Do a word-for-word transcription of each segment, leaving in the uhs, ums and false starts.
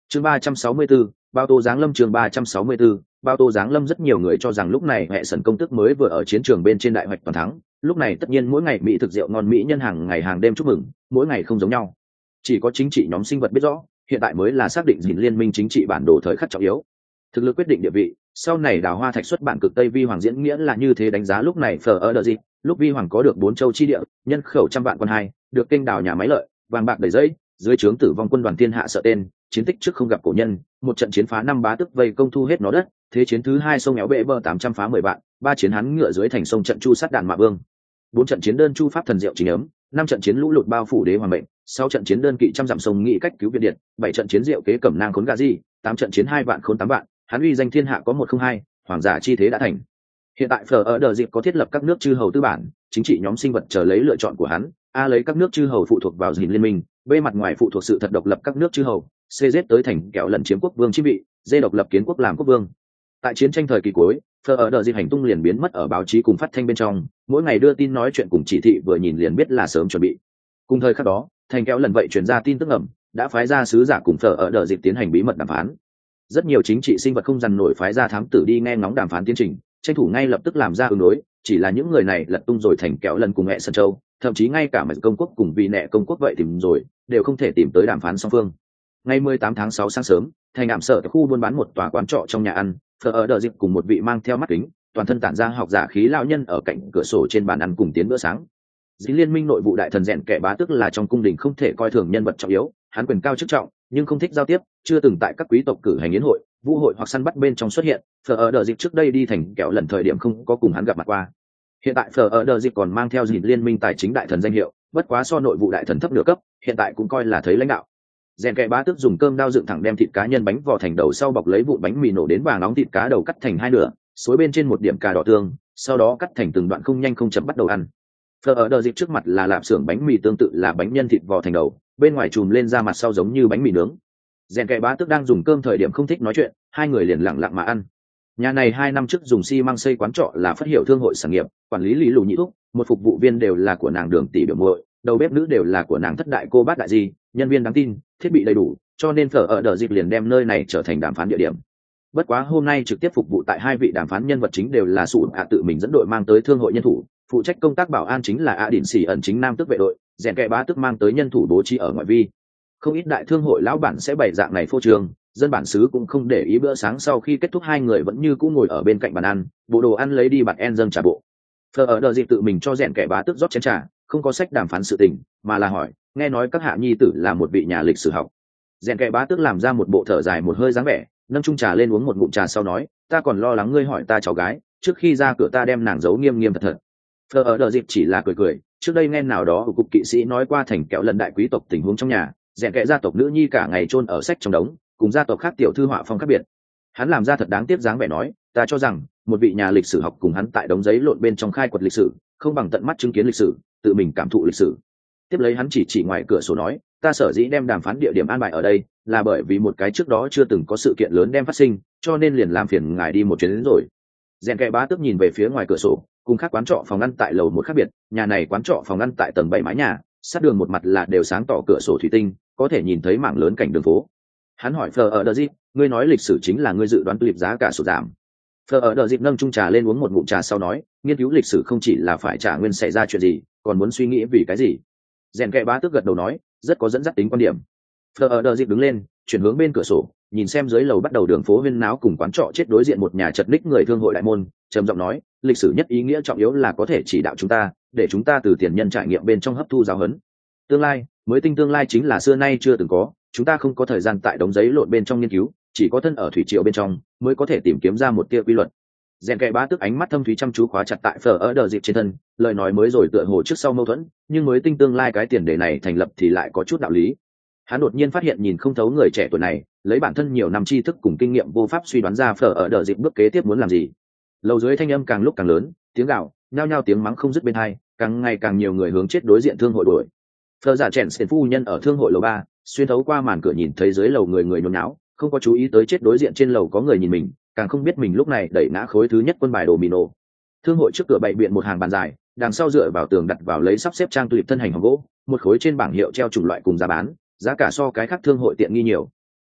chương ba trăm sáu mươi 364, bao tô giáng lâm chương ba trăm sáu mươi 364, bao tô giáng lâm. Rất nhiều người cho rằng lúc này hệ sần công tức mới vừa ở chiến trường bên trên đại hoạch toàn thắng, lúc này tất nhiên mỗi ngày mỹ thực rượu ngon mỹ nhân hàng ngày hàng đêm chúc mừng, mỗi ngày không giống nhau. Chỉ có chính trị nhóm sinh vật biết rõ, hiện tại mới là xác định gìn liên minh chính trị bản đồ thời khắc trọng yếu, thực lực quyết định địa vị. Sau này đào hoa thạch xuất bản cực tây vi hoàng diễn nghĩa là như thế đánh giá lúc này phở ở đợt gì, lúc vi hoàng có được bốn châu chi địa, nhân khẩu trăm vạn quân hai, được kênh đào nhà máy lợi, vàng bạc đầy dẫy, dưới trướng tử vong quân đoàn thiên hạ sợ tên, chiến tích trước không gặp cổ nhân, một trận chiến phá năm bá tức vây công thu hết nó đất, thế chiến thứ hai sông éo bệ bơ tám trăm phá mười vạn, ba chiến hắn ngựa dưới thành sông trận chu sát đạn mạ vương, bốn trận chiến đơn chu pháp thần diệu chính ấm, năm trận chiến lũ lụt bao phủ đế hoàng mệnh, sáu trận chiến đơn kỵ trăm dặm sông nghị cách cứu viện điện, bảy trận chiến diệu kế cẩm nang khốn gà di, tám trận chiến hai vạn khốn tám vạn, hắn uy danh thiên hạ có một không hai, hoàng giả chi thế đã thành. Hiện tại phở ở đờ dịp có thiết lập các nước chư hầu tư bản, chính trị nhóm sinh vật chờ lấy lựa chọn của hắn. A lấy các nước chư hầu phụ thuộc vào gìn liên minh, B mặt ngoài phụ thuộc sự thật độc lập các nước chư hầu, C z tới thành kẹo lần chiếm quốc vương chi vị, D độc lập kiến quốc làm quốc vương. Tại chiến tranh thời kỳ cuối, phở ở đờ dịp hành tung liền biến mất ở báo chí cùng phát thanh bên trong, mỗi ngày đưa tin nói chuyện cùng chỉ thị vừa nhìn liền biết là sớm chuẩn bị. Cùng thời khắc đó, thành kẹo lần vậy truyền ra tin tức ẩm, đã phái ra sứ giả cùng phở ở đờ dịp tiến hành bí mật đàm phán. Rất nhiều chính trị sinh vật không dằn nổi phái ra thám tử đi nghe ngóng đàm phán tiến trình, tranh thủ ngay lập tức làm ra ứng đối. Chỉ là những người này lật tung rồi thành kẹo lần cùng mẹ sân châu, thậm chí ngay cả mật công quốc cùng vì nẹ công quốc vậy tìm rồi đều không thể tìm tới đàm phán song phương. Ngày mười tám tháng sáu sáng sớm, thành ảm sở khu buôn bán một tòa quán trọ trong nhà ăn, phở ở đờ dịp cùng một vị mang theo mắt kính, toàn thân tản ra học giả khí lão nhân ở cạnh cửa sổ trên bàn ăn cùng tiến bữa sáng. Dĩ liên minh nội vụ đại thần rèn kẻ bá tức là trong cung đình không thể coi thường nhân vật trọng yếu, hắn quyền cao chức trọng nhưng không thích giao tiếp, chưa từng tại các quý tộc cử hành yến hội, vũ hội hoặc săn bắt bên trong xuất hiện. Phở ở đờ dịp trước đây đi thành kẹo lần thời điểm không có cùng hắn gặp mặt qua. Hiện tại phở ở đờ dịp còn mang theo dịp liên minh tài chính đại thần danh hiệu, bất quá so nội vụ đại thần thấp nửa cấp, hiện tại cũng coi là thấy lãnh đạo. Rèn kẻ bá tức dùng cơm đao dựng thẳng đem thịt cá nhân bánh vò thành đầu sau bọc lấy vụn bánh mì nổ đến vàng nóng, thịt cá đầu cắt thành hai nửa, xối bên trên một điểm cà đỏ tương, sau đó cắt thành từng đoạn không nhanh không chậm bắt đầu ăn. Phở ở đờ dịp trước mặt là lạp xưởng bánh mì tương tự là bánh nhân thịt vò thành đầu, bên ngoài chùm lên ra mặt sau giống như bánh mì nướng. Rèn kẻ bá tức đang dùng cơm thời điểm không thích nói chuyện, hai người liền lặng lặng mà ăn. Nhà này hai năm trước dùng xi măng xây quán trọ là phát hiệu thương hội sản nghiệp, quản lý lý lù nhị thúc, một phục vụ viên đều là của nàng Đường tỷ biểu muội, đầu bếp nữ đều là của nàng thất đại cô bát đại di, nhân viên đáng tin, thiết bị đầy đủ, cho nên phở ở đờ dịp liền đem nơi này trở thành đàm phán địa điểm. Bất quá hôm nay trực tiếp phục vụ tại hai vị đàm phán nhân vật chính đều là sụ ạ tự mình dẫn đội mang tới thương hội nhân thủ, phụ trách công tác bảo an chính là ạ đỉnh xỉ ẩn chính nam tức vệ đội, rèn kẻ bá tức mang tới nhân thủ bố trí ở ngoại vi. Không ít đại thương hội lão bản sẽ bày dạng này phô trường, dân bản xứ cũng không để ý. Bữa sáng sau khi kết thúc hai người vẫn như cũ ngồi ở bên cạnh bàn ăn, bộ đồ ăn lấy đi bạt en dâng trà bộ. Phở ở đờ dịp tự mình cho rèn kẻ bá tức rót chén trà, không có sách đàm phán sự tình, mà là hỏi, nghe nói các hạ nhi tử là một vị nhà lịch sử học. Rèn kẻ bá tức làm ra một bộ thở dài một hơi dáng vẻ, nâng chung trà lên uống một ngụm trà sau nói, ta còn lo lắng ngươi hỏi ta cháu gái, trước khi ra cửa ta đem nàng giấu nghiêm nghiêm thật thật. Phở ở đờ dịp chỉ là cười cười, trước đây nghe nào đó ở cục kỵ sĩ nói qua thành kẹo lần đại quý tộc tình huống trong nhà, rèn kẻ gia tộc nữ nhi cả ngày chôn ở sách trong đống, cùng gia tộc khác tiểu thư họa phong khác biệt. Hắn làm ra thật đáng tiếc dáng vẻ nói, ta cho rằng một vị nhà lịch sử học cùng hắn tại đống giấy lộn bên trong khai quật lịch sử, không bằng tận mắt chứng kiến lịch sử, tự mình cảm thụ lịch sử. Tiếp lấy hắn chỉ chỉ ngoài cửa sổ nói, ta sở dĩ đem đàm phán địa điểm an bài ở đây, là bởi vì một cái trước đó chưa từng có sự kiện lớn đem phát sinh, cho nên liền làm phiền ngài đi một chuyến đến rồi. Rèn kẻ bá tức nhìn về phía ngoài cửa sổ, cùng khác quán trọ phòng ăn tại lầu một khác biệt, nhà này quán trọ phòng ăn tại tầng bảy mái nhà, sát đường một mặt là đều sáng tỏ cửa sổ thủy tinh, có thể nhìn thấy mảng lớn cảnh đường phố. Hắn hỏi Phở ở đờ dịp, ngươi nói lịch sử chính là ngươi dự đoán tuyệt giá cả sụt giảm. Phở ở đờ dịp nâng chung trà lên uống một ngụm trà sau nói, nghiên cứu lịch sử không chỉ là phải trả nguyên xảy ra chuyện gì, còn muốn suy nghĩ vì cái gì. Rèn kẻ bá tức gật đầu nói, rất có dẫn dắt tính quan điểm. Phở ở đờ dịp đứng lên, chuyển hướng bên cửa sổ, nhìn xem dưới lầu bắt đầu đường phố huyên náo cùng quán trọ chết đối diện một nhà chật ních người thương hội đại môn, trầm giọng nói, lịch sử nhất ý nghĩa trọng yếu là có thể chỉ đạo chúng ta, để chúng ta từ tiền nhân trải nghiệm bên trong hấp thu giáo huấn. Tương lai, mới tinh tương lai chính là xưa nay chưa từng có, chúng ta không có thời gian tại đống giấy lộn bên trong nghiên cứu, chỉ có thân ở thủy triều bên trong mới có thể tìm kiếm ra một tia quy luật. Rèn kẻ bá tức ánh mắt thâm thúy chăm chú khóa chặt tại Phở ở đờ dịp trên thân, lời nói mới rồi tựa hồ trước sau mâu thuẫn, nhưng mới tinh tương lai cái tiền đề này thành lập thì lại có chút đạo lý. Hắn đột nhiên phát hiện nhìn không thấu người trẻ tuổi này, lấy bản thân nhiều năm tri thức cùng kinh nghiệm vô pháp suy đoán ra Phở ở đờ dịp bước kế tiếp muốn làm gì. Lầu dưới thanh âm càng lúc càng lớn, tiếng gào, nhao nhao tiếng mắng không dứt bên hai, càng ngày càng nhiều người hướng chết đối diện thương hội đuổi. Phở giả chèn sền phu nhân ở thương hội lầu ba, xuyên thấu qua màn cửa nhìn thấy dưới lầu người người nhốn nháo, không có chú ý tới chết đối diện trên lầu có người nhìn mình, càng không biết mình lúc này đẩy ngã khối thứ nhất quân bài đồ mì nổ. Thương hội trước cửa bày biện một hàng bàn dài, đằng sau dựa vào tường đặt vào lấy sắp xếp trang tulip thân hành hòm gỗ, một khối trên bảng hiệu treo chủng loại cùng giá bán, giá cả so cái khác thương hội tiện nghi nhiều.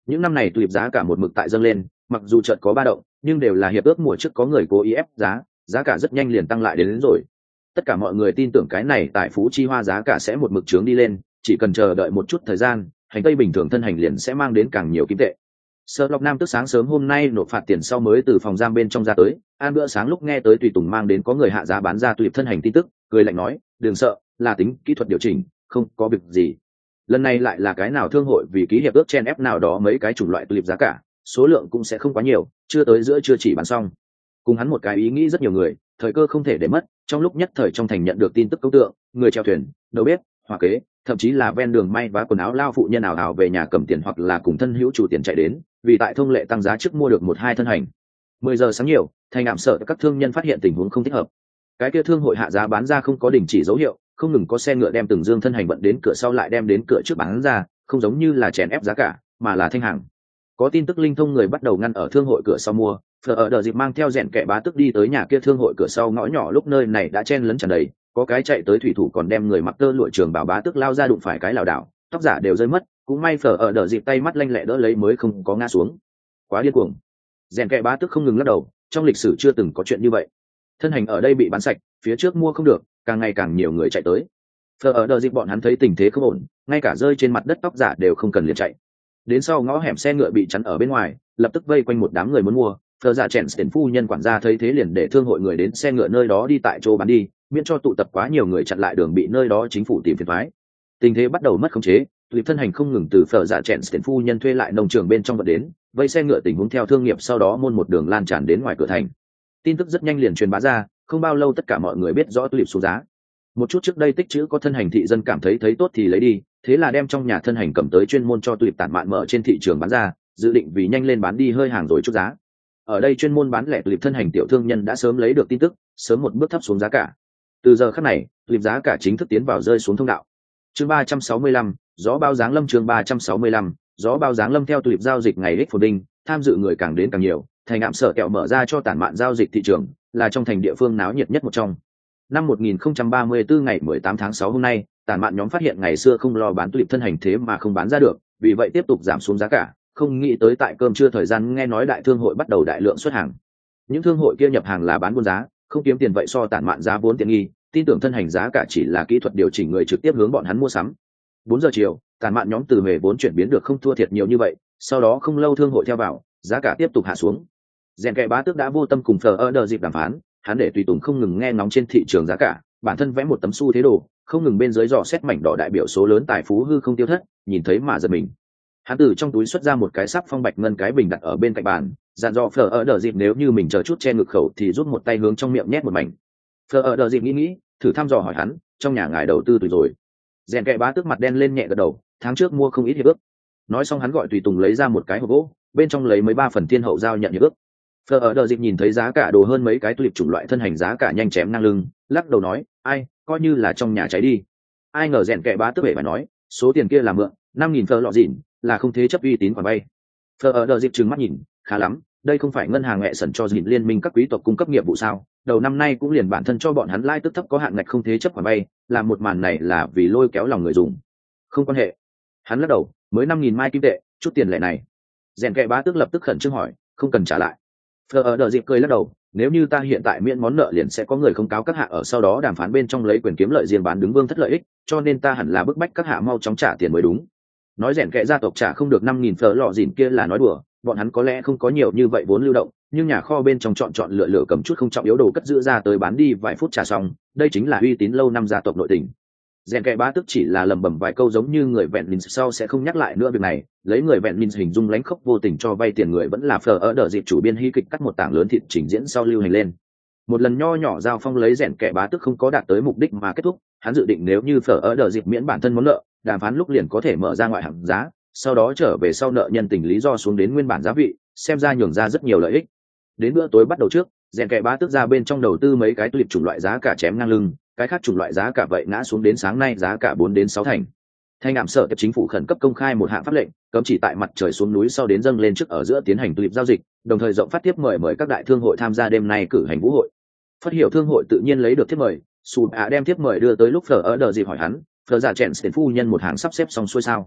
Những năm này tulip giá cả một mực tại dâng lên, mặc dù chợt có ba động, nhưng đều là hiệp ước mùa trước có người cố ý ép giá, giá cả rất nhanh liền tăng lại đến, đến rồi. Tất cả mọi người tin tưởng cái này tại Phú Chi Hoa giá cả sẽ một mực trướng đi lên, chỉ cần chờ đợi một chút thời gian, hành tây bình thường thân hành liền sẽ mang đến càng nhiều kim tệ. Sở Lộc Nam tức sáng sớm hôm nay nộp phạt tiền sau mới từ phòng giam bên trong ra tới, ăn bữa sáng lúc nghe tới tùy tùng mang đến có người hạ giá bán ra tulip thân hành tin tức, cười lạnh nói, đừng sợ, là tính kỹ thuật điều chỉnh, không có việc gì. Lần này lại là cái nào thương hội vì ký hiệp ước chen ép nào đó mấy cái chủng loại tulip giá cả, số lượng cũng sẽ không quá nhiều, chưa tới giữa chưa chỉ bán xong. Cùng hắn một cái ý nghĩ rất nhiều người, thời cơ không thể để mất, trong lúc nhất thời trong thành nhận được tin tức công tượng, người chèo thuyền, đầu bếp, hỏa kế, thậm chí là ven đường may vá quần áo lao phụ nhân ảo ảo về nhà cầm tiền hoặc là cùng thân hữu chủ tiền chạy đến, vì tại thông lệ tăng giá trước mua được một hai thân hành. Mười giờ sáng nhiều, thành ảm sợ các thương nhân phát hiện tình huống không thích hợp. Cái kia thương hội hạ giá bán ra không có đình chỉ dấu hiệu, không ngừng có xe ngựa đem từng dương thân hành vận đến cửa sau lại đem đến cửa trước bán ra, không giống như là chèn ép giá cả, mà là thanh hàng. Có tin tức linh thông người bắt đầu ngăn ở thương hội cửa sau mua, Phở ở đợt dịp mang theo rèn kẻ bá tức đi tới nhà kia thương hội cửa sau ngõ nhỏ, lúc nơi này đã chen lấn tràn đầy, có cái chạy tới thủy thủ còn đem người mặc tơ lụa trường bảo bá tức lao ra đụng phải cái lảo đảo, tóc giả đều rơi mất, cũng may Phở ở đợt dịp tay mắt lanh lẹ đỡ lấy mới không có ngã xuống. Quá điên cuồng. Rèn kẻ bá tức không ngừng lắc đầu, trong lịch sử chưa từng có chuyện như vậy. Thân hành ở đây bị bán sạch, phía trước mua không được, càng ngày càng nhiều người chạy tới. Phở ở đợt dịp bọn hắn thấy tình thế không ổn, ngay cả rơi trên mặt đất tóc giả đều không cần liền chạy. Đến sau ngõ hẻm xe ngựa bị chắn ở bên ngoài, lập tức vây quanh một đám người muốn mua. Phở giả chèn tiền phu nhân quản gia thấy thế liền để thương hội người đến xe ngựa nơi đó đi tại chỗ bán đi, miễn cho tụ tập quá nhiều người chặn lại đường bị nơi đó chính phủ tìm phiền toái. Tình thế bắt đầu mất khống chế, tulip thân hành không ngừng từ phở giả chèn tiền phu nhân thuê lại nông trường bên trong vận đến, vây xe ngựa tình huống theo thương nghiệp sau đó môn một đường lan tràn đến ngoài cửa thành. Tin tức rất nhanh liền truyền bá ra, không bao lâu tất cả mọi người biết rõ tulip xuống giá. Một chút trước đây tích chữ có thân hành thị dân cảm thấy thấy tốt thì lấy đi, thế là đem trong nhà thân hành cầm tới chuyên môn cho tulip tản mạn mở trên thị trường bán ra, dự định vì nhanh lên bán đi hơi hàng rồi chút giá. Ở đây chuyên môn bán lẻ tulip thân hành tiểu thương nhân đã sớm lấy được tin tức, sớm một bước thấp xuống giá cả. Từ giờ khắc này, tulip giá cả chính thức tiến vào rơi xuống thông đạo. Chương ba trăm sáu mươi lăm, gió bao dáng lâm chương ba trăm sáu mươi lăm, gió bao dáng lâm theo tulip giao dịch ngày ích phồn đinh, tham dự người càng đến càng nhiều, thành ảm sở kẹo mở ra cho tản mạn giao dịch thị trường, là trong thành địa phương náo nhiệt nhất một trong. Năm một nghìn không trăm ba mươi tư ngày mười tám tháng sáu hôm nay, tản mạn nhóm phát hiện ngày xưa không lo bán tulip thân hành thế mà không bán ra được, vì vậy tiếp tục giảm xuống giá cả. Không nghĩ tới tại cơm trưa thời gian nghe nói đại thương hội bắt đầu đại lượng xuất hàng. Những thương hội kia nhập hàng là bán buôn giá, không kiếm tiền vậy so tản mạn giá vốn tiện nghi, tin tưởng thân hành giá cả chỉ là kỹ thuật điều chỉnh người trực tiếp hướng bọn hắn mua sắm. Bốn giờ chiều, tản mạn nhóm từ về vốn chuyển biến được không thua thiệt nhiều như vậy, sau đó không lâu thương hội theo vào, giá cả tiếp tục hạ xuống. Rèn kẻ bá tước đã vô tâm cùng Phở ở đợt dịp đàm phán, hắn để tùy tùng không ngừng nghe ngóng trên thị trường giá cả, bản thân vẽ một tấm xu thế đồ, không ngừng bên dưới dò xét mảnh đỏ đại biểu số lớn tài phú hư không tiêu thất, nhìn thấy mà giật mình. Hắn từ trong túi xuất ra một cái sắp phong bạch ngân cái bình đặt ở bên cạnh bàn, dặn dò Phở ở đợt dịp nếu như mình chờ chút che ngực khẩu thì rút một tay hướng trong miệng nhét một mảnh. Phở ở đợt dịp nghĩ nghĩ, thử thăm dò hỏi hắn, trong nhà ngài đầu tư tuổi rồi. Rèn kẻ bá tước mặt đen lên nhẹ gật đầu, tháng trước mua không ít hiệp ước. Nói xong hắn gọi tùy tùng lấy ra một cái hộp gỗ, bên trong lấy mấy ba phần thiên hậu giao nhận hiệp ước. Phở ở đợt dịp nhìn thấy giá cả đồ hơn mấy cái tulip chủng loại thân hành giá cả nhanh chém ngang lưng, lắc đầu nói, ai, coi như là trong nhà cháy đi. Ai ngờ rèn kẻ bá tước vẻ phải nói, số tiền kia là mượn, năm nghìn phở lọ dỉn, là không thế chấp uy tín khoản vay. Phở ở đợt dịp trừng mắt nhìn, khá lắm, đây không phải ngân hàng mẹ sẩn cho dỉn liên minh các quý tộc cung cấp nghiệp vụ sao? Đầu năm nay cũng liền bản thân cho bọn hắn lãi tức thấp có hạn ngạch không thế chấp khoản vay, làm một màn này là vì lôi kéo lòng người dùng. Không quan hệ. Hắn lắc đầu, mới năm nghìn mai kim tệ, chút tiền lệ này. Rèn kẻ bá tước lập tức khẩn trương hỏi, không cần trả lại. Phở ở đợt dịp cười lắc đầu, nếu như ta hiện tại miễn món nợ liền sẽ có người không cáo các hạ ở sau đó đàm phán bên trong lấy quyền kiếm lợi riêng bán đứng vương thất lợi ích, cho nên ta hẳn là bức bách các hạ mau chóng trả tiền mới đúng. Nói rèn kẻ gia tộc trả không được năm nghìn phở lọ dỉn kia là nói đùa, bọn hắn có lẽ không có nhiều như vậy vốn lưu động, nhưng nhà kho bên trong chọn chọn lựa lựa cầm chút không trọng yếu đồ cất giữ ra tới bán đi vài phút trả xong, đây chính là uy tín lâu năm gia tộc nội tình. Rèn kẻ bá tức chỉ là lẩm bẩm vài câu giống như người vẹn mình sau sẽ không nhắc lại nữa việc này, lấy người vẹn mình hình dung lánh khóc vô tình cho vay tiền người vẫn là Phở ở đợt dịp chủ biên hy kịch cắt một tảng lớn thịt trình diễn sau lưu hành lên. Một lần nho nhỏ giao phong lấy rèn kẻ bá tức không có đạt tới mục đích mà kết thúc, hắn dự định nếu như Phở ở đợt dịp miễn bản thân món nợ, đàm phán lúc liền có thể mở ra ngoại hạng giá, sau đó trở về sau nợ nhân tình lý do xuống đến nguyên bản giá vị, xem ra nhường ra rất nhiều lợi ích. Đến bữa tối bắt đầu trước, rèn kẻ bá tức ra bên trong đầu tư mấy cái tulip chủng loại giá cả chém ngang lưng, cái khác chủng loại giá cả vậy ngã xuống đến sáng nay giá cả bốn đến sáu thành. Thanh ảm sở tiếp chính phủ khẩn cấp công khai một hạng pháp lệnh, cấm chỉ tại mặt trời xuống núi sau đến dâng lên trước ở giữa tiến hành tulip giao dịch, đồng thời rộng phát tiếp mời mời các đại thương hội tham gia đêm nay cử hành vũ hội. Phát hiệu thương hội tự nhiên lấy được thiếp mời, Sùn Á đem thiếp mời đưa tới lúc Phở ở đợt dịp hỏi hắn, Phở giả chèn tiền phu nhân một hàng sắp xếp xong xuôi sao?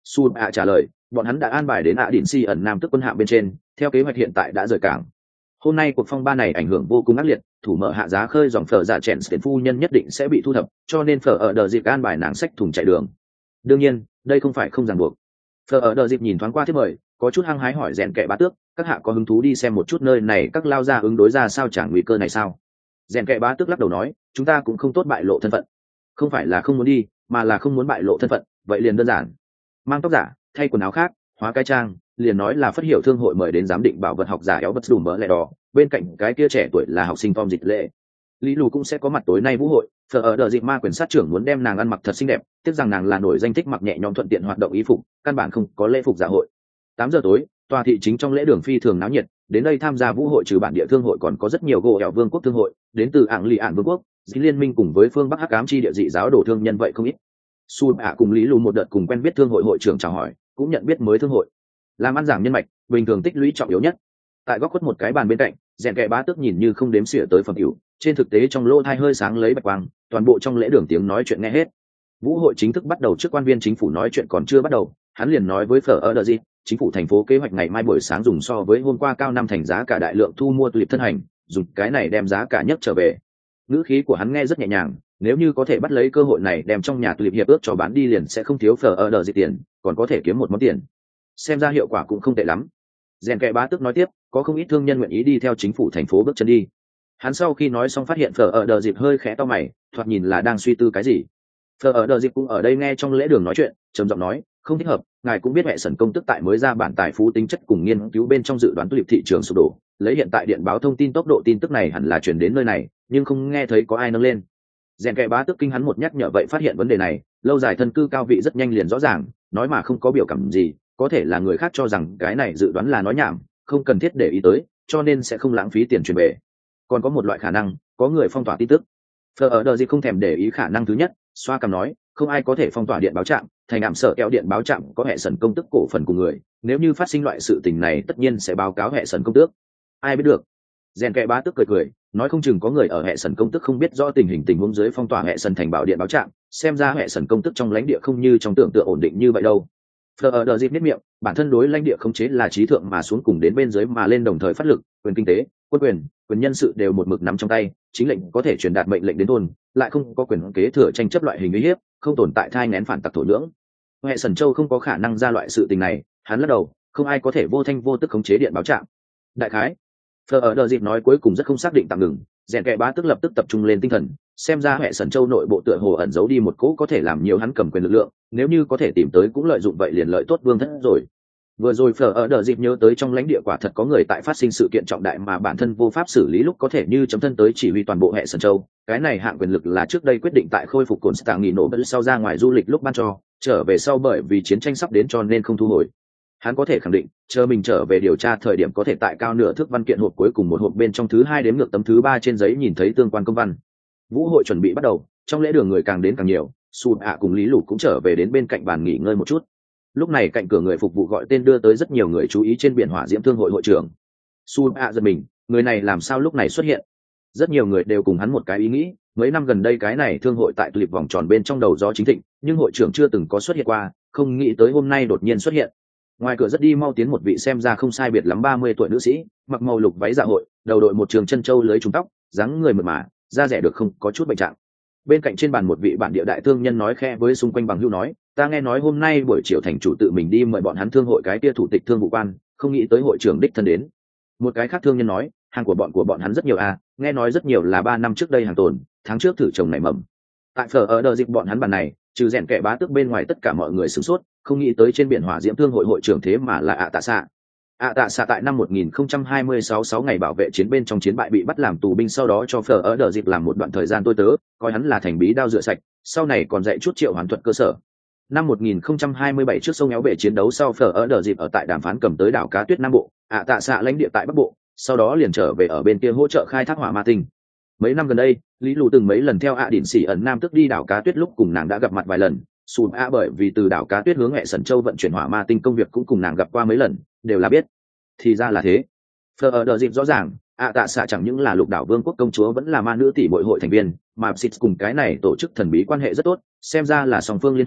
Su ạ trả lời, bọn hắn đã an bài đến ạ đỉnh si ẩn nam tức quân hạm bên trên, theo kế hoạch hiện tại đã rời cảng. Hôm nay cuộc phong ba này ảnh hưởng vô cùng ác liệt, thủ mở hạ giá khơi dòng phở dạ chèn tiền phu nhân nhất định sẽ bị thu thập, cho nên phở ở đờ dịp an bài nàng sách thùng chạy đường. Đương nhiên, đây không phải không ràng buộc. Phở ở đờ dịp nhìn thoáng qua thiết mời, có chút hăng hái hỏi rèn kệ bá tước, các hạ có hứng thú đi xem một chút nơi này các lao ra ứng đối ra sao chẳng nguy cơ này sao? Rèn kệ bá tước lắc đầu nói, chúng ta cũng không tốt bại lộ thân phận. Không phải là không muốn đi, mà là không muốn bại lộ thân phận, vậy liền đơn giản. Mang tóc giả, thay quần áo khác, hóa cái trang, liền nói là phát hiểu thương hội mời đến giám định bảo vật học giả éo bất đùm mỡ lẻ đỏ, bên cạnh cái kia trẻ tuổi là học sinh Tom Dịch Lệ. Lý Lù cũng sẽ có mặt tối nay vũ hội, phở ở đờ dịp ma quyền sát trưởng muốn đem nàng ăn mặc thật xinh đẹp, tiếc rằng nàng là nổi danh thích mặc nhẹ nhõm thuận tiện hoạt động y phục, căn bản không có lễ phục dạ hội. Tám giờ tối, tòa thị chính trong lễ đường phi thường náo nhiệt, đến đây tham gia vũ hội trừ bản địa thương hội còn có rất nhiều gỗ ẻo vương quốc thương hội, đến từ ảng lì ạn vương quốc, dĩ liên minh cùng với phương Bắc Hắc Ám chi địa dị giáo đồ thương nhân vậy không ít. Su ạ cùng Lý Lù một đợt cùng quen biết thương hội hội trưởng chào hỏi, cũng nhận biết mới thương hội. Làm ăn giảng nhân mạch, bình thường tích lũy trọng yếu nhất. Tại góc khuất một cái bàn bên cạnh, rèn kệ bá tước nhìn như không đếm xỉa tới phẩm hữu, trên thực tế trong lỗ thai hơi sáng lấy bạch quang, toàn bộ trong lễ đường tiếng nói chuyện nghe hết. Vũ hội chính thức bắt đầu trước quan viên chính phủ nói chuyện còn chưa bắt đầu, hắn liền nói với phở ở đờ gì, chính phủ thành phố kế hoạch ngày mai buổi sáng dùng so với hôm qua cao năm thành giá cả đại lượng thu mua tulip thân hành, dùng cái này đem giá cả nhất trở về. Ngữ khí của hắn nghe rất nhẹ nhàng, nếu như có thể bắt lấy cơ hội này đem trong nhà tulip hiệp ước cho bán đi liền sẽ không thiếu phở ở đờ gì tiền, còn có thể kiếm một món tiền. Xem ra hiệu quả cũng không tệ lắm. Rèn kệ bá tước nói tiếp, có không ít thương nhân nguyện ý đi theo chính phủ thành phố bước chân đi. Hắn sau khi nói xong phát hiện phở ở đờ dịp hơi khẽ to mày, thoạt nhìn là đang suy tư cái gì. Phở ở đờ dịp cũng ở đây nghe trong lễ đường nói chuyện, trầm giọng nói, không thích hợp, ngài cũng biết mẹ sần công tức tại mới ra bản tài phú tính chất cùng nghiên cứu bên trong dự đoán tulip thị trường sụp đổ, lấy hiện tại điện báo thông tin tốc độ tin tức này hẳn là chuyển đến nơi này, nhưng không nghe thấy có ai nâng lên. Rèn kệ bá tước kinh hắn một nhắc nhở vậy phát hiện vấn đề này, lâu dài thân cư cao vị rất nhanh liền rõ ràng, nói mà không có biểu cảm gì, có thể là người khác cho rằng cái này dự đoán là nói nhảm, không cần thiết để ý tới, cho nên sẽ không lãng phí tiền truyền về. Còn có một loại khả năng, có người phong tỏa tin tức. Phở ở đờ gì không thèm để ý khả năng thứ nhất, xoa cằm nói, không ai có thể phong tỏa điện báo trạm, thành ảm sở kéo điện báo trạm có hệ sần công tức cổ phần của người, nếu như phát sinh loại sự tình này tất nhiên sẽ báo cáo hệ sần công tước. Ai biết được? Rèn kệ bá tước cười cười, nói không chừng có người ở hệ sần công tức không biết rõ tình hình tình huống dưới phong tỏa hệ sần thành bảo điện báo trạm, xem ra hệ sần công tức trong lãnh địa không như trong tưởng tượng ổn định như vậy đâu. Phở ở đờ dịp biết miệng, bản thân đối lãnh địa khống chế là trí thượng mà xuống cùng đến bên dưới mà lên đồng thời phát lực, quyền kinh tế, quân quyền, quyền nhân sự đều một mực nắm trong tay, chính lệnh có thể truyền đạt mệnh lệnh đến thôn, lại không có quyền kế thừa tranh chấp loại hình uy hiếp, không tồn tại thai nghén phản tặc thổ nhưỡng. Hệ sần châu không có khả năng ra loại sự tình này, hắn lắc đầu, không ai có thể vô thanh vô tức khống chế điện báo trạm. Đại khái, Phở ở đờ dịp nói cuối cùng rất không xác định tạm ngừng, rèn kệ bá tức lập tức tập trung lên tinh thần, xem ra hệ sần châu nội bộ tựa hồ ẩn giấu đi một cỗ có thể làm nhiều hắn cầm quyền lực lượng, nếu như có thể tìm tới cũng lợi dụng vậy liền lợi tốt vương thất rồi. Vừa rồi Phở ở đờ dịp nhớ tới trong lãnh địa quả thật có người tại phát sinh sự kiện trọng đại mà bản thân vô pháp xử lý lúc có thể như chấm thân tới chỉ huy toàn bộ hệ sần châu, cái này hạng quyền lực là trước đây quyết định tại khôi phục cồn stạng nghỉ nổ sau ra ngoài du lịch lúc ban cho, trở về sau bởi vì chiến tranh sắp đến cho nên không thu hồi. Hắn có thể khẳng định, chờ mình trở về điều tra thời điểm có thể tại cao nửa thước văn kiện hộp cuối cùng một hộp bên trong thứ hai đếm ngược tấm thứ ba trên giấy nhìn thấy tương quan công văn. Vũ hội chuẩn bị bắt đầu, trong lễ đường người càng đến càng nhiều, Su ạ cùng Lý Lù cũng trở về đến bên cạnh bàn nghỉ ngơi một chút. Lúc này cạnh cửa người phục vụ gọi tên đưa tới rất nhiều người chú ý trên biển hỏa diễm thương hội hội trưởng. Su ạ giật mình, người này làm sao lúc này xuất hiện? Rất nhiều người đều cùng hắn một cái ý nghĩ, mấy năm gần đây cái này thương hội tại tulip vòng tròn bên trong đầu gió chính thịnh, nhưng hội trưởng chưa từng có xuất hiện qua, không nghĩ tới hôm nay đột nhiên xuất hiện. Ngoài cửa rất đi mau tiến một vị xem ra không sai biệt lắm ba mươi tuổi nữ sĩ, mặc màu lục váy dạ hội, đầu đội một trường chân châu lưới trùng tóc, dáng người mượt mà, da rẻ được không có chút bệnh trạng. Bên cạnh trên bàn một vị bản địa đại thương nhân nói khẽ với xung quanh bằng hữu nói, ta nghe nói hôm nay buổi chiều thành chủ tự mình đi mời bọn hắn thương hội cái kia thủ tịch thương vụ quan, không nghĩ tới hội trưởng đích thân đến. Một cái khác thương nhân nói, hàng của bọn của bọn hắn rất nhiều à, nghe nói rất nhiều là ba năm trước đây hàng tồn, tháng trước thử trồng nảy mầm. Tại phở ở đờ dịp bọn hắn bàn này, trừ rèn kệ bá tước bên ngoài tất cả mọi người sửng sốt, không nghĩ tới trên biển hỏa diễm thương hội hội trưởng thế mà là ạ tạ xạ. ạ tạ xạ tại năm một nghìn không trăm hai mươi sáu sáu ngày bảo vệ chiến bên trong chiến bại bị bắt làm tù binh, sau đó cho phở ở đờ dịp làm một đoạn thời gian tôi tớ, coi hắn là thành bí đao rửa sạch, sau này còn dạy chút triệu hoàn thuật cơ sở. Năm một nghìn không trăm hai mươi bảy trước sông éo bể chiến đấu sau, phở ở đờ dịp ở tại đàm phán cầm tới đảo cá tuyết nam bộ, ạ tạ xạ lãnh địa tại bắc bộ, sau đó liền trở về ở bên kia hỗ trợ khai thác hỏa ma tinh. Mấy năm gần đây, Lý Lù từng mấy lần theo ạ đỉnh xỉ ẩn nam tức đi đảo cá tuyết, lúc cùng nàng đã gặp mặt vài lần. Sùn a bởi vì từ đảo cá tuyết hướng hệ sần châu vận chuyển hỏa ma tinh công việc cũng cùng nàng gặp qua mấy lần, đều là biết. Thì ra là thế. Phở ở đờ dịp rõ ràng, ạ tạ xạ chẳng những là lục đảo vương quốc công chúa vẫn là ma nữ tỷ bội hội thành viên, mà Psit cùng cái này tổ chức thần bí quan hệ rất tốt, xem ra là song phương liên thủ,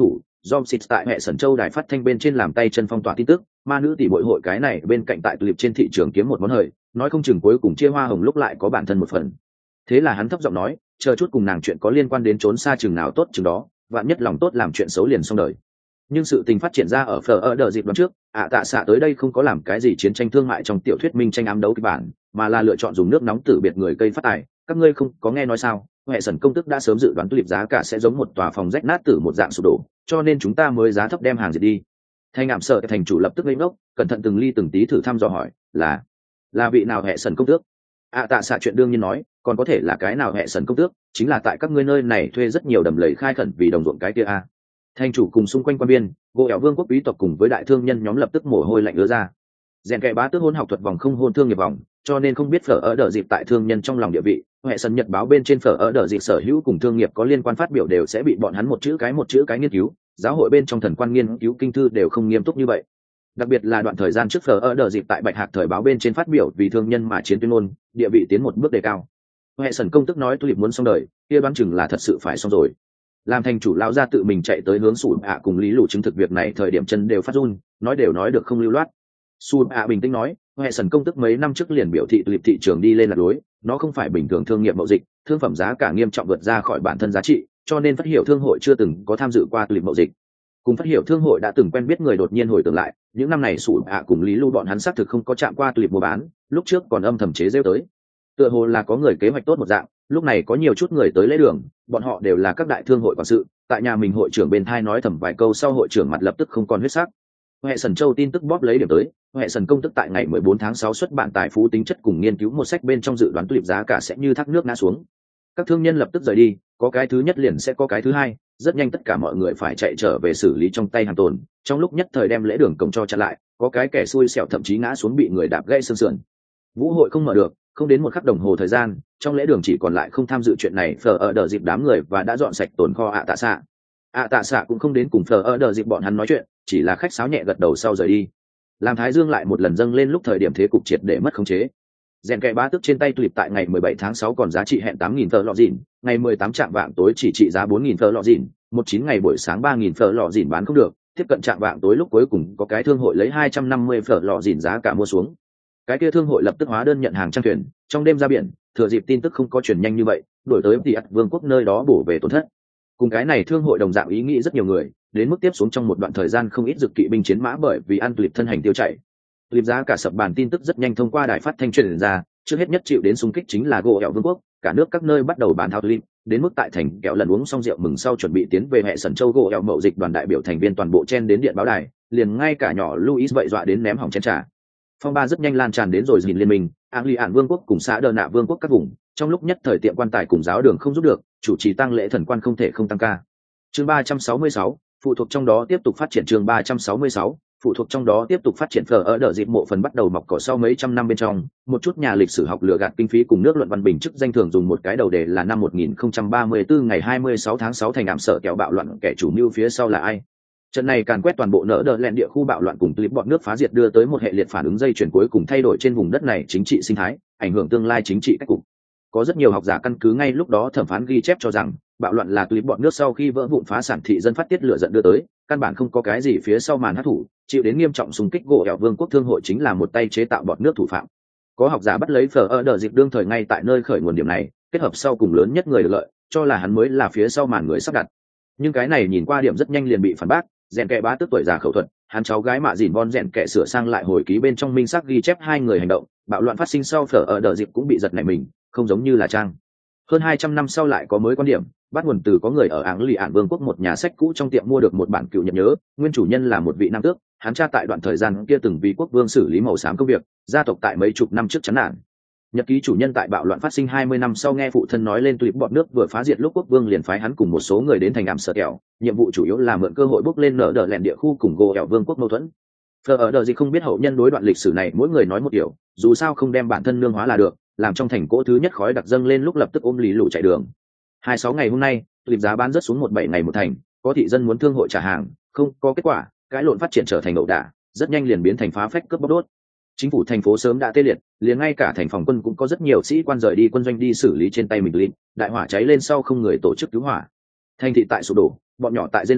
Dom Xịt tại hệ sẩn châu đài phát thanh bên trên làm tay chân phong tỏa tin tức, ma nữ tỷ bội hội cái này bên cạnh tại tulip trên thị trường kiếm một món hời, nói không chừng cuối cùng chia hoa hồng lúc lại có bản thân một phần. Thế là hắn thấp giọng nói, chờ chút cùng nàng chuyện có liên quan đến trốn xa chừng nào tốt chừng đó, vạn nhất lòng tốt làm chuyện xấu liền xong đời. Nhưng sự tình phát triển ra ở phở ở đợt dịp đoạn trước, ạ tạ xạ tới đây không có làm cái gì chiến tranh thương mại trong tiểu thuyết minh tranh ám đấu kịch bản, mà là lựa chọn dùng nước nóng tử biệt người cây phát tài. Các ngươi không có nghe nói sao? Hệ sẩn công tức đã sớm dự đoán tulip giá cả sẽ giống một tòa phòng rách nát tử một dạng sụp đổ, cho nên chúng ta mới giá thấp đem hàng diệt đi. Thanh ảm sợ thành chủ lập tức lên ngốc, cẩn thận từng ly từng tí thử thăm dò hỏi, là là vị nào hệ sẩn công tước? ạ tạ xạ chuyện đương nhiên nói, còn có thể là cái nào hệ sẩn công tước, chính là tại các ngươi nơi này thuê rất nhiều đầm lầy khai khẩn vì đồng ruộng cái kia a. Thành chủ cùng xung quanh quan biên, gỗ ẻo vương quốc quý tộc cùng với đại thương nhân nhóm lập tức mồ hôi lạnh ứa ra. Rèn kệ bá tước hôn học thuật vòng không hôn thương nghiệp vòng, cho nên không biết phở ở đợt dịp tại thương nhân trong lòng địa vị. Hệ sân nhật báo bên trên phở ở đợt dịp sở hữu cùng thương nghiệp có liên quan phát biểu đều sẽ bị bọn hắn một chữ cái một chữ cái nghiên cứu. Giáo hội bên trong thần quan nghiên cứu kinh thư đều không nghiêm túc như vậy. Đặc biệt là đoạn thời gian trước phở ở đợt dịp tại bạch hạc thời báo bên trên phát biểu vì thương nhân mà chiến tuyên ngôn, địa vị tiến một bước đề cao. Hệ sân công tức nói tulip muốn xong đời, kia đoán chừng là thật sự phải xong rồi. Làm thành chủ lão gia tự mình chạy tới hướng sủi ạ cùng lý lụ chứng thực việc này, thời điểm chân đều phát run, nói đều nói được không lưu loát. Sủi ạ bình tĩnh nói, hệ sần công tức mấy năm trước liền biểu thị tulip thị trường đi lên là đối, nó không phải bình thường thương nghiệp mậu dịch, thương phẩm giá cả nghiêm trọng vượt ra khỏi bản thân giá trị, cho nên phát hiểu thương hội chưa từng có tham dự qua tulip mậu dịch. Cùng phát hiểu thương hội đã từng quen biết người đột nhiên hồi tưởng lại, những năm này sủi ạ cùng lý lụ bọn hắn xác thực không có chạm qua tulip mua bán, lúc trước còn âm thầm chế giễu tới. Tựa hồ là có người kế hoạch tốt một dạng, lúc này có nhiều chút người tới lễ đường, bọn họ đều là các đại thương hội quản sự, tại nhà mình hội trưởng bên thai nói thầm vài câu sau hội trưởng mặt lập tức không còn huyết sắc. Hệ sần châu tin tức bóp lấy điểm tới, hệ sần công tức tại ngày mười bốn tháng sáu xuất bản tài phú tính chất cùng nghiên cứu một sách bên trong dự đoán tulip giá cả sẽ như thác nước ngã xuống. Các thương nhân lập tức rời đi, có cái thứ nhất liền sẽ có cái thứ hai, rất nhanh tất cả mọi người phải chạy trở về xử lý trong tay hàng tồn, trong lúc nhất thời đem lễ đường cổng cho chặn lại, có cái kẻ xui xẻo thậm chí ngã xuống bị người đạp gãy xương sườn. Vũ hội không mở được, không đến một khắc đồng hồ thời gian, trong lễ đường chỉ còn lại không tham dự chuyện này phở ở đợt dịp đám người và đã dọn sạch tồn kho ạ tạ xạ. ạ tạ xạ cũng không đến cùng phở ở đợt dịp bọn hắn nói chuyện, chỉ là khách sáo nhẹ gật đầu sau rời đi. Làm thái dương lại một lần dâng lên lúc thời điểm thế cục triệt để mất khống chế. Rèn kệ bá tức trên tay tulip tại ngày mười bảy tháng sáu còn giá trị hẹn tám nghìn phở lọ dìn, ngày mười tám trạm vạng tối chỉ trị giá bốn nghìn phở lọ dìn, một chín ngày buổi sáng ba nghìn phở lọ dìn bán không được, tiếp cận trạm vạng tối lúc cuối cùng có cái thương hội lấy hai trăm năm mươi phở lọ dìn giá cả mua xuống. Cái kia thương hội lập tức hóa đơn nhận hàng trang thuyền, trong đêm ra biển, thừa dịp tin tức không có truyền nhanh như vậy, đổi tới thì ắt vương quốc nơi đó bổ về tổn thất. Cùng cái này thương hội đồng dạng ý nghĩ rất nhiều người, đến mức tiếp xuống trong một đoạn thời gian không ít dực kỵ binh chiến mã bởi vì ăn tulip thân hành tiêu chạy. Tulip giá cả sập bàn tin tức rất nhanh thông qua đài phát thanh truyền ra, trước hết nhất chịu đến xung kích chính là gỗ ẻo vương quốc, cả nước các nơi bắt đầu bán thao tulip, đến mức tại thành kẹo lần uống xong rượu mừng sau chuẩn bị tiến về hệ sẩn châu gỗ ẻo mậu dịch đoàn đại biểu thành viên toàn bộ chen đến điện báo đài, liền ngay cả nhỏ Louis vậy dọa đến ném hỏng chén trà. Phong ba rất nhanh lan tràn đến rồi dìn liên minh, Ang Li Ản vương quốc cùng xã Đờ Nạ vương quốc các vùng, trong lúc nhất thời tiệm quan tài cùng giáo đường không giúp được, chủ trì tăng lễ thần quan không thể không tăng ca. Chương ba trăm sáu mươi sáu, phụ thuộc trong đó tiếp tục phát triển chương ba trăm sáu mươi sáu, phụ thuộc trong đó tiếp tục phát triển phở ở đợt dịp mộ phần bắt đầu mọc cỏ sau mấy trăm năm bên trong, một chút nhà lịch sử học lừa gạt kinh phí cùng nước luận văn bình chức danh thường dùng một cái đầu đề là năm một nghìn không trăm ba mươi tư ngày hai mươi sáu tháng sáu thành ảm sợ kẹo bạo loạn kẻ chủ mưu phía sau là ai. Trận này càn quét toàn bộ nỡ đỡ lẹn địa khu bạo loạn cùng clip bọn nước phá diệt đưa tới một hệ liệt phản ứng dây chuyển cuối cùng thay đổi trên vùng đất này chính trị sinh thái, ảnh hưởng tương lai chính trị cách cục. Có rất nhiều học giả căn cứ ngay lúc đó thẩm phán ghi chép cho rằng bạo loạn là clip bọn nước sau khi vỡ vụn phá sản thị dân phát tiết lửa giận đưa tới, căn bản không có cái gì phía sau màn hát thủ, chịu đến nghiêm trọng xung kích gỗ ẻo vương quốc thương hội chính là một tay chế tạo bọn nước thủ phạm. Có học giả bắt lấy phở ở đợt dịp đương thời ngay tại nơi khởi nguồn điểm này, kết hợp sau cùng lớn nhất người được lợi, cho là hắn mới là phía sau màn người sắp đặt. Nhưng cái này nhìn qua điểm rất nhanh liền bị phản bác. Rèn kệ bá tức tuổi già khẩu thuật, hắn cháu gái mạ dìn bon rèn kệ sửa sang lại hồi ký bên trong minh xác ghi chép hai người hành động, bạo loạn phát sinh sau phở ở đợt dịp cũng bị giật nảy mình, không giống như là trang. Hơn hai trăm năm sau lại có mới quan điểm, bắt nguồn từ có người ở Áng Lì Ản Vương quốc một nhà sách cũ trong tiệm mua được một bản cựu nhật nhớ, nguyên chủ nhân là một vị nam tước, hắn cha tại đoạn thời gian kia từng vì quốc vương xử lý màu xám công việc, gia tộc tại mấy chục năm trước chán nản. Nhật ký chủ nhân tại bạo loạn phát sinh hai mươi năm sau nghe phụ thân nói lên tulip bọn nước vừa phá diệt lúc quốc vương liền phái hắn cùng một số người đến thành ảm sợ kẹo, nhiệm vụ chủ yếu là mượn cơ hội bốc lên nở đỡ lẹn địa khu cùng gỗ ẻo vương quốc mâu thuẫn. Phờ ở đợt gì không biết hậu nhân đối đoạn lịch sử này mỗi người nói một điều, dù sao không đem bản thân nương hóa là được, làm trong thành cỗ thứ nhất khói đặc dâng lên lúc lập tức ôm lì lụ chạy đường. Hai sáu ngày hôm nay, tulip giá bán rất xuống một bảy ngày một thành, có thị dân muốn thương hội trả hàng, không có kết quả, cái lộn phát triển trở thành ẩu đả, rất nhanh liền biến thành phá phách cướp bóc đốt. Chính phủ thành phố sớm đã tê liệt, liền ngay cả thành phòng quân cũng có rất nhiều sĩ quan rời đi quân doanh đi xử lý trên tay mình lịm, đại hỏa cháy lên sau không người tổ chức cứu hỏa. Thành thị tại sụp đổ, bọn nhỏ tại rên rỉ,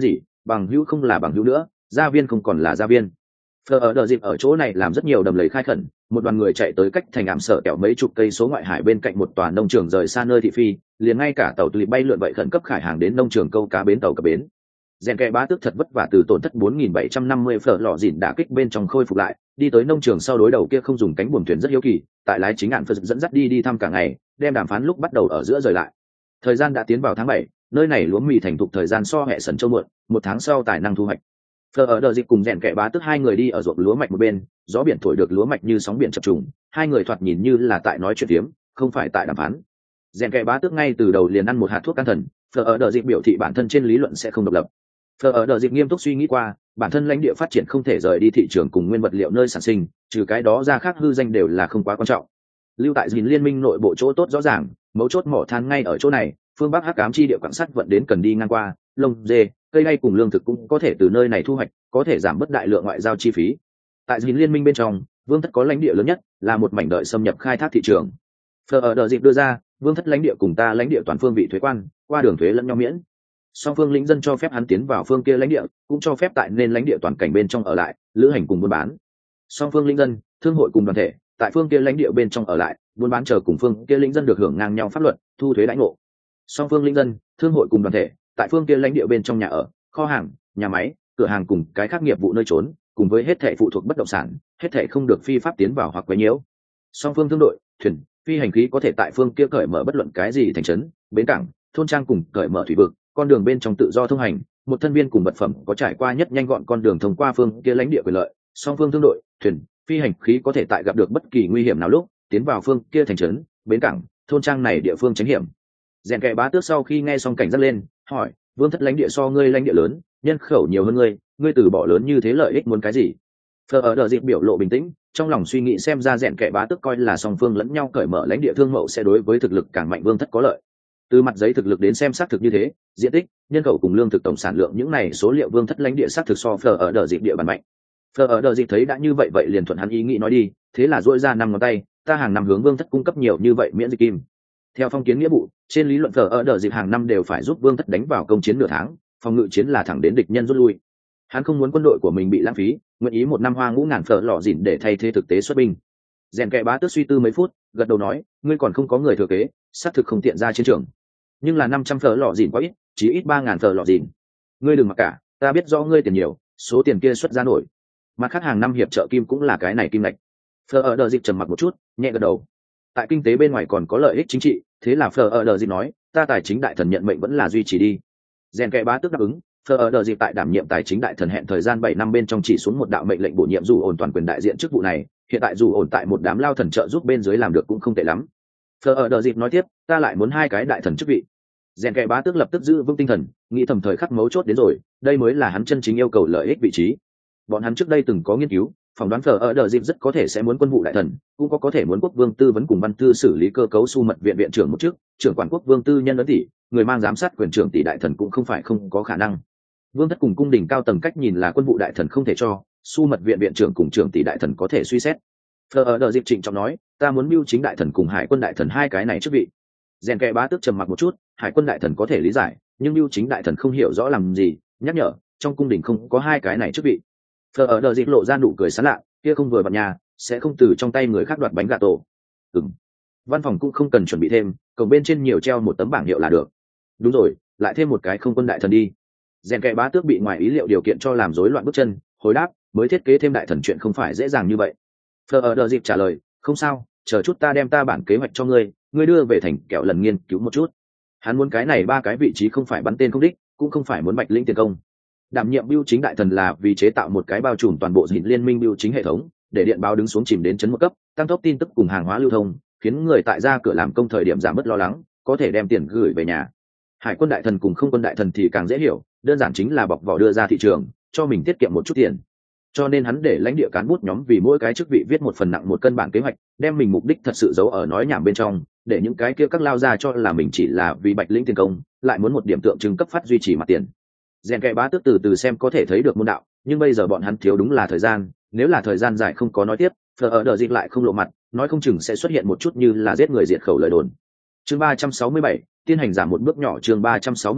bằng hữu không là bằng hữu nữa, gia viên không còn là gia viên. Phờ ở đợt dịp ở chỗ này làm rất nhiều đầm lầy khai khẩn, một đoàn người chạy tới cách thành ảm sở kẹo mấy chục cây số ngoại hải bên cạnh một tòa nông trường rời xa nơi thị phi, liền ngay cả tàu tùy bay lượn vậy khẩn cấp khải hàng đến nông trường câu cá bến tàu cập bến. Rèn kẹ bá tước thật vất vả từ tổn thất bốn nghìn bảy trăm năm mươi phở lò dìn đả kích bên trong khôi phục lại, đi tới nông trường sau đối đầu kia không dùng cánh buồm thuyền rất hiếu kỳ, tại lái chính ạn phật dẫn dắt đi đi thăm cả ngày, đem đàm phán lúc bắt đầu ở giữa rời lại. Thời gian đã tiến vào tháng bảy, nơi này lúa mì thành thục thời gian so hệ sần châu muộn, một tháng sau tài năng thu hoạch. Phờ ở đợt dịp cùng rèn kẹ bá tước hai người đi ở ruộng lúa mạch một bên, gió biển thổi được lúa mạch như sóng biển chập trùng, hai người thoạt nhìn như là tại nói chuyện tiếm, không phải tại đàm phán. Rèn kẹ bá tước ngay từ đầu liền ăn một hạt thuốc can thần, Phờ ở đợt dịp biểu thị bản thân trên lý luận sẽ không độc lập. Phờ ở đợt dịp nghiêm túc suy nghĩ qua, bản thân lãnh địa phát triển không thể rời đi thị trường cùng nguyên vật liệu nơi sản sinh, trừ cái đó ra khác hư danh đều là không quá quan trọng. Lưu tại gìn liên minh nội bộ chỗ tốt rõ ràng, mấu chốt mỏ than ngay ở chỗ này, phương bắc hắc ám chi địa quan sát vận đến cần đi ngang qua, lông dê, cây đay cùng lương thực cũng có thể từ nơi này thu hoạch, có thể giảm bớt đại lượng ngoại giao chi phí. Tại gìn liên minh bên trong, vương thất có lãnh địa lớn nhất, là một mảnh đợi xâm nhập khai thác thị trường. Phờ ở đợt dịp đưa ra, vương thất lãnh địa cùng ta lãnh địa toàn phương vị thuế quan, qua đường thuế lẫn nhau miễn. Song phương lĩnh dân cho phép hắn tiến vào phương kia lãnh địa, cũng cho phép tại nên lãnh địa toàn cảnh bên trong ở lại, lữ hành cùng buôn bán. Song phương lĩnh dân, thương hội cùng đoàn thể, tại phương kia lãnh địa bên trong ở lại, buôn bán chờ cùng phương kia lĩnh dân được hưởng ngang nhau pháp luật, thu thuế đãi ngộ. Song phương lĩnh dân, thương hội cùng đoàn thể, tại phương kia lãnh địa bên trong nhà ở, kho hàng, nhà máy, cửa hàng cùng cái khác nghiệp vụ nơi trốn, cùng với hết thảy phụ thuộc bất động sản, hết thảy không được phi pháp tiến vào hoặc quấy nhiễu. Song phương thương đội, thuyền, phi hành khí có thể tại phương kia cởi mở bất luận cái gì thành trấn, bến cảng, thôn trang cùng cởi mở thủy vực, con đường bên trong tự do thông hành, một thân viên cùng vật phẩm có trải qua nhất nhanh gọn con đường thông qua phương kia lãnh địa quyền lợi. Song phương thương đội, thuyền, phi hành khí có thể tại gặp được bất kỳ nguy hiểm nào lúc tiến vào phương kia thành trấn, bến cảng, thôn trang này địa phương tránh hiểm. Rèn kẹ bá tước sau khi nghe xong cảnh giác lên, hỏi, vương thất lãnh địa so ngươi lãnh địa lớn, nhân khẩu nhiều hơn ngươi, ngươi từ bỏ lớn như thế lợi ích muốn cái gì? Phờ ở đợt dịp biểu lộ bình tĩnh, trong lòng suy nghĩ xem ra rèn kẹ bá tước coi là song phương lẫn nhau cởi mở lãnh địa thương mậu sẽ đối với thực lực càng mạnh vương thất có lợi. Từ mặt giấy thực lực đến xem xác thực như thế, diện tích, nhân khẩu cùng lương thực tổng sản lượng những này số liệu vương thất lãnh địa xác thực so Phờ ở đợt dịp địa bàn mạnh. Phờ ở đợt dịp thấy đã như vậy vậy liền thuận hắn ý nghĩ nói đi, thế là duỗi ra năm ngón tay, ta hàng năm hướng vương thất cung cấp nhiều như vậy miễn dịch kim. Theo phong kiến nghĩa vụ, trên lý luận Phờ ở đợt dịp hàng năm đều phải giúp vương thất đánh vào công chiến nửa tháng, phòng ngự chiến là thẳng đến địch nhân rút lui. Hắn không muốn quân đội của mình bị lãng phí, nguyện ý một năm hoa ngũ ngàn phở lò dỉn để thay thế thực tế xuất binh. Rèn kẹ bá tước suy tư mấy phút, gật đầu nói, ngươi còn không có người thừa kế, xác thực không tiện ra chiến trường. Nhưng là năm trăm phở lò dỉn quá ít, chỉ ít ba ngàn phở lò dỉn. Ngươi đừng mặc cả, ta biết rõ ngươi tiền nhiều, số tiền kia xuất ra nổi. Mặt khác hàng năm hiệp trợ kim cũng là cái này kim lệch. Phở ở đợt dịp trầm mặc một chút, nhẹ gật đầu. Tại kinh tế bên ngoài còn có lợi ích chính trị, thế là Phở ở đợt dịp nói, ta tài chính đại thần nhận mệnh vẫn là duy trì đi. Rèn kẹ bá tước đáp ứng. Phờ ở đợt dịp tại đảm nhiệm tài chính đại thần hẹn thời gian bảy năm bên trong chỉ xuống một đạo mệnh lệnh bổ nhiệm dù ổn toàn quyền đại diện chức vụ này, hiện tại dù ổn tại một đám lao thần trợ giúp bên dưới làm được cũng không tệ lắm. Phờ ở đợt dịp nói tiếp, ta lại muốn hai cái đại thần chức vị. Rèn kẹ bá tước lập tức giữ vững tinh thần, nghĩ thầm thời khắc mấu chốt đến rồi, đây mới là hắn chân chính yêu cầu lợi ích vị trí. Bọn hắn trước đây từng có nghiên cứu, phỏng đoán Phờ ở đợt dịp rất có thể sẽ muốn quân vụ đại thần, cũng có có thể muốn quốc vương tư vấn cùng văn thư xử lý cơ cấu su mật viện viện trưởng một chức, trưởng quản quốc vương tư nhân ấn tỷ, người mang giám sát quyền trưởng tỷ đại thần cũng không phải không có khả năng. Vương thất cùng cung đình cao tầng cách nhìn là quân vụ đại thần không thể cho, su mật viện viện trưởng cùng trưởng tỷ đại thần có thể suy xét. Phờ ở đợt dịp trịnh trọng nói, ta muốn mưu chính đại thần cùng hải quân đại thần hai cái này chức vị. Rèn kẹ bá tước trầm mặc một chút, hải quân đại thần có thể lý giải, nhưng mưu chính đại thần không hiểu rõ làm gì, nhắc nhở, trong cung đình không có hai cái này chức vị. Phờ ở đợt dịp lộ ra nụ cười sán lạ, kia không vừa vào nhà, sẽ không từ trong tay người khác đoạt bánh gà tổ. Ừm, văn phòng cũng không cần chuẩn bị thêm, cổng bên trên nhiều treo một tấm bảng hiệu là được. Đúng rồi, lại thêm một cái không quân đại thần đi. Rèn kẹ bá tước bị ngoài ý liệu điều kiện cho làm rối loạn bước chân, hồi đáp, mới thiết kế thêm đại thần chuyện không phải dễ dàng như vậy. Phờ ở đợt dịp trả lời, không sao, chờ chút ta đem ta bản kế hoạch cho ngươi, ngươi đưa về thành kẹo lần nghiên cứu một chút. Hắn muốn cái này ba cái vị trí không phải bắn tên không đích, cũng không phải muốn bạch lĩnh tiền công. Đảm nhiệm bưu chính đại thần là vì chế tạo một cái bao trùm toàn bộ dịnh liên minh bưu chính hệ thống, để điện báo đứng xuống chìm đến chấn một cấp, tăng tốc tin tức cùng hàng hóa lưu thông, khiến người tại ra cửa làm công thời điểm giảm bớt lo lắng, có thể đem tiền gửi về nhà. Hải quân đại thần cùng không quân đại thần thì càng dễ hiểu, đơn giản chính là bọc vỏ đưa ra thị trường, cho mình tiết kiệm một chút tiền. Cho nên hắn để lãnh địa cán bút nhóm vì mỗi cái chức vị viết một phần nặng một cân bản kế hoạch, đem mình mục đích thật sự giấu ở nói nhảm bên trong, để những cái kia các lao ra cho là mình chỉ là vì bạch lĩnh tiền công, lại muốn một điểm tượng trưng cấp phát duy trì mặt tiền. Rèn kẹ bá tước từ từ xem có thể thấy được môn đạo, nhưng bây giờ bọn hắn thiếu đúng là thời gian, nếu là thời gian dài không có nói tiếp, Phờ ở đợt dịp lại không lộ mặt, nói không chừng sẽ xuất hiện một chút như là giết người diệt khẩu lời đồn. Chương ba trăm sáu mươi bảy, tiên hành giảm một bước nhỏ. Chương ba trăm sáu mươi bảy,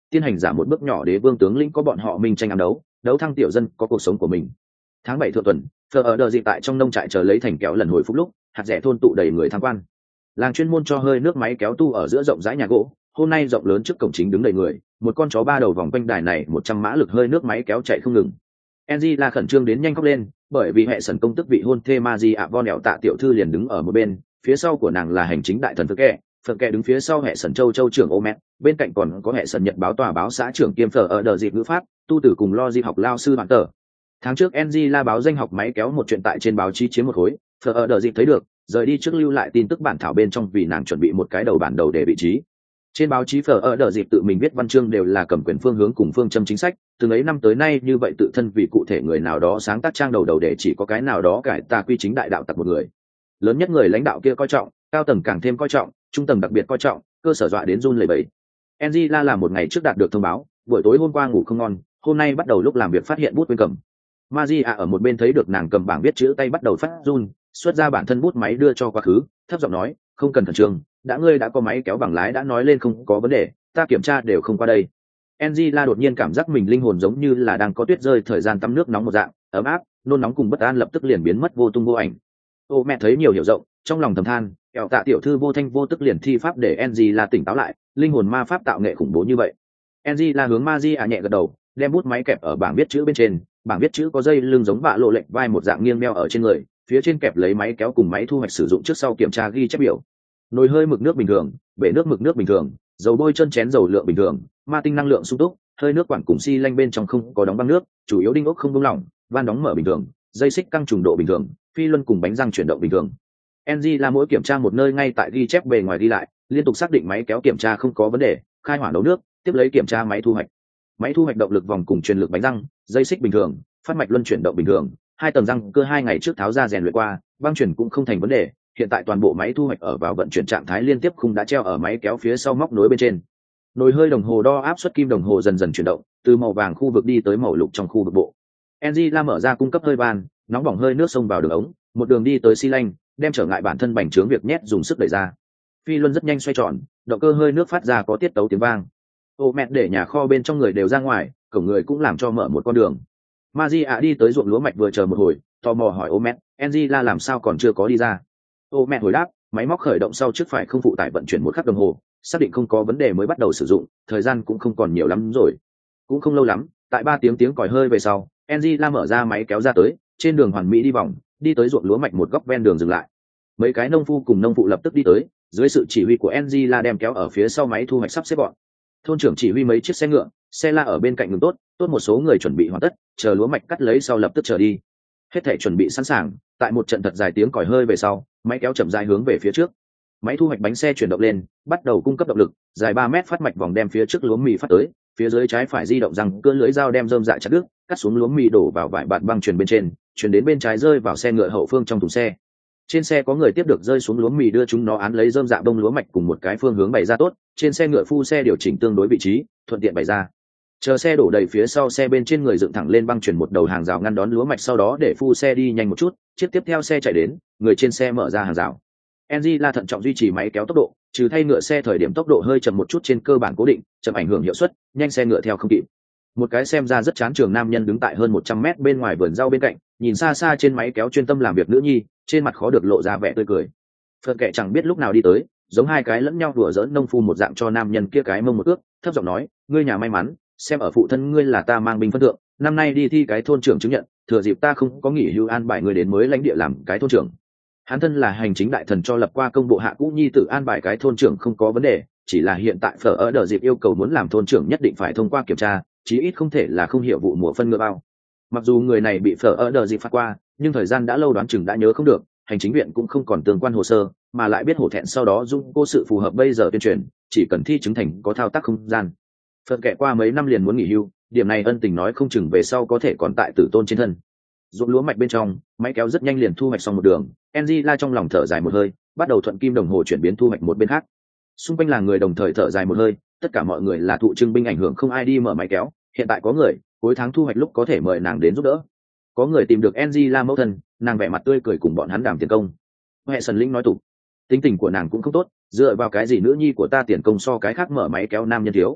tiên hành giả một bước nhỏ đế vương tướng lĩnh có bọn họ minh tranh ám đấu, đấu thăng tiểu dân có cuộc sống của mình. Tháng bảy thượng tuần, phở ở đờ dịp tại trong nông trại chờ lấy thành kéo lần hồi phúc lúc, hạt rẻ thôn tụ đầy người tham quan. Làng chuyên môn cho hơi nước máy kéo tu ở giữa rộng rãi nhà gỗ, hôm nay rộng lớn trước cổng chính đứng đầy người, một con chó ba đầu vòng quanh đài này một trăm mã lực hơi nước máy kéo chạy không ngừng. Angela khẩn trương đến nhanh khóc lên, bởi vì hệ sần công tức vị hôn thê Maji ạ Von Nẹo Tạ tiểu thư liền đứng ở một bên, phía sau của nàng là hành chính đại thần Phượng Kệ, Phượng Kệ đứng phía sau hệ sần châu châu trưởng Omet, bên cạnh còn có hệ sần nhật báo tòa báo xã trưởng kiêm phở ở đờ dịp ngữ pháp, tu tử cùng lo di học lao sư bản tờ. Tháng trước Angela báo danh học máy kéo một chuyện tại trên báo chí chiếm một khối, phở ở đờ dịp thấy được, rời đi trước lưu lại tin tức bản thảo bên trong vì nàng chuẩn bị một cái đầu bản đầu để vị trí. Trên báo chí phở ở đờ dịp tự mình viết văn chương đều là cầm quyền phương hướng cùng phương châm chính sách, từ ấy năm tới nay như vậy tự thân vì cụ thể người nào đó sáng tác trang đầu đầu để chỉ có cái nào đó cải tà quy chính đại đạo tặc một người. Lớn nhất người lãnh đạo kia coi trọng, cao tầng càng thêm coi trọng, trung tầng đặc biệt coi trọng, cơ sở dọa đến run lẩy bẩy. Angela là một ngày trước đạt được thông báo, buổi tối hôm qua ngủ không ngon, hôm nay bắt đầu lúc làm việc phát hiện bút quên cầm. Maria ở một bên thấy được nàng cầm bảng viết chữ tay bắt đầu phát run, xuất ra bản thân bút máy đưa cho quá khứ, thấp giọng nói, không cần khẩn trương, đã ngươi đã có máy kéo bằng lái đã nói lên không có vấn đề, ta kiểm tra đều không qua đây. Angela đột nhiên cảm giác mình linh hồn giống như là đang có tuyết rơi thời gian tắm nước nóng một dạng, ấm áp, nôn nóng cùng bất an lập tức liền biến mất vô tung vô ảnh. Ô mẹ thấy nhiều hiểu rộng, trong lòng thầm than, kẹo tạ tiểu thư vô thanh vô tức liền thi pháp để Angela tỉnh táo lại, linh hồn ma pháp tạo nghệ khủng bố như vậy. Angela hướng Maria nhẹ gật đầu, đem bút máy kẹp ở bảng viết chữ bên trên, bảng viết chữ có dây lưng giống bạ lộ lệnh vai một dạng nghiêng đeo ở trên người, phía trên kẹp lấy máy kéo cùng máy thu hoạch sử dụng trước sau kiểm tra ghi chép biểu. Nồi hơi mực nước bình thường, bể nước mực nước bình thường, dầu bôi chân chén dầu lượng bình thường, ma tinh năng lượng sung túc, hơi nước quản cùng xi lanh bên trong không có đóng băng nước, chủ yếu đinh ốc không buông lỏng, van đóng mở bình thường, dây xích căng trùng độ bình thường, phi luân cùng bánh răng chuyển động bình thường. Angela mỗi kiểm tra một nơi ngay tại ghi chép bề ngoài đi lại, liên tục xác định máy kéo kiểm tra không có vấn đề, khai hỏa nấu nước, tiếp lấy kiểm tra máy thu hoạch. Máy thu hoạch động lực vòng cùng truyền lực bánh răng, dây xích bình thường, phát mạch luân chuyển động bình thường, hai tầng răng cơ hai ngày trước tháo ra rèn luyện qua, băng chuyển cũng không thành vấn đề. Hiện tại toàn bộ máy thu hoạch ở vào vận chuyển trạng thái liên tiếp khung đã treo ở máy kéo phía sau móc nối bên trên. Nồi hơi đồng hồ đo áp suất kim đồng hồ dần dần chuyển động, từ màu vàng khu vực đi tới màu lục trong khu vực bộ. Angela mở ra cung cấp hơi van, nóng bỏng hơi nước xông vào đường ống, một đường đi tới xi lanh, đem trở ngại bản thân bành trướng việc nhét dùng sức đẩy ra. Phi luân rất nhanh xoay tròn, động cơ hơi nước phát ra có tiết tấu tiếng vang. Ô mẹ để nhà kho bên trong người đều ra ngoài, cổng người cũng làm cho mở một con đường. Maria đi tới ruộng lúa mạch vừa chờ một hồi, tò mò hỏi ô mẹ, Angela làm sao còn chưa có đi ra? Ô mẹ hồi đáp, máy móc khởi động sau trước phải không phụ tải vận chuyển một khắc đồng hồ, xác định không có vấn đề mới bắt đầu sử dụng, thời gian cũng không còn nhiều lắm rồi. Cũng không lâu lắm, tại ba tiếng tiếng còi hơi về sau, Angela mở ra máy kéo ra tới, trên đường hoàn mỹ đi vòng, đi tới ruộng lúa mạch một góc ven đường dừng lại. Mấy cái nông phu cùng nông phụ lập tức đi tới, dưới sự chỉ huy của Angela đem kéo ở phía sau máy thu hoạch sắp xếp gọn. Thôn trưởng chỉ huy mấy chiếc xe ngựa, xe la ở bên cạnh ngừng tốt, tốt một số người chuẩn bị hoàn tất, chờ lúa mạch cắt lấy sau lập tức trở đi. Hết thảy chuẩn bị sẵn sàng, tại một trận thật dài tiếng còi hơi về sau, máy kéo chậm rãi hướng về phía trước. Máy thu hoạch bánh xe chuyển động lên, bắt đầu cung cấp động lực, dài ba mét phát mạch vòng đem phía trước lúa mì phát tới, phía dưới trái phải di động rằng cưa lưỡi dao đem rơm dạ chặt đứt, cắt xuống lúa mì đổ vào vải bạt băng truyền bên trên, chuyển đến bên trái rơi vào xe ngựa hậu phương trong thùng xe. Trên xe có người tiếp được rơi xuống lúa mì đưa chúng nó án lấy rơm dạ bông lúa mạch cùng một cái phương hướng bày ra tốt, trên xe ngựa phu xe điều chỉnh tương đối vị trí, thuận tiện bày ra. Chờ xe đổ đầy phía sau xe bên trên người dựng thẳng lên băng chuyển một đầu hàng rào ngăn đón lúa mạch, sau đó để phu xe đi nhanh một chút, chiếc tiếp theo xe chạy đến, người trên xe mở ra hàng rào. Angela thận trọng duy trì máy kéo tốc độ, trừ thay ngựa xe thời điểm tốc độ hơi chậm một chút trên cơ bản cố định, chậm ảnh hưởng hiệu suất, nhanh xe ngựa theo không kịp. Một cái xem ra rất chán trường nam nhân đứng tại hơn một trăm mét bên ngoài vườn rau bên cạnh, nhìn xa xa trên máy kéo chuyên tâm làm việc nữ nhi, trên mặt khó được lộ ra vẻ tươi cười. Phật kệ chẳng biết lúc nào đi tới, giống hai cái lẫn nhau đùa giỡn nông phu một dạng cho nam nhân kia cái mông một ước, thấp giọng nói, ngươi nhà may mắn, xem ở phụ thân ngươi là ta mang binh phân thượng, năm nay đi thi cái thôn trưởng chứng nhận, thừa dịp ta không có nghỉ hưu an bài người đến mới lãnh địa làm cái thôn trưởng. Hắn thân là hành chính đại thần cho lập qua công bộ hạ cũ nhi tự an bài cái thôn trưởng không có vấn đề, chỉ là hiện tại phở ở đờ dịp yêu cầu muốn làm thôn trưởng nhất định phải thông qua kiểm tra, chí ít không thể là không hiểu vụ mùa phân ngựa bao. Mặc dù người này bị phở ở đờ dịp phạt qua, nhưng thời gian đã lâu đoán chừng đã nhớ không được, hành chính viện cũng không còn tương quan hồ sơ, mà lại biết hổ thẹn sau đó dung cô sự phù hợp bây giờ tuyên truyền, chỉ cần thi chứng thành có thao tác không gian. Phật kệ qua mấy năm liền muốn nghỉ hưu, điểm này ân tình nói không chừng về sau có thể còn tại tử tôn trên thân. Ruộng lúa mạch bên trong, máy kéo rất nhanh liền thu hoạch xong một đường, Angela trong lòng thở dài một hơi, bắt đầu thuận kim đồng hồ chuyển biến thu hoạch một bên khác. Xung quanh là người đồng thời thở dài một hơi, tất cả mọi người là thụ trưng binh ảnh hưởng không ai đi mở máy kéo, hiện tại có người, cuối tháng thu hoạch lúc có thể mời nàng đến giúp đỡ. Có người tìm được Angela mẫu thân, nàng vẻ mặt tươi cười cùng bọn hắn đàm tiền công. Hệ Sần Linh nói tục, tính tình của nàng cũng không tốt, dựa vào cái gì nữ nhi của ta tiền công so cái khác mở máy kéo nam nhân thiếu.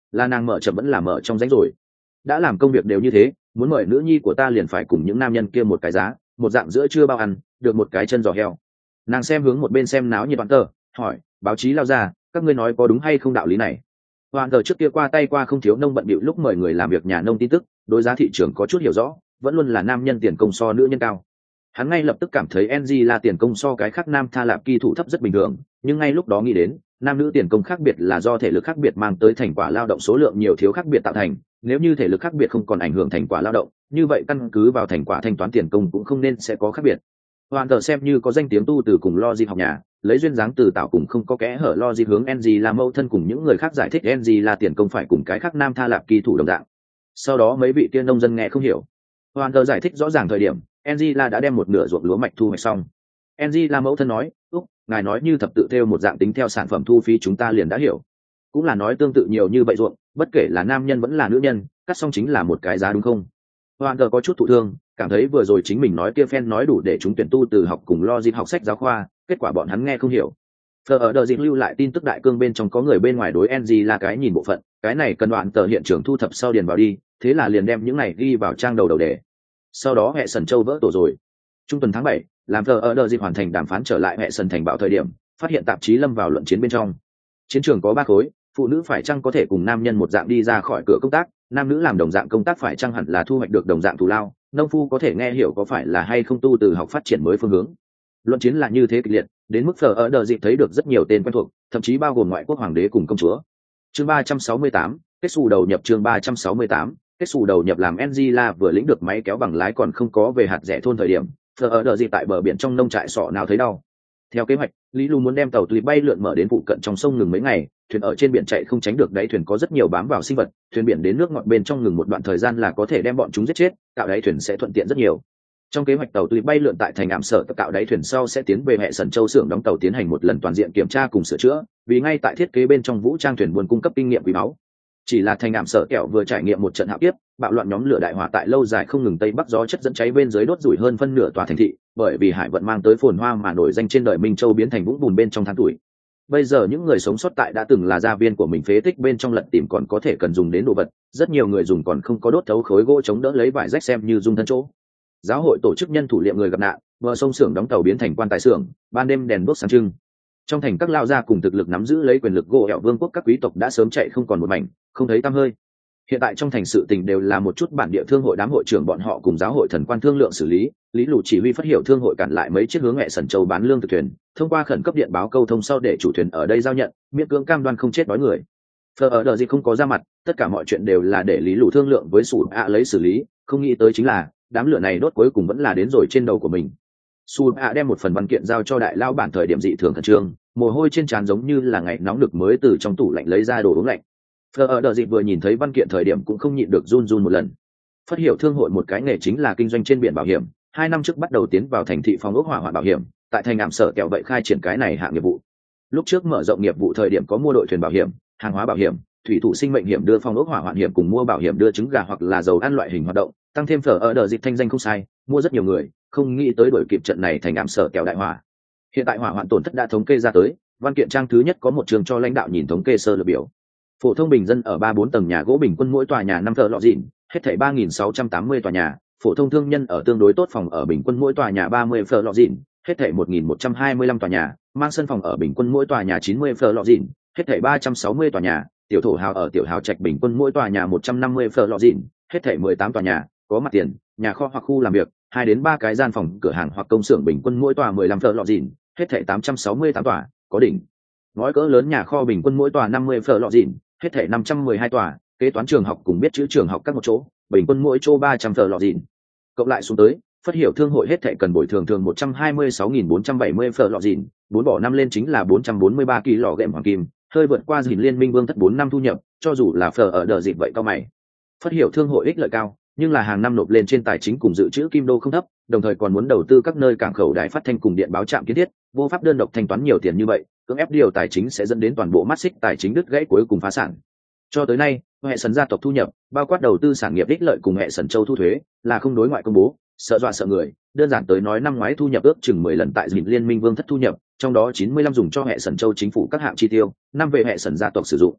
là nàng mở chậm vẫn là mở trong ránh rồi. Đã làm công việc đều như thế, muốn mời nữ nhi của ta liền phải cùng những nam nhân kia một cái giá, một dạng giữa chưa bao ăn được một cái chân giò heo. Nàng xem hướng một bên xem náo nhiệt bạn tờ, hỏi báo chí lao ra, các ngươi nói có đúng hay không đạo lý này. Hoàn tờ trước kia qua tay qua không thiếu nông bận bịu lúc mời người làm việc nhà nông tin tức, đối giá thị trường có chút hiểu rõ, vẫn luôn là nam nhân tiền công so nữ nhân cao. Hắn ngay lập tức cảm thấy en giê là tiền công so cái khác nam tha lạp kỳ thủ thấp rất bình thường, nhưng ngay lúc đó nghĩ đến nam nữ tiền công khác biệt là do thể lực khác biệt mang tới thành quả lao động số lượng nhiều thiếu khác biệt tạo thành. Nếu như thể lực khác biệt không còn ảnh hưởng thành quả lao động, như vậy căn cứ vào thành quả thanh toán tiền công cũng không nên sẽ có khác biệt. Hoàn tờ xem như có danh tiếng tu từ cùng logic học nhà, lấy duyên dáng từ tạo cùng không có kẽ hở logic hướng en giê là mâu thân cùng những người khác giải thích en giê là tiền công phải cùng cái khác nam tha lạp kỳ thủ đồng dạng. Sau đó mấy vị kia nông dân nghe không hiểu. Hoàn tờ giải thích rõ ràng thời điểm, en giê là đã đem một nửa ruộng lúa mạch thu hoạch xong. en giê là mẫu thân nói, úc, ngài nói như thập tự theo một dạng tính theo sản phẩm thu phí chúng ta liền đã hiểu. Cũng là nói tương tự nhiều như vậy ruộng, bất kể là nam nhân vẫn là nữ nhân, cắt xong chính là một cái giá đúng không? Hoàn tờ có chút thụ thương, cảm thấy vừa rồi chính mình nói kia phen nói đủ để chúng tuyển tu từ học cùng logic học sách giáo khoa, kết quả bọn hắn nghe không hiểu. Phờ ở đợt dịch lưu lại tin tức đại cương bên trong có người bên ngoài đối en giê là cái nhìn bộ phận, cái này cần đoạn tờ hiện trường thu thập sau điền vào đi, thế là liền đem những này ghi vào trang đầu đầu đề. Sau đó hệ sần châu vỡ tổ rồi. Trung tuần tháng bảy, làm Phờ ở đợt dịch hoàn thành đàm phán trở lại hệ sần thành bảo thời điểm, phát hiện tạp chí lâm vào luận chiến bên trong. Chiến trường có ba khối, phụ nữ phải chăng có thể cùng nam nhân một dạng đi ra khỏi cửa công tác, nam nữ làm đồng dạng công tác phải chăng hẳn là thu hoạch được đồng dạng thù lao, nông phu có thể nghe hiểu có phải là hay không tu từ học phát triển mới phương hướng. Luận chiến là như thế kịch liệt, đến mức Phờ ở đợt dịch thấy được rất nhiều tên quen thuộc, thậm chí bao gồm ngoại quốc hoàng đế cùng công chúa. Chương ba trăm sáu mươi tám, kết xù đầu nhập chương ba trăm sáu mươi tám, kết xù đầu nhập làm Angela vừa lĩnh được máy kéo bằng lái còn không có về hạt rẻ thôn thời điểm, Phờ ở đợt dịch tại bờ biển trong nông trại sọ nào thấy đau. Theo kế hoạch, Lý Lu muốn đem tàu tùy bay lượn mở đến phụ cận trong sông ngừng mấy ngày, thuyền ở trên biển chạy không tránh được đáy thuyền có rất nhiều bám vào sinh vật, thuyền biển đến nước ngọt bên trong ngừng một đoạn thời gian là có thể đem bọn chúng giết chết, cạo đáy thuyền sẽ thuận tiện rất nhiều. Trong kế hoạch tàu tùy bay lượn tại thành ảm sở cạo đáy thuyền sau sẽ tiến về hệ sần châu xưởng đóng tàu tiến hành một lần toàn diện kiểm tra cùng sửa chữa, vì ngay tại thiết kế bên trong vũ trang thuyền buồn cung cấp kinh nghiệm quý báu. Chỉ là thành ảm sở kẹo vừa trải nghiệm một trận hạo kiếp, bạo loạn nhóm lửa đại hỏa tại lâu dài không ngừng tây bắc gió chất dẫn cháy bên dưới đốt rủi hơn phân nửa tòa thành thị, bởi vì hải vận mang tới phồn hoa mà nổi danh trên đời Minh Châu biến thành vũng bùn bên trong tháng tuổi. Bây giờ những người sống sót tại đã từng là gia viên của mình phế tích bên trong lật tìm còn có thể cần dùng đến đồ vật, rất nhiều người dùng còn không có đốt thấu khối gỗ chống đỡ lấy vải rách xem như dung thân chỗ. Giáo hội tổ chức nhân thủ liệm người gặp nạn, bờ sông xưởng đóng tàu biến thành quan tài xưởng, ban đêm đèn đuốc sáng trưng. Trong thành các lao gia cùng thực lực nắm giữ lấy quyền lực gỗ ẻo vương quốc các quý tộc đã sớm chạy không còn một mảnh, không thấy tăm hơi. Hiện tại trong thành sự tình đều là một chút bản địa thương hội đám hội trưởng bọn họ cùng giáo hội thần quan thương lượng xử lý, Lý Lù chỉ huy phát hiểu thương hội cản lại mấy chiếc hướng mẹ sần châu bán lương thực thuyền, thông qua khẩn cấp điện báo câu thông sau để chủ thuyền ở đây giao nhận, miễn cưỡng cam đoan không chết đói người. Phờ ở đợt gì không có ra mặt, tất cả mọi chuyện đều là để Lý Lù thương lượng với Sủ ạ lấy xử lý, không nghĩ tới chính là đám lửa này đốt cuối cùng vẫn là đến rồi trên đầu của mình. Sủ ạ đem một phần văn kiện giao cho đại lao bản thời điểm dị thường khẩn trương, mồ hôi trên trán giống như là ngày nóng nực mới từ trong tủ lạnh lấy ra đồ uống lạnh. Phờ ở đợt dịp vừa nhìn thấy văn kiện thời điểm cũng không nhịn được run run một lần. Phát hiểu thương hội một cái nghề chính là kinh doanh trên biển bảo hiểm, hai năm trước bắt đầu tiến vào thành thị phòng ốc hỏa hoạn bảo hiểm, tại thành ảm sở kẹo vậy khai triển cái này hạng nghiệp vụ. Lúc trước mở rộng nghiệp vụ thời điểm có mua đội thuyền bảo hiểm, hàng hóa bảo hiểm, thủy thủ sinh mệnh hiểm đưa phòng ốc hỏa hoạn hiểm cùng mua bảo hiểm đưa trứng gà hoặc là dầu ăn loại hình hoạt động, tăng thêm Phờ ở đợt dịp thanh danh không sai, mua rất nhiều người, không nghĩ tới đổi kịp trận này thành ảm sở kẹo đại hỏa. Hiện tại hỏa hoạn tổn thất đã thống kê ra tới, văn kiện trang thứ nhất có một trường cho lãnh đạo nhìn thống kê sơ lược biểu. Phổ thông bình dân ở ba bốn tầng nhà gỗ bình quân mỗi tòa nhà năm thợ lọ dịn, hết thảy ba nghìn sáu trăm tám mươi tòa nhà, phổ thông thương nhân ở tương đối tốt phòng ở bình quân mỗi tòa nhà ba mươi thợ lọ dịn, hết thảy một nghìn một trăm hai mươi lăm tòa nhà, mang sân phòng ở bình quân mỗi tòa nhà chín mươi thợ lọ dịn, hết thảy ba trăm sáu mươi tòa nhà, tiểu thổ hào ở tiểu hào trạch bình quân mỗi tòa nhà một trăm năm mươi thợ lọ dịn, hết thảy mười tám tòa nhà, có mặt tiền, nhà kho hoặc khu làm việc, hai đến ba cái gian phòng, cửa hàng hoặc công xưởng bình quân mỗi tòa mười lăm thợ lọ dịn, hết thảy tám trăm sáu mươi tám tòa, có đỉnh ngói cỡ lớn nhà kho bình quân mỗi tòa năm mươi thợ lọ dịn, hết thảy năm trăm mười hai tòa, kế toán trường học cùng biết chữ trường học các một chỗ, bình quân mỗi chỗ ba trăm thợ lọ dịn. Cộng lại xuống tới, phát hiểu thương hội hết thảy cần bồi thường thường một trăm hai mươi sáu nghìn bốn trăm bảy mươi thợ lọ dịn, bốn bỏ năm lên chính là bốn trăm bốn mươi ba kỳ lọ gệm hoàng kim, hơi vượt qua dìn liên minh vương thất bốn năm thu nhập, cho dù là phở ở đợt dịp vậy cao mày. Phát hiểu thương hội ích lợi cao, nhưng là hàng năm nộp lên trên tài chính cùng dự trữ kim đô không thấp, đồng thời còn muốn đầu tư các nơi cảng khẩu đài phát thanh cùng điện báo trạm kiến thiết, vô pháp đơn độc thanh toán nhiều tiền như vậy, cưỡng ép điều tài chính sẽ dẫn đến toàn bộ mắt xích tài chính đứt gãy cuối cùng phá sản. Cho tới nay, hệ sần gia tộc thu nhập, bao quát đầu tư sản nghiệp ích lợi cùng hệ sần châu thu thuế, là không đối ngoại công bố, sợ dọa sợ người, đơn giản tới nói năm ngoái thu nhập ước chừng mười lần tại dìn liên minh vương thất thu nhập, trong đó chín mươi lăm dùng cho hệ sần châu chính phủ các hạng chi tiêu, năm về hệ sần gia tộc sử dụng.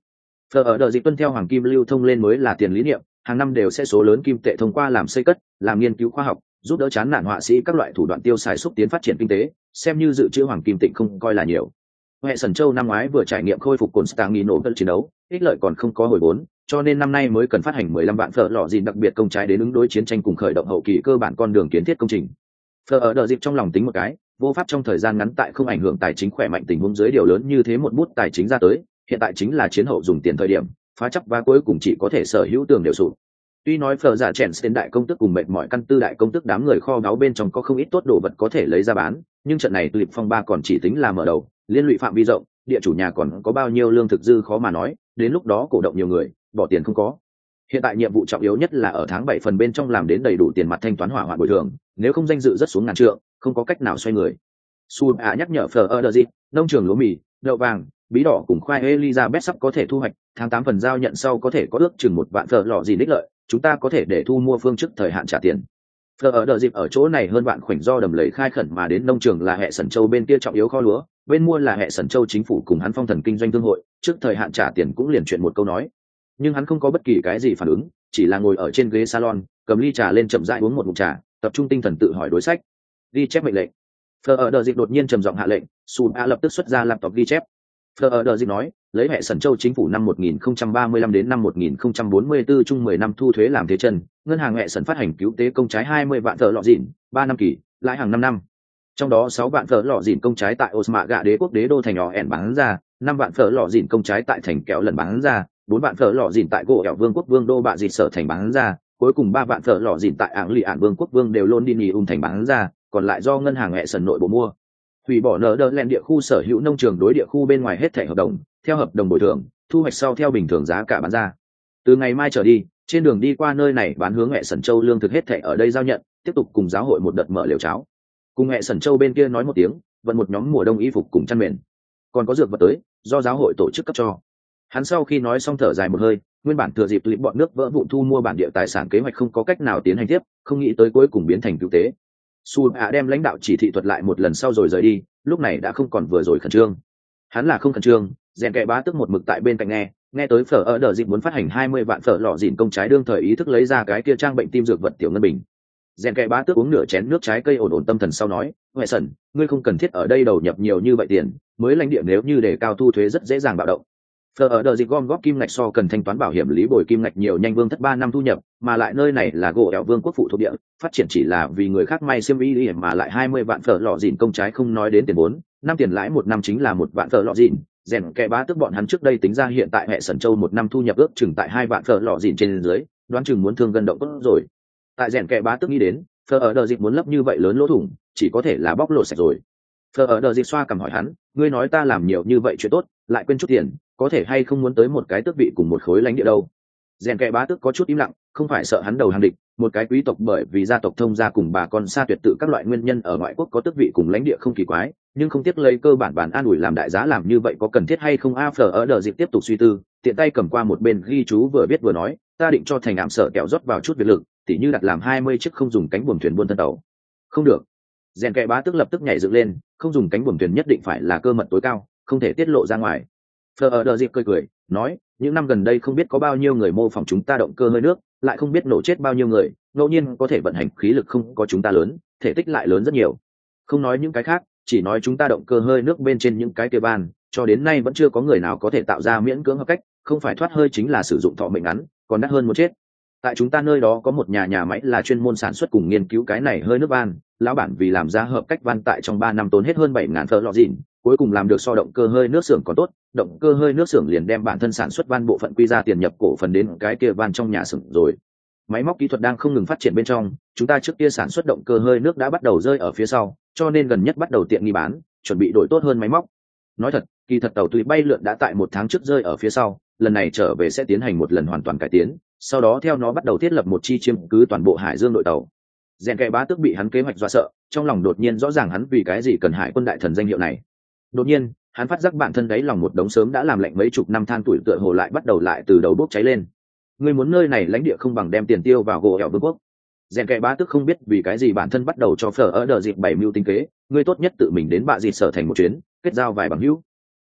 Phở ở đợt dịch tuân theo hoàng kim lưu thông lên mới là tiền lý niệm, hàng năm đều sẽ số lớn kim tệ thông qua làm xây cất, làm nghiên cứu khoa học, giúp đỡ chán nản họa sĩ các loại thủ đoạn tiêu xài xúc tiến phát triển kinh tế, xem như dự trữ hoàng kim tịnh không coi là nhiều. Hệ Sẩn Châu năm ngoái vừa trải nghiệm khôi phục Constantino cận chiến đấu, ích lợi còn không có hồi vốn, cho nên năm nay mới cần phát hành mười lăm vạn phở lọ dìn đặc biệt công trái đến ứng đối chiến tranh cùng khởi động hậu kỳ cơ bản con đường kiến thiết công trình. Phở ở đợt dịp trong lòng tính một cái, vô pháp trong thời gian ngắn tại không ảnh hưởng tài chính khỏe mạnh tình huống dưới điều lớn như thế một bút tài chính ra tới, hiện tại chính là chiến hậu dùng tiền thời điểm, phá chấp và cuối cùng chỉ có thể sở hữu tường đều sụp. Tuy nói phở giả chèn tên đại công tức cùng mệt mỏi căn tư đại công tức đám người kho báu bên trong có không ít tốt đồ vật có thể lấy ra bán, nhưng trận này tulip phong ba còn chỉ tính là mở đầu, liên lụy phạm vi rộng, địa chủ nhà còn có bao nhiêu lương thực dư khó mà nói, đến lúc đó cổ động nhiều người, bỏ tiền không có. Hiện tại nhiệm vụ trọng yếu nhất là ở tháng bảy phần bên trong làm đến đầy đủ tiền mặt thanh toán hỏa hoạn bồi thường, nếu không danh dự rất xuống ngàn trượng, không có cách nào xoay người. Su ạ nhắc nhở phở ở đợt gì, nông trường lúa mì, đậu vàng, bí đỏ cùng khoai Elizabeth sắp có thể thu hoạch, tháng tám phần giao nhận sau có thể có ước chừng một vạn phở lọ gì đích lợi, chúng ta có thể để thu mua phương trước thời hạn trả tiền. Phở ở đợt dịp ở chỗ này hơn vạn khoảnh do đầm lầy khai khẩn mà đến nông trường là hệ Sẩn Châu bên kia trọng yếu kho lúa, bên mua là hệ Sẩn Châu chính phủ cùng hắn phong thần kinh doanh thương hội, trước thời hạn trả tiền cũng liền chuyện một câu nói. Nhưng hắn không có bất kỳ cái gì phản ứng, chỉ là ngồi ở trên ghế salon, cầm ly trà lên chậm rãi uống một ngụm trà, tập trung tinh thần tự hỏi đối sách. Ghi chép mệnh lệnh. Phở ở đợt dịp đột nhiên trầm giọng hạ lệnh, Sun A lập tức xuất ra laptop ghi chép. Phở ở đợt dịp nói, lấy hệ Sẩn Châu chính phủ năm một nghìn không trăm ba mươi lăm đến năm một nghìn không trăm bốn mươi tư chung mười năm thu thuế làm thế chân, ngân hàng hệ Sẩn phát hành cứu tế công trái hai mươi vạn phở lọ dịn, ba năm kỳ, lãi hàng năm năm. Trong đó sáu vạn phở lọ dịn công trái tại Osmaga đế quốc đế đô thành nhỏ ẻn bán ra, năm vạn phở lọ dịn công trái tại thành kẹo lần bán ra, bốn vạn phở lọ dịn tại gỗ ẻo vương quốc vương đô bạ dịt sở thành bán ra, cuối cùng ba vạn phở lọ dịn tại ảng lì ản vương quốc vương đều Londinium thành bán ra, còn lại do ngân hàng hệ Sẩn nội bộ mua. Hủy bỏ nợ đỡ len địa khu sở hữu nông trường đối địa khu bên ngoài hết thẻ hợp đồng, theo hợp đồng bồi thường, thu hoạch sau theo bình thường giá cả bán ra. Từ ngày mai trở đi, trên đường đi qua nơi này bán hướng hệ Sẩn Châu lương thực hết thẻ ở đây giao nhận, tiếp tục cùng giáo hội một đợt mở liều cháo. Cùng hệ Sẩn Châu bên kia nói một tiếng, vận một nhóm mùa đông y phục cùng chăn mền. Còn có dược vật tới, do giáo hội tổ chức cấp cho. Hắn sau khi nói xong thở dài một hơi, nguyên bản thừa dịp lịp bọn nước vỡ vụn thu mua bản địa tài sản kế hoạch không có cách nào tiến hành tiếp, không nghĩ tới cuối cùng biến thành cứu tế. Su ạ đem lãnh đạo chỉ thị thuật lại một lần sau rồi rời đi, lúc này đã không còn vừa rồi khẩn trương. Hắn là không khẩn trương, rèn kệ bá tức một mực tại bên cạnh nghe, nghe tới phở ở đợt dịp muốn phát hành hai mươi vạn phở lọ dìn công trái đương thời ý thức lấy ra cái kia trang bệnh tim dược vật tiểu ngân bình. Rèn kệ bá tức uống nửa chén nước trái cây ổn ổn tâm thần sau nói, "Huệ Sẩn, ngươi không cần thiết ở đây đầu nhập nhiều như vậy tiền, mới lãnh địa nếu như để cao thu thuế rất dễ dàng bạo động." Phở ở đợt dịp gom góp kim ngạch so cần thanh toán bảo hiểm lý bồi kim ngạch nhiều nhanh vương thất ba năm thu nhập, mà lại nơi này là gỗ ẻo vương quốc phụ thuộc địa, phát triển chỉ là vì người khác may xiêm y mà lại hai mươi vạn phở lọ dìn công trái không nói đến tiền vốn, năm tiền lãi một năm chính là một vạn phở lọ dìn, rèn kệ bá tức bọn hắn trước đây tính ra hiện tại hệ Sẩn Châu một năm thu nhập ước chừng tại hai vạn phở lọ dìn trên dưới, đoán chừng muốn thương gần động tốt rồi. Tại rèn kệ bá tức nghĩ đến, phở ở đợt dịp muốn lấp như vậy lớn lỗ thủng, chỉ có thể là bóc lột sạch rồi. Phở ở đợt dịp xoa cằm hỏi hắn, ngươi nói ta làm nhiều như vậy chuyện tốt, lại quên chút tiền, có thể hay không muốn tới một cái tước vị cùng một khối lãnh địa đâu? Rèn kệ bá tước có chút im lặng, không phải sợ hắn đầu hàng địch, một cái quý tộc bởi vì gia tộc thông gia cùng bà con xa tuyệt tự các loại nguyên nhân ở ngoại quốc có tước vị cùng lãnh địa không kỳ quái, nhưng không tiếc lấy cơ bản bản an ủi làm đại giá làm như vậy có cần thiết hay không? A Phở ở đợt dịp tiếp tục suy tư, tiện tay cầm qua một bên ghi chú vừa viết vừa nói, ta định cho thành ảm sở kẹo rót vào chút việc lực, tỉ như đặt làm hai mươi chiếc không dùng cánh buồm thuyền buôn thân tàu. Không được. Rèn kệ bá tước lập tức nhảy dựng lên, không dùng cánh buồm thuyền nhất định phải là cơ mật tối cao, không thể tiết lộ ra ngoài. Phở ở đợt dịp cười cười, nói, những năm gần đây không biết có bao nhiêu người mô phỏng chúng ta động cơ hơi nước, lại không biết nổ chết bao nhiêu người, ngẫu nhiên có thể vận hành khí lực không có chúng ta lớn, thể tích lại lớn rất nhiều. Không nói những cái khác, chỉ nói chúng ta động cơ hơi nước bên trên những cái kia van, cho đến nay vẫn chưa có người nào có thể tạo ra miễn cưỡng hợp cách, không phải thoát hơi chính là sử dụng thọ mệnh ngắn, còn đắt hơn một chết. Tại chúng ta nơi đó có một nhà nhà máy là chuyên môn sản xuất cùng nghiên cứu cái này hơi nước van, lão bản vì làm ra hợp cách van tại trong ba năm tốn hết hơn bảy ngàn phở lọ dìn, cuối cùng làm được so động cơ hơi nước xưởng còn tốt, động cơ hơi nước xưởng liền đem bản thân sản xuất van bộ phận quy ra tiền nhập cổ phần đến cái kia van trong nhà xưởng rồi. Máy móc kỹ thuật đang không ngừng phát triển bên trong, chúng ta trước kia sản xuất động cơ hơi nước đã bắt đầu rơi ở phía sau, cho nên gần nhất bắt đầu tiện nghi bán, chuẩn bị đổi tốt hơn máy móc. Nói thật, kỳ thật tàu tùy bay lượn đã tại một tháng trước rơi ở phía sau, lần này trở về sẽ tiến hành một lần hoàn toàn cải tiến, sau đó theo nó bắt đầu thiết lập một chi chiếm cứ toàn bộ hải dương đội tàu. Rèn kệ bá tước bị hắn kế hoạch dọa sợ, trong lòng đột nhiên rõ ràng hắn vì cái gì cần hải quân đại thần danh hiệu này. Đột nhiên, hắn phát giác bản thân đáy lòng một đống sớm đã làm lạnh mấy chục năm than tuổi tựa hồ lại bắt đầu lại từ đầu bốc cháy lên. Ngươi muốn nơi này lãnh địa không bằng đem tiền tiêu vào gỗ ẻo vương quốc. Rèn kệ bá tước không biết vì cái gì bản thân bắt đầu cho Phở ở đợt dịp bảy mưu tinh kế, ngươi tốt nhất tự mình đến bạ dịt sở thành một chuyến, kết giao vài bằng hữu.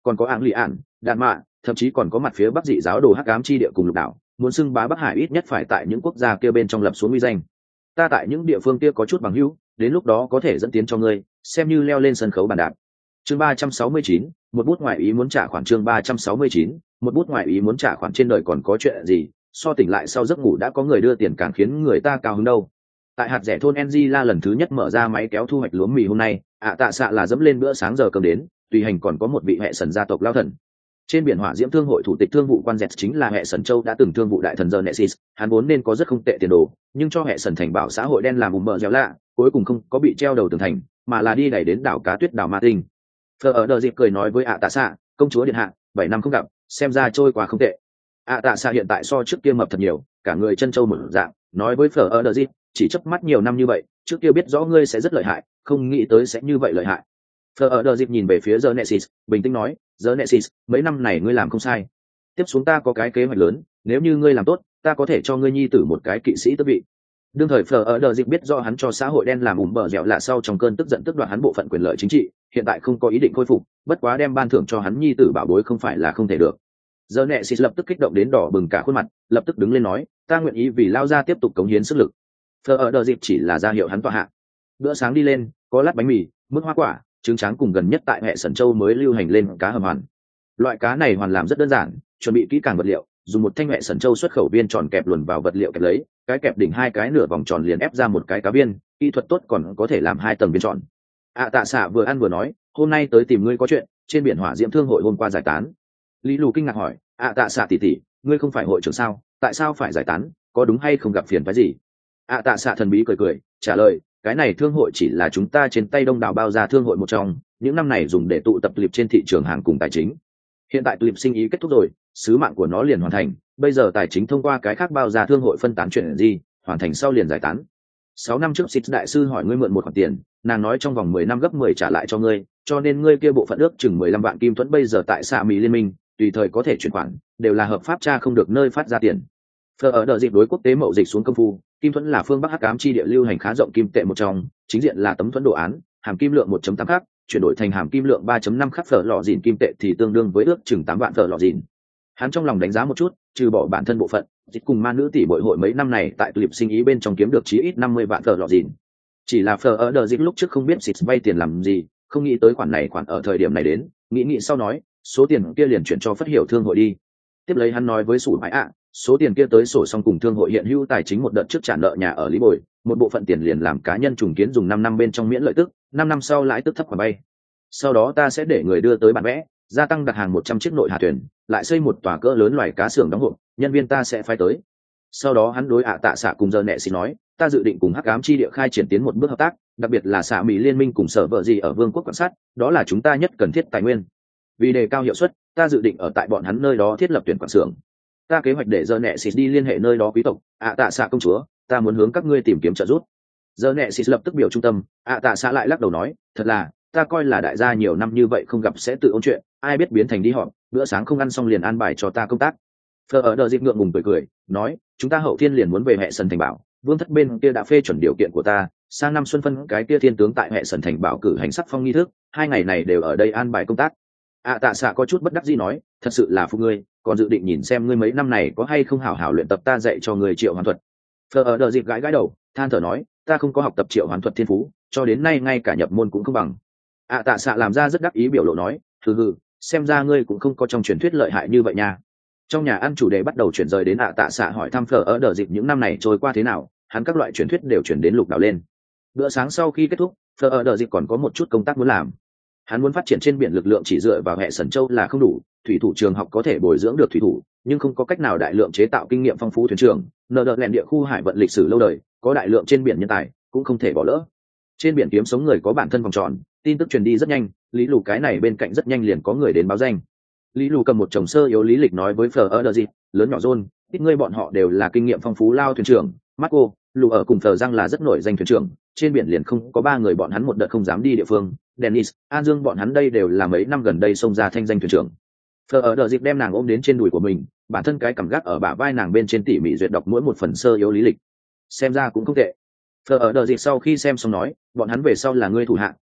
còn có áng lì ạn đạn mạ, thậm chí còn có mặt phía bắc dị giáo đồ hắc ám chi địa cùng lục đảo, muốn xưng bá Bắc Hải ít nhất phải tại những quốc gia kia bên trong lập xuống uy danh. Ta tại những địa phương kia có chút bằng hữu, đến lúc đó có thể dẫn tiến cho ngươi, xem như leo lên sân khấu bàn đạp. Chương ba trăm sáu mươi chín, một bút ngoại ý muốn trả khoản. Chương ba trăm sáu mươi chín, một bút ngoại ý muốn trả khoản. Trên đời còn có chuyện gì so tỉnh lại sau giấc ngủ đã có người đưa tiền càng khiến người ta cao hứng đâu. Tại hạt rẻ thôn Angela lần thứ nhất mở ra máy kéo thu hoạch lúa mì hôm nay, ạ tạ xạ là dẫm lên bữa sáng giờ cầm đến, tùy hành còn có một vị hệ sần gia tộc lao thần. Trên biển hỏa diễm thương hội thủ tịch thương vụ quan dẹt chính là hệ sần châu đã từng thương vụ đại thần giờ Nexus, hắn vốn nên có rất không tệ tiền đồ, nhưng cho hệ sần thành bảo xã hội đen làm ùm bờ dẻo lạ, cuối cùng không có bị treo đầu tường thành, mà là đi đẩy đến đảo cá tuyết đảo Ma Tinh. Phờ ở đờ dịp cười nói với ạ tạ xạ, công chúa điện hạ, bảy năm không gặp, xem ra trôi qua không tệ. ạ tạ xạ hiện tại so trước kia mập thật nhiều, cả người chân trâu một dạng, nói với Phờ ở đờ dịp, chỉ chớp mắt nhiều năm như vậy, trước kia biết rõ ngươi sẽ rất lợi hại, không nghĩ tới sẽ như vậy lợi hại. Phờ ở đờ dịp nhìn về phía giờ Nexus, bình tĩnh nói, giờ Nexus, mấy năm này ngươi làm không sai. Tiếp xuống ta có cái kế hoạch lớn, nếu như ngươi làm tốt, ta có thể cho ngươi nhi tử một cái kỵ sĩ tước vị. Đương thời Phờ ở đờ dịp biết rõ hắn cho xã hội đen làm ủm bờ dẻo lạ sau trong cơn tức giận tức đoạt hắn bộ phận quyền lợi chính trị, hiện tại không có ý định khôi phục, bất quá đem ban thưởng cho hắn nhi tử bảo bối không phải là không thể được. Giờ Nexus lập tức kích động đến đỏ bừng cả khuôn mặt, lập tức đứng lên nói, ta nguyện ý vì lao ra tiếp tục cống hiến sức lực. Phờ ở đờ dịp chỉ là ra hiệu hắn tọa hạ. Bữa sáng đi lên, có lát bánh mì, mức hoa quả, trứng tráng cùng gần nhất tại hệ sần châu mới lưu hành lên cá hầm hoàn. Loại cá này hoàn làm rất đơn giản, chuẩn bị kỹ càng vật liệu, dùng một thanh hệ sần châu xuất khẩu viên tròn kẹp luồn vào vật liệu kẹp lấy, cái kẹp đỉnh hai cái nửa vòng tròn liền ép ra một cái cá viên, kỹ thuật tốt còn có thể làm hai tầng viên tròn. ạ tạ xạ vừa ăn vừa nói, hôm nay tới tìm ngươi có chuyện, trên biển hỏa diễm thương hội hôm qua giải tán. Lý Lù kinh ngạc hỏi, ạ tạ xạ tỷ tỷ, ngươi không phải hội trưởng sao, tại sao phải giải tán, có đúng hay không gặp phiền phức gì? ạ tạ xạ thần bí cười cười trả lời, cái này thương hội chỉ là chúng ta trên tay đông đảo bao ra thương hội một trong, những năm này dùng để tụ tập clip trên thị trường hàng cùng tài chính. Hiện tại clip sinh ý kết thúc rồi, sứ mạng của nó liền hoàn thành, bây giờ tài chính thông qua cái khác bao ra thương hội phân tán chuyện gì, hoàn thành sau liền giải tán. Sáu năm trước Sít đại sư hỏi ngươi mượn một khoản tiền, nàng nói trong vòng mười năm gấp mười trả lại cho ngươi, cho nên ngươi kia bộ phận ước chừng mười lăm vạn kim thuẫn bây giờ tại xạ mỹ liên minh, tùy thời có thể chuyển khoản, đều là hợp pháp tra không được nơi phát ra tiền. Phờ ở đợt dịp đối quốc tế mậu dịch xuống công phu, kim thuẫn là phương bắc hắc ám chi địa lưu hành khá rộng kim tệ một trong, chính diện là tấm thuẫn đồ án, hàm kim lượng một chấm tám khắc, chuyển đổi thành hàm kim lượng ba chấm năm khắc phở lọ dìn kim tệ thì tương đương với ước chừng tám vạn phở lọ dìn. Hắn trong lòng đánh giá một chút, trừ bỏ bản thân bộ phận, dịch cùng ma nữ tỷ bội hội mấy năm này tại clip sinh ý bên trong kiếm được chí ít năm mươi vạn phở lọ dìn. Chỉ là phở ở đợt dịp lúc trước không biết xịt vay tiền làm gì, không nghĩ tới khoản này khoản ở thời điểm này đến, nghĩ nghĩ sau nói, số tiền kia liền chuyển cho Phất Hiểu thương hội đi. Tiếp lấy hắn nói với Sủ Bãi ạ, số tiền kia tới sổ xong cùng thương hội hiện hữu tài chính một đợt trước trả nợ nhà ở Lý Bồi, một bộ phận tiền liền làm cá nhân trùng kiến dùng năm năm bên trong miễn lợi tức, năm năm sau lãi tức thấp khoản bay. Sau đó ta sẽ để người đưa tới bản vẽ, gia tăng đặt hàng một trăm chiếc nội hà thuyền, lại xây một tòa cỡ lớn loài cá xưởng đóng hộp, nhân viên ta sẽ phái tới. Sau đó hắn đối ạ tạ xạ cùng giờ nệ xin nói, ta dự định cùng hắc ám chi địa khai triển tiến một bước hợp tác, đặc biệt là xạ mỹ liên minh cùng sở vợ gì ở vương quốc quan sát, đó là chúng ta nhất cần thiết tài nguyên. Vì đề cao hiệu suất, ta dự định ở tại bọn hắn nơi đó thiết lập tuyển quản xưởng. Ta kế hoạch để giờ nệ xịt đi liên hệ nơi đó quý tộc, ạ tạ xạ công chúa, ta muốn hướng các ngươi tìm kiếm trợ giúp. Giờ nệ xịt lập tức biểu trung tâm, ạ tạ xạ lại lắc đầu nói, thật là, ta coi là đại gia nhiều năm như vậy không gặp sẽ tự ôn chuyện, ai biết biến thành đi họp, bữa sáng không ăn xong liền an bài cho ta công tác. Phờ ở đờ dịp ngượng ngùng cười cười, nói, chúng ta hậu thiên liền muốn về hệ sân thành bảo, vương thất bên kia đã phê chuẩn điều kiện của ta, sang năm xuân phân cái kia thiên tướng tại hệ sân thành bảo cử hành sắc phong nghi thức, hai ngày này đều ở đây an bài công tác. ạ tạ xạ có chút bất đắc dĩ nói, thật sự là phụ ngươi, còn dự định nhìn xem ngươi mấy năm này có hay không hảo hảo luyện tập ta dạy cho người triệu hoán thuật. Phờ ở đờ dịp gãi gãi đầu, than thở nói, ta không có học tập triệu hoán thuật thiên phú, cho đến nay ngay cả nhập môn cũng không bằng. ạ tạ xạ làm ra rất đắc ý biểu lộ nói, hừ hừ, xem ra ngươi cũng không có trong truyền thuyết lợi hại như vậy nha. Trong nhà ăn chủ đề bắt đầu chuyển rời đến ạ tạ xạ hỏi thăm Phờ ở đờ dịp những năm này trôi qua thế nào, hắn các loại truyền thuyết đều chuyển đến lục đảo lên. Bữa sáng sau khi kết thúc, Phờ ở đờ dịp còn có một chút công tác muốn làm. Hắn muốn phát triển trên biển lực lượng chỉ dựa vào hệ sẩn châu là không đủ, thủy thủ trường học có thể bồi dưỡng được thủy thủ, nhưng không có cách nào đại lượng chế tạo kinh nghiệm phong phú thuyền trưởng. Nợ đợt lẹn địa khu hải vận lịch sử lâu đời, có đại lượng trên biển nhân tài, cũng không thể bỏ lỡ. Trên biển kiếm sống người có bản thân vòng tròn, tin tức truyền đi rất nhanh, Lý Lù cái này bên cạnh rất nhanh liền có người đến báo danh. Lý Lù cầm một chồng sơ yếu lý lịch nói với Phờ ở đờ dịp, lớn nhỏ John, ít ngươi bọn họ đều là kinh nghiệm phong phú lao thuyền trưởng, Marco, Lù ở cùng Phờ Giang là rất nổi danh thuyền trưởng, trên biển liền không có ba người bọn hắn một đợt không dám đi địa phương. Dennis, An Dương bọn hắn đây đều là mấy năm gần đây xông ra thanh danh thuyền trưởng. Phờ ở đờ dịp đem nàng ôm đến trên đùi của mình, bản thân cái cảm giác ở bả vai nàng bên trên tỉ mỉ duyệt đọc mỗi một phần sơ yếu lý lịch. Xem ra cũng không tệ. Phờ ở đờ dịp sau khi xem xong nói, bọn hắn về sau là ngươi thủ hạ,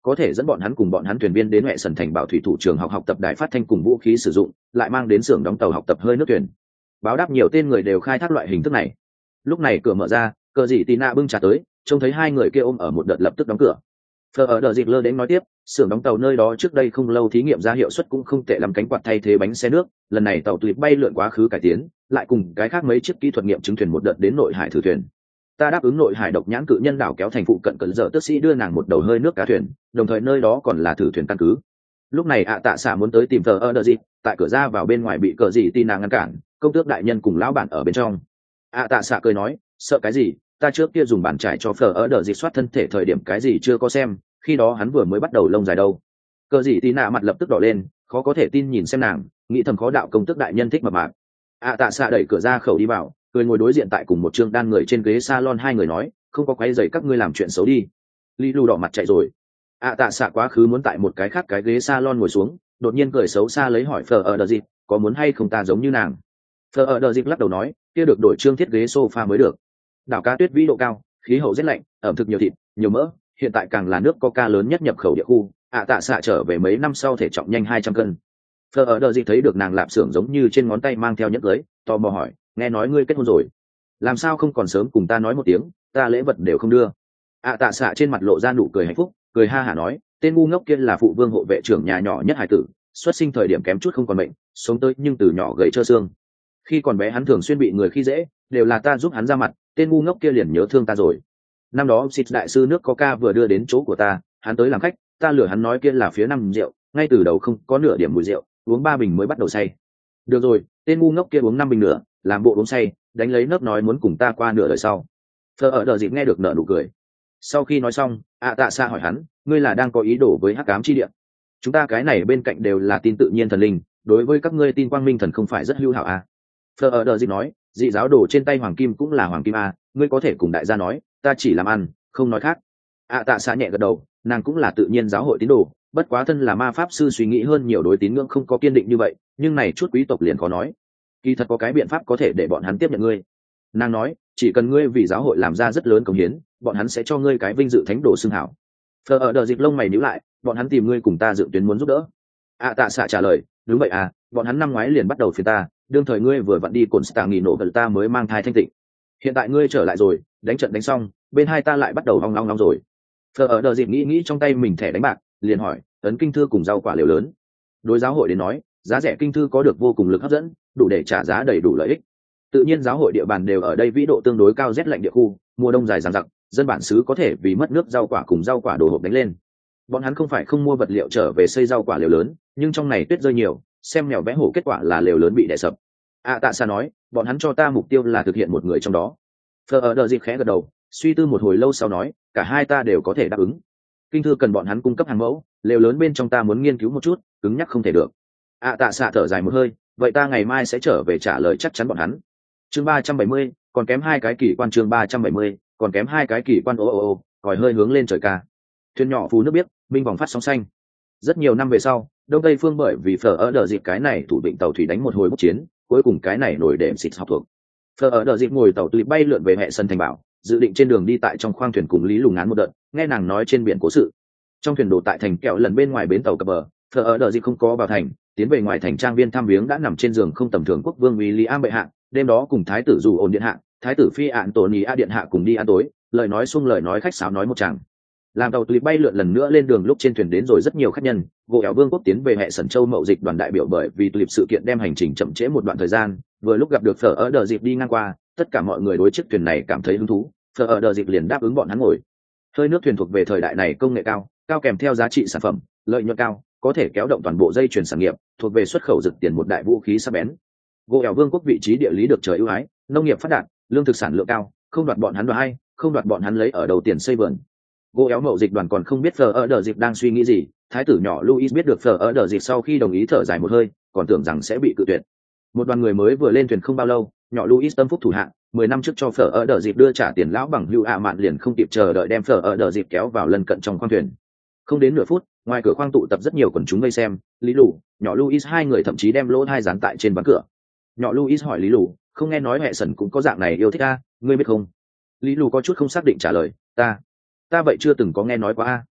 có thể dẫn bọn hắn cùng bọn hắn thuyền viên đến hệ sần thành bảo thủy thủ trường học học tập đài phát thanh cùng vũ khí sử dụng, lại mang đến xưởng đóng tàu học tập hơi nước thuyền. Báo đáp nhiều tên người đều khai thác loại hình thức này. Lúc này cửa mở ra, cờ dị tì nạ bưng trà tới, trông thấy hai người kia ôm ở một đợt lập tức đóng cửa. Phờ ở đợt dịp lơ đến nói tiếp, xưởng đóng tàu nơi đó trước đây không lâu thí nghiệm ra hiệu suất cũng không tệ, làm cánh quạt thay thế bánh xe nước, lần này tàu tuyệt bay lượn quá khứ cải tiến, lại cùng cái khác mấy chiếc kỹ thuật nghiệm chứng thuyền một đợt đến nội hải thử thuyền. Ta đáp ứng nội hải độc nhãn cự nhân đảo kéo thành phụ cận cận giờ tức sĩ đưa nàng một đầu hơi nước cá thuyền, đồng thời nơi đó còn là thử thuyền căn cứ. Lúc này ạ tạ xạ muốn tới tìm Phờ ở đợt dịp, tại cửa ra vào bên ngoài bị cờ dị tì nạ ngăn cản, công tước đại nhân cùng lão bản ở bên trong. ạ tạ xạ cười nói, sợ cái gì, ta trước kia dùng bàn trải cho Phờ ở đợt dịp soát thân thể thời điểm cái gì chưa có xem, khi đó hắn vừa mới bắt đầu lông dài đâu. Cờ dị tì nạ mặt lập tức đỏ lên, khó có thể tin nhìn xem nàng, nghĩ thầm khó đạo công tước đại nhân thích mập mạp. ạ tạ xạ đẩy cửa ra khẩu đi vào, cười ngồi đối diện tại cùng một trương đan người trên ghế salon, hai người nói, không có quấy rầy các ngươi làm chuyện xấu đi. Lý Lu đỏ mặt chạy rồi. ạ tạ xạ quá khứ muốn tại một cái khác cái ghế salon ngồi xuống, đột nhiên cười xấu xa lấy hỏi Phờ ở đợt dịp, có muốn hay không ta giống như nàng. Phờ ở đợt dịp lắc đầu nói, kia được đổi trương thiết ghế sofa mới được. Đảo cá tuyết vĩ độ cao, khí hậu rét lạnh, ẩm thực nhiều thịt nhiều mỡ, hiện tại càng là nước coca lớn nhất nhập khẩu địa khu. ạ tạ xạ trở về mấy năm sau thể trọng nhanh hai trăm cân. Phờ ở đợt dịp thấy được nàng lạp xưởng giống như trên ngón tay mang theo nhẫn cưới, tò mò hỏi, nghe nói ngươi kết hôn rồi, làm sao không còn sớm cùng ta nói một tiếng, ta lễ vật đều không đưa. ạ tạ xạ trên mặt lộ ra nụ cười hạnh phúc, cười ha hả nói, tên ngu ngốc kia là phụ vương hộ vệ trưởng nhà nhỏ nhất hải tử, xuất sinh thời điểm kém chút không còn mệnh, sống tới nhưng từ nhỏ gầy trơ xương. Khi còn bé hắn thường xuyên bị người khi dễ, đều là ta giúp hắn ra mặt, tên ngu ngốc kia liền nhớ thương ta rồi. Năm đó xịt đại sư nước coca vừa đưa đến chỗ của ta, hắn tới làm khách, ta lừa hắn nói kia là phía năm rượu, ngay từ đầu không có nửa điểm mùi rượu, uống ba bình mới bắt đầu say. Được rồi, tên ngu ngốc kia uống năm bình nữa, làm bộ uống say, đánh lấy nấc nói muốn cùng ta qua nửa đời sau. Phờ ở đợt dịp nghe được nợ nụ cười. Sau khi nói xong, ạ tạ xạ hỏi hắn, ngươi là đang có ý đồ với hắc ám chi địa? Chúng ta cái này bên cạnh đều là tin tự nhiên thần linh, đối với các ngươi tin quang minh thần không phải rất hữu hảo à? Phờ ở đợt dịp nói, dị giáo đồ trên tay hoàng kim cũng là hoàng kim à, ngươi có thể cùng đại gia nói, ta chỉ làm ăn, không nói khác. ạ tạ xạ nhẹ gật đầu, nàng cũng là tự nhiên giáo hội tín đồ, bất quá thân là ma pháp sư suy nghĩ hơn nhiều đối tín ngưỡng không có kiên định như vậy, nhưng này chút quý tộc liền có nói, kỳ thật có cái biện pháp có thể để bọn hắn tiếp nhận ngươi. Nàng nói, chỉ cần ngươi vì giáo hội làm ra rất lớn công hiến, bọn hắn sẽ cho ngươi cái vinh dự thánh đồ xưng hảo. Phờ ở đợt dịp lông mày nhíu lại, bọn hắn tìm ngươi cùng ta dự tuyến muốn giúp đỡ. ạ tạ xạ trả lời, đúng vậy à, bọn hắn năm ngoái liền bắt đầu phiền ta, đương thời ngươi vừa vặn đi cồn stạ nghỉ nổ gần ta mới mang thai thanh tịnh. Hiện tại ngươi trở lại rồi, đánh trận đánh xong, bên hai ta lại bắt đầu ong long long rồi. Phờ ở đợt dịp nghĩ nghĩ trong tay mình thẻ đánh bạc, liền hỏi, ấn kinh thư cùng rau quả liều lớn. Đối giáo hội đến nói, giá rẻ kinh thư có được vô cùng lực hấp dẫn, đủ để trả giá đầy đủ lợi ích. Tự nhiên giáo hội địa bàn đều ở đây vĩ độ tương đối cao, rét lạnh địa khu, mùa đông dài dằng dặc, dân bản xứ có thể vì mất nước rau quả cùng rau quả đồ hộp đánh lên. Bọn hắn không phải không mua vật liệu trở về xây rau quả liều lớn, nhưng trong này tuyết rơi nhiều, xem mèo vẽ hổ, kết quả là liều lớn bị đè sập. À tạ xa nói, bọn hắn cho ta mục tiêu là thực hiện một người trong đó. Phờ ở đợt dịp khẽ gật đầu, suy tư một hồi lâu sau nói, cả hai ta đều có thể đáp ứng. Kinh thư cần bọn hắn cung cấp hàng mẫu, liều lớn bên trong ta muốn nghiên cứu một chút, cứng nhắc không thể được. À tạ xạ thở dài một hơi, vậy ta ngày mai sẽ trở về trả lời chắc chắn bọn hắn. Chương ba trăm bảy mươi, còn kém hai cái kỳ quan. Chương ba trăm bảy mươi, còn kém hai cái kỳ quan. Ô ô ô, còi hơi hướng lên trời ca. Thuyền nhỏ phù nước biết, minh vòng phát sóng xanh. Rất nhiều năm về sau, đông tây phương bởi vì Phờ ở đợt dịp cái này thủ định tàu thủy đánh một hồi bốc chiến, cuối cùng cái này nổi đệm xịt học thuộc. Phờ ở đợt dịp ngồi tàu thủy bay lượn về hệ sân thành bảo, dự định trên đường đi tại trong khoang thuyền cùng Lý Lùng ngán một đợt, nghe nàng nói trên biển cố sự. Trong thuyền đồ tại thành kẹo lần bên ngoài bến tàu cập bờ, Phờ ở đợt dịp không có vào thành, tiến về ngoài thành trang viên thăm viếng đã nằm trên giường không tầm thường quốc vương William bệ hạ, đêm đó cùng thái tử dù ổn điện hạ, thái tử phi ạn tổ nhì a điện hạ cùng đi ăn tối, lời nói xung lời nói khách sáo nói một chàng. Làm tàu tulip bay lượn lần nữa lên đường, lúc trên thuyền đến rồi rất nhiều khách nhân, gỗ ẻo vương quốc tiến về hệ sẩn châu mậu dịch đoàn đại biểu bởi vì tulip sự kiện đem hành trình chậm trễ một đoạn thời gian, vừa lúc gặp được Phở ở đờ dịp đi ngang qua, tất cả mọi người đối chiếc thuyền này cảm thấy hứng thú, Phở ở đờ dịp liền đáp ứng bọn hắn ngồi. Hơi nước thuyền thuộc về thời đại này công nghệ cao, cao kèm theo giá trị sản phẩm, lợi nhuận cao, có thể kéo động toàn bộ dây chuyền sản nghiệp, thuộc về xuất khẩu dược tiền một đại vũ khí sắc bén. Gỗ ẻo vương quốc vị trí địa lý được trời ưu ái, nông nghiệp phát đạt, lương thực sản lượng cao, không đoạt bọn hắn đoạt hay, không đoạt bọn hắn lấy ở đầu tiền xây vườn. Gỗ éo mậu dịch đoàn còn không biết Phở ở đờ dịp đang suy nghĩ gì, thái tử nhỏ Louis biết được Phở ở đờ dịp sau khi đồng ý thở dài một hơi, còn tưởng rằng sẽ bị cự tuyệt. Một đoàn người mới vừa lên thuyền không bao lâu, nhỏ Louis tâm phúc thủ hạ, mười năm trước cho Phở ở đờ dịp đưa trả tiền lão bằng hữu ạ mạn liền không kịp chờ đợi đem Phở ở đờ dịp kéo vào lân cận trong khoang thuyền. Không đến nửa phút, ngoài cửa khoang tụ tập rất nhiều quần chúng vây xem, Lý Lù, nhỏ Louis hai người thậm chí đem lỗ hai dán tại trên ván cửa. Nhỏ Louis hỏi Lý Lù, không nghe nói hệ sần cũng có dạng này yêu thích a, ngươi biết không? Lý Lù có chút không xác định trả lời, ta ta vậy chưa từng có nghe nói qua a.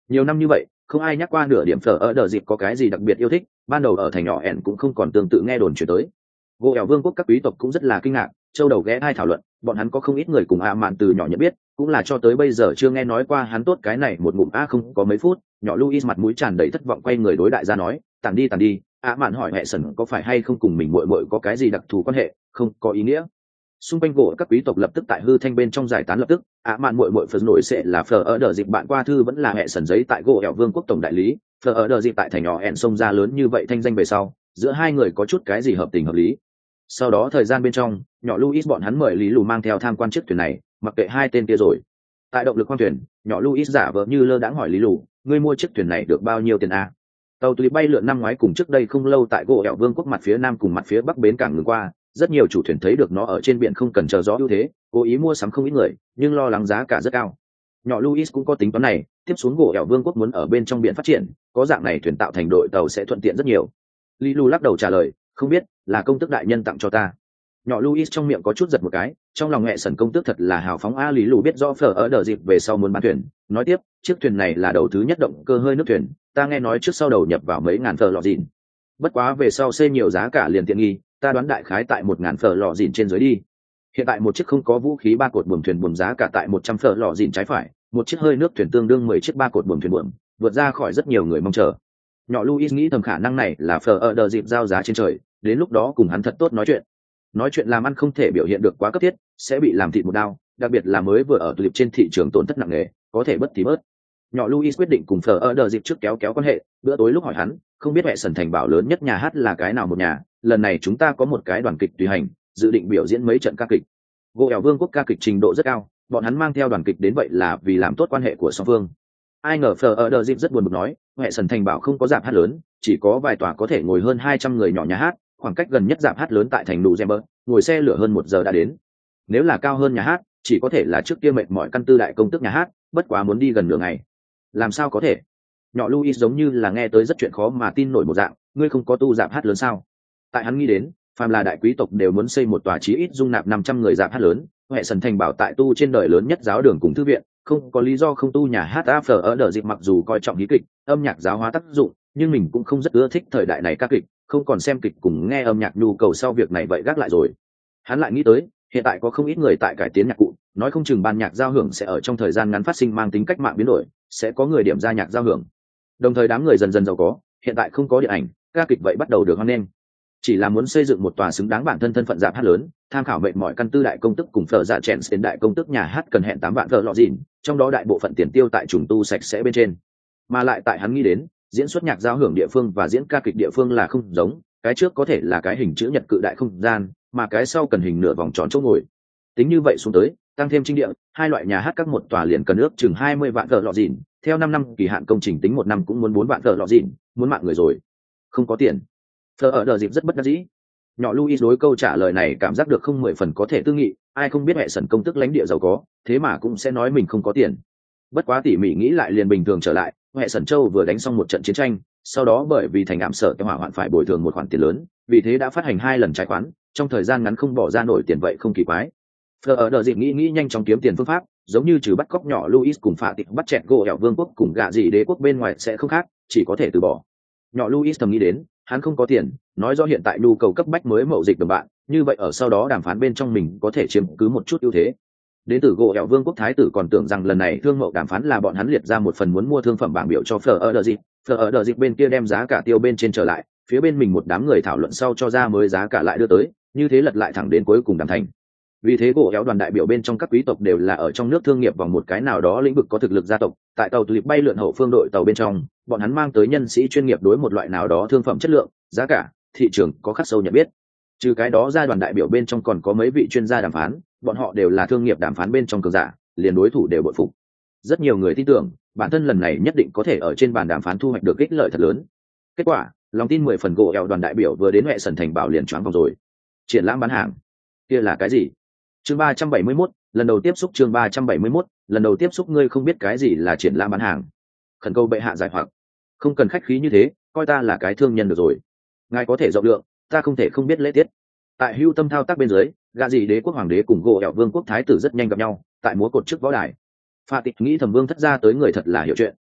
Nhiều năm như vậy không ai nhắc qua nửa điểm phở ở đờ dịp có cái gì đặc biệt yêu thích, ban đầu ở thành nhỏ ẻn cũng không còn tương tự nghe đồn chuyển tới. Gỗ ẻo vương quốc các quý tộc cũng rất là kinh ngạc, châu đầu ghé hai thảo luận, bọn hắn có không ít người cùng a mạn từ nhỏ nhận biết, cũng là cho tới bây giờ chưa nghe nói qua hắn tốt cái này một ngụm a không có mấy phút, nhỏ Louis mặt mũi tràn đầy thất vọng quay người đối đại gia nói, tản đi tản đi, a mạn hỏi hệ sần có phải hay không cùng mình muội muội có cái gì đặc thù quan hệ, không có ý nghĩa. Xung quanh gỗ các quý tộc lập tức tại hư thanh bên trong giải tán lập tức, a mạn muội muội phật nổi sẽ là phở ở đờ dịp bạn qua thư vẫn là hệ sần giấy tại gỗ ẻo vương quốc tổng đại lý, phở ở đờ dịp tại thành nhỏ ẻn sông ra lớn như vậy thanh danh về sau, giữa hai người có chút cái gì hợp tình hợp lý. Sau đó thời gian bên trong nhỏ Louis bọn hắn mời lý lù mang theo tham quan chiếc thuyền này, mặc kệ hai tên kia rồi. Tại động lực khoang thuyền, nhỏ Louis giả vờ như lơ đãng hỏi lý lù, ngươi mua chiếc thuyền này được bao nhiêu tiền a? Tàu tulip bay lượn năm ngoái cùng trước đây không lâu tại gỗ ẻo vương quốc mặt phía nam cùng mặt phía bắc bến cảng ngừng qua, rất nhiều chủ thuyền thấy được nó ở trên biển không cần chờ gió ưu thế, cố ý mua sắm không ít người, nhưng lo lắng giá cả rất cao. Nhỏ Louis cũng có tính toán này, tiếp xuống gỗ ẻo vương quốc muốn ở bên trong biển phát triển, có dạng này thuyền tạo thành đội tàu sẽ thuận tiện rất nhiều. Lý lù lắc đầu trả lời, không biết, là công tước đại nhân tặng cho ta. Nhỏ Louis trong miệng có chút giật một cái, trong lòng mẹ sần công tước thật là hào phóng a. Lý lù biết rõ phở ở đờ dịp về sau muốn bán thuyền, nói tiếp, chiếc thuyền này là đầu thứ nhất động cơ hơi nước thuyền, ta nghe nói trước sau đầu nhập vào mấy ngàn phở lọ dìn, bất quá về sau xây nhiều giá cả liền tiện nghi, ta đoán đại khái tại một ngàn phở lọ dìn trên dưới đi. Hiện tại một chiếc không có vũ khí ba cột buồm thuyền buồm giá cả tại một trăm phở lọ dìn trái phải, một chiếc hơi nước thuyền tương đương mười chiếc ba cột buồm thuyền buồm, vượt ra khỏi rất nhiều người mong chờ. Nhỏ Louis nghĩ thầm khả năng này là phở ở đờ dịp giao giá trên trời, đến lúc đó cùng hắn thật tốt nói chuyện. Nói chuyện làm ăn không thể biểu hiện được quá cấp thiết, sẽ bị làm thịt một đao, đặc biệt là mới vừa ở tulip trên thị trường tổn thất nặng nề, có thể bất thì bớt. Nhỏ Louis quyết định cùng phở ở đờ dịp trước kéo kéo quan hệ, bữa tối lúc hỏi hắn, không biết mẹ sần thành bảo lớn nhất nhà hát là cái nào một nhà, lần này chúng ta có một cái đoàn kịch tùy hành, dự định biểu diễn mấy trận ca kịch. Gỗ ẻo vương quốc ca kịch trình độ rất cao, bọn hắn mang theo đoàn kịch đến vậy là vì làm tốt quan hệ của song phương. Ai ngờ phở ở đờ dịp rất buồn bực nói, mẹ sần thành bảo không có dạp hát lớn, chỉ có vài tòa có thể ngồi hơn hai trăm người nhỏ nhà hát, khoảng cách gần nhất dạp hát lớn tại thành Nụ Gember, ngồi xe lửa hơn một giờ đã đến. Nếu là cao hơn nhà hát, chỉ có thể là trước kia mệt mỏi căn tư đại công tước nhà hát, bất quá muốn đi gần nửa ngày. Làm sao có thể? Nhỏ Louis giống như là nghe tới rất chuyện khó mà tin nổi một dạng, ngươi không có tu dạp hát lớn sao? Tại hắn nghĩ đến, phàm là đại quý tộc đều muốn xây một tòa chí ít dung nạp năm trăm người dạp hát lớn, hệ sần thành bảo tại tu trên đời lớn nhất giáo đường cùng thư viện, không có lý do không tu nhà hát. After ở đờ dịp mặc dù coi trọng hí kịch, âm nhạc giáo hóa tác dụng, nhưng mình cũng không rất ưa thích thời đại này ca kịch, không còn xem kịch cùng nghe âm nhạc nhu cầu sau việc này vậy gác lại rồi. Hắn lại nghĩ tới, hiện tại có không ít người tại cải tiến nhạc cụ, nói không chừng ban nhạc giao hưởng sẽ ở trong thời gian ngắn phát sinh mang tính cách mạng biến đổi, sẽ có người điểm ra nhạc giao hưởng. Đồng thời đám người dần dần giàu có, hiện tại không có điện ảnh, ca kịch vậy bắt đầu được hoan nghênh. Chỉ là muốn xây dựng một tòa xứng đáng bản thân thân phận dạp hát lớn, tham khảo mệnh mọi căn tư đại công tức cùng phở dạ chèn đến đại công tức nhà hát cần hẹn tám vạn vợ lọ dìn, trong đó đại bộ phận tiền tiêu tại trùng tu sạch sẽ bên trên. Mà lại tại hắn nghĩ đến, diễn xuất nhạc giao hưởng địa phương và diễn ca kịch địa phương là không giống, cái trước có thể là cái hình chữ nhật cự đại không gian, mà cái sau cần hình nửa vòng tròn chỗ ngồi. Tính như vậy xuống tới, tăng thêm trinh địa, hai loại nhà hát các một tòa liền cần ước chừng hai mươi vạn vợ lọ dìn, theo năm năm kỳ hạn công trình tính một năm cũng muốn bốn vạn vợ lọ dìn, muốn mạng người rồi. Không có tiền. Phở ở đờ dịp rất bất đắc dĩ. Nhỏ Louis đối câu trả lời này cảm giác được không mười phần có thể tư nghị, ai không biết hệ sần công tức lãnh địa giàu có, thế mà cũng sẽ nói mình không có tiền. Bất quá tỉ mỉ nghĩ lại liền bình thường trở lại, hệ sần châu vừa đánh xong một trận chiến tranh, sau đó bởi vì thành ảm sở cái hỏa hoạn phải bồi thường một khoản tiền lớn, vì thế đã phát hành hai lần trái khoán, trong thời gian ngắn không bỏ ra nổi tiền vậy không kỳ quái. Phở ở đờ dịp nghĩ nghĩ nhanh chóng kiếm tiền phương pháp, giống như trừ bắt cóc nhỏ Louis cùng phạ tịch bắt chẹt gỗ ẻo vương quốc cùng gạ gì đế quốc bên ngoài sẽ không khác, chỉ có thể từ bỏ. Nhỏ Louis thầm nghĩ đến, hắn không có tiền, nói do hiện tại nhu cầu cấp bách mới mậu dịch đồng bạn, như vậy ở sau đó đàm phán bên trong mình có thể chiếm cứ một chút ưu thế. Đến từ gỗ ẻo vương quốc thái tử còn tưởng rằng lần này thương mậu đàm phán là bọn hắn liệt ra một phần muốn mua thương phẩm bảng biểu cho phở ở đờ dịp, phở ở đờ dịp bên kia đem giá cả tiêu bên trên trở lại, phía bên mình một đám người thảo luận sau cho ra mới giá cả lại đưa tới, như thế lật lại thẳng đến cuối cùng đàm thành. Vì thế gỗ ẻo đoàn đại biểu bên trong các quý tộc đều là ở trong nước thương nghiệp vào một cái nào đó lĩnh vực có thực lực gia tộc, tại tàu tulip bay lượn hậu phương đội tàu bên trong, bọn hắn mang tới nhân sĩ chuyên nghiệp đối một loại nào đó thương phẩm chất lượng, giá cả, thị trường có khắc sâu nhận biết. Trừ cái đó ra đoàn đại biểu bên trong còn có mấy vị chuyên gia đàm phán, bọn họ đều là thương nghiệp đàm phán bên trong cường giả, liền đối thủ đều bội phục. Rất nhiều người tin tưởng bản thân lần này nhất định có thể ở trên bàn đàm phán thu hoạch được ích lợi thật lớn. Kết quả, lòng tin mười phần gỗ ẻo đoàn đại biểu vừa đến hệ sần thành bảo liền choáng vòng rồi. Triển lãm bán hàng, kia là cái gì? Chương ba trăm bảy mươi mốt, lần đầu tiếp xúc chương ba trăm bảy mươi mốt, lần đầu tiếp xúc ngươi không biết cái gì là triển lãm bán hàng. Khẩn cầu bệ hạ giải hoặc. Không cần khách khí như thế, coi ta là cái thương nhân được rồi. Ngài có thể rộng lượng, ta không thể không biết lễ tiết. Tại hưu tâm thao tác bên dưới, gạ gì đế quốc hoàng đế cùng gỗ ẻo vương quốc thái tử rất nhanh gặp nhau, tại múa cột trước võ đài. Pha tịch nghĩ thẩm vương thất ra tới người thật là hiểu chuyện,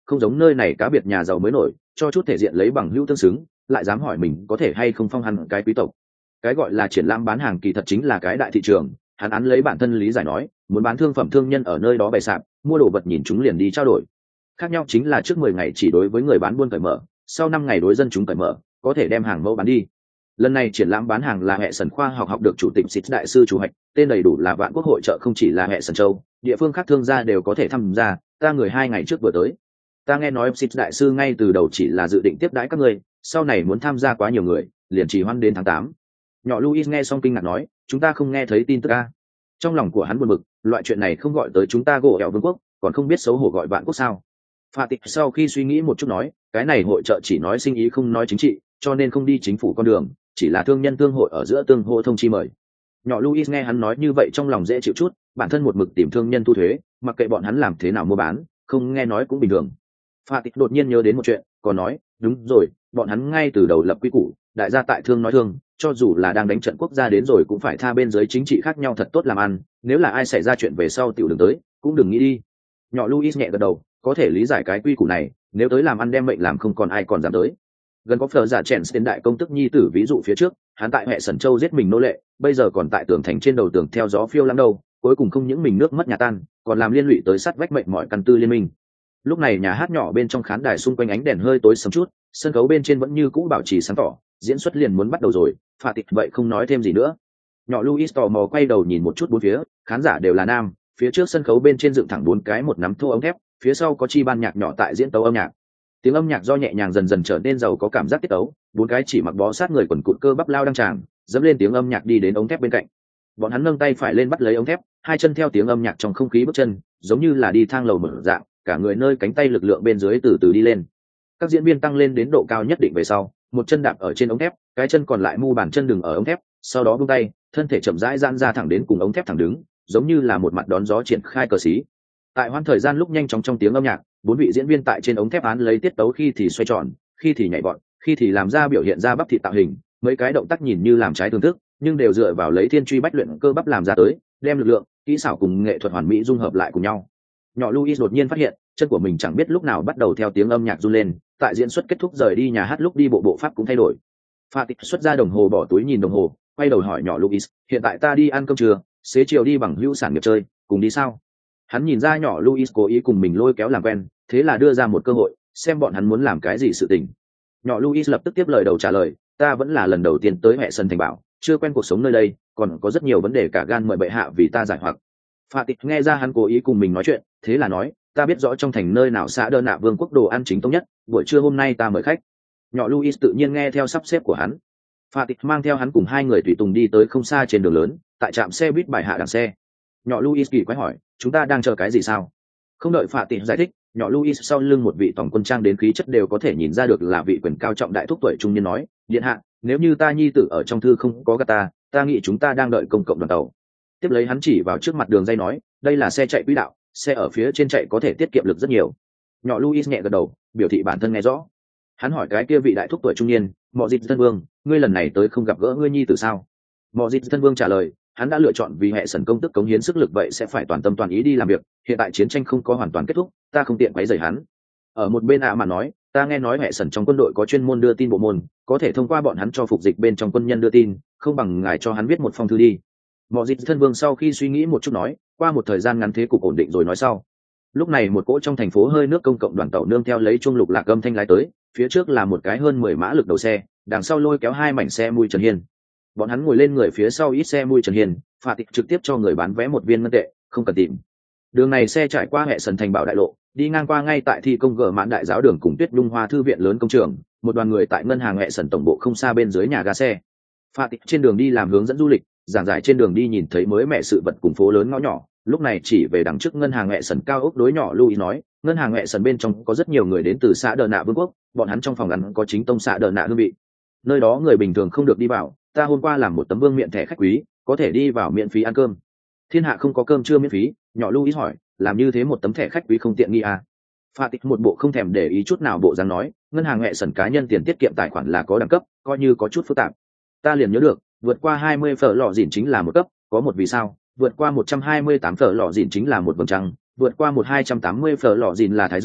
không giống nơi này cá biệt nhà giàu mới nổi cho chút thể diện lấy bằng hữu tương xứng, lại dám hỏi mình có thể hay không phong hẳn cái quý tộc. Cái gọi là triển lãm bán hàng kỳ thật chính là cái đại thị trường. Hắn án lấy bản thân lý giải nói, muốn bán thương phẩm thương nhân ở nơi đó bày sạp, mua đồ vật nhìn chúng liền đi trao đổi. Khác nhau chính là trước mười ngày chỉ đối với người bán buôn cởi mở, sau năm ngày đối dân chúng cởi mở, có thể đem hàng mẫu bán đi. Lần này triển lãm bán hàng là hệ sần khoa học học được chủ tịch Sít đại sư chủ hoạch, tên đầy đủ là Vạn Quốc hội trợ, không chỉ là hệ sần châu, địa phương khác thương gia đều có thể tham gia. Ta người hai ngày trước vừa tới, ta nghe nói Sít đại sư ngay từ đầu chỉ là dự định tiếp đãi các người, sau này muốn tham gia quá nhiều người, liền trì hoãn đến tháng tám. Nhỏ Louis nghe xong kinh ngạc nói, chúng ta không nghe thấy tin tức a. Trong lòng của hắn buồn bực, loại chuyện này không gọi tới chúng ta gỗ ẻo vương quốc, còn không biết xấu hổ gọi Vạn Quốc sao? Phạ Tịch sau khi suy nghĩ một chút nói, cái này hội trợ chỉ nói sinh ý không nói chính trị, cho nên không đi chính phủ con đường, chỉ là thương nhân thương hội ở giữa tương hỗ thông chi mời. Nhỏ Louis nghe hắn nói như vậy trong lòng dễ chịu chút, bản thân một mực tìm thương nhân thu thuế, mặc kệ bọn hắn làm thế nào mua bán, không nghe nói cũng bình thường. Phạ Tịch đột nhiên nhớ đến một chuyện, còn nói, đúng rồi, bọn hắn ngay từ đầu lập quy củ, đại gia tại thương nói thương, cho dù là đang đánh trận quốc gia đến rồi cũng phải tha bên dưới chính trị khác nhau thật tốt làm ăn, nếu là ai xảy ra chuyện về sau tiểu đừng tới, cũng đừng nghĩ đi. Nhỏ Louis nhẹ gật đầu, có thể lý giải cái quy củ này, nếu tới làm ăn đem mệnh làm không còn ai còn dám tới. Gần có phở giả chèn tên đại công tức nhi tử ví dụ phía trước, hắn tại hệ sẩn châu giết mình nô lệ, bây giờ còn tại tường thành trên đầu tường theo gió phiêu lãng đâu, cuối cùng không những mình nước mất nhà tan, còn làm liên lụy tới sát vách mệnh mọi căn tư liên minh. Lúc này nhà hát nhỏ bên trong khán đài xung quanh ánh đèn hơi tối sầm chút, sân khấu bên trên vẫn như cũ bảo trì sáng tỏ, diễn xuất liền muốn bắt đầu rồi. Phạ Tịch vậy không nói thêm gì nữa. Nhỏ Louis tò mò quay đầu nhìn một chút bốn phía, khán giả đều là nam, phía trước sân khấu bên trên dựng thẳng bốn cái một nắm thô ống thép, phía sau có chi ban nhạc nhỏ tại diễn tấu âm nhạc. Tiếng âm nhạc do nhẹ nhàng dần dần trở nên giàu có cảm giác tiết tấu, bốn cái chỉ mặc bó sát người quần cụt cơ bắp lao đăng tràng, dẫm lên tiếng âm nhạc đi đến ống thép bên cạnh. Bọn hắn nâng tay phải lên bắt lấy ống thép, hai chân theo tiếng âm nhạc trong không khí bước chân, giống như là đi thang lầu mở dạng, cả người nơi cánh tay lực lượng bên dưới từ từ đi lên. Các diễn viên tăng lên đến độ cao nhất định về sau, một chân đạp ở trên ống thép, cái chân còn lại mu bàn chân đừng ở ống thép, sau đó buông tay, thân thể chậm rãi giãn ra thẳng đến cùng ống thép thẳng đứng, giống như là một mặt đón gió triển khai cờ xí. Tại hoãn thời gian lúc nhanh chóng trong tiếng âm nhạc, bốn vị diễn viên tại trên ống thép án lấy tiết tấu, khi thì xoay tròn, khi thì nhảy vọt, khi thì làm ra biểu hiện ra bắp thịt tạo hình, mấy cái động tác nhìn như làm trái thường thức, nhưng đều dựa vào lấy thiên truy bách luyện cơ bắp làm ra tới, đem lực lượng, kỹ xảo cùng nghệ thuật hoàn mỹ dung hợp lại cùng nhau. Nhỏ Louis đột nhiên phát hiện, chân của mình chẳng biết lúc nào bắt đầu theo tiếng âm nhạc run lên, tại diễn xuất kết thúc rời đi nhà hát lúc đi bộ bộ pháp cũng thay đổi. Phạ Tịch xuất ra đồng hồ bỏ túi nhìn đồng hồ, quay đầu hỏi nhỏ Louis, hiện tại ta đi ăn cơm trưa, xế chiều đi bằng hữu sản nghiệp chơi, cùng đi sao? Hắn nhìn ra nhỏ Louis cố ý cùng mình lôi kéo làm quen, thế là đưa ra một cơ hội, xem bọn hắn muốn làm cái gì sự tình. Nhỏ Louis lập tức tiếp lời đầu trả lời, ta vẫn là lần đầu tiên tới hệ sân thành bảo, chưa quen cuộc sống nơi đây, còn có rất nhiều vấn đề cả gan mời bệ hạ vì ta giải hoặc. Phạ Tịch nghe ra hắn cố ý cùng mình nói chuyện, thế là nói, ta biết rõ trong thành nơi nào xã đơn nạ vương quốc đồ ăn chính tông nhất, buổi trưa hôm nay ta mời khách. Nhỏ Louis tự nhiên nghe theo sắp xếp của hắn. Phạ Tịch mang theo hắn cùng hai người tùy tùng đi tới không xa trên đường lớn, tại trạm xe buýt bài hạ đằng xe. Nhỏ Louis kỳ quái hỏi, chúng ta đang chờ cái gì sao? Không đợi Phạ Tịch giải thích, nhỏ Louis sau lưng một vị tổng quân trang đến khí chất đều có thể nhìn ra được là vị quyền cao trọng đại thúc tuổi trung niên nói, điện hạ, nếu như ta nhi tử ở trong thư không có gạt ta, ta nghĩ chúng ta đang đợi công cộng đoàn tàu. Tiếp lấy hắn chỉ vào trước mặt đường dây nói, đây là xe chạy quỹ đạo, xe ở phía trên chạy có thể tiết kiệm lực rất nhiều. Nhỏ Louis nhẹ gật đầu, biểu thị bản thân nghe rõ. Hắn hỏi cái kia vị đại thúc tuổi trung niên, Mọ Dịch thân vương, ngươi lần này tới không gặp gỡ ngươi nhi tử sao? Mọ Dịch thân vương trả lời, hắn đã lựa chọn vì hệ sẩn công tức cống hiến sức lực, vậy sẽ phải toàn tâm toàn ý đi làm việc, hiện tại chiến tranh không có hoàn toàn kết thúc, ta không tiện quấy rầy hắn. Ở một bên ạ mà nói, ta nghe nói hệ sẩn trong quân đội có chuyên môn đưa tin bộ môn, có thể thông qua bọn hắn cho phục dịch bên trong quân nhân đưa tin, không bằng ngài cho hắn viết một phong thư đi. Mọ Dịch thân vương sau khi suy nghĩ một chút nói, qua một thời gian ngắn thế cục ổn định rồi nói sau. Lúc này một cỗ trong thành phố hơi nước công cộng đoàn tàu nương theo lấy chuông lục lạc âm thanh lái tới, phía trước là một cái hơn mười mã lực đầu xe, đằng sau lôi kéo hai mảnh xe mui trần hiên. Bọn hắn ngồi lên người phía sau ít xe mui trần hiên, Phạ Tịch trực tiếp cho người bán vé một viên ngân tệ, không cần tìm. Đường này xe trải qua hệ sân thành bảo đại lộ, đi ngang qua ngay tại thi công gờ mãn đại giáo đường cùng Tuyết Nhung Hoa thư viện lớn công trường, một đoàn người tại ngân hàng hệ sân tổng bộ không xa bên dưới nhà ga xe. Phạ Tịch trên đường đi làm hướng dẫn du lịch, giảng giải trên đường đi nhìn thấy mới mẹ sự vật cùng phố lớn ngõ nhỏ, lúc này chỉ về đằng trước ngân hàng hệ sân cao ốc đối nhỏ Louis nói, ngân hàng hệ sân bên trong có rất nhiều người đến từ xã Đờ Nạ Vương quốc, bọn hắn trong phòng ăn có chính tông xã Đờ Nạ hương vị. Nơi đó người bình thường không được đi vào, ta hôm qua làm một tấm vương miện thẻ khách quý, có thể đi vào miễn phí ăn cơm. Thiên hạ không có cơm trưa miễn phí, nhỏ Louis hỏi, làm như thế một tấm thẻ khách quý không tiện nghi à? Phạ Tịch một bộ không thèm để ý chút nào bộ dáng nói, ngân hàng hệ sân cá nhân tiền tiết kiệm tài khoản là có đẳng cấp, coi như có chút phức tạp. Ta liền nhớ được, vượt qua hai mươi phở lọ dỉn chính là một cấp, có một vì sao, vượt qua một trăm hai mươi tám phở lọ dỉn chính là một vầng trăng, vượt qua một hai trăm tám mươi phở lọ dỉn là thái dương,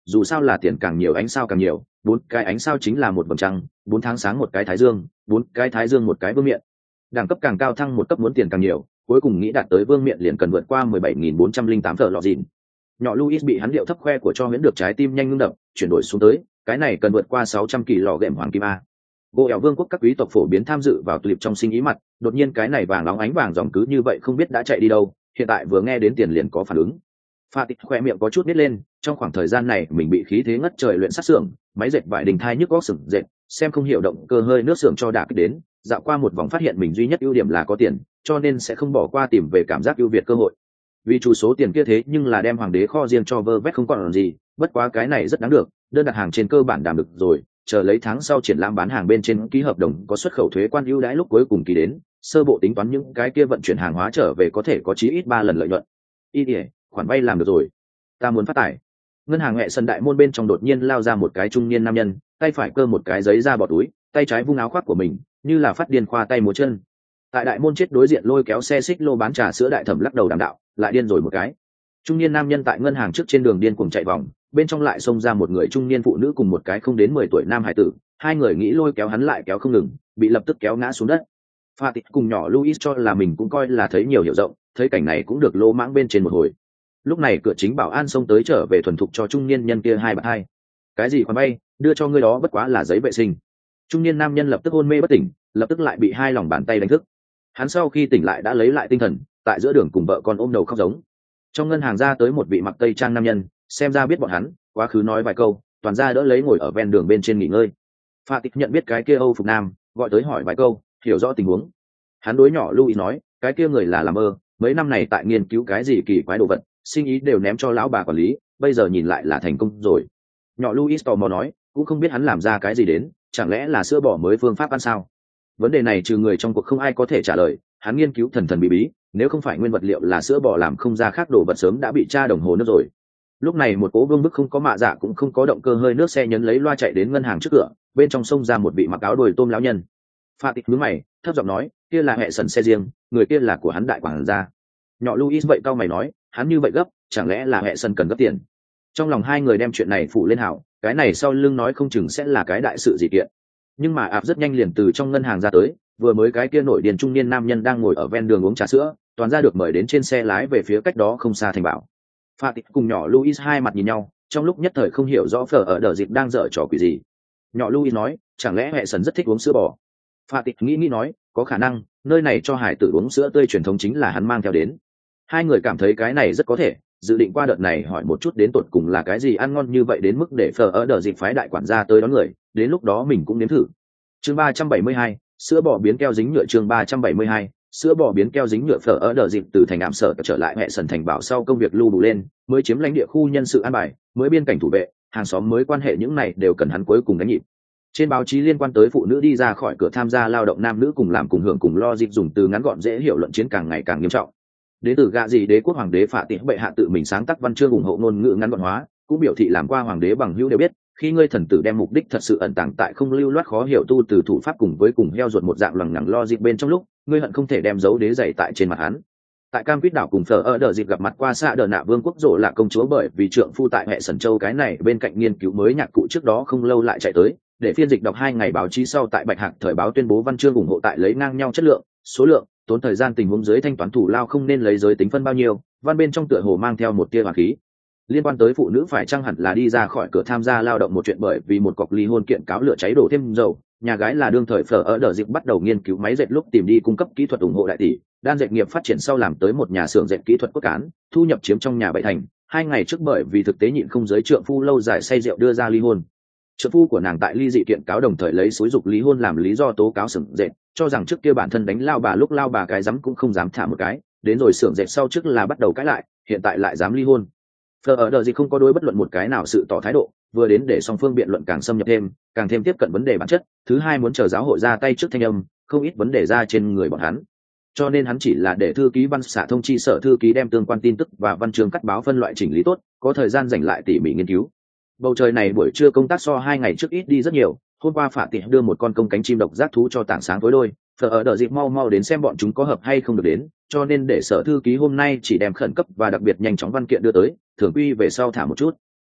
dù sao là tiền càng nhiều ánh sao càng nhiều, bốn cái ánh sao chính là một vầng trăng, bốn tháng sáng một cái thái dương, bốn cái thái dương một cái vương miện. Đẳng cấp càng cao thăng một cấp muốn tiền càng nhiều, cuối cùng nghĩ đạt tới vương miện liền cần vượt qua mười bảy nghìn bốn trăm linh tám thợ lọ dìn. Nhỏ Luis bị hắn điệu thấp khoe của cho huyễn được trái tim nhanh ngưng đập, chuyển đổi xuống tới, cái này cần vượt qua sáu trăm kỳ lọ gệm hoàng kim a. Gỗ ẻo vương quốc các quý tộc phổ biến tham dự vào tulip trong sinh ý mặt, đột nhiên cái này vàng óng ánh vàng dòng cứ như vậy không biết đã chạy đi đâu, hiện tại vừa nghe đến tiền liền có phản ứng. Pha Tịch khoe miệng có chút nít lên, trong khoảng thời gian này mình bị khí thế ngất trời luyện sát xưởng, máy dệt vải đình thai nhức góc sừng dệt, xem không hiểu động cơ hơi nước xưởng cho đả kích đến, dạo qua một vòng phát hiện mình duy nhất ưu điểm là có tiền, cho nên sẽ không bỏ qua tìm về cảm giác ưu việt cơ hội. Vì chủ số tiền kia thế nhưng là đem hoàng đế kho riêng cho vơ vét không còn làm gì, bất quá cái này rất đáng được, đơn đặt hàng trên cơ bản đảm được rồi, chờ lấy tháng sau triển lãm bán hàng bên trên ký hợp đồng có xuất khẩu thuế quan ưu đãi lúc cuối cùng ký đến, sơ bộ tính toán những cái kia vận chuyển hàng hóa trở về có thể có chí ít ba lần lợi nhuận. Ý ỉa, khoản vay làm được rồi, ta muốn phát tài. Ngân hàng Mẹ Sân đại môn bên trong đột nhiên lao ra một cái trung niên nam nhân, tay phải cơ một cái giấy ra bỏ túi, tay trái vung áo khoác của mình, như là phát điên khoa tay múa chân. Tại đại môn chết đối diện lôi kéo xe xích lô bán trà sữa đại thẩm lắc đầu đàm đạo, lại điên rồi một cái. Trung niên nam nhân tại ngân hàng trước trên đường điên cuồng chạy vòng, bên trong lại xông ra một người trung niên phụ nữ cùng một cái không đến mười tuổi nam hải tử, hai người nghĩ lôi kéo hắn lại kéo không ngừng, bị lập tức kéo ngã xuống đất. Pha Tịch cùng nhỏ Luis cho là mình cũng coi là thấy nhiều hiểu rộng, thấy cảnh này cũng được lô mãng bên trên một hồi. Lúc này cửa chính bảo an xông tới trở về thuần thục cho trung niên nhân kia hai bạt hai. Cái gì khoản bay, đưa cho ngươi đó bất quá là giấy vệ sinh. Trung niên nam nhân lập tức hôn mê bất tỉnh, lập tức lại bị hai lòng bàn tay đánh thức. Hắn sau khi tỉnh lại đã lấy lại tinh thần, tại giữa đường cùng vợ con ôm đầu khóc giống. Trong ngân hàng ra tới một vị mặc tây trang nam nhân, xem ra biết bọn hắn, quá khứ nói vài câu, toàn ra đỡ lấy ngồi ở ven đường bên trên nghỉ ngơi. Pha Tịch nhận biết cái kia Âu phục nam, gọi tới hỏi vài câu, hiểu rõ tình huống. Hắn đối nhỏ Louis nói, cái kia người là làm mơ, mấy năm này tại nghiên cứu cái gì kỳ quái đồ vật, sinh ý đều ném cho lão bà quản lý, bây giờ nhìn lại là thành công rồi. Nhỏ Louis tò mò nói, cũng không biết hắn làm ra cái gì đến, chẳng lẽ là sữa bò mới phương pháp ăn sao? Vấn đề này trừ người trong cuộc không ai có thể trả lời, hắn nghiên cứu thần thần bí bí, nếu không phải nguyên vật liệu là sữa bò làm không ra khác đồ vật sớm đã bị tra đồng hồ nước rồi. Lúc này một cố vương bức không có mạ dạ cũng không có động cơ hơi nước xe nhấn lấy loa chạy đến ngân hàng trước cửa, bên trong sông ra một vị mặc áo đồi tôm lão nhân. Pha Tịch nhướng mày, thấp giọng nói, kia là hệ sần xe riêng, người kia là của hắn đại quản gia. Nhỏ Luis vậy cao mày nói, hắn như vậy gấp, chẳng lẽ là hệ sần cần gấp tiền? Trong lòng hai người đem chuyện này phủ lên hảo, cái này sau lưng nói không chừng sẽ là cái đại sự gì kiện. Nhưng mà ạp rất nhanh liền từ trong ngân hàng ra tới, vừa mới cái kia nổi điên trung niên nam nhân đang ngồi ở ven đường uống trà sữa, toàn ra được mời đến trên xe lái về phía cách đó không xa thành bảo. Pha Tịch cùng nhỏ Luis hai mặt nhìn nhau, trong lúc nhất thời không hiểu rõ phở ở đờ dịp đang dở trò quỷ gì. Nhỏ Luis nói, chẳng lẽ hệ sần rất thích uống sữa bò? Pha Tịch nghĩ nghĩ nói, có khả năng, nơi này cho hải tử uống sữa tươi truyền thống chính là hắn mang theo đến. Hai người cảm thấy cái này rất có thể, dự định qua đợt này hỏi một chút đến tột cùng là cái gì ăn ngon như vậy đến mức để phở ở đờ dịp phái đại quản gia tới đón người, đến lúc đó mình cũng nếm thử. Chương ba trăm bảy mươi hai, sữa bò biến keo dính nhựa. Chương ba trăm bảy mươi hai, sữa bò biến keo dính nhựa. Phở ở đờ dịp từ thành ảm sở trở lại hệ sần thành bảo sau công việc lưu đủ lên, mới chiếm lãnh địa khu nhân sự an bài, mới biên cảnh thủ vệ, hàng xóm mới quan hệ những này đều cần hắn cuối cùng đánh nhịp. Trên báo chí liên quan tới phụ nữ đi ra khỏi cửa tham gia lao động nam nữ cùng làm cùng hưởng cùng lo dịp dùng từ ngắn gọn dễ hiểu luận chiến càng ngày càng nghiêm trọng. Đế tử gạ gì đế quốc hoàng đế Phạ Tịch bệ hạ tự mình sáng tác văn chương ủng hộ ngôn ngữ ngắn gọn hóa, cũng biểu thị làm qua hoàng đế bằng hữu đều biết, khi ngươi thần tử đem mục đích thật sự ẩn tàng tại không lưu loát khó hiểu tu từ thủ pháp cùng với cùng heo ruột một dạng lằng nhằng lo dịp bên trong lúc, ngươi hận không thể đem dấu đế dày tại trên mặt hắn. Tại Cam Quýt đảo cùng Phở ở đờ dịp gặp mặt qua xạ đờ nạ vương quốc rộ là công chúa bởi vì trượng phu tại hệ sần châu cái này bên cạnh nghiên cứu mới nhạc cụ trước đó không lâu lại chạy tới, để phiên dịch đọc hai ngày báo chí sau tại Bạch Hạc thời báo tuyên bố văn chương ủng hộ tại lấy ngang nhau chất lượng, số lượng, tốn thời gian tình huống dưới thanh toán thủ lao không nên lấy giới tính phân bao nhiêu, văn bên trong tựa hồ mang theo một tia hỏa khí. Liên quan tới phụ nữ phải chăng hẳn là đi ra khỏi cửa tham gia lao động một chuyện bởi vì một cọc ly hôn kiện cáo lửa cháy đổ thêm dầu, nhà gái là đương thời Phở ở đờ dịp bắt đầu nghiên cứu máy dệt lúc tìm đi cung cấp kỹ thuật ủng hộ đại tỷ, đan dệt nghiệp phát triển sau làm tới một nhà xưởng dệt kỹ thuật cốt cán, thu nhập chiếm trong nhà bảy thành, hai ngày trước bởi vì thực tế nhịn không giới trượng phu lâu dài say rượu đưa ra ly hôn. Trợ phu của nàng tại ly dị kiện cáo đồng thời lấy xúi dục lý hôn làm lý do tố cáo xưởng dệt, cho rằng trước kia bản thân đánh lao bà lúc lao bà cái dám cũng không dám thả một cái, đến rồi xưởng dệt sau trước là bắt đầu cãi lại, hiện tại lại dám ly hôn. Phở ở đờ gì không có đối bất luận một cái nào sự tỏ thái độ, vừa đến để song phương biện luận càng xâm nhập thêm, càng thêm tiếp cận vấn đề bản chất, thứ hai muốn chờ giáo hội ra tay trước thanh âm, không ít vấn đề ra trên người bọn hắn. Cho nên hắn chỉ là để thư ký văn xạ thông chi sở thư ký đem tương quan tin tức và văn chương cắt báo phân loại chỉnh lý tốt, có thời gian dành lại tỉ mỉ nghiên cứu. Bầu trời này buổi trưa công tác so hai ngày trước ít đi rất nhiều, hôm qua Phạ Tịch đưa một con công cánh chim độc giác thú cho tảng sáng tối đôi, Phở ở đợi dịp mau mau đến xem bọn chúng có hợp hay không được đến, cho nên để sở thư ký hôm nay chỉ đem khẩn cấp và đặc biệt nhanh chóng văn kiện đưa tới, thường quy về sau thả một chút.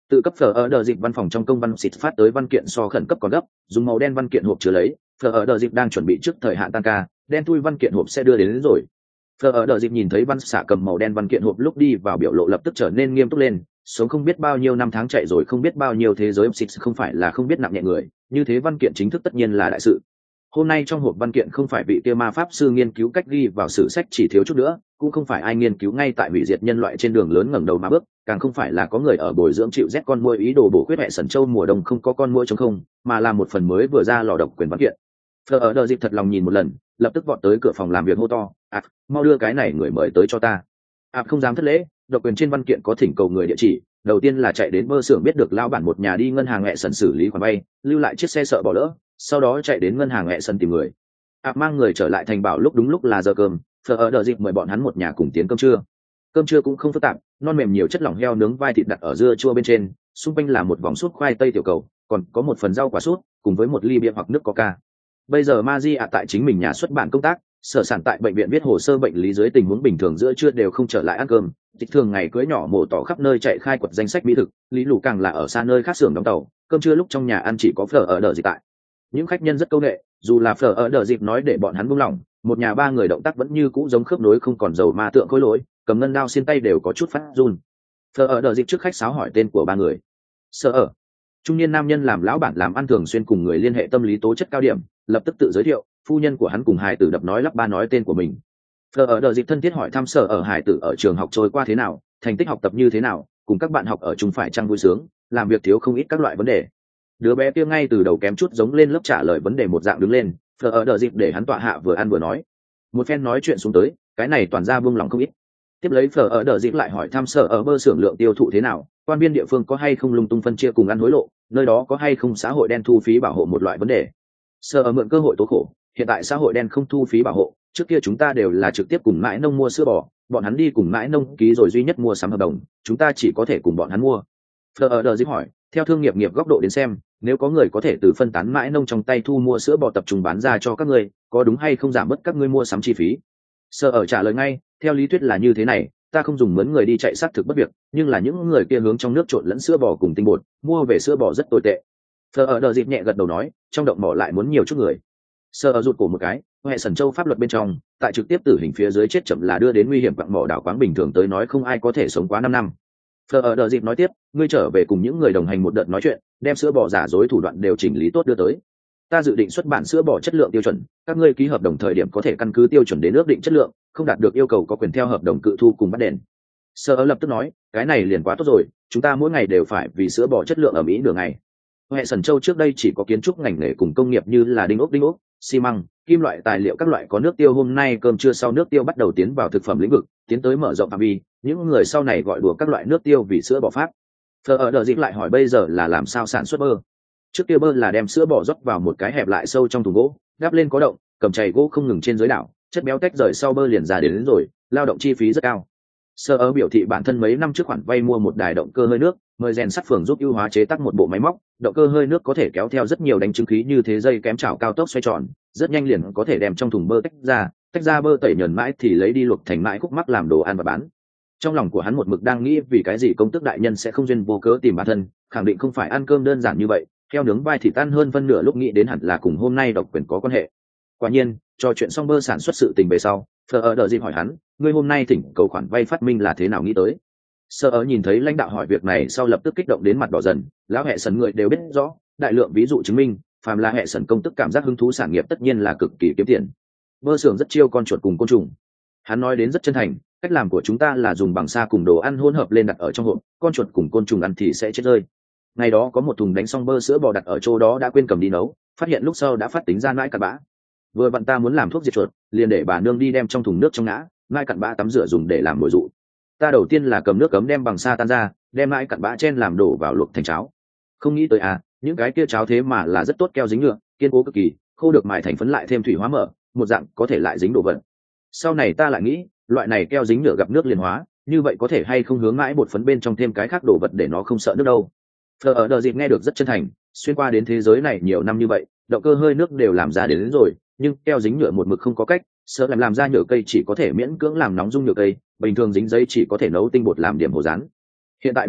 Tự cấp phở ở đờ dịp văn phòng trong công văn xịt phát tới văn kiện so khẩn cấp còn gấp, dùng màu đen văn kiện hộp chứa lấy, phở ở đờ dịp đang chuẩn bị trước thời hạn tăng ca, đen thui văn kiện hộp sẽ đưa đến, đến rồi. Phở ở đờ dịp nhìn thấy văn xạ cầm màu đen văn kiện hộp lúc đi vào biểu lộ lập tức trở nên nghiêm túc lên, sống không biết bao nhiêu năm tháng chạy rồi không biết bao nhiêu thế giới xịt không phải là không biết nặng nhẹ người, như thế văn kiện chính thức tất nhiên là đại sự. Hôm nay trong hộp văn kiện không phải vị kia ma pháp sư nghiên cứu cách ghi vào sử sách chỉ thiếu chút nữa, cũng không phải ai nghiên cứu ngay tại hủy diệt nhân loại trên đường lớn ngẩng đầu mà bước, càng không phải là có người ở bồi dưỡng chịu rét con muỗi ý đồ bổ khuyết hệ sẩn châu mùa đông không có con muỗi chống không, mà là một phần mới vừa ra lò độc quyền văn kiện. Phở ở đờ dịp thật lòng nhìn một lần, lập tức vọt tới cửa phòng làm việc hô to, "À, mau đưa cái này người mời tới cho ta." À, không dám thất lễ, độc quyền trên văn kiện có thỉnh cầu người địa chỉ, đầu tiên là chạy đến bơ xưởng biết được lao bản một nhà đi ngân hàng hệ sẩn xử lý khoản vay, lưu lại chiếc xe sợ bỏ lỡ, sau đó chạy đến ngân hàng hệ sẩn tìm người. À, mang người trở lại thành bảo lúc đúng lúc là giờ cơm, Phở ở đờ dịp mời bọn hắn một nhà cùng tiến cơm trưa. Cơm trưa cũng không phức tạp, non mềm nhiều chất lỏng heo nướng vai thịt đặt ở dưa chua bên trên, xung quanh là một vòng súp khoai tây tiểu cầu, còn có một phần rau quả súp, cùng với một ly bia hoặc nước coca. Bây giờ Magia tại chính mình nhà xuất bản công tác, sở sản tại bệnh viện viết hồ sơ bệnh lý dưới tình huống bình thường giữa trưa đều không trở lại ăn cơm, dịch thường ngày cưới nhỏ mổ tỏ khắp nơi chạy khai quật danh sách mỹ thực, lý lù càng là ở xa nơi khác xưởng đóng tàu, cơm trưa lúc trong nhà ăn chỉ có Phở ở đờ dịp tại. Những khách nhân rất câu nệ, dù là Phở ở đờ dịp nói để bọn hắn buông lỏng, một nhà ba người động tác vẫn như cũ giống khớp nối không còn dầu ma tượng khối lỗi, cầm ngân đao xiên tay đều có chút phát run. Phở ở đờ dịp trước khách sáo hỏi tên của ba người. Sở ở. Trung niên nam nhân làm lão bản làm ăn thường xuyên cùng người liên hệ tâm lý tố chất cao điểm, lập tức tự giới thiệu, phu nhân của hắn cùng hài tử đập nói lắp ba nói tên của mình. Phở ở đờ dịp thân thiết hỏi thăm Sở ở hài tử ở trường học trôi qua thế nào, thành tích học tập như thế nào, cùng các bạn học ở chung phải chăng vui sướng, làm việc thiếu không ít các loại vấn đề. Đứa bé kia ngay từ đầu kém chút giống lên lớp trả lời vấn đề một dạng đứng lên, Phở ở đờ dịp để hắn tọa hạ vừa ăn vừa nói. Một phen nói chuyện xuống tới, cái này toàn ra buông lòng không ít. Tiếp lấy Phở ở đờ dịp lại hỏi thăm Sở ở bơ xưởng lượng tiêu thụ thế nào, quan viên địa phương có hay không lung tung phân chia cùng ăn hối lộ, nơi đó có hay không xã hội đen thu phí bảo hộ một loại vấn đề. Sở ở mượn cơ hội tố khổ, hiện tại xã hội đen không thu phí bảo hộ, trước kia chúng ta đều là trực tiếp cùng mãi nông mua sữa bò, bọn hắn đi cùng mãi nông ký rồi duy nhất mua sắm hợp đồng, chúng ta chỉ có thể cùng bọn hắn mua. Phở ở đờ dịp hỏi, theo thương nghiệp nghiệp góc độ đến xem, nếu có người có thể từ phân tán mãi nông trong tay thu mua sữa bò tập trung bán ra cho các ngươi, có đúng hay không giảm bớt các ngươi mua sắm chi phí? Sở ở trả lời ngay, theo lý thuyết là như thế này, ta không dùng mướn người đi chạy xác thực bất việc, nhưng là những người kia hướng trong nước trộn lẫn sữa bò cùng tinh bột, mua về sữa bò rất tồi tệ. Phở ở đờ dịp nhẹ gật đầu nói, trong động mỏ lại muốn nhiều chút người. Sở ở rụt cổ một cái, hệ sẩn châu pháp luật bên trong, tại trực tiếp tử hình phía dưới chết chậm là đưa đến nguy hiểm quặng mỏ đảo quáng bình thường tới nói không ai có thể sống quá năm năm. Phở ở đờ dịp nói tiếp, ngươi trở về cùng những người đồng hành một đợt nói chuyện, đem sữa bò giả dối thủ đoạn đều chỉnh lý tốt đưa tới. Ta dự định xuất bản sữa bò chất lượng tiêu chuẩn, các ngươi ký hợp đồng thời điểm có thể căn cứ tiêu chuẩn đến ước định chất lượng, không đạt được yêu cầu có quyền theo hợp đồng cự thu cùng bắt đền. Sở ở lập tức nói, cái này liền quá tốt rồi, chúng ta mỗi ngày đều phải vì sữa bò chất lượng ở Mỹ nửa ngày. Hệ sẩn châu trước đây chỉ có kiến trúc ngành nghề cùng công nghiệp như là đinh ốc đinh ốc, xi măng, kim loại tài liệu các loại có nước tiêu, hôm nay cơm trưa sau nước tiêu bắt đầu tiến vào thực phẩm lĩnh vực, tiến tới mở rộng phạm vi, những người sau này gọi đùa các loại nước tiêu vì sữa bò pháp. Phở ở đờ dịp lại hỏi bây giờ là làm sao sản xuất bơ. Trước kia bơ là đem sữa bò rót vào một cái hẹp lại sâu trong thùng gỗ, đắp lên có động, cầm chày gỗ không ngừng trên dưới đảo, chất béo tách rời sau bơ liền ra đến, đến rồi, lao động chi phí rất cao. Sở ở biểu thị bản thân mấy năm trước khoản vay mua một đài động cơ hơi nước, mời rèn sắt phường giúp ưu hóa chế tác một bộ máy móc, động cơ hơi nước có thể kéo theo rất nhiều đánh chứng khí như thế dây kém chảo cao tốc xoay tròn, rất nhanh liền có thể đem trong thùng bơ tách ra, tách ra bơ tẩy nhờn mãi thì lấy đi luộc thành mãi khúc mắc làm đồ ăn và bán. Trong lòng của hắn một mực đang nghĩ vì cái gì công tước đại nhân sẽ không duyên vô cớ tìm bản thân, khẳng định không phải ăn cơm đơn giản như vậy, theo nướng vai thịt tan hơn phân nửa lúc nghĩ đến hẳn là cùng hôm nay độc quyền có quan hệ. Quả nhiên, trò chuyện xong bơ sản xuất sự tình về sau, Phở ở đờ dịp hỏi hắn, ngươi hôm nay thỉnh cầu khoản vay phát minh là thế nào nghĩ tới? Sở ở nhìn thấy lãnh đạo hỏi việc này sau lập tức kích động đến mặt đỏ dần, lão hệ sẩn người đều biết rõ, đại lượng ví dụ chứng minh, phàm là hệ sẩn công tức cảm giác hứng thú sản nghiệp tất nhiên là cực kỳ kiếm tiền. Bơ xưởng rất chiêu con chuột cùng côn trùng. Hắn nói đến rất chân thành, cách làm của chúng ta là dùng bằng sa cùng đồ ăn hỗn hợp lên đặt ở trong hộp, con chuột cùng côn trùng ăn thì sẽ chết rơi. Ngày đó có một thùng đánh xong bơ sữa bò đặt ở chỗ đó đã quên cầm đi nấu, phát hiện lúc sau đã phát tính ra nãi cặn bã. Vừa vặn ta muốn làm thuốc diệt chuột, liền để bà nương đi đem trong thùng nước trong ngã, nãi cặn bã tắm rửa dùng để làm mồi dụ. Ta đầu tiên là cầm nước cấm đem bằng sa tan ra, đem nãi cặn bã chen làm đổ vào luộc thành cháo. Không nghĩ tới à, những cái kia cháo thế mà là rất tốt keo dính nhựa, kiên cố cực kỳ, khô được mài thành phấn lại thêm thủy hóa mở, một dạng có thể lại dính đồ vật. Sau này ta lại nghĩ, loại này keo dính nhựa gặp nước liền hóa, như vậy có thể hay không hướng mãi bột phấn bên trong thêm cái khác đồ vật để nó không sợ nước đâu. Phở ở đờ dịp nghe được rất chân thành, xuyên qua đến thế giới này nhiều năm như vậy, động cơ hơi nước đều làm ra đến, đến rồi, nhưng keo dính nhựa một mực không có cách, sợ làm làm ra nhựa cây chỉ có thể miễn cưỡng làm nóng dung nhựa cây, bình thường dính giấy chỉ có thể nấu tinh bột làm điểm hồ rán. Hiện tại được rồi,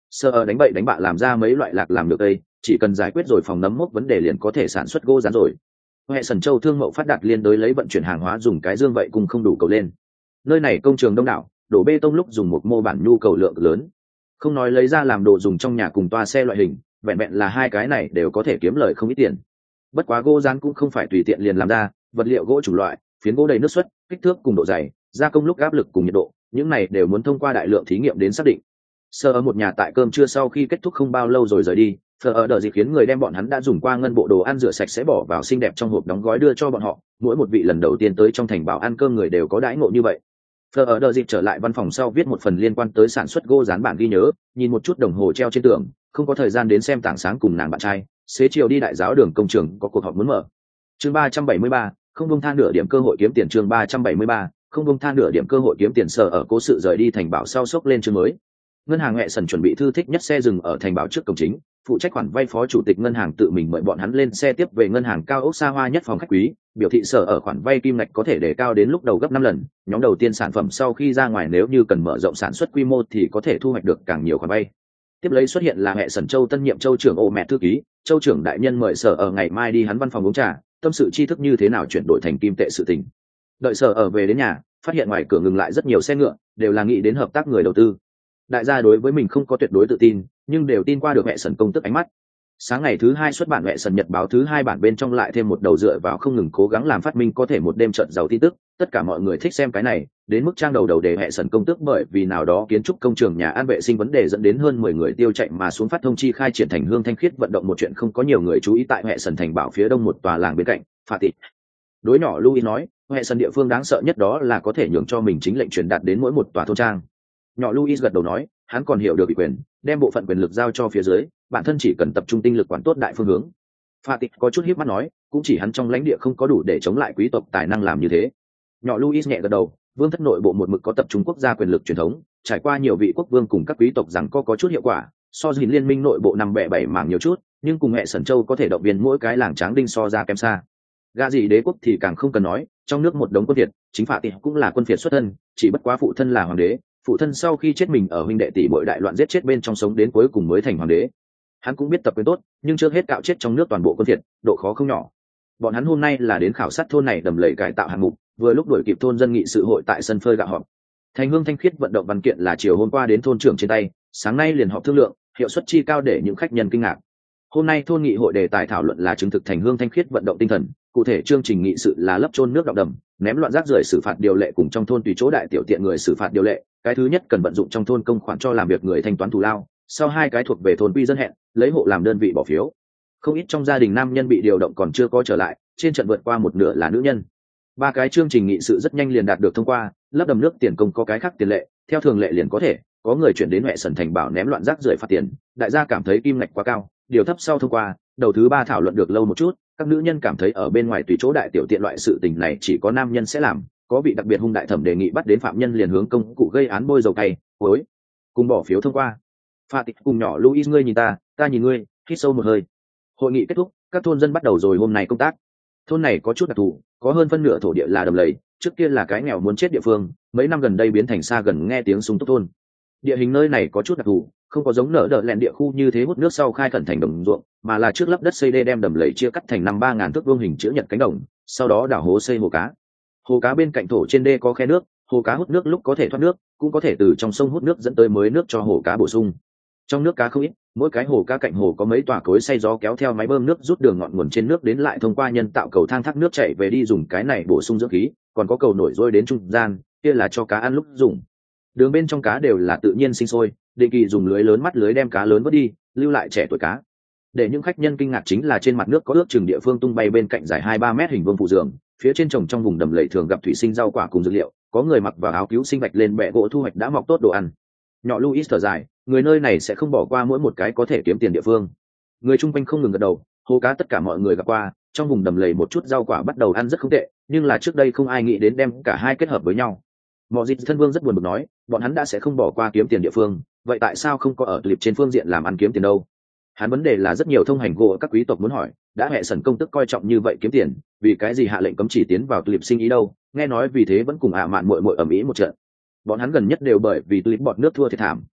Sơ ở đánh bậy đánh bạ làm ra mấy loại lạc làm được đây, chỉ cần giải quyết rồi phòng nấm mốc vấn đề liền có thể sản xuất gỗ rán rồi. Hệ sần châu thương mậu phát đạt liên đối lấy vận chuyển hàng hóa dùng cái dương vậy cùng không đủ cầu lên. Nơi này công trường đông đảo, đổ bê tông lúc dùng một mô bản nhu cầu lượng lớn. Không nói lấy ra làm đồ dùng trong nhà cùng toa xe loại hình, vẹn vẹn là hai cái này đều có thể kiếm lời không ít tiền. Bất quá gỗ rán cũng không phải tùy tiện liền làm ra, vật liệu gỗ chủng loại, phiến gỗ đầy nước suất, kích thước cùng độ dày, gia công lúc áp lực cùng nhiệt độ, những này đều muốn thông qua đại lượng thí nghiệm đến xác định. Sơ ở một nhà tại cơm trưa sau khi kết thúc không bao lâu rồi rời đi, Phở ở đợi gì khiến người đem bọn hắn đã dùng qua ngân bộ đồ ăn rửa sạch sẽ bỏ vào xinh đẹp trong hộp đóng gói đưa cho bọn họ. Mỗi một vị lần đầu tiên tới trong thành bảo ăn cơm người đều có đãi ngộ như vậy. Phở ở đợi dịp trở lại văn phòng sau viết một phần liên quan tới sản xuất gỗ dán bản ghi nhớ, nhìn một chút đồng hồ treo trên tường, không có thời gian đến xem tảng sáng cùng nàng bạn trai. Xế chiều đi đại giáo đường công trường có cuộc họp muốn mở. Chương ba trăm bảy mươi ba, không buông tha nửa điểm cơ hội kiếm tiền. Chương ba trăm bảy mươi ba, không buông tha nửa điểm cơ hội kiếm tiền. Sở ở cố sự rời đi thành bảo sau sốc lên chương mới. Ngân hàng Hệ Sần chuẩn bị thư thích nhất xe dừng ở thành bảo trước cổng chính, phụ trách khoản vay phó chủ tịch ngân hàng tự mình mời bọn hắn lên xe tiếp về ngân hàng cao ốc xa hoa nhất phòng khách quý, biểu thị sở ở khoản vay kim ngạch có thể đề cao đến lúc đầu gấp năm lần, nhóm đầu tiên sản phẩm sau khi ra ngoài nếu như cần mở rộng sản xuất quy mô thì có thể thu hoạch được càng nhiều khoản vay. Tiếp lấy xuất hiện là Hệ Sần Châu tân nhiệm Châu trưởng ô mẹ thư ký, Châu trưởng đại nhân mời sở ở ngày mai đi hắn văn phòng uống trà, tâm sự tri thức như thế nào chuyển đổi thành kim tệ sự tình. Đợi sở ở về đến nhà, phát hiện ngoài cửa ngừng lại rất nhiều xe ngựa, đều là nghĩ đến hợp tác người đầu tư. Đại gia đối với mình không có tuyệt đối tự tin, nhưng đều tin qua được Hệ Sần công tức ánh mắt. Sáng ngày thứ hai xuất bản Hệ Sần nhật báo thứ hai bản bên trong lại thêm một đầu dựa vào không ngừng cố gắng làm phát minh có thể một đêm trận giàu tin tức, tất cả mọi người thích xem cái này, đến mức trang đầu đầu đề Hệ Sần công tức bởi vì nào đó kiến trúc công trường nhà an vệ sinh vấn đề dẫn đến hơn mười người tiêu chạy mà xuống phát thông chi khai triển thành hương thanh khiết vận động một chuyện không có nhiều người chú ý tại Hệ Sần thành bảo phía đông một tòa làng bên cạnh, Phạ Tịt. Đối nhỏ Louis nói, Hệ Sần địa phương đáng sợ nhất đó là có thể nhường cho mình chính lệnh truyền đạt đến mỗi một tòa thôn trang. Nhỏ Louis gật đầu nói, hắn còn hiểu được ủy quyền, đem bộ phận quyền lực giao cho phía dưới, bản thân chỉ cần tập trung tinh lực quản tốt đại phương hướng. Pha Tịch có chút híp mắt nói, cũng chỉ hắn trong lãnh địa không có đủ để chống lại quý tộc tài năng làm như thế. Nhỏ Louis nhẹ gật đầu, vương thất nội bộ một mực có tập trung quốc gia quyền lực truyền thống, trải qua nhiều vị quốc vương cùng các quý tộc rằng có có chút hiệu quả, so với liên minh nội bộ nằm bẻ bảy mảng nhiều chút, nhưng cùng Hệ Sần Châu có thể động viên mỗi cái làng tráng đinh so ra kém xa. Gà gì đế quốc thì càng không cần nói, trong nước một đống quân Việt, chính Phạ Tịch cũng là quân Việt xuất thân, chỉ bất quá phụ thân là hoàng đế. Phụ thân sau khi chết mình ở huynh đệ tỷ muội đại loạn giết chết bên trong sống đến cuối cùng mới thành hoàng đế. Hắn cũng biết tập quyền tốt, nhưng trước hết cạo chết trong nước toàn bộ quân Việt, độ khó không nhỏ. Bọn hắn hôm nay là đến khảo sát thôn này đầm lầy cải tạo hạng mục, vừa lúc đuổi kịp thôn dân nghị sự hội tại sân phơi gạo họp. Thành hương thanh khiết vận động văn kiện là chiều hôm qua đến thôn trưởng trên tay, sáng nay liền họp thương lượng, hiệu suất chi cao để những khách nhân kinh ngạc. Hôm nay thôn nghị hội đề tài thảo luận là chứng thực thành hương thanh khiết vận động tinh thần, cụ thể chương trình nghị sự là lấp chôn nước đọng đầm, ném loạn rác rưởi xử phạt điều lệ cùng trong thôn tùy chỗ đại tiểu tiện người xử phạt điều lệ. Cái thứ nhất cần vận dụng trong thôn công khoản cho làm việc người thanh toán thù lao, sau hai cái thuộc về thôn quy dân hẹn, lấy hộ làm đơn vị bỏ phiếu. Không ít trong gia đình nam nhân bị điều động còn chưa có trở lại, trên trận vượt qua một nửa là nữ nhân. Ba cái chương trình nghị sự rất nhanh liền đạt được thông qua, lấp đầm nước tiền công có cái khác tiền lệ, theo thường lệ liền có thể, có người chuyển đến Hệ Sần thành bảo ném loạn rác rưởi phạt tiền, đại gia cảm thấy kim ngạch quá cao, điều thấp sau thông qua, đầu thứ ba thảo luận được lâu một chút, các nữ nhân cảm thấy ở bên ngoài tùy chỗ đại tiểu tiện loại sự tình này chỉ có nam nhân sẽ làm, có vị đặc biệt hung đại thẩm đề nghị bắt đến phạm nhân liền hướng công cụ gây án bôi dầu cay, hối, cùng bỏ phiếu thông qua. Phạ Tịch cùng nhỏ Louis ngươi nhìn ta, ta nhìn ngươi, hít sâu một hơi. Hội nghị kết thúc, các thôn dân bắt đầu rồi hôm nay công tác. Thôn này có chút đặc thù, có hơn phân nửa thổ địa là đầm lầy, trước kia là cái nghèo muốn chết địa phương, mấy năm gần đây biến thành xa gần nghe tiếng súng túc thôn. Địa hình nơi này có chút đặc thù, không có giống nở đỡ lẹn địa khu như thế hút nước sau khai khẩn thành đồng ruộng, mà là trước lấp đất xây đê đem đầm lầy chia cắt thành năm ba ngàn thước vuông hình chữ nhật cánh đồng, sau đó đào hố xây hồ cá. Hồ cá bên cạnh thổ trên đê có khe nước, hồ cá hút nước lúc có thể thoát nước, cũng có thể từ trong sông hút nước dẫn tới mới nước cho hồ cá bổ sung. Trong nước cá không ít, mỗi cái hồ cá cạnh hồ có mấy tòa cối xay gió kéo theo máy bơm nước rút đường ngọn nguồn trên nước đến lại thông qua nhân tạo cầu thang thác nước chảy về đi dùng cái này bổ sung dưỡng khí, còn có cầu nổi trôi đến trung gian, kia là cho cá ăn lúc dùng. Đường bên trong cá đều là tự nhiên sinh sôi, định kỳ dùng lưới lớn mắt lưới đem cá lớn vớt đi, lưu lại trẻ tuổi cá. Để những khách nhân kinh ngạc chính là trên mặt nước có ước chừng địa phương tung bay bên cạnh dài hai ba mét hình vuông phủ giường, phía trên trồng trong vùng đầm lầy thường gặp thủy sinh rau quả cùng dược liệu, có người mặc vào áo cứu sinh vạch lên bệ gỗ thu hoạch đã mọc tốt đồ ăn. Nhỏ Louis thở dài, người nơi này sẽ không bỏ qua mỗi một cái có thể kiếm tiền địa phương. Người chung quanh không ngừng gật đầu, hồ cá tất cả mọi người gặp qua, trong vùng đầm lầy một chút rau quả bắt đầu ăn rất không tệ, nhưng là trước đây không ai nghĩ đến đem cả hai kết hợp với nhau. Mọ Dịch thân vương rất buồn bực nói, bọn hắn đã sẽ không bỏ qua kiếm tiền địa phương, vậy tại sao không có ở clip trên phương diện làm ăn kiếm tiền đâu? Hắn vấn đề là rất nhiều thông hành gỗ các quý tộc muốn hỏi, đã Hệ Sần công tức coi trọng như vậy kiếm tiền, vì cái gì hạ lệnh cấm chỉ tiến vào clip sinh ý đâu? Nghe nói vì thế vẫn cùng ạ mạn muội muội ầm ĩ một trận. Bọn hắn gần nhất đều bởi vì clip bọt nước thua thiệt thảm,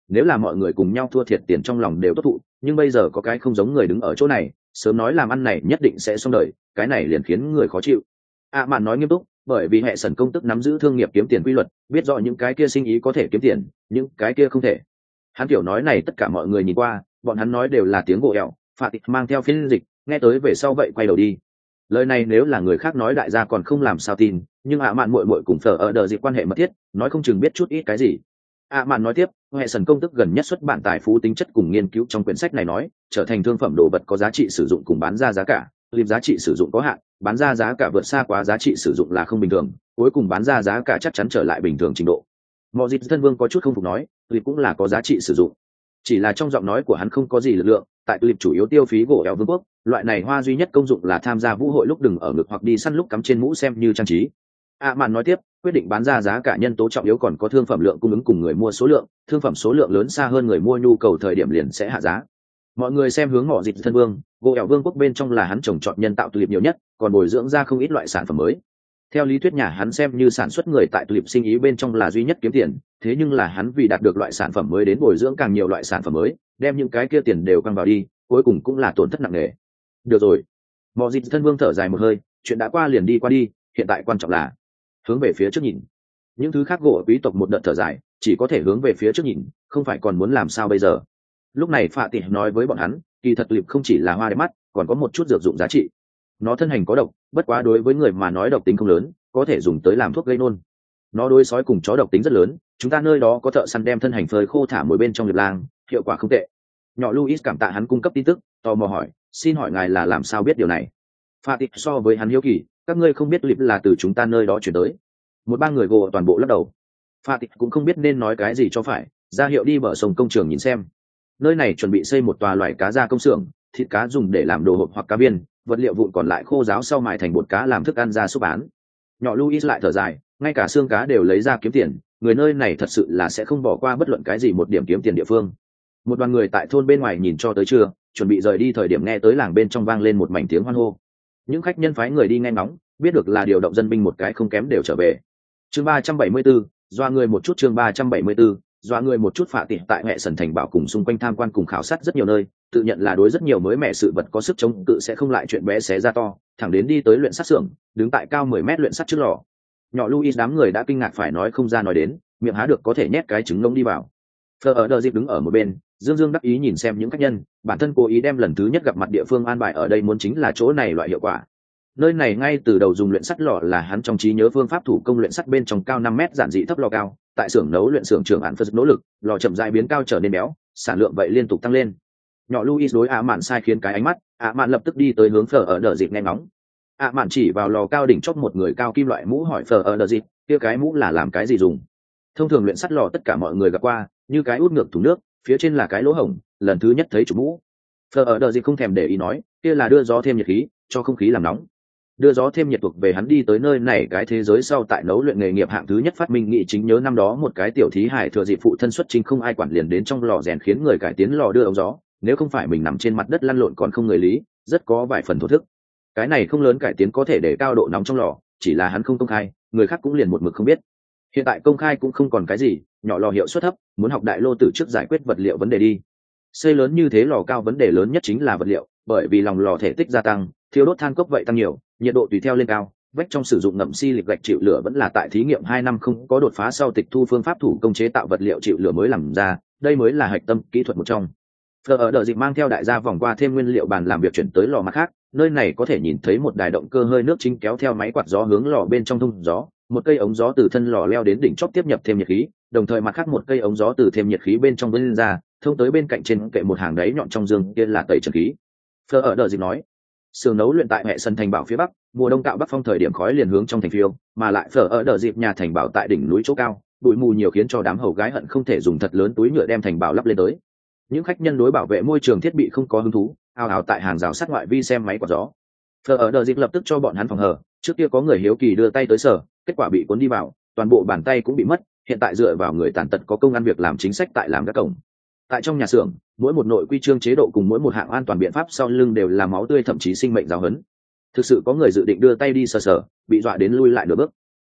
nếu là mọi người cùng nhau thua thiệt tiền trong lòng đều tốt thụ, nhưng bây giờ có cái không giống người đứng ở chỗ này, sớm nói làm ăn này nhất định sẽ xong đời, cái này liền khiến người khó chịu. ạ mạn nói nghiêm túc, bởi vì hệ sần công tức nắm giữ thương nghiệp kiếm tiền quy luật, biết rõ những cái kia sinh ý có thể kiếm tiền, những cái kia không thể. Hắn kiểu nói này tất cả mọi người nhìn qua, bọn hắn nói đều là tiếng gỗ ẹo, phạt tịch mang theo phiên dịch, nghe tới về sau vậy quay đầu đi. Lời này nếu là người khác nói đại gia còn không làm sao tin, nhưng ạ mạn muội muội cùng phở ở đờ dịp quan hệ mật thiết, nói không chừng biết chút ít cái gì. ạ mạn nói tiếp, hệ sần công tức gần nhất xuất bản tài phú tính chất cùng nghiên cứu trong quyển sách này nói, trở thành thương phẩm đồ vật có giá trị sử dụng cùng bán ra giá cả, liệp giá trị sử dụng có hạn, bán ra giá cả vượt xa quá giá trị sử dụng là không bình thường, cuối cùng bán ra giá cả chắc chắn trở lại bình thường trình độ. Mọi dịp thân vương có chút không phục nói, liệp cũng là có giá trị sử dụng, chỉ là trong giọng nói của hắn không có gì lực lượng. Tại liệp chủ yếu tiêu phí gỗ eo vương quốc, loại này hoa duy nhất công dụng là tham gia vũ hội lúc đừng ở ngực hoặc đi săn lúc cắm trên mũ xem như trang trí. ạ mạn nói tiếp, quyết định bán ra giá cả nhân tố trọng yếu còn có thương phẩm lượng cung ứng cùng người mua số lượng, thương phẩm số lượng lớn xa hơn người mua nhu cầu thời điểm liền sẽ hạ giá. Mọi người xem hướng Mỏ Dịt thân vương, gỗ eo vương quốc bên trong là hắn trồng trọt nhân tạo tulip nhiều nhất, còn bồi dưỡng ra không ít loại sản phẩm mới. Theo lý thuyết nhà hắn xem như sản xuất người tại tulip sinh ý bên trong là duy nhất kiếm tiền, thế nhưng là hắn vì đạt được loại sản phẩm mới đến bồi dưỡng càng nhiều loại sản phẩm mới, đem những cái kia tiền đều quăng vào đi, cuối cùng cũng là tổn thất nặng nề. Được rồi, Mỏ Dịt thân vương thở dài một hơi, chuyện đã qua liền đi qua đi, hiện tại quan trọng là hướng về phía trước nhìn. Những thứ khác gỗ quý tộc một đợt thở dài, chỉ có thể hướng về phía trước nhìn, không phải còn muốn làm sao bây giờ. Lúc này Phạ Tỉ nói với bọn hắn, kỳ thật tulip không chỉ là hoa đẹp mắt, còn có một chút dược dụng giá trị. Nó thân hành có độc, bất quá đối với người mà nói độc tính không lớn, có thể dùng tới làm thuốc gây nôn. Nó đối sói cùng chó độc tính rất lớn, chúng ta nơi đó có thợ săn đem thân hành phơi khô thả mồi bên trong liệp lang, hiệu quả không tệ. Nhỏ Louis cảm tạ hắn cung cấp tin tức, tò mò hỏi, xin hỏi ngài là làm sao biết điều này? Phạ Tỉ so với hắn hiếu kỳ, các ngươi không biết tulip là từ chúng ta nơi đó chuyển tới. Một ba người gỗ toàn bộ lắc đầu. Phạ Tỉ cũng không biết nên nói cái gì cho phải, ra hiệu đi bờ sông công trường nhìn xem. Nơi này chuẩn bị xây một tòa loài cá gia công xưởng, thịt cá dùng để làm đồ hộp hoặc cá viên, vật liệu vụn còn lại khô ráo sau mài thành bột cá làm thức ăn ra xúc bán. Nhỏ Louis lại thở dài, ngay cả xương cá đều lấy ra kiếm tiền, người nơi này thật sự là sẽ không bỏ qua bất luận cái gì một điểm kiếm tiền địa phương. Một đoàn người tại thôn bên ngoài nhìn cho tới trưa, chuẩn bị rời đi thời điểm nghe tới làng bên trong vang lên một mảnh tiếng hoan hô. Những khách nhân phái người đi nghe ngóng, biết được là điều động dân binh một cái không kém đều trở về. Chương ba trăm bảy mươi 4, doa người một chút chương ba trăm bảy mươi 4, doa người một chút. Phạ Tỉ tại hệ sần thành bảo cùng xung quanh tham quan cùng khảo sát rất nhiều nơi, tự nhận là đối rất nhiều mới mẻ sự vật có sức chống cự sẽ không lại chuyện bé xé ra to, thẳng đến đi tới luyện sắt xưởng, đứng tại cao mười mét luyện sắt trước lò. Nhỏ Louis đám người đã kinh ngạc phải nói không ra nói đến, miệng há được có thể nhét cái trứng ngông đi vào. Phờ ở đờ dịp đứng ở một bên, dương dương đắc ý nhìn xem những khách nhân, bản thân cố ý đem lần thứ nhất gặp mặt địa phương an bài ở đây muốn chính là chỗ này loại hiệu quả. Nơi này ngay từ đầu dùng luyện sắt lò là hắn trong trí nhớ phương pháp thủ công luyện sắt bên trong cao năm mét giản dị thấp lò cao, tại xưởng nấu luyện xưởng trưởng án phật nỗ lực, lò chậm rãi biến cao trở nên béo, sản lượng vậy liên tục tăng lên. Nhỏ Louis đối ạ mạn sai khiến cái ánh mắt, ạ mạn lập tức đi tới hướng Phở ở đờ dịp nghe ngóng. ạ mạn chỉ vào lò cao đỉnh chót một người cao kim loại mũ hỏi Phở ở đờ dịp, kia cái mũ là làm cái gì dùng? Thông thường luyện sắt lò tất cả mọi người gặp qua, như cái út ngược thùng nước, phía trên là cái lỗ hổng, lần thứ nhất thấy chủ mũ. Phở ở đờ dịp không thèm để ý nói, kia là đưa gió thêm nhiệt khí, cho không khí làm nóng. Đưa gió thêm nhiệt thuộc về hắn đi tới nơi này cái thế giới sau tại nấu luyện nghề nghiệp hạng thứ nhất phát minh nghị chính nhớ năm đó một cái tiểu thí hải thừa dịp phụ thân xuất chính không ai quản liền đến trong lò rèn khiến người cải tiến lò đưa ống gió, nếu không phải mình nằm trên mặt đất lăn lộn còn không người lý, rất có vài phần thổ thức. Cái này không lớn cải tiến có thể để cao độ nóng trong lò, chỉ là hắn không công khai, người khác cũng liền một mực không biết. Hiện tại công khai cũng không còn cái gì, nhỏ lò hiệu suất thấp, muốn học đại lô từ trước giải quyết vật liệu vấn đề đi. Xây lớn như thế lò cao vấn đề lớn nhất chính là vật liệu, bởi vì lòng lò thể tích gia tăng, thiêu đốt than cốc vậy tăng nhiều, nhiệt độ tùy theo lên cao, vách trong sử dụng ngậm xi lịch gạch chịu lửa vẫn là tại thí nghiệm hai năm không có đột phá sau tịch thu phương pháp thủ công chế tạo vật liệu chịu lửa mới làm ra, đây mới là hạch tâm kỹ thuật một trong. Phở ở đợi dịp mang theo đại gia vòng qua thêm nguyên liệu bàn làm việc chuyển tới lò mặt khác, nơi này có thể nhìn thấy một đài động cơ hơi nước chính kéo theo máy quạt gió hướng lò bên trong thông gió, một cây ống gió từ thân lò leo đến đỉnh chóp tiếp nhập thêm nhiệt khí, đồng thời mặt khác một cây ống gió từ thêm nhiệt khí bên trong vươn ra, thông tới bên cạnh trên kệ một hàng đáy nhọn trong dương kia là tẩy trần khí. Phở ở đợi dịp nói, xưởng nấu luyện tại hệ sân thành bảo phía bắc, mùa đông cạo bắc phong thời điểm khói liền hướng trong thành phiêu, mà lại Phở ở đợi dịp nhà thành bảo tại đỉnh núi chỗ cao, bụi mù nhiều khiến cho đám hầu gái hận không thể dùng thật lớn túi nhựa đem thành bảo lắp lên tới. Những khách nhân đối bảo vệ môi trường thiết bị không có hứng thú, ào ào tại hàng rào sát ngoại vi xem máy quạt gió. Phở ở đợi dịp lập tức cho bọn hắn phòng hờ, trước kia có người hiếu kỳ đưa tay tới sở, kết quả bị cuốn đi vào, toàn bộ bàn tay cũng bị mất, hiện tại dựa vào người tàn tật có công ăn việc làm chính sách tại làm các cổng. Tại trong nhà xưởng, mỗi một nội quy chương chế độ cùng mỗi một hạng an toàn biện pháp sau lưng đều là máu tươi thậm chí sinh mệnh giáo huấn. Thực sự có người dự định đưa tay đi sờ sờ, bị dọa đến lui lại nửa bước.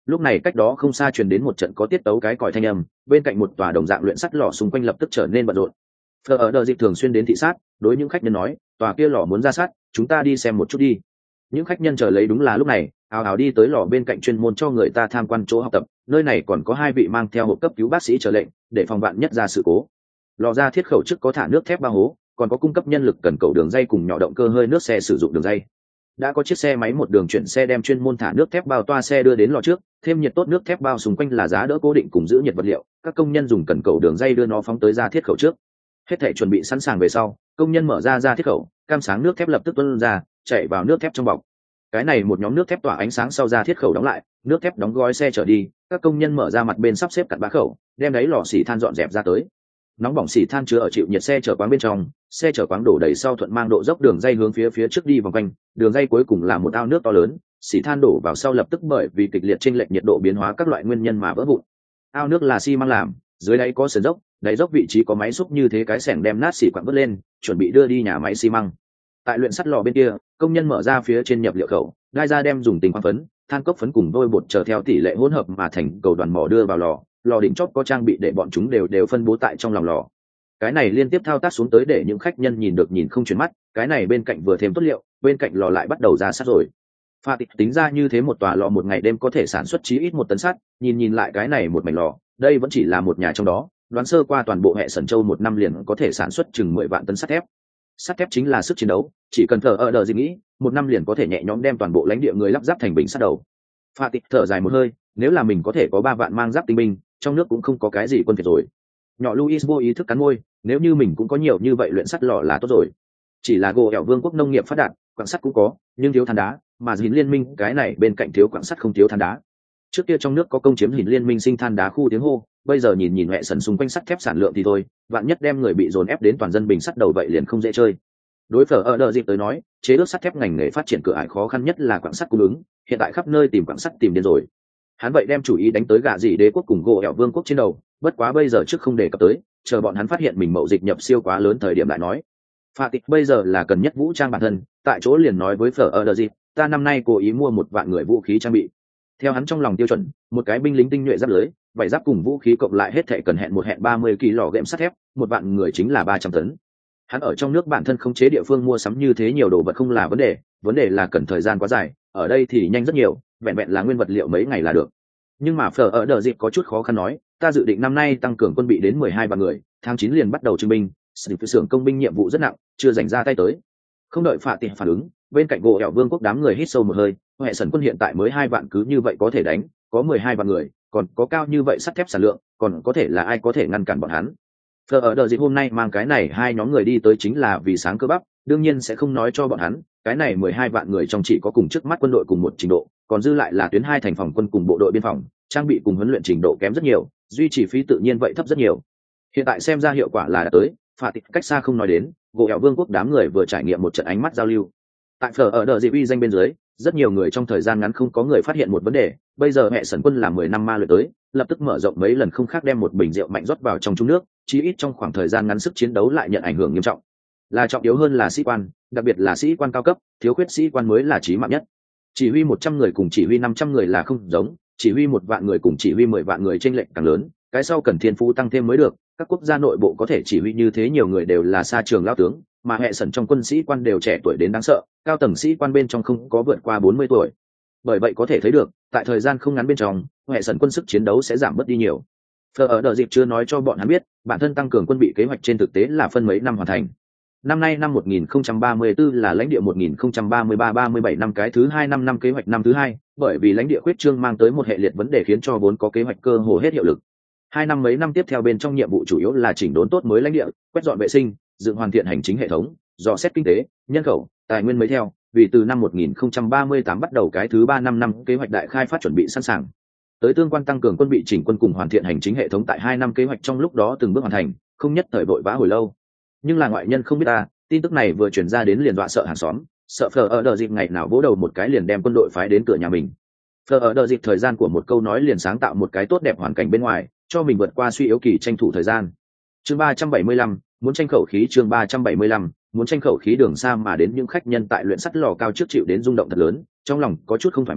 Lúc này cách đó không xa truyền đến một trận có tiết tấu cái còi thanh âm, bên cạnh một tòa đồng dạng luyện sắt lò xung quanh lập tức trở nên bận rộn. Phở ở đợt dịp thường xuyên đến thị sát, đối những khách nhân nói, tòa kia lò muốn ra sắt, chúng ta đi xem một chút đi. Những khách nhân chờ lấy đúng là lúc này, ào ào đi tới lò bên cạnh chuyên môn cho người ta tham quan chỗ học tập, nơi này còn có hai vị mang theo hộp cấp cứu bác sĩ chờ lệnh, để phòng bạn nhất ra sự cố. Lò ra thiết khẩu trước có thả nước thép ba hố, còn có cung cấp nhân lực cần cầu đường dây cùng nhỏ động cơ hơi nước xe sử dụng đường dây. Đã có chiếc xe máy một đường chuyển xe đem chuyên môn thả nước thép bao toa xe đưa đến lò trước, thêm nhiệt tốt nước thép bao xung quanh là giá đỡ cố định cùng giữ nhiệt vật liệu, các công nhân dùng cần cầu đường dây đưa nó phóng tới ra thiết khẩu trước. Hết thể chuẩn bị sẵn sàng về sau, công nhân mở ra ra thiết khẩu, cam sáng nước thép lập tức tuôn ra, chạy vào nước thép trong bọc. Cái này một nhóm nước thép tỏa ánh sáng sau ra thiết khẩu đóng lại, nước thép đóng gói xe trở đi, các công nhân mở ra mặt bên sắp xếp cặn bã khẩu, đem đáy lò xỉ than dọn dẹp ra tới. Nóng bỏng xỉ than chứa ở chịu nhiệt xe chở quáng bên trong, xe chở quáng đổ đầy sau thuận mang độ dốc đường dây hướng phía phía trước đi vòng quanh, đường dây cuối cùng là một ao nước to lớn, xỉ than đổ vào sau lập tức bởi vì kịch liệt chênh lệch nhiệt độ biến hóa các loại nguyên nhân mà vỡ vụn. Ao nước là xi măng làm, dưới đáy có sườn dốc, đáy dốc vị trí có máy xúc như thế cái xẻng đem nát xỉ quặng vớt lên, chuẩn bị đưa đi nhà máy xi măng. Tại luyện sắt lò bên kia, công nhân mở ra phía trên nhập liệu khẩu, gai ra đem dùng tinh quang phấn, than cốc phấn cùng vôi bột chờ theo tỷ lệ hỗn hợp mà thành cầu đoàn mỏ đưa vào lò, lò đỉnh chóp có trang bị để bọn chúng đều đều phân bố tại trong lòng lò. Cái này liên tiếp thao tác xuống tới để những khách nhân nhìn được nhìn không chuyển mắt, cái này bên cạnh vừa thêm tốt liệu, bên cạnh lò lại bắt đầu ra sắt rồi. Pha tịch tính ra như thế một tòa lò một ngày đêm có thể sản xuất chí ít một tấn sắt, nhìn nhìn lại cái này một mảnh lò, đây vẫn chỉ là một nhà trong đó, đoán sơ qua toàn bộ hệ sẩn châu một năm liền có thể sản xuất chừng mười vạn tấn sắt thép. Sắt thép chính là sức chiến đấu, chỉ cần thở ở đờ gì nghĩ, một năm liền có thể nhẹ nhõm đem toàn bộ lãnh địa người lắp ráp thành bình sắt đầu. Pha tịch thở dài một hơi, nếu là mình có thể có ba vạn mang giáp tinh binh, trong nước cũng không có cái gì quân phiệt rồi. Nhỏ Luis vô ý thức cắn môi, nếu như mình cũng có nhiều như vậy luyện sắt lò là tốt rồi. Chỉ là gỗ ẻo vương quốc nông nghiệp phát đạt, quặng sắt cũng có, nhưng thiếu than đá, mà Hiến Liên Minh cái này bên cạnh thiếu quặng sắt không thiếu than đá. Trước kia trong nước có công chiếm Hiến Liên Minh sinh than đá khu tiếng hô, bây giờ nhìn nhìn hệ sần xung quanh sắt thép sản lượng thì thôi, vạn nhất đem người bị dồn ép đến toàn dân bình sắt đầu vậy liền không dễ chơi. Đối phở ở đợt dịp tới nói, chế ước sắt thép ngành nghề phát triển cửa ải khó khăn nhất là quặng sắt cung ứng, hiện tại khắp nơi tìm quặng sắt tìm đến rồi. Hắn vậy đem chủ ý đánh tới gạ dị đế quốc cùng gỗ ẻo vương quốc trên đầu, bất quá bây giờ trước không đề cập tới, chờ bọn hắn phát hiện mình mậu dịch nhập siêu quá lớn thời điểm lại nói. Phạ tịch bây giờ là cần nhất vũ trang bản thân, tại chỗ liền nói với phở ở đợt dịp, ta năm nay cố ý mua một vạn người vũ khí trang bị. Theo hắn trong lòng tiêu chuẩn, một cái binh lính tinh nhuệ giáp lưới, vải giáp cùng vũ khí cộng lại hết thảy cần hẹn một hẹn ba mươi ki lô gam sắt thép, một vạn người chính là ba trăm tấn. Hắn ở trong nước bản thân không chế địa phương mua sắm như thế nhiều đồ vật không là vấn đề, vấn đề là cần thời gian quá dài, ở đây thì nhanh rất nhiều, vẹn vẹn là nguyên vật liệu mấy ngày là được. Nhưng mà phở ở đợt dịp có chút khó khăn nói, ta dự định năm nay tăng cường quân bị đến mười hai vạn người, tháng chín liền bắt đầu trưng binh, sự xưởng công binh nhiệm vụ rất nặng, chưa dành ra tay tới. Không đợi Phạ Tịch phản ứng, bên cạnh gỗ ẻo vương quốc đám người hít sâu một hơi, hệ sẩn quân hiện tại mới hai vạn cứ như vậy có thể đánh, có mười hai vạn người, còn có cao như vậy sắt thép sản lượng, còn có thể là ai có thể ngăn cản bọn hắn. Phở ở đợt dịp hôm nay mang cái này hai nhóm người đi tới chính là vì sáng cơ bắp, đương nhiên sẽ không nói cho bọn hắn, cái này mười hai vạn người trong chỉ có cùng trước mắt quân đội cùng một trình độ, còn dư lại là tuyến hai thành phòng quân cùng bộ đội biên phòng, trang bị cùng huấn luyện trình độ kém rất nhiều, duy trì phí tự nhiên vậy thấp rất nhiều. Hiện tại xem ra hiệu quả là đã tới, Phạ Tịch cách xa không nói đến, gỗ ẻo vương quốc đám người vừa trải nghiệm một trận ánh mắt giao lưu. Tại phở ở đợt dịp uy danh bên dưới, rất nhiều người trong thời gian ngắn không có người phát hiện một vấn đề, bây giờ hệ sẩn quân là mười năm ma luyện tới, lập tức mở rộng mấy lần không khác đem một bình rượu mạnh rót vào trong trung nước, chí ít trong khoảng thời gian ngắn sức chiến đấu lại nhận ảnh hưởng nghiêm trọng. Là trọng yếu hơn là sĩ quan, đặc biệt là sĩ quan cao cấp, thiếu khuyết sĩ quan mới là chí mạng nhất. Chỉ huy một trăm người cùng chỉ huy năm trăm người là không giống, chỉ huy một vạn người cùng chỉ huy mười vạn người chênh lệch càng lớn, cái sau cần thiên phú tăng thêm mới được. Các quốc gia nội bộ có thể chỉ huy như thế nhiều người đều là xa trường lao tướng, mà hệ sẩn trong quân sĩ quan đều trẻ tuổi đến đáng sợ, cao tầng sĩ quan bên trong không có vượt qua bốn mươi tuổi. Bởi vậy có thể thấy được, tại thời gian không ngắn bên trong, hệ sẩn quân sức chiến đấu sẽ giảm bớt đi nhiều. Phở ở đợt dịp chưa nói cho bọn hắn biết, bản thân tăng cường quân bị kế hoạch trên thực tế là phân mấy năm hoàn thành. Năm nay năm một nghìn không trăm ba mươi tư là lãnh địa một nghìn không trăm ba mươi ba ba mươi bảy năm cái thứ hai năm năm kế hoạch năm thứ hai, bởi vì lãnh địa khuyết trương mang tới một hệ liệt vấn đề khiến cho vốn có kế hoạch cơ hồ hết hiệu lực. Hai năm mấy năm tiếp theo bên trong nhiệm vụ chủ yếu là chỉnh đốn tốt mới lãnh địa, quét dọn vệ sinh, dựng hoàn thiện hành chính hệ thống, dò xét kinh tế, nhân khẩu, tài nguyên mới theo, vì từ năm một nghìn không trăm ba mươi tám bắt đầu cái thứ ba năm năm kế hoạch đại khai phát chuẩn bị sẵn sàng. Tới tương quan tăng cường quân bị chỉnh quân cùng hoàn thiện hành chính hệ thống tại hai năm kế hoạch trong lúc đó từng bước hoàn thành, không nhất thời vội vã hồi lâu. Nhưng là ngoại nhân không biết ta, tin tức này vừa truyền ra đến liền dọa sợ hàng xóm, sợ Phở ở đợt dịp ngày nào vỗ đầu một cái liền đem quân đội phái đến cửa nhà mình. Phở ở đợt dịp thời gian của một câu nói liền sáng tạo một cái tốt đẹp hoàn cảnh bên ngoài, cho mình vượt qua suy yếu kỳ tranh thủ thời gian. Chương ba trăm bảy mươi lăm, muốn tranh khẩu khí chương ba trăm bảy mươi lăm, muốn tranh khẩu khí đường xa mà đến những khách nhân tại luyện sắt lò cao trước chịu đến rung động thật lớn, trong lòng có chút không thoải mái,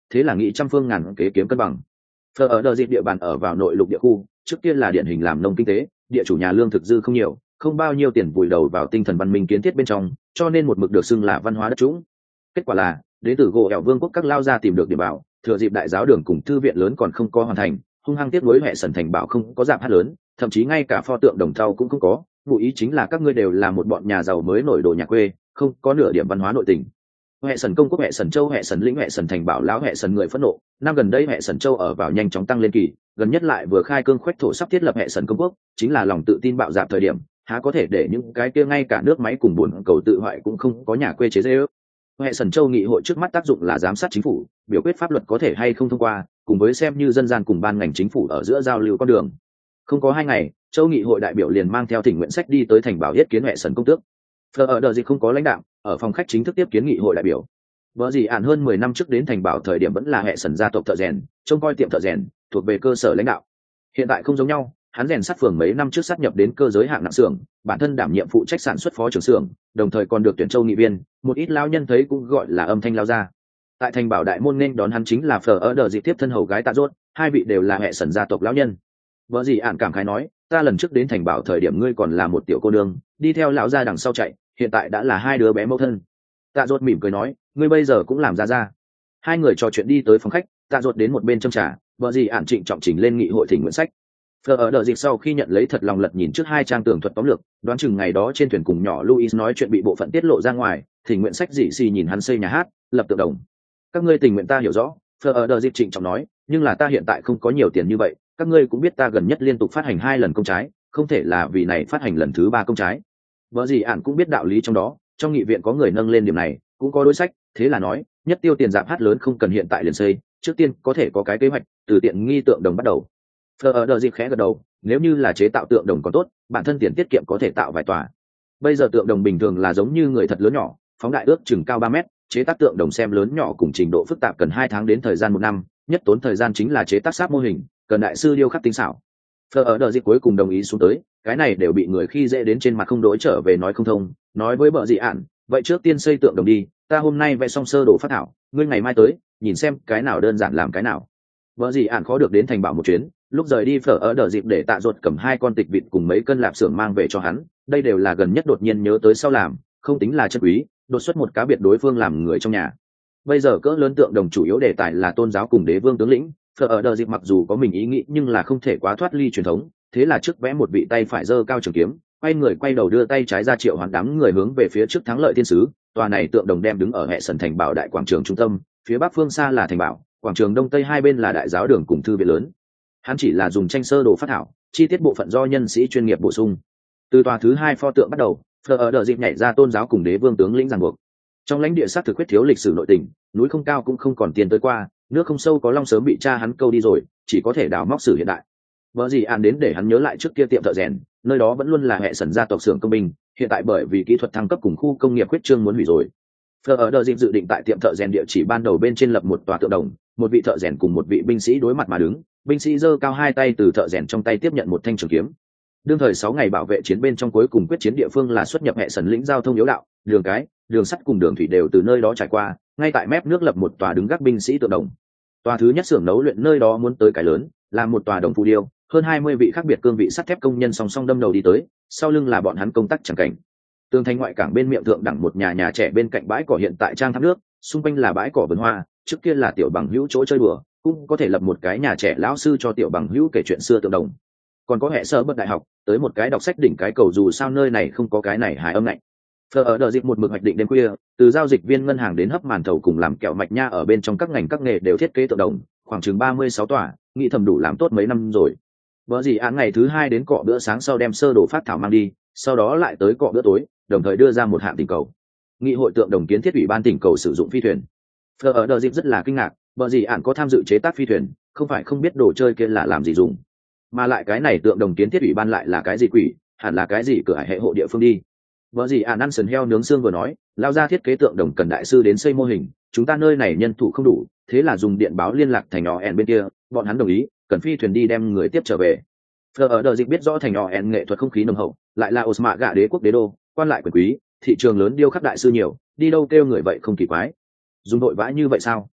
thế là nghĩ trăm phương ngàn kế kiếm cân bằng. Phở ở đờ dịp địa bàn ở vào nội lục địa khu, trước tiên là điển hình làm nông kinh tế, địa chủ nhà lương thực dư không nhiều, không bao nhiêu tiền vùi đầu vào tinh thần văn minh kiến thiết bên trong, cho nên một mực được xưng là văn hóa đất trũng. Kết quả là đến từ gỗ ẻo vương quốc các lao gia tìm được điểm bảo, thừa dịp đại giáo đường cùng thư viện lớn còn không có hoàn thành, hung hăng tiếp nối hệ sần thành bảo không có giảm hát lớn, thậm chí ngay cả pho tượng đồng thau cũng không có. Ngụ ý chính là các ngươi đều là một bọn nhà giàu mới nổi đồ nhà quê, không có nửa điểm văn hóa nội tình. Hệ sần công quốc, hệ sần châu, hệ sần lĩnh, hệ sần thành bảo lão, hệ sần người phẫn nộ. Năm gần đây hệ sần châu ở vào nhanh chóng tăng lên kỳ, gần nhất lại vừa khai cương khoách thổ sắp thiết lập hệ sần công quốc, chính là lòng tự tin bạo dạn thời điểm, há có thể để những cái kia ngay cả nước máy cùng buồn cầu tự hoại cũng không có nhà quê chế dễ ước. Hệ sần châu nghị hội trước mắt tác dụng là giám sát chính phủ, biểu quyết pháp luật có thể hay không thông qua, cùng với xem như dân gian cùng ban ngành chính phủ ở giữa giao lưu con đường. Không có hai ngày, châu nghị hội đại biểu liền mang theo thỉnh nguyện sách đi tới thành bảo yết kiến hệ sần công tước. Phờ ở đợt dịch không có lãnh đạo, ở phòng khách chính thức tiếp kiến nghị hội đại biểu. Vợ gì ản hơn mười năm trước đến thành bảo thời điểm vẫn là hệ sần gia tộc thợ rèn, trông coi tiệm thợ rèn, thuộc về cơ sở lãnh đạo. Hiện tại không giống nhau, hắn rèn sắt phường mấy năm trước sát nhập đến cơ giới hạng nặng xưởng, bản thân đảm nhiệm phụ trách sản xuất phó trưởng xưởng, đồng thời còn được tuyển châu nghị viên, một ít lao nhân thấy cũng gọi là âm thanh lao ra. Tại thành bảo đại môn nên đón hắn chính là Phờ ở đợt dịch tiếp thân hầu gái Tạ Rốt, hai vị đều là hệ sần gia tộc lão nhân. Vợ gì ản cảm khái nói, ta lần trước đến thành bảo thời điểm ngươi còn là một tiểu cô nương, đi theo lão gia đằng sau chạy, hiện tại đã là hai đứa bé mẫu thân. Tạ Rốt mỉm cười nói, ngươi bây giờ cũng làm ra ra. Hai người trò chuyện đi tới phòng khách, Tạ Rốt đến một bên châm trà, vợ gì ản trịnh trọng trình lên nghị hội thỉnh nguyện sách. Phờ ở đợt dịch sau khi nhận lấy thật lòng lật nhìn trước hai trang tường thuật tóm lược, đoán chừng ngày đó trên thuyền cùng nhỏ Louis nói chuyện bị bộ phận tiết lộ ra ngoài, thỉnh nguyện sách dị xì nhìn hắn xây nhà hát, lập tượng đồng. Các ngươi tình nguyện ta hiểu rõ, Phờ ở đợt dịch trịnh trọng nói, nhưng là ta hiện tại không có nhiều tiền như vậy, các ngươi cũng biết ta gần nhất liên tục phát hành hai lần công trái, không thể là vì này phát hành lần thứ ba công trái. Vợ gì ản cũng biết đạo lý trong đó, trong nghị viện có người nâng lên điểm này, cũng có đối sách, thế là nói, nhất tiêu tiền giảm hát lớn không cần hiện tại liền xây, trước tiên có thể có cái kế hoạch, từ tiện nghi tượng đồng bắt đầu. Phờ ở đợt dịch khẽ gật đầu, nếu như là chế tạo tượng đồng còn tốt, bản thân tiền tiết kiệm có thể tạo vài tòa. Bây giờ tượng đồng bình thường là giống như người thật lớn nhỏ, phóng đại ước chừng cao ba mét, chế tác tượng đồng xem lớn nhỏ cùng trình độ phức tạp cần hai tháng đến thời gian một năm, nhất tốn thời gian chính là chế tác sáp mô hình, cần đại sư điêu khắc tinh xảo. Phờ ở đợt dịch cuối cùng đồng ý xuống tới, cái này đều bị người khi dễ đến trên mặt không đối trở về nói không thông, nói với bợ dị ản, vậy trước tiên xây tượng đồng đi, ta hôm nay vẽ xong sơ đồ phát thảo, ngươi ngày mai tới, nhìn xem cái nào đơn giản làm cái nào. Bợ dị ản khó được đến thành bảo một chuyến, lúc rời đi Phở ở đợt dịp để Tạ Rốt cầm hai con tịch vịt cùng mấy cân lạp xưởng mang về cho hắn, đây đều là gần nhất đột nhiên nhớ tới sau làm, không tính là chân quý, đột xuất một cá biệt đối phương làm người trong nhà. Bây giờ cỡ lớn tượng đồng chủ yếu đề tài là tôn giáo cùng đế vương tướng lĩnh, Phở ở đợt dịp mặc dù có mình ý nghĩ nhưng là không thể quá thoát ly truyền thống, thế là trước vẽ một vị tay phải giơ cao trường kiếm, quay người quay đầu đưa tay trái ra triệu hoán đám người hướng về phía trước thắng lợi thiên sứ. Tòa này tượng đồng đem đứng ở hệ sần thành bảo đại quảng trường trung tâm, phía bắc phương xa là thành bảo, quảng trường đông tây hai bên là đại giáo đường cùng thư viện lớn. Hắn chỉ là dùng tranh sơ đồ phát thảo, chi tiết bộ phận do nhân sĩ chuyên nghiệp bổ sung. Từ tòa thứ hai pho tượng bắt đầu, Phở ở đợt dịp nhảy ra tôn giáo cùng đế vương tướng lĩnh ràng buộc. Trong lãnh địa sát thực huyết thiếu lịch sử nội tình, núi không cao cũng không còn tiền tới qua, nước không sâu có long sớm bị cha hắn câu đi rồi, chỉ có thể đào móc sử hiện đại. Vợ gì an đến để hắn nhớ lại trước kia tiệm thợ rèn, nơi đó vẫn luôn là hệ sần gia tộc xưởng công binh, hiện tại bởi vì kỹ thuật thăng cấp cùng khu công nghiệp huyết trương muốn hủy rồi. Phở ở đợt dịp dự định tại tiệm thợ rèn địa chỉ ban đầu bên trên lập một tòa tượng đồng, một vị thợ rèn cùng một vị binh sĩ đối mặt mà đứng, binh sĩ giơ cao hai tay từ thợ rèn trong tay tiếp nhận một thanh trường kiếm. Đương thời sáu ngày bảo vệ chiến bên trong cuối cùng quyết chiến địa phương là xuất nhập hệ sần lĩnh giao thông yếu đạo, đường cái, đường sắt cùng đường thủy đều từ nơi đó trải qua, ngay tại mép nước lập một tòa đứng gác binh sĩ tượng đồng. Tòa thứ nhất xưởng nấu luyện nơi đó muốn tới cái lớn, làm một tòa đồng phù điêu, hơn hai mươi vị khác biệt cương vị sắt thép công nhân song song đâm đầu đi tới, sau lưng là bọn hắn công tác chẳng cảnh. Tường thành ngoại cảng bên miệng thượng đẳng một nhà nhà trẻ bên cạnh bãi cỏ hiện tại trang thác nước, xung quanh là bãi cỏ vườn hoa, trước kia là tiểu bằng hữu chỗ chơi đùa, cũng có thể lập một cái nhà trẻ lão sư cho tiểu bằng hữu kể chuyện xưa tượng đồng. Còn có hệ sơ bất đại học, tới một cái đọc sách đỉnh cái cầu dù sao nơi này không có cái này hài âm lạnh. Phở ở đợt dịp một mực hoạch định đêm khuya, từ giao dịch viên ngân hàng đến hấp màn thầu cùng làm kẹo mạch nha ở bên trong các ngành các nghề đều thiết kế tượng đồng, khoảng chừng ba mươi sáu tòa, nghĩ thầm đủ làm tốt mấy năm rồi. Bữa gì án ngày thứ hai đến cọ bữa sáng sau đem sơ đồ phát thảo mang đi, sau đó lại tới cọ bữa tối, đồng thời đưa ra một hạng tình cầu. Nghị hội tượng đồng kiến thiết ủy ban tỉnh cầu sử dụng phi thuyền. Phở ở đợt dịp rất là kinh ngạc, bữa gì án có tham dự chế tác phi thuyền, không phải không biết đồ chơi kia là làm gì dùng, mà lại cái này tượng đồng kiến thiết ủy ban lại là cái gì quỷ, hẳn là cái gì cửa hải hệ hộ địa phương đi. Vợ gì án ăn sườn heo nướng xương vừa nói, lao ra thiết kế tượng đồng cần đại sư đến xây mô hình, chúng ta nơi này nhân thủ không đủ, thế là dùng điện báo liên lạc thành nhỏ ẻn bên kia, bọn hắn đồng ý, cần phi thuyền đi đem người tiếp trở về. Phở ở đợt dịch biết rõ thành nhỏ ẻn nghệ thuật không khí nồng hậu, lại là Osma gạ đế quốc đế đô, quan lại quyền quý, thị trường lớn điêu khắc đại sư nhiều, đi đâu kêu người vậy không kỳ quái. Dùng đội vã như vậy sao?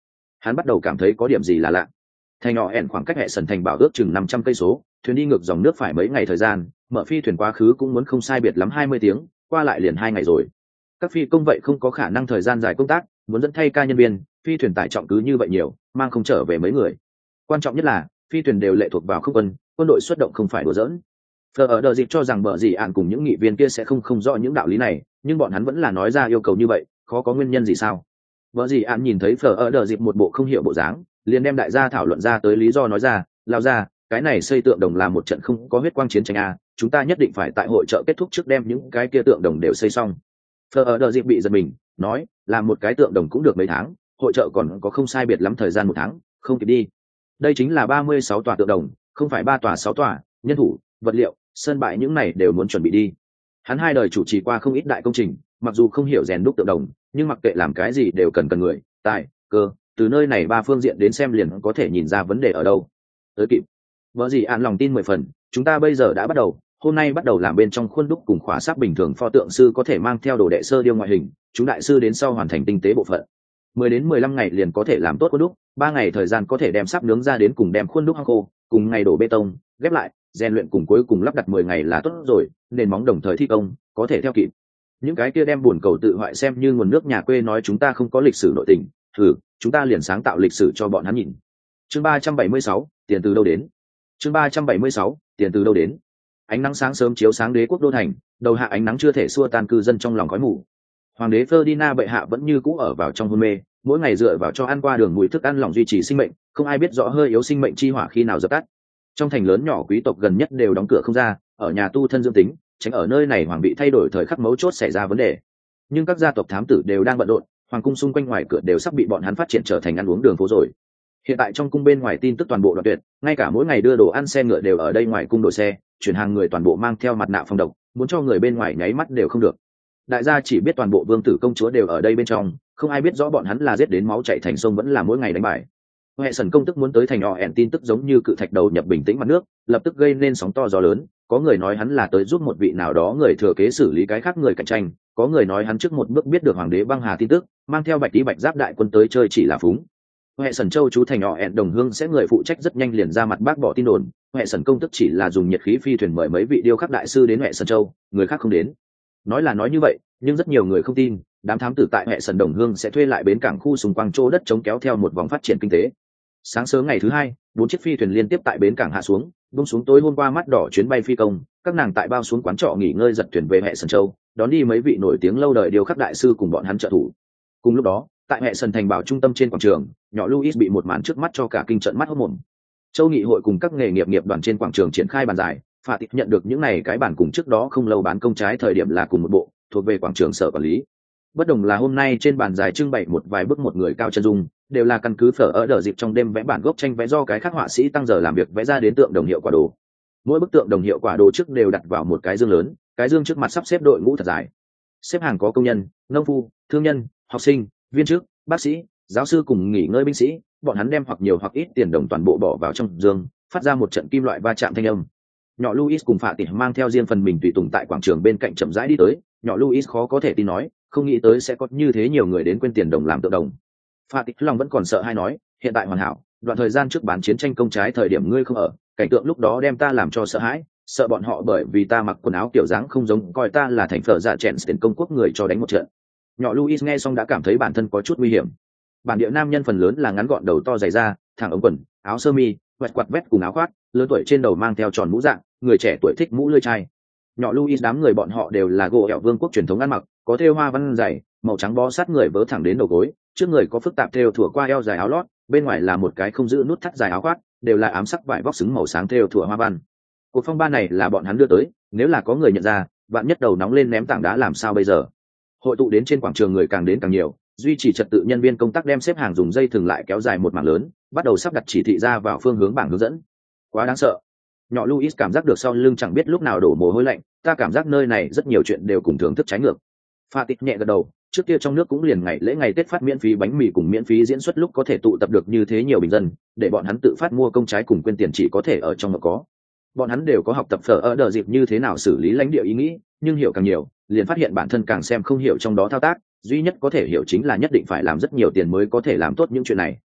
hắn bắt đầu cảm thấy có điểm gì là lạ. Thành nhỏ ẻn khoảng cách hệ sần thành bảo ước chừng năm trăm cây số, thuyền đi ngược dòng nước phải mấy ngày thời gian, mở phi thuyền quá khứ cũng muốn không sai biệt lắm hai mươi tiếng, qua lại liền hai ngày rồi. Các phi công vậy không có khả năng thời gian dài công tác, muốn dẫn thay ca nhân viên, phi thuyền tải trọng cứ như vậy nhiều, mang không trở về mấy người. Quan trọng nhất là phi thuyền đều lệ thuộc vào không quân, quân đội xuất động không phải đùa giỡn. Phờ ở đợt dịp cho rằng bợ gì ạn cùng những nghị viên kia sẽ không không rõ những đạo lý này, nhưng bọn hắn vẫn là nói ra yêu cầu như vậy, khó có nguyên nhân gì sao? Bợ gì ạn nhìn thấy Phờ ở đợt dịp một bộ không hiểu bộ dáng, liền đem đại gia thảo luận ra tới lý do nói ra, lao ra, cái này xây tượng đồng là một trận không có huyết quang chiến tranh a, chúng ta nhất định phải tại hội chợ kết thúc trước đem những cái kia tượng đồng đều xây xong. Phờ ở đợt dịp bị giật mình, nói, làm một cái tượng đồng cũng được mấy tháng, hội chợ còn có không sai biệt lắm thời gian một tháng, không kịp đi. Đây chính là ba mươi sáu tòa tượng đồng, không phải ba tòa sáu tòa, nhân thủ, vật liệu, sân bãi những này đều muốn chuẩn bị đi. Hắn hai đời chủ trì qua không ít đại công trình, mặc dù không hiểu rèn đúc tượng đồng, nhưng mặc kệ làm cái gì đều cần cần người, tài, cơ, từ nơi này ba phương diện đến xem liền có thể nhìn ra vấn đề ở đâu. Tới kịp. Vợ gì án lòng tin mười phần, chúng ta bây giờ đã bắt đầu, hôm nay bắt đầu làm bên trong khuôn đúc cùng khóa sáp bình thường pho tượng sư có thể mang theo đồ đệ sơ điêu ngoại hình, chúng đại sư đến sau hoàn thành tinh tế bộ phận. mười đến mười lăm ngày liền có thể làm tốt khuôn đúc, ba ngày thời gian có thể đem sáp nướng ra đến cùng đem khuôn đúc hăng khô, cùng ngày đổ bê tông, ghép lại, rèn luyện cùng cuối cùng lắp đặt mười ngày là tốt rồi, nền móng đồng thời thi công, có thể theo kịp. Những cái kia đem buồn cầu tự hoại xem như nguồn nước nhà quê nói chúng ta không có lịch sử nội tình, thử, chúng ta liền sáng tạo lịch sử cho bọn hắn nhìn. Chương ba trăm bảy mươi sáu, tiền từ đâu đến? Chương ba trăm bảy mươi sáu, tiền từ đâu đến? Ánh nắng sáng sớm chiếu sáng đế quốc đô thành, đầu hạ ánh nắng chưa thể xua tan cư dân trong lòng khói mù. Hoàng đế Ferdinand bệ hạ vẫn như cũ ở vào trong hôn mê, mỗi ngày dựa vào cho ăn qua đường mùi thức ăn lỏng duy trì sinh mệnh, không ai biết rõ hơi yếu sinh mệnh chi hỏa khi nào dập tắt. Trong thành lớn nhỏ quý tộc gần nhất đều đóng cửa không ra, ở nhà tu thân dưỡng tính, tránh ở nơi này hoàng bị thay đổi thời khắc mấu chốt xảy ra vấn đề. Nhưng các gia tộc thám tử đều đang bận rộn, hoàng cung xung quanh ngoài cửa đều sắp bị bọn hắn phát triển trở thành ăn uống đường phố rồi. Hiện tại trong cung bên ngoài tin tức toàn bộ đoạn tuyệt, ngay cả mỗi ngày đưa đồ ăn xe ngựa đều ở đây ngoài cung đổi xe, chuyển hàng người toàn bộ mang theo mặt nạ phòng độc, muốn cho người bên ngoài nháy mắt đều không được. Đại gia chỉ biết toàn bộ vương tử công chúa đều ở đây bên trong, không ai biết rõ bọn hắn là giết đến máu chảy thành sông vẫn là mỗi ngày đánh bài. Hệ sần công tức muốn tới thành họ ẻn tin tức giống như cự thạch đầu nhập bình tĩnh mặt nước, lập tức gây nên sóng to gió lớn. Có người nói hắn là tới giúp một vị nào đó người thừa kế xử lý cái khác người cạnh tranh, có người nói hắn trước một bước biết được hoàng đế băng hà tin tức, mang theo bạch tí bạch giáp đại quân tới chơi chỉ là phúng. Hệ sần châu chú thành họ ẻn đồng hương sẽ người phụ trách rất nhanh liền ra mặt bác bỏ tin đồn. Hệ sần công tức chỉ là dùng nhiệt khí phi thuyền mời mấy vị điêu khắc đại sư đến hệ sần châu, người khác không đến. Nói là nói như vậy, nhưng rất nhiều người không tin. Đám thám tử tại hệ sần đồng hương sẽ thuê lại bến cảng khu xung quanh chỗ đất chống kéo theo một vòng phát triển kinh tế. Sáng sớm ngày thứ hai, bốn chiếc phi thuyền liên tiếp tại bến cảng hạ xuống, bung xuống tối hôm qua mắt đỏ chuyến bay phi công, các nàng tại bao xuống quán trọ nghỉ ngơi giật thuyền về hệ sần châu, đón đi mấy vị nổi tiếng lâu đời điêu khắc đại sư cùng bọn hắn trợ thủ. Cùng lúc đó, tại hệ sần thành bảo trung tâm trên quảng trường, nhỏ Louis bị một màn trước mắt cho cả kinh trận mắt hốt mồm. Châu nghị hội cùng các nghề nghiệp nghiệp đoàn trên quảng trường triển khai bàn giải, Phạ Tịch nhận được những này cái bản cùng trước đó không lâu bán công trái thời điểm là cùng một bộ, thuộc về quảng trường sở quản lý. Bất đồng là hôm nay trên bàn giải trưng bày một vài bức một người cao chân dung, đều là căn cứ phở ở đợt dịp trong đêm vẽ bản gốc tranh vẽ do cái khác họa sĩ tăng giờ làm việc vẽ ra đến tượng đồng hiệu quả đồ. Mỗi bức tượng đồng hiệu quả đồ trước đều đặt vào một cái dương lớn, cái dương trước mặt sắp xếp đội ngũ thật dài. Xếp hàng có công nhân, nông phu, thương nhân, học sinh, viên chức, bác sĩ, giáo sư cùng nghỉ ngơi binh sĩ, bọn hắn đem hoặc nhiều hoặc ít tiền đồng toàn bộ bỏ vào trong dương, phát ra một trận kim loại va chạm thanh âm. Nhỏ Louis cùng Phạ Tịch mang theo riêng phần mình tùy tùng tại quảng trường bên cạnh chậm rãi đi tới, nhỏ Louis khó có thể tin nói, không nghĩ tới sẽ có như thế nhiều người đến quên tiền đồng làm tượng đồng. Phạ Tịch lòng vẫn còn sợ hay nói, hiện tại hoàn hảo, đoạn thời gian trước bán chiến tranh công trái thời điểm ngươi không ở, cảnh tượng lúc đó đem ta làm cho sợ hãi, sợ bọn họ bởi vì ta mặc quần áo kiểu dáng không giống coi ta là thành phở dạ chèn tiền công quốc người cho đánh một trận. Nhỏ Louis nghe xong đã cảm thấy bản thân có chút nguy hiểm. Bản địa nam nhân phần lớn là ngắn gọn đầu to dày da, thẳng ống quần, áo sơ mi, quẹt quạt vét cùng áo khoác, lớn tuổi trên đầu mang theo tròn mũ dạng, người trẻ tuổi thích mũ lưỡi chai. Nhỏ Louis đám người bọn họ đều là gỗ ẻo vương quốc truyền thống ăn mặc, có thêu hoa văn dày, màu trắng bó sát người vớ thẳng đến đầu gối, trước người có phức tạp thêu thủa qua eo dài áo lót, bên ngoài là một cái không giữ nút thắt dài áo khoác, đều là ám sắc vải vóc xứng màu sáng thêu thủa hoa văn. Cuộc phong ba này là bọn hắn đưa tới, nếu là có người nhận ra, bạn nhất đầu nóng lên ném tảng đá làm sao bây giờ? Hội tụ đến trên quảng trường người càng đến càng nhiều, duy trì trật tự nhân viên công tác đem xếp hàng dùng dây thừng lại kéo dài một mảng lớn, bắt đầu sắp đặt chỉ thị ra vào phương hướng bảng hướng dẫn. Quá đáng sợ. Nhỏ Louis cảm giác được sau lưng chẳng biết lúc nào đổ mồ hôi lạnh, ta cảm giác nơi này rất nhiều chuyện đều cùng thưởng thức trái ngược. Phạ Tịch nhẹ gật đầu, trước kia trong nước cũng liền ngày lễ ngày Tết phát miễn phí bánh mì cùng miễn phí diễn xuất lúc có thể tụ tập được như thế nhiều bình dân, để bọn hắn tự phát mua công trái cùng quên tiền chỉ có thể ở trong mà có. Bọn hắn đều có học tập phở ở đợt dịp như thế nào xử lý lãnh địa ý nghĩ, nhưng hiểu càng nhiều, liền phát hiện bản thân càng xem không hiểu trong đó thao tác, duy nhất có thể hiểu chính là nhất định phải làm rất nhiều tiền mới có thể làm tốt những chuyện này.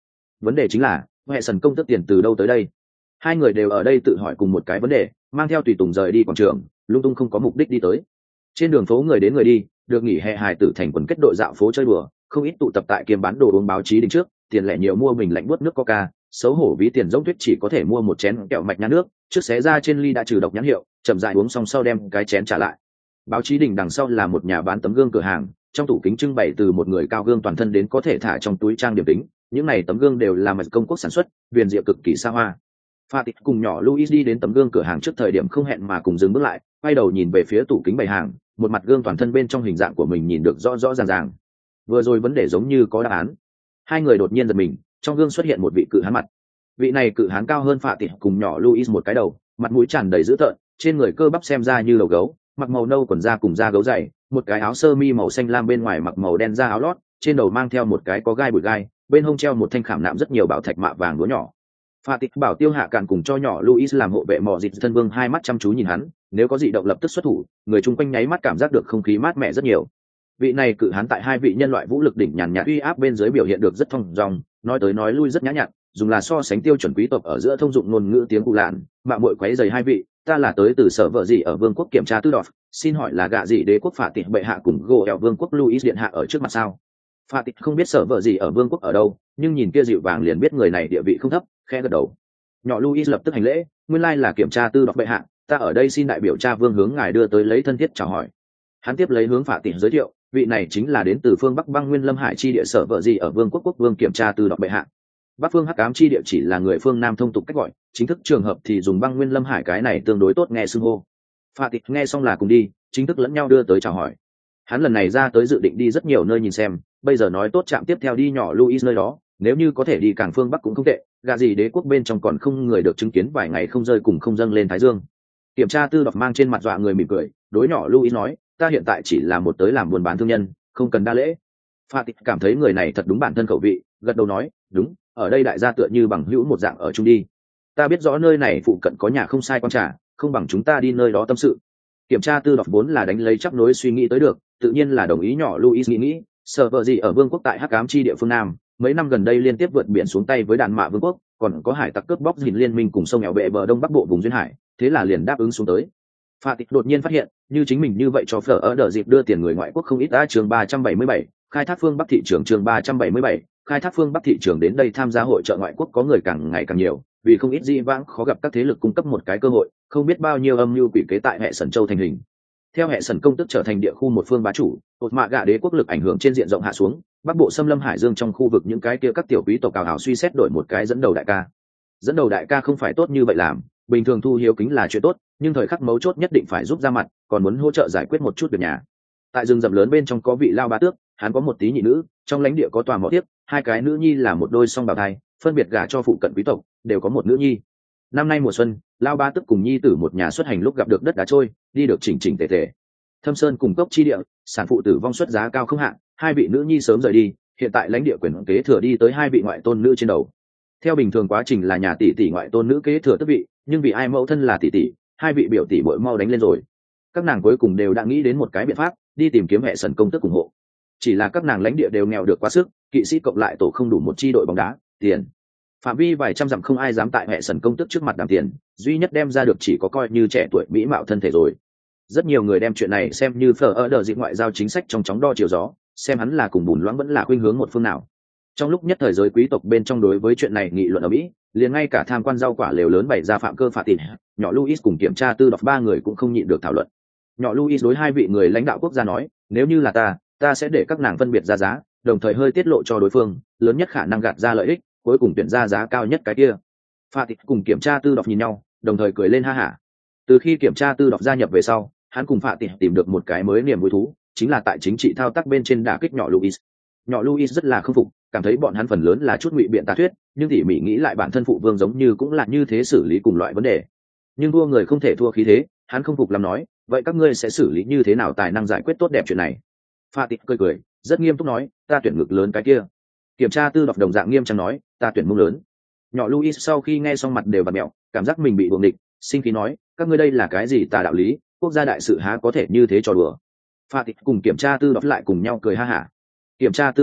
vấn đề chính là hệ sần công tước tiền từ đâu tới đây? Hai người đều ở đây tự hỏi cùng một cái vấn đề, mang theo tùy tùng rời đi quảng trường, lung tung không có mục đích đi tới. Trên đường phố người đến người đi, được nghỉ hè hài tử thành quần kết đội dạo phố chơi đùa, không ít tụ tập tại kiêm bán đồ uống báo chí đỉnh trước, tiền lẻ nhiều mua mình lạnh buốt nước coca, xấu hổ ví tiền giống tuyết chỉ có thể mua một chén kẹo mạch nhã nước, trước xé ra trên ly đã trừ độc nhãn hiệu, chậm rãi uống xong sau đem cái chén trả lại. Báo chí đỉnh đằng sau là một nhà bán tấm gương cửa hàng, trong tủ kính trưng bày từ một người cao gương toàn thân đến có thể thả trong túi trang điểm kính, những này tấm gương đều là mật công quốc sản xuất, viền diệu cực kỳ xa hoa. Fatih cùng nhỏ Louis đi đến tấm gương cửa hàng trước thời điểm không hẹn mà cùng dừng bước lại, quay đầu nhìn về phía tủ kính bày hàng, một mặt gương toàn thân bên trong hình dạng của mình nhìn được rõ rõ ràng ràng. Vừa rồi vấn đề giống như có đáp án. Hai người đột nhiên giật mình, trong gương xuất hiện một vị cự hán mặt. Vị này cự hán cao hơn Fatih cùng nhỏ Louis một cái đầu, mặt mũi tràn đầy dữ tợn, trên người cơ bắp xem ra như đầu gấu, mặc màu nâu quần da cùng da gấu dày, một cái áo sơ mi màu xanh lam bên ngoài mặc màu đen da áo lót, trên đầu mang theo một cái có gai bụi gai, bên hông treo một thanh khảm nạm rất nhiều bảo thạch mạ vàng đũa nhỏ. Fatih bảo Tiêu Hạ Càn cùng cho nhỏ Louis làm hộ vệ mọ dịch thân vương hai mắt chăm chú nhìn hắn, nếu có dị động lập tức xuất thủ, người chung quanh nháy mắt cảm giác được không khí mát mẻ rất nhiều. Vị này cự hán tại hai vị nhân loại vũ lực đỉnh nhàn nhạt uy áp bên dưới biểu hiện được rất thông dong, nói tới nói lui rất nhã nhặn, dùng là so sánh tiêu chuẩn quý tộc ở giữa thông dụng ngôn ngữ tiếng Cụ Lạn, mạo muội quấy rầy hai vị, ta là tới từ sở vợ gì ở vương quốc kiểm tra tư đọt, xin hỏi là gạ gì đế quốc Phạ Tịch bệ hạ cùng gỗ eo vương quốc Louis điện hạ ở trước mặt sao? Phạ Tịch không biết sở vợ gì ở vương quốc ở đâu, nhưng nhìn kia dịu vàng liền biết người này địa vị không thấp, khẽ gật đầu. Nhỏ Louis lập tức hành lễ, nguyên lai là kiểm tra tư đọt bệ hạ, ta ở đây xin đại biểu cha vương hướng ngài đưa tới lấy thân thiết chào hỏi. Hắn tiếp lấy hướng Phạ Tịch giới thiệu, vị này chính là đến từ phương Bắc băng nguyên lâm hải chi địa sở vợ gì ở vương quốc quốc vương kiểm tra tư đọt bệ hạ. Bắc phương hắc ám chi địa chỉ là người phương Nam thông tục cách gọi, chính thức trường hợp thì dùng băng nguyên lâm hải cái này tương đối tốt nghe xưng hô. Phạ Tịch nghe xong là cùng đi, chính thức lẫn nhau đưa tới chào hỏi. Hắn lần này ra tới dự định đi rất nhiều nơi nhìn xem, bây giờ nói tốt chạm tiếp theo đi nhỏ Louis nơi đó, nếu như có thể đi càng phương Bắc cũng không tệ, gà gì đế quốc bên trong còn không người được chứng kiến vài ngày không rơi cùng không dâng lên thái dương. Kiểm tra tư đọc mang trên mặt dọa người mỉm cười, đối nhỏ Louis nói, ta hiện tại chỉ là một tới làm buôn bán thương nhân, không cần đa lễ. Phạ Tịch cảm thấy người này thật đúng bản thân khẩu vị, gật đầu nói, đúng, ở đây đại gia tựa như bằng hữu một dạng ở chung đi. Ta biết rõ nơi này phụ cận có nhà không sai quan trà, không bằng chúng ta đi nơi đó tâm sự. Kiểm tra tư đọc vốn là đánh lấy chấp nối suy nghĩ tới được, tự nhiên là đồng ý. Nhỏ Louis nghĩ nghĩ, sợ vợ gì ở vương quốc tại hắc ám chi địa phương Nam, mấy năm gần đây liên tiếp vượt biển xuống tay với đàn mạ vương quốc, còn có hải tặc cướp bóc dìn liên minh cùng sông nghèo bệ bờ đông bắc bộ vùng duyên hải, thế là liền đáp ứng xuống tới. Phạ Tịch đột nhiên phát hiện, như chính mình như vậy cho phở ở đợt dịp đưa tiền người ngoại quốc không ít. Đã chương ba trăm bảy mươi bảy, khai thác phương Bắc thị trường chương ba trăm bảy mươi bảy, khai thác phương Bắc thị trường đến đây tham gia hội chợ ngoại quốc có người càng ngày càng nhiều, vì không ít dĩ vãng khó gặp các thế lực cung cấp một cái cơ hội, không biết bao nhiêu âm mưu quỷ kế tại hệ sần châu thành hình. Theo hệ sần công tức trở thành địa khu một phương bá chủ, ột mạ gạ đế quốc lực ảnh hưởng trên diện rộng hạ xuống, bắc bộ xâm lâm hải dương trong khu vực những cái kia các tiểu quý tộc cào hào suy xét đổi một cái dẫn đầu đại ca. Dẫn đầu đại ca không phải tốt như vậy làm, bình thường thu hiếu kính là chuyện tốt, nhưng thời khắc mấu chốt nhất định phải giúp ra mặt, còn muốn hỗ trợ giải quyết một chút việc nhà. Tại rừng rậm lớn bên trong có vị lao bá tước, hắn có một tí nhị nữ, trong lãnh địa có tòa mỏ tiếp, hai cái nữ nhi là một đôi song bào thai, phân biệt gả cho phụ cận quý tộc, đều có một nữ nhi. Năm nay mùa xuân, lao bá tước cùng nhi tử một nhà xuất hành lúc gặp được đất đá trôi, đi được chỉnh chỉnh tề tề. Thâm sơn cùng cốc chi địa, sản phụ tử vong xuất giá cao không hạn, hai vị nữ nhi sớm rời đi, hiện tại lãnh địa quyền kế thừa đi tới hai vị ngoại tôn nữ trên đầu. Theo bình thường quá trình là nhà tỷ tỷ ngoại tôn nữ kế thừa tước vị, nhưng vì ai mẫu thân là tỷ tỷ, hai vị biểu tỷ muội mau đánh lên rồi. Các nàng cuối cùng đều đã nghĩ đến một cái biện pháp, đi tìm kiếm hệ sần công tức ủng hộ. Chỉ là các nàng lãnh địa đều nghèo được quá sức, kỵ sĩ cộng lại tổ không đủ một chi đội bóng đá, tiền. Phạm vi vài trăm dặm không ai dám tại hệ sần công tức trước mặt đàm tiền, duy nhất đem ra được chỉ có coi như trẻ tuổi mỹ mạo thân thể rồi. Rất nhiều người đem chuyện này xem như phở ở đợt dịp ngoại giao chính sách trong chóng đo chiều gió, xem hắn là cùng bùn loãng vẫn là khuynh hướng một phương nào. Trong lúc nhất thời giới quý tộc bên trong đối với chuyện này nghị luận ở mỹ, liền ngay cả tham quan rau quả lều lớn bày ra phạm cơ phạt tiền, nhỏ Louis cùng kiểm tra tư đọc ba người cũng không nhịn được thảo luận. Nhỏ Louis đối hai vị người lãnh đạo quốc gia nói, nếu như là ta, ta sẽ để các nàng phân biệt ra giá, đồng thời hơi tiết lộ cho đối phương, lớn nhất khả năng gạt ra lợi ích, cuối cùng tuyển ra giá cao nhất cái kia. Phạt cùng kiểm tra tư đọc nhìn nhau, đồng thời cười lên ha hả. Từ khi kiểm tra tư đọc gia nhập về sau, hắn cùng Phạt tìm được một cái mới niềm vui thú, chính là tại chính trị thao tác bên trên đả kích nhỏ Louis. Nhỏ Louis rất là không phục, cảm thấy bọn hắn phần lớn là chút ngụy biện tà thuyết, nhưng tỉ mỉ nghĩ lại bản thân phụ vương giống như cũng là như thế xử lý cùng loại vấn đề. Nhưng thua người không thể thua khí thế, hắn không phục làm nói, vậy các ngươi sẽ xử lý như thế nào tài năng giải quyết tốt đẹp chuyện này? Phạt cười cười, rất nghiêm túc nói, ta tuyển ngực lớn cái kia. Kiểm tra tư đọc đồng dạng nghiêm trang nói, ta tuyển mông lớn. Nhỏ Louis sau khi nghe xong mặt đều bật mẹo, cảm giác mình bị buồng địch, sinh khí nói, các ngươi đây là cái gì tà đạo lý, quốc gia đại sự há có thể như thế trò đùa. Phạt cùng kiểm tra tư đọc lại cùng nhau cười ha hả. Kiểm tra tư đọc nói,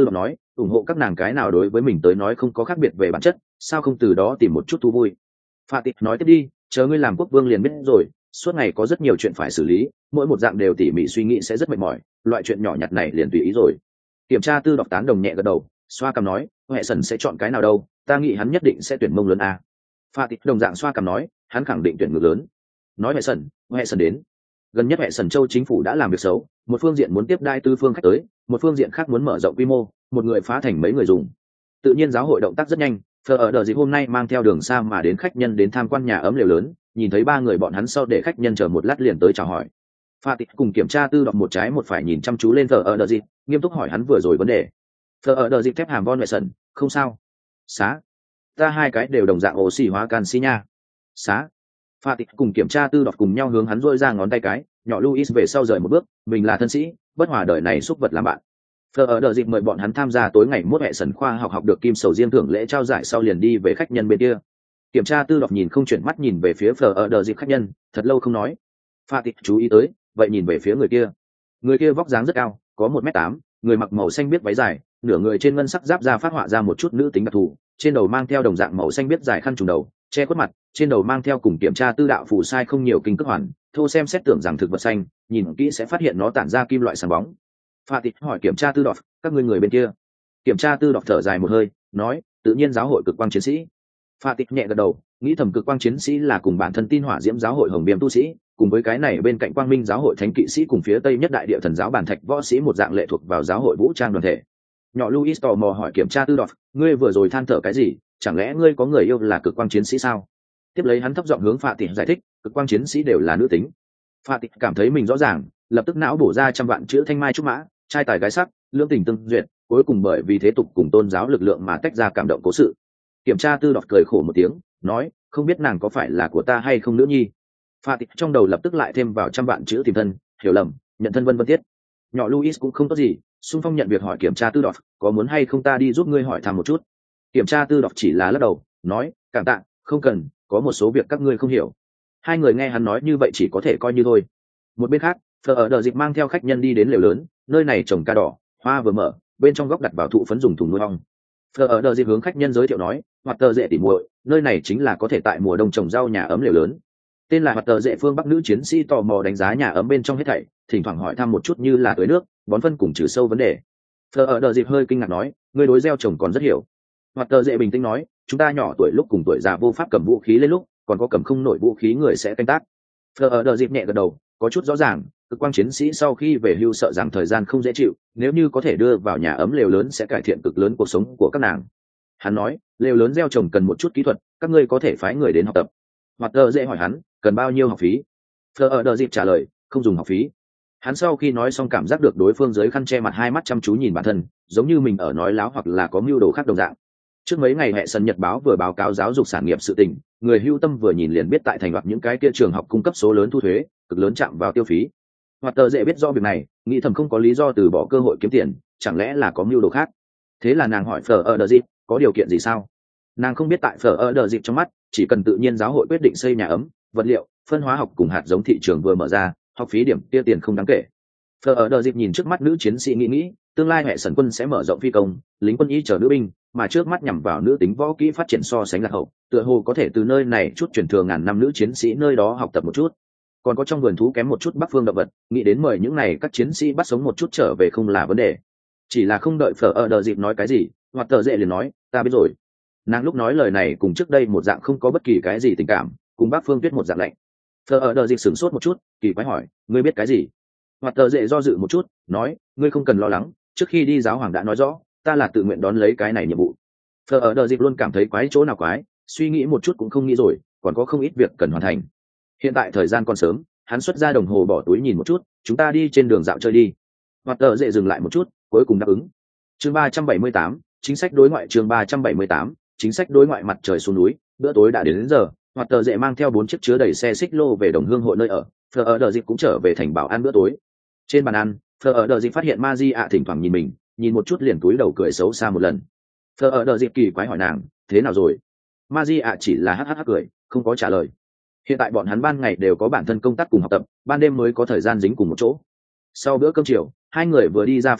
ủng hộ các nàng cái nào đối với mình tới nói không có khác biệt về bản chất, sao không từ đó tìm một chút thú vui. Phạ Tịch nói tiếp đi, chờ ngươi làm quốc vương liền biết rồi, suốt ngày có rất nhiều chuyện phải xử lý, mỗi một dạng đều tỉ mỉ suy nghĩ sẽ rất mệt mỏi, loại chuyện nhỏ nhặt này liền tùy ý rồi. Kiểm tra tư đọc tán đồng nhẹ gật đầu, xoa cằm nói, hệ sần sẽ chọn cái nào đâu, ta nghĩ hắn nhất định sẽ tuyển mông lớn a. Phạ Tịch đồng dạng xoa cằm nói, hắn khẳng định tuyển ngược lớn. Nói hệ sần, hệ sần đến. Gần nhất hệ sần châu chính phủ đã làm việc xấu, một phương diện muốn tiếp đai tư phương khách tới, một phương diện khác muốn mở rộng quy mô, một người phá thành mấy người dùng. Tự nhiên giáo hội động tác rất nhanh, Phờ ở đợt dịp hôm nay mang theo đường xa mà đến khách nhân đến tham quan nhà ấm lều lớn, nhìn thấy ba người bọn hắn sau để khách nhân chờ một lát liền tới chào hỏi. Pha Tịch cùng kiểm tra tư đọc một trái một phải nhìn chăm chú lên Phờ ở đợt dịp, nghiêm túc hỏi hắn vừa rồi vấn đề. Phờ ở đợt dịp thép hàm von vệ sần, không sao. Xá, ta hai cái đều đồng dạng oxy hóa canxi nha. Xá. Pha Tịch cùng kiểm tra tư đọc cùng nhau hướng hắn rôi ra ngón tay cái, nhỏ Luis về sau rời một bước, mình là thân sĩ, bất hòa đời này xúc vật làm bạn. Phờ ở đợt dịp mời bọn hắn tham gia tối ngày mốt hệ sần khoa học học được kim sầu riêng thưởng lễ trao giải sau liền đi về khách nhân bên kia. Kiểm tra tư đọc nhìn không chuyển mắt nhìn về phía Phờ ở đợt dịp khách nhân, thật lâu không nói. Pha Tịch chú ý tới, vậy nhìn về phía người kia. Người kia vóc dáng rất cao, có một mét tám, người mặc màu xanh biếc váy dài, nửa người trên ngân sắc giáp da phát họa ra một chút nữ tính đặc thù, trên đầu mang theo đồng dạng màu xanh biếc dài khăn trùm đầu, che khuất mặt, trên đầu mang theo cùng kiểm tra tư đạo phù sai không nhiều kinh cước hoàn, thô xem xét tưởng rằng thực vật xanh, nhìn kỹ sẽ phát hiện nó tản ra kim loại sáng bóng. Pha Tịch hỏi kiểm tra tư đọc, các ngươi người bên kia. Kiểm tra tư đọc thở dài một hơi, nói, tự nhiên giáo hội cực quang chiến sĩ. Pha Tịch nhẹ gật đầu, nghĩ thầm cực quang chiến sĩ là cùng bản thân tin hỏa diễm giáo hội hồng viêm tu sĩ, cùng với cái này bên cạnh quang minh giáo hội thánh kỵ sĩ cùng phía tây nhất đại địa thần giáo bản thạch võ sĩ một dạng lệ thuộc vào giáo hội vũ trang đoàn thể. Nhỏ Luis tò mò hỏi kiểm tra tư đọc, ngươi vừa rồi than thở cái gì, chẳng lẽ ngươi có người yêu là cực quang chiến sĩ sao? Tiếp lấy hắn thấp giọng hướng Pha Tịch giải thích, cực quang chiến sĩ đều là nữ tính. Pha Tịch cảm thấy mình rõ ràng, lập tức não bổ ra trăm vạn chữ thanh mai trúc mã, trai tài gái sắc, lưỡng tình tương duyệt, cuối cùng bởi vì thế tục cùng tôn giáo lực lượng mà tách ra cảm động cố sự. Kiểm tra tư đọc cười khổ một tiếng, nói, không biết nàng có phải là của ta hay không nữ nhi. Pha Tịch trong đầu lập tức lại thêm vào trăm vạn chữ tìm thân, hiểu lầm, nhận thân vân vân tiết. Nhỏ Luis cũng không tốt gì, xung phong nhận việc hỏi kiểm tra tư đọc, có muốn hay không ta đi giúp ngươi hỏi thăm một chút. Kiểm tra tư đọc chỉ là lắc đầu, nói, cảm tạ, không cần, có một số việc các ngươi không hiểu. Hai người nghe hắn nói như vậy chỉ có thể coi như thôi. Một bên khác, Phờ ở đợt dịp mang theo khách nhân đi đến lều lớn, nơi này trồng ca đỏ, hoa vừa mở, bên trong góc đặt vào thụ phấn dùng thùng nuôi ong. Phờ ở đợt dịp hướng khách nhân giới thiệu nói, Hoạt Tờ Dệ tỉ muội, nơi này chính là có thể tại mùa đông trồng rau nhà ấm lều lớn. Tên là Hoạt Tờ Dệ phương Bắc nữ chiến sĩ tò mò đánh giá nhà ấm bên trong hết thảy, thỉnh thoảng hỏi thăm một chút như là tưới nước, bón phân cùng trừ sâu vấn đề. Phờ ở đợt dịp hơi kinh ngạc nói, người đối gieo trồng còn rất hiểu. Hoạt Tờ Dệ bình tĩnh nói, chúng ta nhỏ tuổi lúc cùng tuổi già vô pháp cầm vũ khí lên lúc, còn có cầm không nổi vũ khí người sẽ canh tác. Phờ ở đợt dịp nhẹ gật đầu, có chút rõ ràng, cực quang chiến sĩ sau khi về hưu sợ rằng thời gian không dễ chịu, nếu như có thể đưa vào nhà ấm lều lớn sẽ cải thiện cực lớn cuộc sống của các nàng. Hắn nói, lều lớn gieo trồng cần một chút kỹ thuật, các ngươi có thể phái người đến học tập. Hoạt Tờ Dệ hỏi hắn, cần bao nhiêu học phí? Phờ ở đợt dịp trả lời, không dùng học phí. Hắn sau khi nói xong cảm giác được đối phương dưới khăn che mặt hai mắt chăm chú nhìn bản thân, giống như mình ở nói láo hoặc là có mưu đồ khác đồng dạng. Trước mấy ngày hệ sân nhật báo vừa báo cáo giáo dục sản nghiệp sự tình, người hưu tâm vừa nhìn liền biết tại thành lập những cái kia trường học cung cấp số lớn thu thuế, cực lớn chạm vào tiêu phí. Hoạt Tờ Dệ biết do việc này, nghĩ thầm không có lý do từ bỏ cơ hội kiếm tiền, chẳng lẽ là có mưu đồ khác. Thế là nàng hỏi Phờ ở đợt dịp, có điều kiện gì sao? Nàng không biết tại Phờ ở đợt dịp trong mắt, chỉ cần tự nhiên giáo hội quyết định xây nhà ấm, vật liệu, phân hóa học cùng hạt giống thị trường vừa mở ra, học phí điểm kia tiền không đáng kể. Phờ ở đợt dịp nhìn trước mắt nữ chiến sĩ nghĩ nghĩ, tương lai hệ sần quân sẽ mở rộng phi công, lính quân y chờ nữ binh, mà trước mắt nhằm vào nữ tính võ kỹ phát triển so sánh lạc hậu, tựa hồ có thể từ nơi này chút truyền thừa ngàn năm nữ chiến sĩ nơi đó học tập một chút. Còn có trong vườn thú kém một chút bắc phương động vật, nghĩ đến mời những này các chiến sĩ bắt sống một chút trở về không là vấn đề. Chỉ là không đợi Phờ ở đợt dịp nói cái gì, Hoạt Tờ Dệ liền nói, ta biết rồi. Nàng lúc nói lời này cùng trước đây một dạng không có bất kỳ cái gì tình cảm, cùng bác Phương Tuyết một dạng lạnh. Phờ ở đợt dịp sửng sốt một chút, kỳ quái hỏi, ngươi biết cái gì? Hoạt Tờ Dệ do dự một chút, nói, ngươi không cần lo lắng, trước khi đi giáo hoàng đã nói rõ, ta là tự nguyện đón lấy cái này nhiệm vụ. Phờ ở đợt dịp luôn cảm thấy quái chỗ nào quái, suy nghĩ một chút cũng không nghĩ rồi, còn có không ít việc cần hoàn thành. Hiện tại thời gian còn sớm, hắn xuất ra đồng hồ bỏ túi nhìn một chút, chúng ta đi trên đường dạo chơi đi. Hoạt Tờ Dệ dừng lại một chút, cuối cùng đáp ứng. Chương ba trăm bảy mươi tám, chính sách đối ngoại. Chương ba trăm bảy mươi tám, chính sách đối ngoại. Mặt trời xuống núi, bữa tối đã đến, đến giờ. Hoạt Tờ Dệ mang theo bốn chiếc chứa đầy xe xích lô về đồng hương hội nơi ở, Phờ ở đợt dịp cũng trở về thành bảo ăn bữa tối. Trên bàn ăn, Phờ ở đợt dịp phát hiện Maji ạ thỉnh thoảng nhìn mình, nhìn một chút liền túi đầu cười xấu xa một lần. Phờ ở đợt dịp kỳ quái hỏi nàng, thế nào rồi? Maji ạ chỉ là hắc hắc cười, không có trả lời. Hiện tại bọn hắn ban ngày đều có bản thân công tác cùng học tập, ban đêm mới có thời gian dính cùng một chỗ. Sau bữa cơm chiều, hai người vừa đi ra phòng ăn,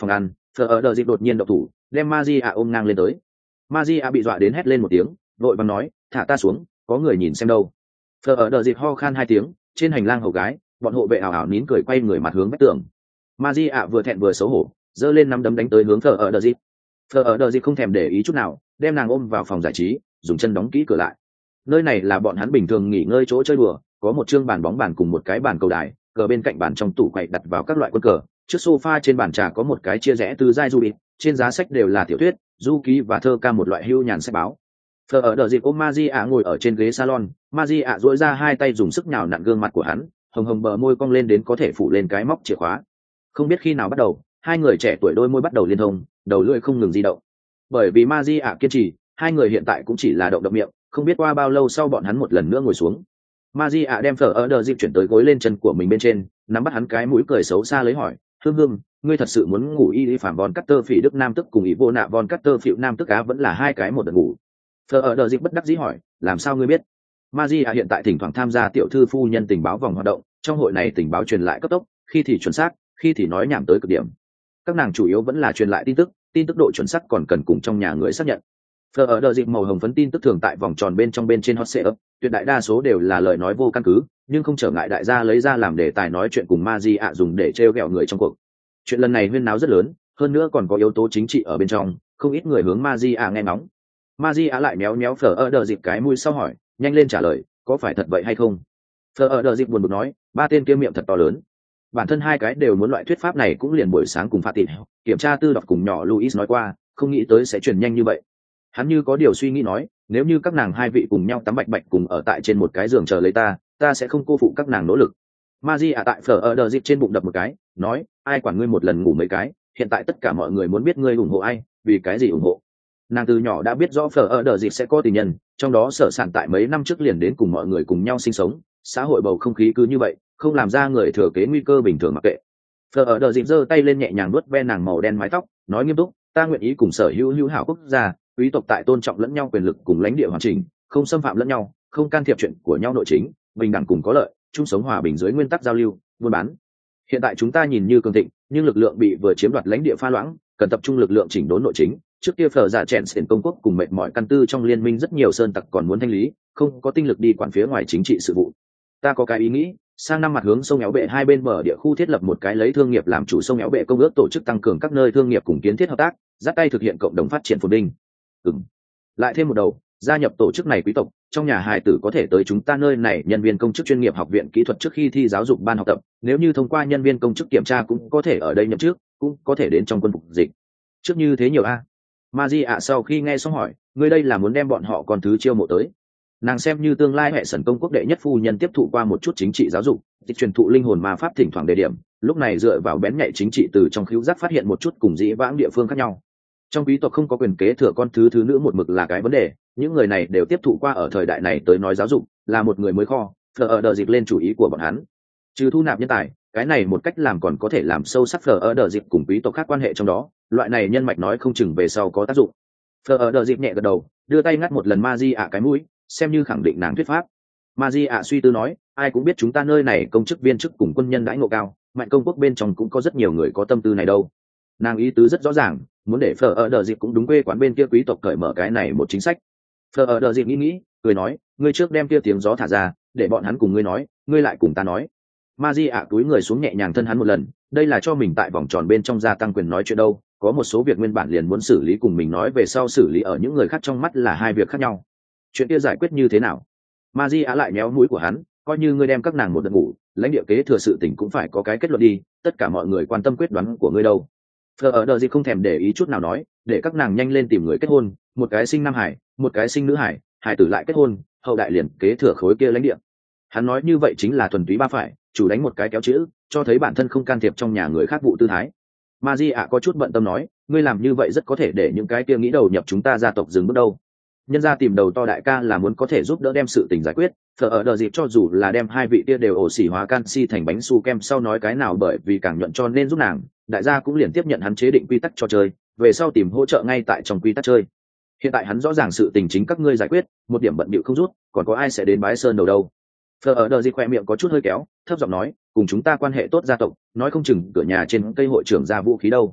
Phở ở đờ dịp đột nhiên động thủ, đem Magia ôm ngang lên tới. Magia bị dọa đến hét lên một tiếng, vội vàng nói, thả ta xuống, có người nhìn xem đâu. Phở ở đờ dịp ho khan hai tiếng, trên hành lang hầu gái, bọn hộ vệ ảo ảo nín cười quay người mặt hướng vách tường. Magia vừa thẹn vừa xấu hổ, giơ lên nắm đấm đánh tới hướng Phở ở đờ dịp. Phở ở đờ dịp không thèm để ý chút nào, đem nàng ôm vào phòng giải trí, dùng chân đóng kỹ cửa lại. Nơi này là bọn hắn bình thường nghỉ ngơi chỗ chơi đùa, có một chương bàn bóng bàn cùng một cái bàn cầu đài, cờ bên cạnh bàn trong tủ quậy đặt vào các loại quân cờ, trước sofa trên bàn trà có một cái chia rẽ từ giai du bịt, trên giá sách đều là tiểu thuyết, du ký và thơ ca một loại hưu nhàn sách báo. Phở ở đờ dịp ôm Magia ngồi ở trên ghế salon, Magia duỗi ra hai tay dùng sức nhào nặn gương mặt của hắn, hồng hồng bờ môi cong lên đến có thể phủ lên cái móc chìa khóa. Không biết khi nào bắt đầu, hai người trẻ tuổi đôi môi bắt đầu liên thông, đầu lưỡi không ngừng di động. Bởi vì Magia kiên trì, hai người hiện tại cũng chỉ là động động miệng, không biết qua bao lâu sau bọn hắn một lần nữa ngồi xuống. Magia đem Phở ở đờ dịp chuyển tới gối lên chân của mình bên trên, nắm bắt hắn cái mũi cười xấu xa lấy hỏi, hương hương, ngươi thật sự muốn ngủ y đi phản von Cutter phỉ đức nam tức cùng ý vô nạ von Cutter phịu nam tức cá vẫn là hai cái một đợt ngủ. Phở ở đờ dịp bất đắc dĩ hỏi, làm sao ngươi biết? Magia hiện tại thỉnh thoảng tham gia tiểu thư phu nhân tình báo vòng hoạt động, trong hội này tình báo truyền lại cấp tốc, khi thì chuẩn xác, khi thì nói nhảm tới cực điểm. Các nàng chủ yếu vẫn là truyền lại tin tức, tin tức độ chuẩn xác còn cần cùng trong nhà người xác nhận. Phở ở đờ dịp màu hồng phấn tin tức thường tại vòng tròn bên trong bên trên hot setup, tuyệt đại đa số đều là lời nói vô căn cứ, nhưng không trở ngại đại gia lấy ra làm đề tài nói chuyện cùng Magia dùng để trêu ghẹo người trong cuộc. Chuyện lần này huyên náo rất lớn, hơn nữa còn có yếu tố chính trị ở bên trong, không ít người hướng Magia nghe ngóng. Magia lại méo méo Phở ở đờ dịp cái mũi sau hỏi, nhanh lên trả lời, có phải thật vậy hay không? Phở ở đờ dịp buồn bực nói, ba tên kia miệng thật to lớn. Bản thân hai cái đều muốn loại thuyết pháp này cũng liền buổi sáng cùng Phát Tịt kiểm tra tư đọc cùng nhỏ Luis nói qua, không nghĩ tới sẽ truyền nhanh như vậy. Hắn như có điều suy nghĩ nói, nếu như các nàng hai vị cùng nhau tắm bạch bạch cùng ở tại trên một cái giường chờ lấy ta, ta sẽ không cô phụ các nàng nỗ lực. Magia tại Phở ở đờ dịp trên bụng đập một cái, nói, ai quản ngươi một lần ngủ mấy cái, hiện tại tất cả mọi người muốn biết ngươi ủng hộ ai, vì cái gì ủng hộ. Nàng từ nhỏ đã biết rõ Phở ở đờ dịp sẽ có tình nhân, trong đó Sở Sản tại mấy năm trước liền đến cùng mọi người cùng nhau sinh sống, xã hội bầu không khí cứ như vậy, không làm ra người thừa kế nguy cơ bình thường mặc kệ. Phở ở đờ dịp giơ tay lên nhẹ nhàng nuốt ve nàng màu đen mái tóc, nói nghiêm túc, ta nguyện ý cùng sở hữu hữu hảo quốc gia, quý tộc tại tôn trọng lẫn nhau quyền lực cùng lãnh địa hoàn chỉnh, không xâm phạm lẫn nhau, không can thiệp chuyện của nhau nội chính, bình đẳng cùng có lợi, chung sống hòa bình dưới nguyên tắc giao lưu, buôn bán. Hiện tại chúng ta nhìn như cường thịnh, nhưng lực lượng bị vừa chiếm đoạt lãnh địa pha loãng, cần tập trung lực lượng chỉnh đốn nội chính. Trước kia Phở giả chèn xỉn công quốc cùng mệt mỏi căn tư trong liên minh rất nhiều sơn tặc còn muốn thanh lý, không có tinh lực đi quản phía ngoài chính trị sự vụ. Ta có cái ý nghĩ, sang năm mặt hướng sông Éo Bệ hai bên bờ địa khu thiết lập một cái lấy thương nghiệp làm chủ sông Éo Bệ công ước tổ chức tăng cường các nơi thương nghiệp cùng kiến thiết hợp tác, dắt tay thực hiện cộng đồng phát triển phồn vinh. Ừm. Lại thêm một đầu, gia nhập tổ chức này quý tộc, trong nhà hài tử có thể tới chúng ta nơi này nhân viên công chức chuyên nghiệp học viện kỹ thuật trước khi thi giáo dục ban học tập, nếu như thông qua nhân viên công chức kiểm tra cũng có thể ở đây nhậm chức, cũng có thể đến trong quân phục dịch. Trước như thế nhiều a. Magia sau khi nghe xong hỏi, ngươi đây là muốn đem bọn họ còn thứ chiêu mộ tới? Nàng xem như tương lai hệ sẩn công quốc đệ nhất phu nhân tiếp thụ qua một chút chính trị giáo dục, dịch truyền thụ linh hồn ma pháp thỉnh thoảng đề điểm, lúc này dựa vào bén nhạy chính trị từ trong khứu giác phát hiện một chút cùng dĩ vãng địa phương khác nhau. Trong quý tộc không có quyền kế thừa con thứ thứ nữ một mực là cái vấn đề, những người này đều tiếp thụ qua ở thời đại này tới nói giáo dục, là một người mới kho, Phở ở đờ dịp lên chủ ý của bọn hắn. Trừ thu nạp nhân tài, cái này một cách làm còn có thể làm sâu sắc Phở ở đờ dịp cùng quý tộc khác quan hệ trong đó, loại này nhân mạch nói không chừng về sau có tác dụng. Phở ở đờ dịp nhẹ gật đầu, đưa tay ngắt một lần Magia cái mũi, xem như khẳng định nàng thuyết pháp. Magia suy tư nói, ai cũng biết chúng ta nơi này công chức viên chức cùng quân nhân đãi ngộ cao, mạnh công quốc bên trong cũng có rất nhiều người có tâm tư này đâu. Nàng ý tứ rất rõ ràng, muốn để Phở ở đờ dịp cũng đúng quê quán bên kia quý tộc cởi mở cái này một chính sách. Phở ở đờ dịp nghĩ nghĩ, cười nói, ngươi trước đem kia tiếng gió thả ra, để bọn hắn cùng ngươi nói, ngươi lại cùng ta nói. Magia túi người xuống nhẹ nhàng thân hắn một lần, đây là cho mình tại vòng tròn bên trong gia tăng quyền nói chuyện đâu, có một số việc nguyên bản liền muốn xử lý cùng mình nói về sau xử lý ở những người khác trong mắt là hai việc khác nhau. Chuyện kia giải quyết như thế nào? Magia lại méo mũi của hắn, coi như ngươi đem các nàng một đợt ngủ, lãnh địa kế thừa sự tình cũng phải có cái kết luận đi, tất cả mọi người quan tâm quyết đoán của ngươi đâu. Phở ở đờ dịp không thèm để ý chút nào nói, để các nàng nhanh lên tìm người kết hôn, một cái sinh nam hải, một cái sinh nữ hải, hải tử lại kết hôn, hậu đại liền kế thừa khối kia lãnh địa. Hắn nói như vậy chính là thuần túy ba phải, chủ đánh một cái kéo chữ, cho thấy bản thân không can thiệp trong nhà người khác vụ tư thái. Magia có chút bận tâm nói, ngươi làm như vậy rất có thể để những cái kia nghĩ đầu nhập chúng ta gia tộc dừng bước đâu. Nhân gia tìm đầu to đại ca là muốn có thể giúp đỡ đem sự tình giải quyết, Phở ở đờ dịp cho dù là đem hai vị kia đều ổ xỉ hóa canxi thành bánh su kem sau nói cái nào bởi vì càng nhuận cho nên giúp nàng, đại gia cũng liền tiếp nhận hắn chế định quy tắc cho chơi, về sau tìm hỗ trợ ngay tại trong quy tắc chơi. Hiện tại hắn rõ ràng sự tình chính các ngươi giải quyết, một điểm bận bịu không rút, còn có ai sẽ đến bái sơn đầu đâu. Phở ở đờ dịp khoe miệng có chút hơi kéo, thấp giọng nói, cùng chúng ta quan hệ tốt gia tộc, nói không chừng cửa nhà trên cây hội trưởng ra vũ khí đâu.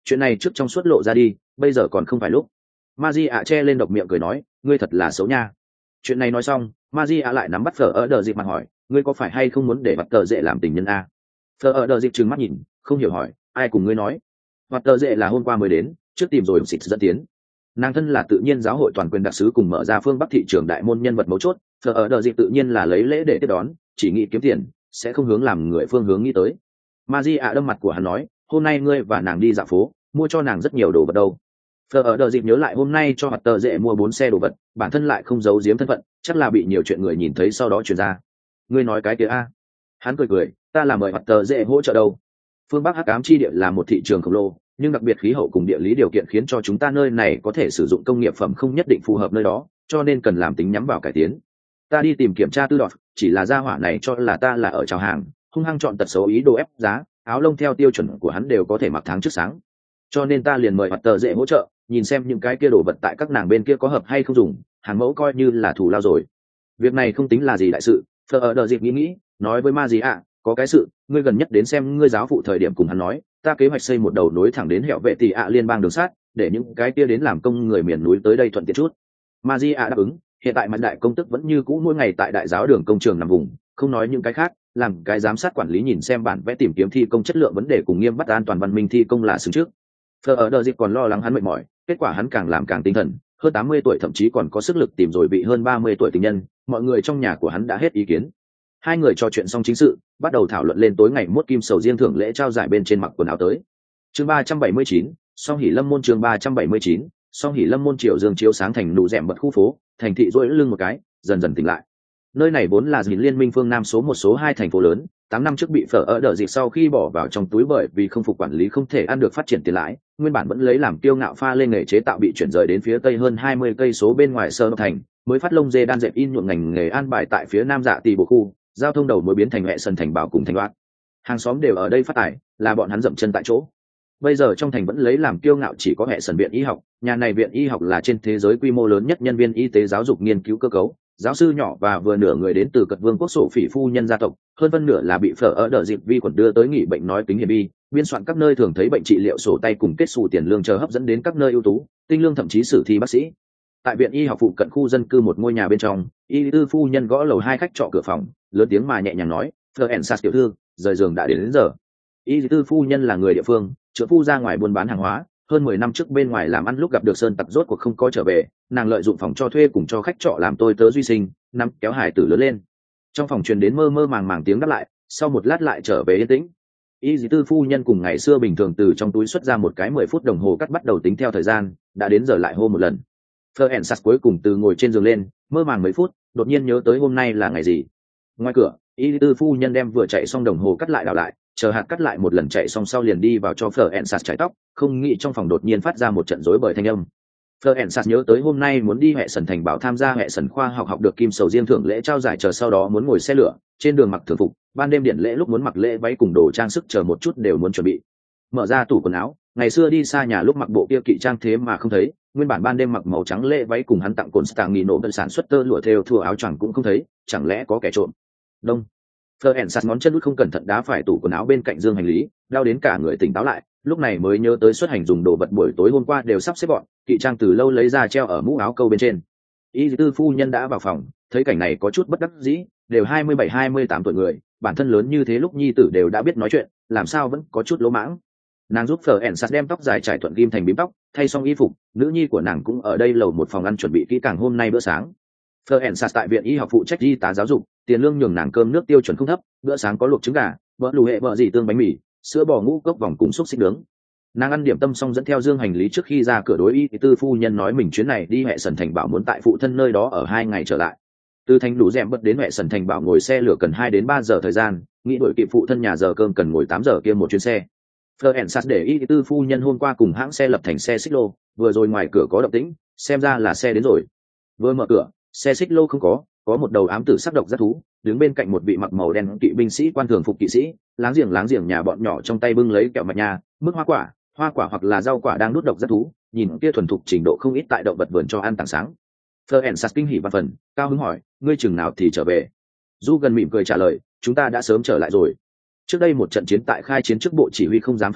chuyện này trước trong suốt lộ ra đi, bây giờ còn không phải lúc. Maji ạ che lên độc miệng cười nói, ngươi thật là xấu nha. Chuyện này nói xong, Maji ạ lại nắm bắt phở ở đờ dịp mặt hỏi, ngươi có phải hay không muốn để bắt tờ dễ làm tình nhân a? Phở ở đờ dịp trừng mắt nhìn, không hiểu hỏi, ai cùng ngươi nói? Bắt tờ dễ là hôm qua mới đến, trước tìm rồi xịt dẫn tiến. Nàng thân là tự nhiên giáo hội toàn quyền đặc sứ cùng mở ra phương bắc thị trường đại môn nhân vật mấu chốt, phở ở đờ dịp tự nhiên là lấy lễ để tiếp đón, chỉ nghĩ kiếm tiền, sẽ không hướng làm người phương hướng nghĩ tới. Maji ạ đâm mặt của hắn nói, hôm nay ngươi và nàng đi dạo phố, mua cho nàng rất nhiều đồ vật đâu. Phở ở đờ dịp nhớ lại hôm nay cho mặt tờ dễ mua bốn xe đồ vật, bản thân lại không giấu giếm thân phận, chắc là bị nhiều chuyện người nhìn thấy sau đó truyền ra. Ngươi nói cái kia a? Hắn cười cười, ta là mời mặt tờ dễ hỗ trợ đâu. Phương Bắc Hắc Ám chi địa là một thị trường khổng lồ, nhưng đặc biệt khí hậu cùng địa lý điều kiện khiến cho chúng ta nơi này có thể sử dụng công nghiệp phẩm không nhất định phù hợp nơi đó, cho nên cần làm tính nhắm vào cải tiến. Ta đi tìm kiểm tra tư đọt, chỉ là gia hỏa này cho là ta là ở chào hàng, hung hăng chọn tật xấu ý đồ ép giá, áo lông theo tiêu chuẩn của hắn đều có thể mặc tháng trước sáng. Cho nên ta liền mời mặt tờ dễ hỗ trợ, nhìn xem những cái kia đồ vật tại các nàng bên kia có hợp hay không dùng, hàng mẫu coi như là thủ lao rồi. Việc này không tính là gì đại sự. Phở ở đờ dịp nghĩ nghĩ, nói với ma gì ạ, có cái sự, ngươi gần nhất đến xem ngươi giáo phụ thời điểm cùng hắn nói, ta kế hoạch xây một đầu nối thẳng đến hẻo vệ tỷ ạ liên bang đường sắt, để những cái kia đến làm công người miền núi tới đây thuận tiện chút. Ma di ạ đáp ứng. Hiện tại mặt đại công tức vẫn như cũ mỗi ngày tại đại giáo đường công trường nằm vùng, không nói những cái khác, làm cái giám sát quản lý nhìn xem bản vẽ tìm kiếm thi công chất lượng vấn đề cùng nghiêm bắt an toàn văn minh thi công là xứng trước. Phở ở đờ dịp còn lo lắng hắn mệt mỏi, kết quả hắn càng làm càng tinh thần, hơn tám mươi tuổi thậm chí còn có sức lực tìm rồi bị hơn ba mươi tuổi tình nhân, mọi người trong nhà của hắn đã hết ý kiến. Hai người trò chuyện xong chính sự, bắt đầu thảo luận lên tối ngày mốt kim sầu riêng thưởng lễ trao giải bên trên mặc quần áo tới. Chương ba trăm bảy mươi chín, Song Hỷ Lâm môn chương ba trăm bảy mươi chín, Song Hỷ Lâm môn chiều dương chiếu sáng thành nụ rèm bật khu phố, thành thị rỗi lưng một cái, dần dần tỉnh lại. Nơi này vốn là dìn liên minh phương Nam số một số hai thành phố lớn, tám năm trước bị phở ở đợt dịch sau khi bỏ vào trong túi bởi vì không phục quản lý không thể ăn được phát triển tiền lãi, nguyên bản vẫn lấy làm kiêu ngạo pha lên nghề chế tạo bị chuyển rời đến phía tây hơn hai mươi cây số bên ngoài sơ thành, mới phát lông dê đan dệt in nhuộm ngành nghề an bài tại phía nam dạ tỷ bộ khu, giao thông đầu mối biến thành mẹ sân thành bảo cùng thành loạt. Hàng xóm đều ở đây phát tài, là bọn hắn dậm chân tại chỗ. Bây giờ trong thành vẫn lấy làm kiêu ngạo chỉ có hệ sân viện y học, nhà này viện y học là trên thế giới quy mô lớn nhất nhân viên y tế giáo dục nghiên cứu cơ cấu, giáo sư nhỏ và vừa nửa người đến từ cật vương quốc sổ phỉ phu nhân gia tộc, hơn phân nửa là bị phở ở đợt dịp vi khuẩn đưa tới nghỉ bệnh nói tính hiểm bi, biên soạn các nơi thường thấy bệnh trị liệu sổ tay cùng kết xù tiền lương chờ hấp dẫn đến các nơi ưu tú, tinh lương thậm chí sử thi bác sĩ. Tại viện y học phụ cận khu dân cư một ngôi nhà bên trong, y tư phu nhân gõ lầu hai khách trọ cửa phòng, lớn tiếng mà nhẹ nhàng nói, Florence tiểu thư, rời giường đã đến, đến giờ. Y tư phu nhân là người địa phương, trợ phu ra ngoài buôn bán hàng hóa, hơn mười năm trước bên ngoài làm ăn lúc gặp được sơn tặc rốt cuộc không có trở về, nàng lợi dụng phòng cho thuê cùng cho khách trọ làm tôi tớ duy sinh, nắm kéo hải tử lớn lên. Trong phòng truyền đến mơ mơ màng màng tiếng đáp lại, sau một lát lại trở về yên tĩnh. Y dì tư phu nhân cùng ngày xưa bình thường từ trong túi xuất ra một cái mười phút đồng hồ cắt bắt đầu tính theo thời gian, đã đến giờ lại hô một lần. Florence cuối cùng từ ngồi trên giường lên, mơ màng mấy phút, đột nhiên nhớ tới hôm nay là ngày gì. Ngoài cửa, y tư phu nhân đem vừa chạy xong đồng hồ cắt lại đảo lại, chờ hạt cắt lại một lần chạy xong sau liền đi vào cho Florence chải tóc, không nghĩ trong phòng đột nhiên phát ra một trận rối bời thanh âm. Florence nhớ tới hôm nay muốn đi hệ sần thành bảo tham gia hệ sần khoa học học được kim sầu riêng thưởng lễ trao giải, chờ sau đó muốn ngồi xe lửa, trên đường mặc thường phục, ban đêm điện lễ lúc muốn mặc lễ váy cùng đồ trang sức chờ một chút đều muốn chuẩn bị. Mở ra tủ quần áo, ngày xưa đi xa nhà lúc mặc bộ kia kỵ trang thế mà không thấy, nguyên bản ban đêm mặc màu trắng lễ váy cùng hắn tặng cồn stang nghi nổ đơn sản xuất tơ lụa theo thua áo choàng cũng không thấy, chẳng lẽ có kẻ trộm? Đông. Florence ngón chân út không cẩn thận đá phải tủ quần áo bên cạnh dương hành lý, đau đến cả người tỉnh táo lại, lúc này mới nhớ tới xuất hành dùng đồ vật buổi tối hôm qua đều sắp xếp gọn, kỵ trang từ lâu lấy ra treo ở mũ áo câu bên trên. Y tư phu nhân đã vào phòng, thấy cảnh này có chút bất đắc dĩ, đều hai mươi bảy hai mươi tám tuổi người, bản thân lớn như thế lúc nhi tử đều đã biết nói chuyện, làm sao vẫn có chút lỗ mãng. Nàng giúp Florence đem tóc dài trải thuận ghim thành bím tóc, thay xong y phục, nữ nhi của nàng cũng ở đây lầu một phòng ăn chuẩn bị kỹ càng hôm nay bữa sáng. Florence tại viện y học phụ trách y tá giáo dục, tiền lương nhường nàng cơm nước tiêu chuẩn không thấp, bữa sáng có luộc trứng gà, bữa lù hệ bợ gì tương bánh mì, sữa bò ngũ cốc vòng cùng xúc xích nướng. Nàng ăn điểm tâm xong dẫn theo dương hành lý trước khi ra cửa đối y tư phu nhân nói mình chuyến này đi hệ sần thành bảo muốn tại phụ thân nơi đó ở hai ngày trở lại. Từ thành đủ rèm bật đến hệ sần thành bảo ngồi xe lửa cần hai đến ba giờ thời gian, nghĩ đuổi kịp phụ thân nhà giờ cơm cần ngồi tám giờ kia một chuyến xe. Florence để y tư phu nhân hôm qua cùng hãng xe lập thành xe xích lô, vừa rồi ngoài cửa có động tĩnh, xem ra là xe đến rồi. Vừa mở cửa, xe xích lô không có, có một đầu ám tử sắc độc giác thú đứng bên cạnh một vị mặc màu đen kỵ binh sĩ quan thường phục kỵ sĩ, láng giềng láng giềng nhà bọn nhỏ trong tay bưng lấy kẹo mạch nha, mức hoa quả, hoa quả hoặc là rau quả đang nuốt độc giác thú, nhìn kia thuần thục trình độ không ít tại động vật vườn cho ăn tảng sáng. Florence kinh hỉ và phần, cao hứng hỏi, ngươi chừng nào thì trở về? Du gần mỉm cười trả lời, chúng ta đã sớm trở lại rồi. Trước đây một trận chiến tại khai chiến trước bộ chỉ huy không dám phớt lờ,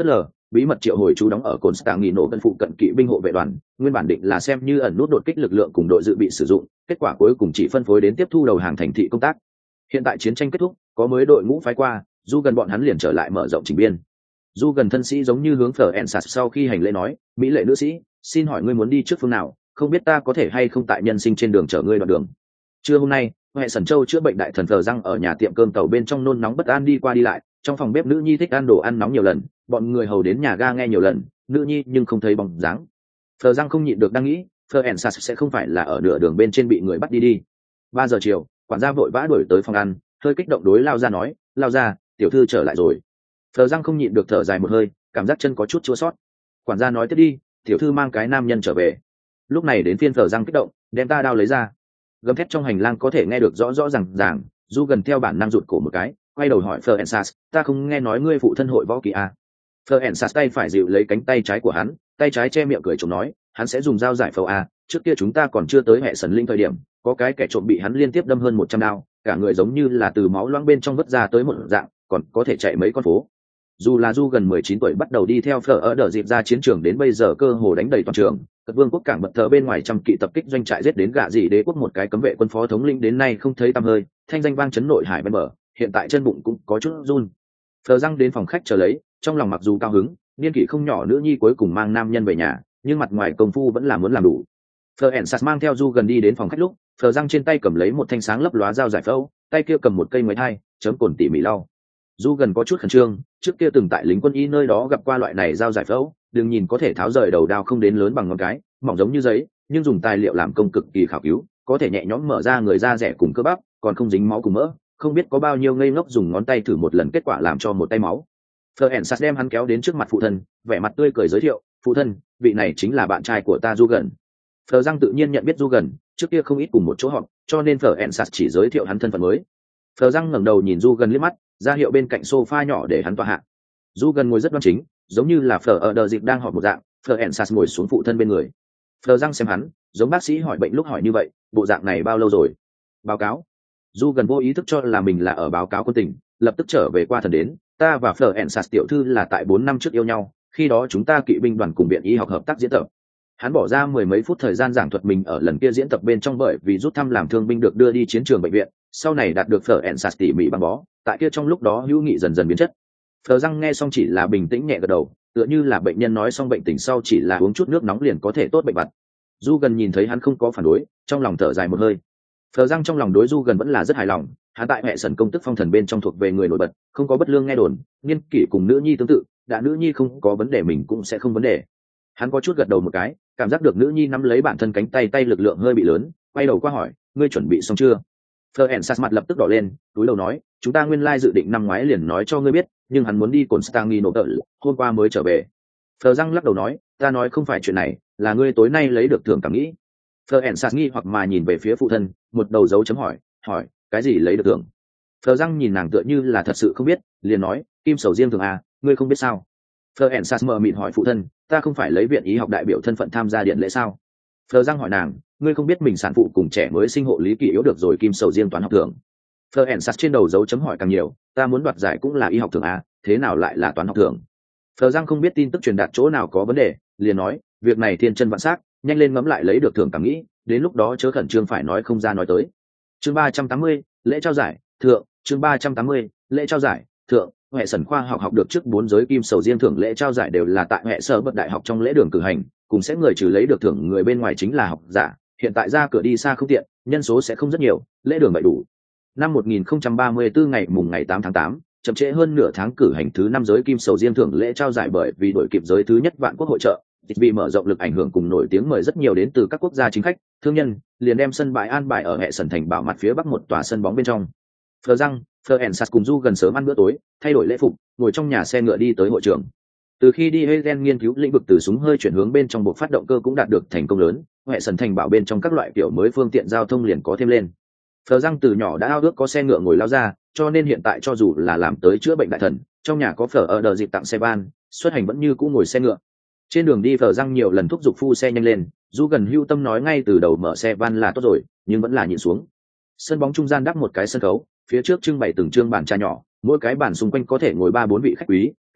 bí mật triệu hồi chú đóng ở Constantinople cận phụ cận kỵ binh hộ vệ đoàn, nguyên bản định là xem như ẩn nút đột kích lực lượng cùng đội dự bị sử dụng, kết quả cuối cùng chỉ phân phối đến tiếp thu đầu hàng thành thị công tác. Hiện tại chiến tranh kết thúc, có mới đội ngũ phái qua, du gần bọn hắn liền trở lại mở rộng chỉnh biên. Du gần thân sĩ giống như hướng Phở Ensas sau khi hành lễ nói, mỹ lệ nữ sĩ, xin hỏi ngươi muốn đi trước phương nào, không biết ta có thể hay không tại nhân sinh trên đường chở ngươi đoạn đường. Trưa hôm nay, hệ sần châu chữa bệnh đại thần Phở răng ở nhà tiệm cơm tàu bên trong nôn nóng bất an đi qua đi lại, trong phòng bếp nữ nhi thích ăn đồ ăn nóng nhiều lần, bọn người hầu đến nhà ga nghe nhiều lần, nữ nhi nhưng không thấy bóng dáng. Phở răng không nhịn được đang nghĩ, Phở Ensas sẽ không phải là ở nửa đường bên trên bị người bắt đi đi. Ba giờ chiều, quản gia vội vã đuổi tới phòng ăn, hơi kích động đối lao ra nói, lao ra, tiểu thư trở lại rồi. Phở răng không nhịn được thở dài một hơi, cảm giác chân có chút chua sót. Quản gia nói tiếp đi, tiểu thư mang cái nam nhân trở về. Lúc này đến phiên Phở răng kích động, đem ta đao lấy ra. Gầm thét trong hành lang có thể nghe được rõ rõ ràng ràng, du gần theo bản năng rụt cổ một cái, quay đầu hỏi Phở Ensas, ta không nghe nói ngươi phụ thân hội võ kỳ à? Phở Ensas tay phải dịu lấy cánh tay trái của hắn, tay trái che miệng cười trộm nói, hắn sẽ dùng dao giải phẫu à? Trước kia chúng ta còn chưa tới hệ sần linh thời điểm, có cái kẻ trộm bị hắn liên tiếp đâm hơn một trăm đao, cả người giống như là từ máu loãng bên trong vứt ra tới một dạng, còn có thể chạy mấy con phố. Dù là du gần mười chín tuổi bắt đầu đi theo Phở ở đợt dịp ra chiến trường đến bây giờ cơ hồ đánh đầy toàn trường, cật vương quốc cảng bật thờ bên ngoài trăm kỵ tập kích doanh trại giết đến gạ dị đế quốc một cái cấm vệ quân phó thống lĩnh đến nay không thấy tăm hơi, thanh danh vang chấn nội hải bên bờ, hiện tại chân bụng cũng có chút run. Phở răng đến phòng khách chờ lấy, trong lòng mặc dù cao hứng, niên kỷ không nhỏ nữ nhi cuối cùng mang nam nhân về nhà, nhưng mặt ngoài công phu vẫn là muốn làm đủ. Phở Ensas mang theo du gần đi đến phòng khách lúc, Phở răng trên tay cầm lấy một thanh sáng lấp lóa dao giải phẫu, tay kia cầm một cây mới thai, chấm cồn tỉ mỉ lau. Du gần có chút khẩn trương, trước kia từng tại lính quân y nơi đó gặp qua loại này dao giải phẫu, đừng nhìn có thể tháo rời đầu đao không đến lớn bằng ngón cái, mỏng giống như giấy, nhưng dùng tài liệu làm công cực kỳ khảo cứu, có thể nhẹ nhõm mở ra người da rẻ cùng cơ bắp, còn không dính máu cùng mỡ, không biết có bao nhiêu ngây ngốc dùng ngón tay thử một lần kết quả làm cho một tay máu. Phở Ensas đem hắn kéo đến trước mặt phụ thân, vẻ mặt tươi cười giới thiệu, phụ thân, vị này chính là bạn trai của ta Du gần. Phở răng tự nhiên nhận biết Du gần, trước kia không ít cùng một chỗ họp, cho nên Phở Ensas chỉ giới thiệu hắn thân phận mới. Phở răng ngẩng đầu nhìn Du gần liếc mắt, ra hiệu bên cạnh sofa nhỏ để hắn tọa hạ. Du gần ngồi rất đoan chính, giống như là Phở ở đờ dịp đang họp một dạng, Phở Ensas ngồi xuống phụ thân bên người. Phở răng xem hắn, giống bác sĩ hỏi bệnh lúc hỏi như vậy, bộ dạng này bao lâu rồi? Báo cáo. Du gần vô ý thức cho là mình là ở báo cáo quân tình, lập tức trở về qua thần đến, ta và Phở Ensas tiểu thư là tại bốn năm trước yêu nhau, khi đó chúng ta kỵ binh đoàn cùng viện y học hợp tác diễn tập. Hắn bỏ ra mười mấy phút thời gian giảng thuật mình ở lần kia diễn tập bên trong bởi vì rút thăm làm thương binh được đưa đi chiến trường bệnh viện, sau này đạt được Phở Ensas tỉ mỉ băng bó, tại kia trong lúc đó hữu nghị dần dần biến chất. Phở răng nghe xong chỉ là bình tĩnh nhẹ gật đầu, tựa như là bệnh nhân nói xong bệnh tình sau chỉ là uống chút nước nóng liền có thể tốt bệnh vặt. Du gần nhìn thấy hắn không có phản đối, trong lòng thở dài một hơi. Phở răng trong lòng đối Du gần vẫn là rất hài lòng, hắn tại hệ sần công tức phong thần bên trong thuộc về người nổi bật, không có bất lương nghe đồn, niên kỷ cùng nữ nhi tương tự, đã nữ nhi không có vấn đề mình cũng sẽ không vấn đề. Hắn có chút gật đầu một cái, cảm giác được nữ nhi nắm lấy bản thân cánh tay tay lực lượng hơi bị lớn, quay đầu qua hỏi, ngươi chuẩn bị xong chưa? Phở Ensas mặt lập tức đỏ lên, túi đầu nói, chúng ta nguyên lai dự định năm ngoái liền nói cho ngươi biết, nhưng hắn muốn đi Constantinople, hôm qua mới trở về. Phở răng lắc đầu nói, ta nói không phải chuyện này, là ngươi tối nay lấy được thưởng cảm nghĩ. Phở Ensas nghi hoặc mà nhìn về phía phụ thân, một đầu dấu chấm hỏi, hỏi, cái gì lấy được thưởng? Phở răng nhìn nàng tựa như là thật sự không biết, liền nói, kim sầu riêng thường à, ngươi không biết sao? Phở Ensas mờ mịt hỏi phụ thân, ta không phải lấy viện y học đại biểu thân phận tham gia điện lễ sao? Phở răng hỏi nàng, ngươi không biết mình sản phụ cùng trẻ mới sinh hộ lý kỳ yếu được rồi kim sầu riêng toán học thưởng? Phở Ensas trên đầu dấu chấm hỏi càng nhiều, ta muốn đoạt giải cũng là y học thưởng à, thế nào lại là toán học thưởng? Phở răng không biết tin tức truyền đạt chỗ nào có vấn đề, liền nói, việc này thiên chân vạn sắc, nhanh lên ngẫm lại lấy được thưởng cảm nghĩ, đến lúc đó chớ khẩn trương phải nói không ra nói tới. Chương ba trăm tám mươi, lễ trao giải, thượng, chương ba trăm tám mươi, lễ trao giải, thượng, hệ sần khoa học học được trước bốn giới kim sầu riêng thưởng lễ trao giải đều là tại hệ sở bất đại học trong lễ đường cử hành, cùng sẽ người trừ lấy được thưởng người bên ngoài chính là học giả, hiện tại ra cửa đi xa không tiện, nhân số sẽ không rất nhiều, lễ đường vậy đủ. Năm một nghìn không trăm ba mươi tư ngày mùng ngày tám tháng tám, chậm trễ hơn nửa tháng cử hành thứ năm giới kim sầu riêng thưởng lễ trao giải bởi vì đổi kịp giới thứ nhất vạn quốc hội trợ, vì mở rộng lực ảnh hưởng cùng nổi tiếng mời rất nhiều đến từ các quốc gia chính khách, thương nhân, liền đem sân bãi an bài ở hệ sần thành bảo mặt phía bắc một tòa sân bóng bên trong. Phở răng, Phở Ensas cùng Du gần sớm ăn bữa tối, thay đổi lễ phục, ngồi trong nhà xe ngựa đi tới hội trường. Từ khi đi Hegen nghiên cứu lĩnh vực từ súng hơi chuyển hướng bên trong bộ phát động cơ cũng đạt được thành công lớn, hệ sần thành bảo bên trong các loại kiểu mới phương tiện giao thông liền có thêm lên. Phở răng từ nhỏ đã ao ước có xe ngựa ngồi lao ra, cho nên hiện tại cho dù là làm tới chữa bệnh đại thần, trong nhà có Phở ở đờ dịp tặng xe van, xuất hành vẫn như cũ ngồi xe ngựa. Trên đường đi Phở răng nhiều lần thúc giục phu xe nhanh lên, Du gần hưu tâm nói ngay từ đầu mở xe van là tốt rồi, nhưng vẫn là nhịn xuống. Sân bóng trung gian đắp một cái sân khấu, phía trước trưng bày từng trương bàn trà nhỏ, mỗi cái bàn xung quanh có thể ngồi ba bốn vị khách quý,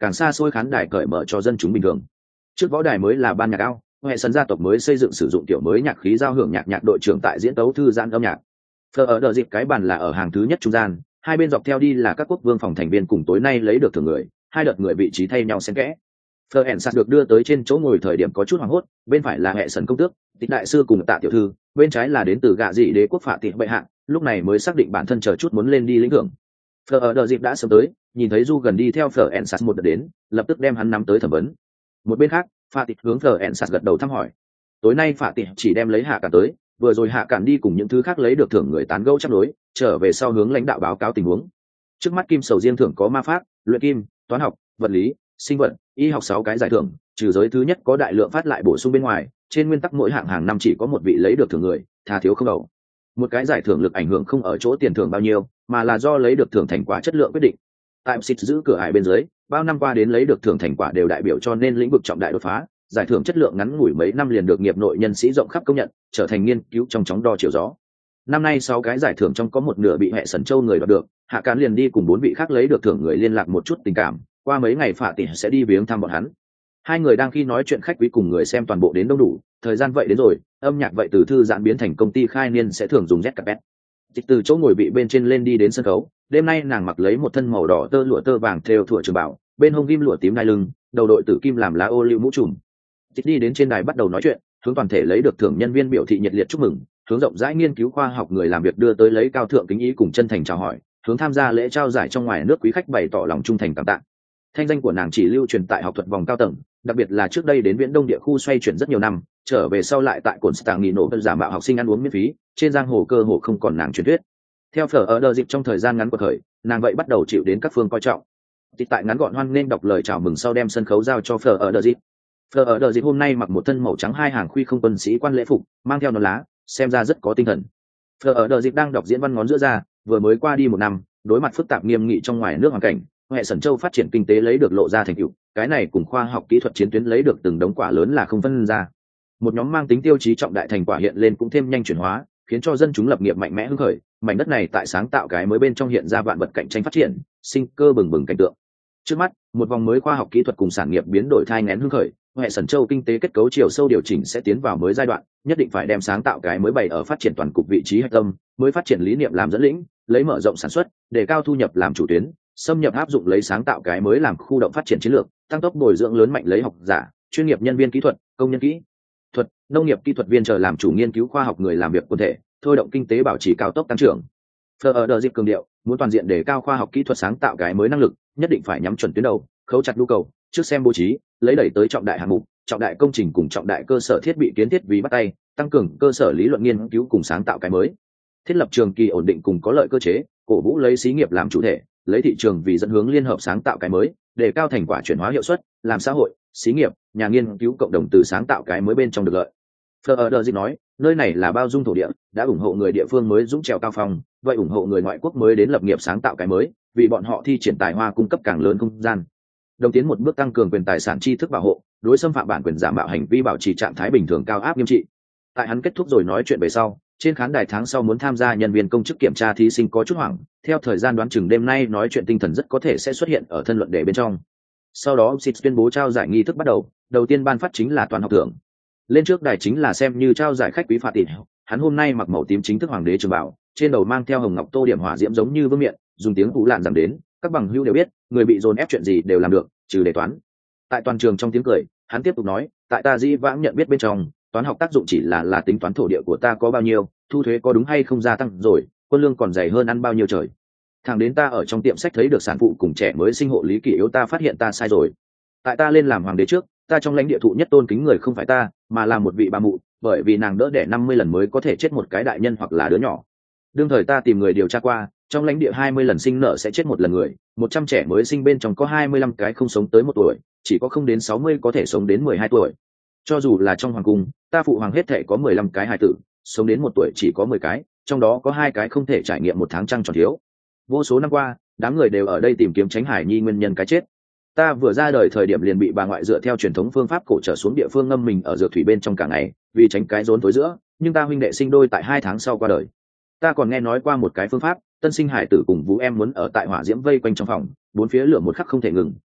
càng xa xôi khán đài cởi mở cho dân chúng bình thường. Trước võ đài mới là ban nhạc ao, hệ sân gia tộc mới xây dựng sử dụng tiểu mới nhạc khí giao hưởng nhạc nhạc đội trưởng tại diễn tấu thư giãn âm nhạc. Phờ ở đợt dịp cái bàn là ở hàng thứ nhất trung gian, hai bên dọc theo đi là các quốc vương phòng thành viên cùng tối nay lấy được thưởng người, hai đợt người vị trí thay nhau xen kẽ. Phờ ẻn sạt được đưa tới trên chỗ ngồi thời điểm có chút hoảng hốt, bên phải là hệ sân công tước, tịch đại sư cùng tạ tiểu thư, bên trái là đến từ gạ dị đế quốc phạ tịch bệ hạ, lúc này mới xác định bản thân chờ chút muốn lên đi lĩnh thưởng. Phờ ở đợt dịp đã sớm tới, nhìn thấy du gần đi theo Phờ ẻn sạt một đợt đến, lập tức đem hắn nắm tới thẩm vấn. Một bên khác, phạ tịch hướng Phờ ẻn sạt gật đầu thăm hỏi. Tối nay phạ tịch chỉ đem lấy hạ cản tới, vừa rồi hạ cản đi cùng những thứ khác lấy được thưởng người tán gẫu chấp đối, trở về sau hướng lãnh đạo báo cáo tình huống. Trước mắt kim sầu riêng thưởng có ma pháp, luyện kim, toán học, vật lý, sinh vật, y học sáu cái giải thưởng, trừ giới thứ nhất có đại lượng phát lại bổ sung bên ngoài, trên nguyên tắc mỗi hạng hàng năm chỉ có một vị lấy được thưởng người, thà thiếu không đầu. Một cái giải thưởng lực ảnh hưởng không ở chỗ tiền thưởng bao nhiêu, mà là do lấy được thưởng thành quả chất lượng quyết định. Tại xịt giữ cửa ải bên dưới, bao năm qua đến lấy được thưởng thành quả đều đại biểu cho nên lĩnh vực trọng đại đột phá, giải thưởng chất lượng ngắn ngủi mấy năm liền được nghiệp nội nhân sĩ rộng khắp công nhận, trở thành nghiên cứu trong chóng đo chiều gió. Năm nay sáu cái giải thưởng trong có một nửa bị hệ sẩn châu người đoạt được, hạ cán liền đi cùng bốn vị khác lấy được thưởng người liên lạc một chút tình cảm, qua mấy ngày phạ tỷ sẽ đi viếng thăm bọn hắn. Hai người đang khi nói chuyện khách quý cùng người xem toàn bộ đến đông đủ, thời gian vậy đến rồi, âm nhạc vậy từ thư giãn biến thành công ty khai niên sẽ thường dùng z carpet. Dịch từ chỗ ngồi bị bên trên lên đi đến sân khấu, đêm nay nàng mặc lấy một thân màu đỏ tơ lụa tơ vàng thêu thủa trường bảo, bên hông ghim lụa tím đai lưng, đầu đội tử kim làm lá ô liu mũ trùm. Dịch đi đến trên đài bắt đầu nói chuyện, hướng toàn thể lấy được thưởng nhân viên biểu thị nhiệt liệt chúc mừng, hướng rộng rãi nghiên cứu khoa học người làm việc đưa tới lấy cao thượng kính ý cùng chân thành chào hỏi, hướng tham gia lễ trao giải trong ngoài nước quý khách bày tỏ lòng trung thành cảm tạ. Thanh danh của nàng chỉ lưu truyền tại học thuật vòng cao tầng, đặc biệt là trước đây đến Viễn Đông địa khu xoay chuyển rất nhiều năm, trở về sau lại tại cồn stạng nghỉ nổ giả mạo học sinh ăn uống miễn phí, trên giang hồ cơ hồ không còn nàng truyền thuyết. Theo phở ở đợt dịp trong thời gian ngắn của thời, nàng vậy bắt đầu chịu đến các phương coi trọng. Thì tại ngắn gọn hoan nên đọc lời chào mừng sau đem sân khấu giao cho phở ở đợt dịp. Phở ở đợt dịp hôm nay mặc một thân màu trắng hai hàng khuy không quân sĩ quan lễ phục, mang theo nón lá, xem ra rất có tinh thần. Phở ở đợt dịp đang đọc diễn văn ngón giữa ra, vừa mới qua đi một năm, đối mặt phức tạp nghiêm nghị trong ngoài nước hoàn cảnh, hệ sẩn châu phát triển kinh tế lấy được lộ ra thành tựu, cái này cùng khoa học kỹ thuật chiến tuyến lấy được từng đống quả lớn là không phân ra. Một nhóm mang tính tiêu chí trọng đại thành quả hiện lên cũng thêm nhanh chuyển hóa, khiến cho dân chúng lập nghiệp mạnh mẽ hưng khởi, mảnh đất này tại sáng tạo cái mới bên trong hiện ra vạn vật cạnh tranh phát triển, sinh cơ bừng bừng cảnh tượng. Trước mắt, một vòng mới khoa học kỹ thuật cùng sản nghiệp biến đổi thai nghén hưng khởi, hệ sẩn châu kinh tế kết cấu chiều sâu điều chỉnh sẽ tiến vào mới giai đoạn, nhất định phải đem sáng tạo cái mới bày ở phát triển toàn cục vị trí hạch tâm, mới phát triển lý niệm làm dẫn lĩnh, lấy mở rộng sản xuất, để cao thu nhập làm chủ tuyến, xâm nhập áp dụng lấy sáng tạo cái mới làm khu động phát triển chiến lược, tăng tốc bồi dưỡng lớn mạnh lấy học giả, chuyên nghiệp nhân viên kỹ thuật, công nhân kỹ thuật, nông nghiệp kỹ thuật viên chờ làm chủ nghiên cứu khoa học người làm việc quần thể, thôi động kinh tế bảo trì cao tốc tăng trưởng. Phở ở đợt dịp cường điệu, muốn toàn diện để cao khoa học kỹ thuật sáng tạo cái mới năng lực, nhất định phải nhắm chuẩn tuyến đầu, khấu chặt nhu cầu, trước xem bố trí, lấy đẩy tới trọng đại hạng mục, trọng đại công trình cùng trọng đại cơ sở thiết bị kiến thiết vì bắt tay, tăng cường cơ sở lý luận nghiên cứu cùng sáng tạo cái mới. Thiết lập trường kỳ ổn định cùng có lợi cơ chế, cổ vũ lấy xí nghiệp làm chủ thể, lấy thị trường vì dẫn hướng liên hợp sáng tạo cái mới, để cao thành quả chuyển hóa hiệu suất, làm xã hội, xí nghiệp, nhà nghiên cứu cộng đồng từ sáng tạo cái mới bên trong được lợi. Phở ở đợt dịp nói, nơi này là bao dung thổ địa, đã ủng hộ người địa phương mới dũng trèo cao phong, vậy ủng hộ người ngoại quốc mới đến lập nghiệp sáng tạo cái mới, vì bọn họ thi triển tài hoa cung cấp càng lớn không gian. Đồng tiến một bước tăng cường quyền tài sản tri thức bảo hộ, đối xâm phạm bản quyền giả mạo hành vi bảo trì trạng thái bình thường cao áp nghiêm trị. Tại hắn kết thúc rồi nói chuyện về sau, trên khán đài tháng sau muốn tham gia nhân viên công chức kiểm tra thí sinh có chút hoảng, theo thời gian đoán chừng đêm nay nói chuyện tinh thần rất có thể sẽ xuất hiện ở thân luận đề bên trong. Sau đó xịt tuyên bố trao giải nghi thức bắt đầu, đầu tiên ban phát chính là toán học thưởng. Lên trước đài chính là xem như trao giải khách quý phạt tịt, hắn hôm nay mặc màu tím chính thức hoàng đế trường bảo, trên đầu mang theo hồng ngọc tô điểm hỏa diễm giống như vương miện, dùng tiếng vũ lạn giảm đến, các bằng hữu đều biết, người bị dồn ép chuyện gì đều làm được, trừ đề toán. Tại toàn trường trong tiếng cười, hắn tiếp tục nói, tại ta dĩ vãng nhận biết bên trong, toán học tác dụng chỉ là là tính toán thổ địa của ta có bao nhiêu, thu thuế có đúng hay không gia tăng rồi, quân lương còn dày hơn ăn bao nhiêu trời. Thằng đến ta ở trong tiệm sách thấy được sản phụ cùng trẻ mới sinh hộ lý kỷ yếu, ta phát hiện ta sai rồi. Tại ta lên làm hoàng đế trước, ta trong lãnh địa thụ nhất tôn kính người không phải ta, mà là một vị bà mụ, bởi vì nàng đỡ đẻ năm mươi lần mới có thể chết một cái đại nhân hoặc là đứa nhỏ. Đương thời ta tìm người điều tra qua, trong lãnh địa hai mươi lần sinh nở sẽ chết một lần người, một trăm trẻ mới sinh bên trong có hai mươi lăm cái không sống tới một tuổi, chỉ có không đến sáu mươi có thể sống đến mười hai tuổi. Cho dù là trong hoàng cung, ta phụ hoàng hết thể có mười lăm cái hài tử, sống đến một tuổi chỉ có mười cái, trong đó có hai cái không thể trải nghiệm một tháng trăng tròn thiếu. Vô số năm qua, đám người đều ở đây tìm kiếm tránh hải nhi nguyên nhân cái chết. Ta vừa ra đời thời điểm liền bị bà ngoại dựa theo truyền thống phương pháp cổ trở xuống địa phương ngâm mình ở dược thủy bên trong cả ngày, vì tránh cái rốn tối giữa, nhưng ta huynh đệ sinh đôi tại hai tháng sau qua đời. Ta còn nghe nói qua một cái phương pháp, tân sinh hải tử cùng vũ em muốn ở tại hỏa diễm vây quanh trong phòng, bốn phía lửa một khắc không thể ngừng,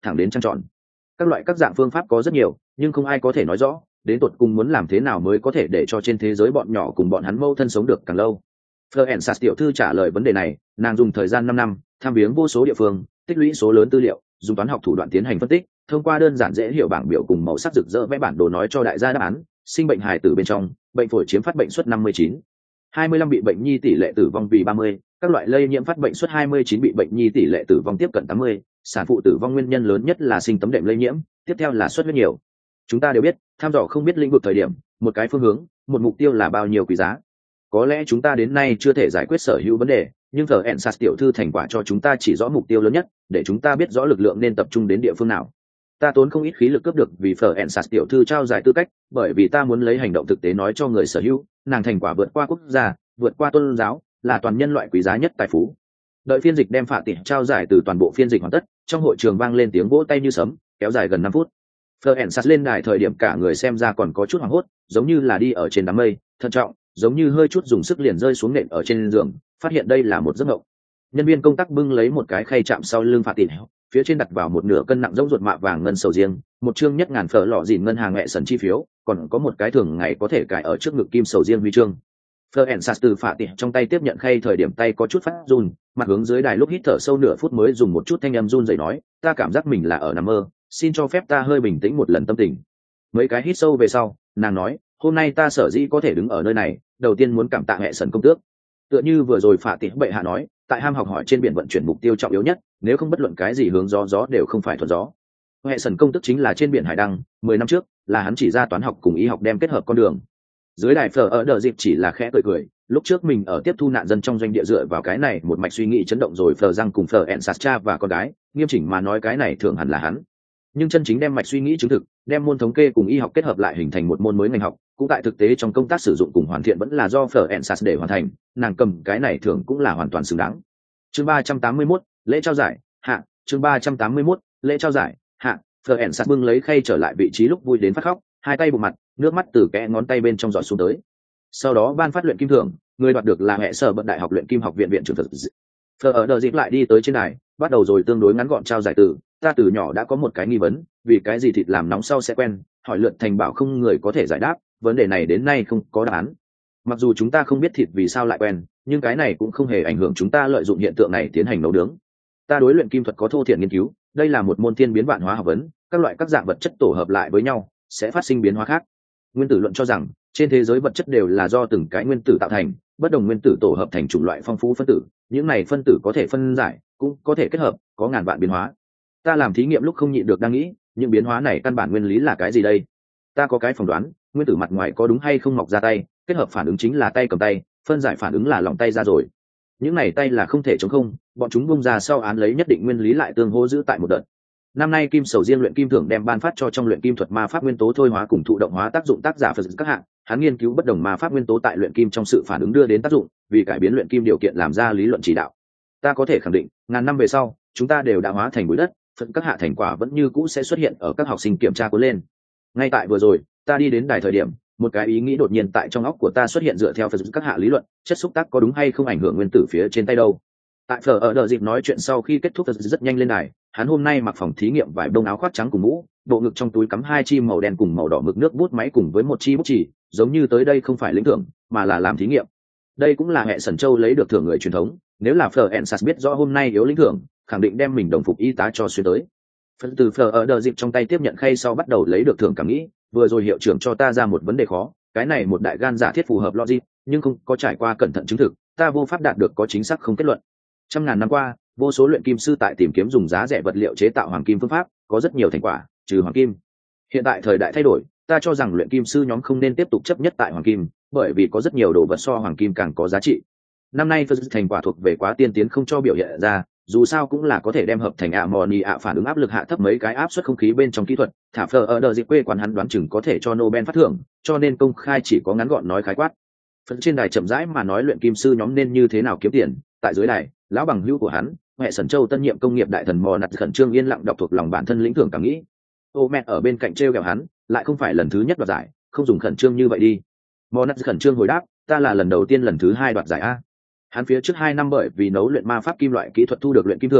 thẳng đến trăng tròn. Các loại các dạng phương pháp có rất nhiều, nhưng không ai có thể nói rõ đến tột cùng muốn làm thế nào mới có thể để cho trên thế giới bọn nhỏ cùng bọn hắn mâu thân sống được càng lâu. Florence tiểu thư trả lời vấn đề này, nàng dùng thời gian năm năm tham viếng vô số địa phương, tích lũy số lớn tư liệu, dùng toán học thủ đoạn tiến hành phân tích, thông qua đơn giản dễ hiểu bảng biểu cùng màu sắc rực rỡ vẽ bản đồ nói cho đại gia đáp án. Sinh bệnh hài tử bên trong, bệnh phổi chiếm phát bệnh suất năm mươi chín, hai mươi lăm bị bệnh nhi tỷ lệ tử vong vì ba mươi, các loại lây nhiễm phát bệnh suất hai mươi chín, bị bệnh nhi tỷ lệ tử vong tiếp cận tám mươi, sản phụ tử vong nguyên nhân lớn nhất là sinh tấm đệm lây nhiễm, tiếp theo là xuất huyết nhiều. Chúng ta đều biết, tham dò không biết lĩnh vực thời điểm, một cái phương hướng, một mục tiêu là bao nhiêu quý giá. Có lẽ chúng ta đến nay chưa thể giải quyết sở hữu vấn đề, nhưng thờ ẹn sạt tiểu thư thành quả cho chúng ta chỉ rõ mục tiêu lớn nhất, để chúng ta biết rõ lực lượng nên tập trung đến địa phương nào. Ta tốn không ít khí lực cướp được vì phở ẹn sạt tiểu thư trao giải tư cách, bởi vì ta muốn lấy hành động thực tế nói cho người sở hữu, nàng thành quả vượt qua quốc gia, vượt qua tôn giáo, là toàn nhân loại quý giá nhất tài phú. Đợi phiên dịch đem phạ tỉ trao giải từ toàn bộ phiên dịch hoàn tất, trong hội trường vang lên tiếng vỗ tay như sấm, kéo dài gần năm phút. Phở ẹn sạt lên đài thời điểm cả người xem ra còn có chút hoảng hốt, giống như là đi ở trên đám mây, thận trọng, giống như hơi chút dùng sức liền rơi xuống nệm ở trên giường, phát hiện đây là một giấc mộng. Nhân viên công tác bưng lấy một cái khay chạm sau lưng phạ tỉ, phía trên đặt vào một nửa cân nặng rỗng ruột mạ vàng ngân sầu riêng, một chương nhất ngàn phở lọ dìn ngân hàng mẹ sần chi phiếu, còn có một cái thường ngày có thể cài ở trước ngực kim sầu riêng huy chương. Florence từ phạ tỉ trong tay tiếp nhận khay thời điểm tay có chút phát run, mặt hướng dưới đài lúc hít thở sâu nửa phút mới dùng một chút thanh âm run rẩy nói, ta cảm giác mình là ở nằm mơ, xin cho phép ta hơi bình tĩnh một lần tâm tình. Mấy cái hít sâu về sau, nàng nói, hôm nay ta sở dĩ có thể đứng ở nơi này, đầu tiên muốn cảm tạ mẹ sần công tước. Tựa như vừa rồi phạ tỉ bệ hạ nói, tại ham học hỏi trên biển vận chuyển mục tiêu trọng yếu nhất, nếu không bất luận cái gì hướng gió gió đều không phải thuận gió. Hệ sần công tức chính là trên biển hải đăng, mười năm trước là hắn chỉ ra toán học cùng y học đem kết hợp con đường. Dưới đài phở ở đờ dịp chỉ là khẽ cười cười, lúc trước mình ở tiếp thu nạn dân trong doanh địa dựa vào cái này một mạch suy nghĩ chấn động rồi phở răng cùng phở ẹn sạt cha và con gái, nghiêm chỉnh mà nói cái này thường hẳn là hắn. Nhưng chân chính đem mạch suy nghĩ chứng thực, đem môn thống kê cùng y học kết hợp lại hình thành một môn mới ngành học, cũng tại thực tế trong công tác sử dụng cùng hoàn thiện vẫn là do phở ẹn sạt để hoàn thành, nàng cầm cái này thường cũng là hoàn toàn xứng đáng. Chương ba trăm tám mươi mốt, lễ trao giải hạ. Chương ba trăm tám mươi mốt, lễ trao giải hạ. Phở ẹn sạt bưng lấy khay trở lại vị trí lúc vui đến phát khóc, hai tay bụng mặt, nước mắt từ kẽ ngón tay bên trong giọt xuống tới. Sau đó ban phát luyện kim thưởng, người đoạt được là hệ sở bận đại học luyện kim học viện viện trưởng phật. Phở ở đờ dịp lại đi tới trên đài, bắt đầu rồi tương đối ngắn gọn trao giải từ. Ta từ nhỏ đã có một cái nghi vấn, vì cái gì thịt làm nóng sau sẽ quen, hỏi lượt thành bảo không người có thể giải đáp, vấn đề này đến nay không có đáp án. Mặc dù chúng ta không biết thịt vì sao lại quen, nhưng cái này cũng không hề ảnh hưởng chúng ta lợi dụng hiện tượng này tiến hành nấu nướng. Ta đối luyện kim thuật có thô thiển nghiên cứu, đây là một môn thiên biến vạn hóa học vấn, các loại các dạng vật chất tổ hợp lại với nhau sẽ phát sinh biến hóa khác. Nguyên tử luận cho rằng trên thế giới vật chất đều là do từng cái nguyên tử tạo thành, bất đồng nguyên tử tổ hợp thành chủng loại phong phú phân tử, những này phân tử có thể phân giải, cũng có thể kết hợp, có ngàn vạn biến hóa. Ta làm thí nghiệm lúc không nhịn được đang nghĩ, những biến hóa này căn bản nguyên lý là cái gì đây? Ta có cái phỏng đoán, nguyên tử mặt ngoài có đúng hay không mọc ra tay, kết hợp phản ứng chính là tay cầm tay, phân giải phản ứng là lòng tay ra rồi. Những này tay là không thể chống không, bọn chúng bung ra sau án lấy nhất định nguyên lý lại tương hỗ giữ tại một đợt. Năm nay kim sầu riêng luyện kim thưởng đem ban phát cho trong luyện kim thuật ma pháp nguyên tố thôi hóa cùng thụ động hóa tác dụng tác giả Phật các hạng, hắn nghiên cứu bất đồng ma pháp nguyên tố tại luyện kim trong sự phản ứng đưa đến tác dụng, vì cải biến luyện kim điều kiện làm ra lý luận chỉ đạo. Ta có thể khẳng định, ngàn năm về sau, chúng ta đều đã hóa thành bụi đất, Phật các hạ thành quả vẫn như cũ sẽ xuất hiện ở các học sinh kiểm tra cuốn lên. Ngay tại vừa rồi, ta đi đến đài thời điểm, một cái ý nghĩ đột nhiên tại trong óc của ta xuất hiện dựa theo Phật các hạ lý luận, chất xúc tác có đúng hay không ảnh hưởng nguyên tử phía trên tay đâu. Tại phở ở đợt dịp nói chuyện sau khi kết thúc rất nhanh lên đài, hắn hôm nay mặc phòng thí nghiệm vải đông áo khoác trắng cùng mũ, bộ ngực trong túi cắm hai chi màu đen cùng màu đỏ mực nước bút máy cùng với một chi bút chì, giống như tới đây không phải lĩnh thưởng mà là làm thí nghiệm. Đây cũng là hệ sẩn châu lấy được thưởng người truyền thống, nếu là phở ẹn sạt biết rõ hôm nay yếu lĩnh thưởng, khẳng định đem mình đồng phục y tá cho xuyên tới. Phần từ phở ở đợt dịp trong tay tiếp nhận khay sau bắt đầu lấy được thưởng cảm nghĩ, vừa rồi hiệu trưởng cho ta ra một vấn đề khó, cái này một đại gan giả thiết phù hợp logic, nhưng không có trải qua cẩn thận chứng thực, ta vô pháp đạt được có chính xác không kết luận. Trăm ngàn năm qua, vô số luyện kim sư tại tìm kiếm dùng giá rẻ vật liệu chế tạo hoàng kim phương pháp, có rất nhiều thành quả, trừ hoàng kim. Hiện tại thời đại thay đổi, ta cho rằng luyện kim sư nhóm không nên tiếp tục chấp nhất tại hoàng kim, bởi vì có rất nhiều đồ vật so hoàng kim càng có giá trị. Năm nay phân thành quả thuộc về quá tiên tiến không cho biểu hiện ra, dù sao cũng là có thể đem hợp thành ammonia ạ phản ứng áp lực hạ thấp mấy cái áp suất không khí bên trong kỹ thuật, thả phờ ở đợt dịp quê quán hắn đoán chừng có thể cho Nobel phát thưởng, cho nên công khai chỉ có ngắn gọn nói khái quát. Phần trên đài chậm rãi mà nói luyện kim sư nhóm nên như thế nào kiếm tiền, tại dưới đài, lão bằng hữu của hắn, hệ sẩn châu tân nhiệm công nghiệp đại thần mò nặt khẩn trương yên lặng đọc thuộc lòng bản thân lĩnh thưởng cảm nghĩ. Ô mẹ ở bên cạnh treo gẹo hắn, lại không phải lần thứ nhất đoạt giải, không dùng khẩn trương như vậy đi. Mò nặt khẩn trương hồi đáp, ta là lần đầu tiên lần thứ hai đoạt giải a. Hắn phía trước hai năm bởi vì nấu luyện ma pháp kim loại kỹ thuật thu được luyện kim thưởng,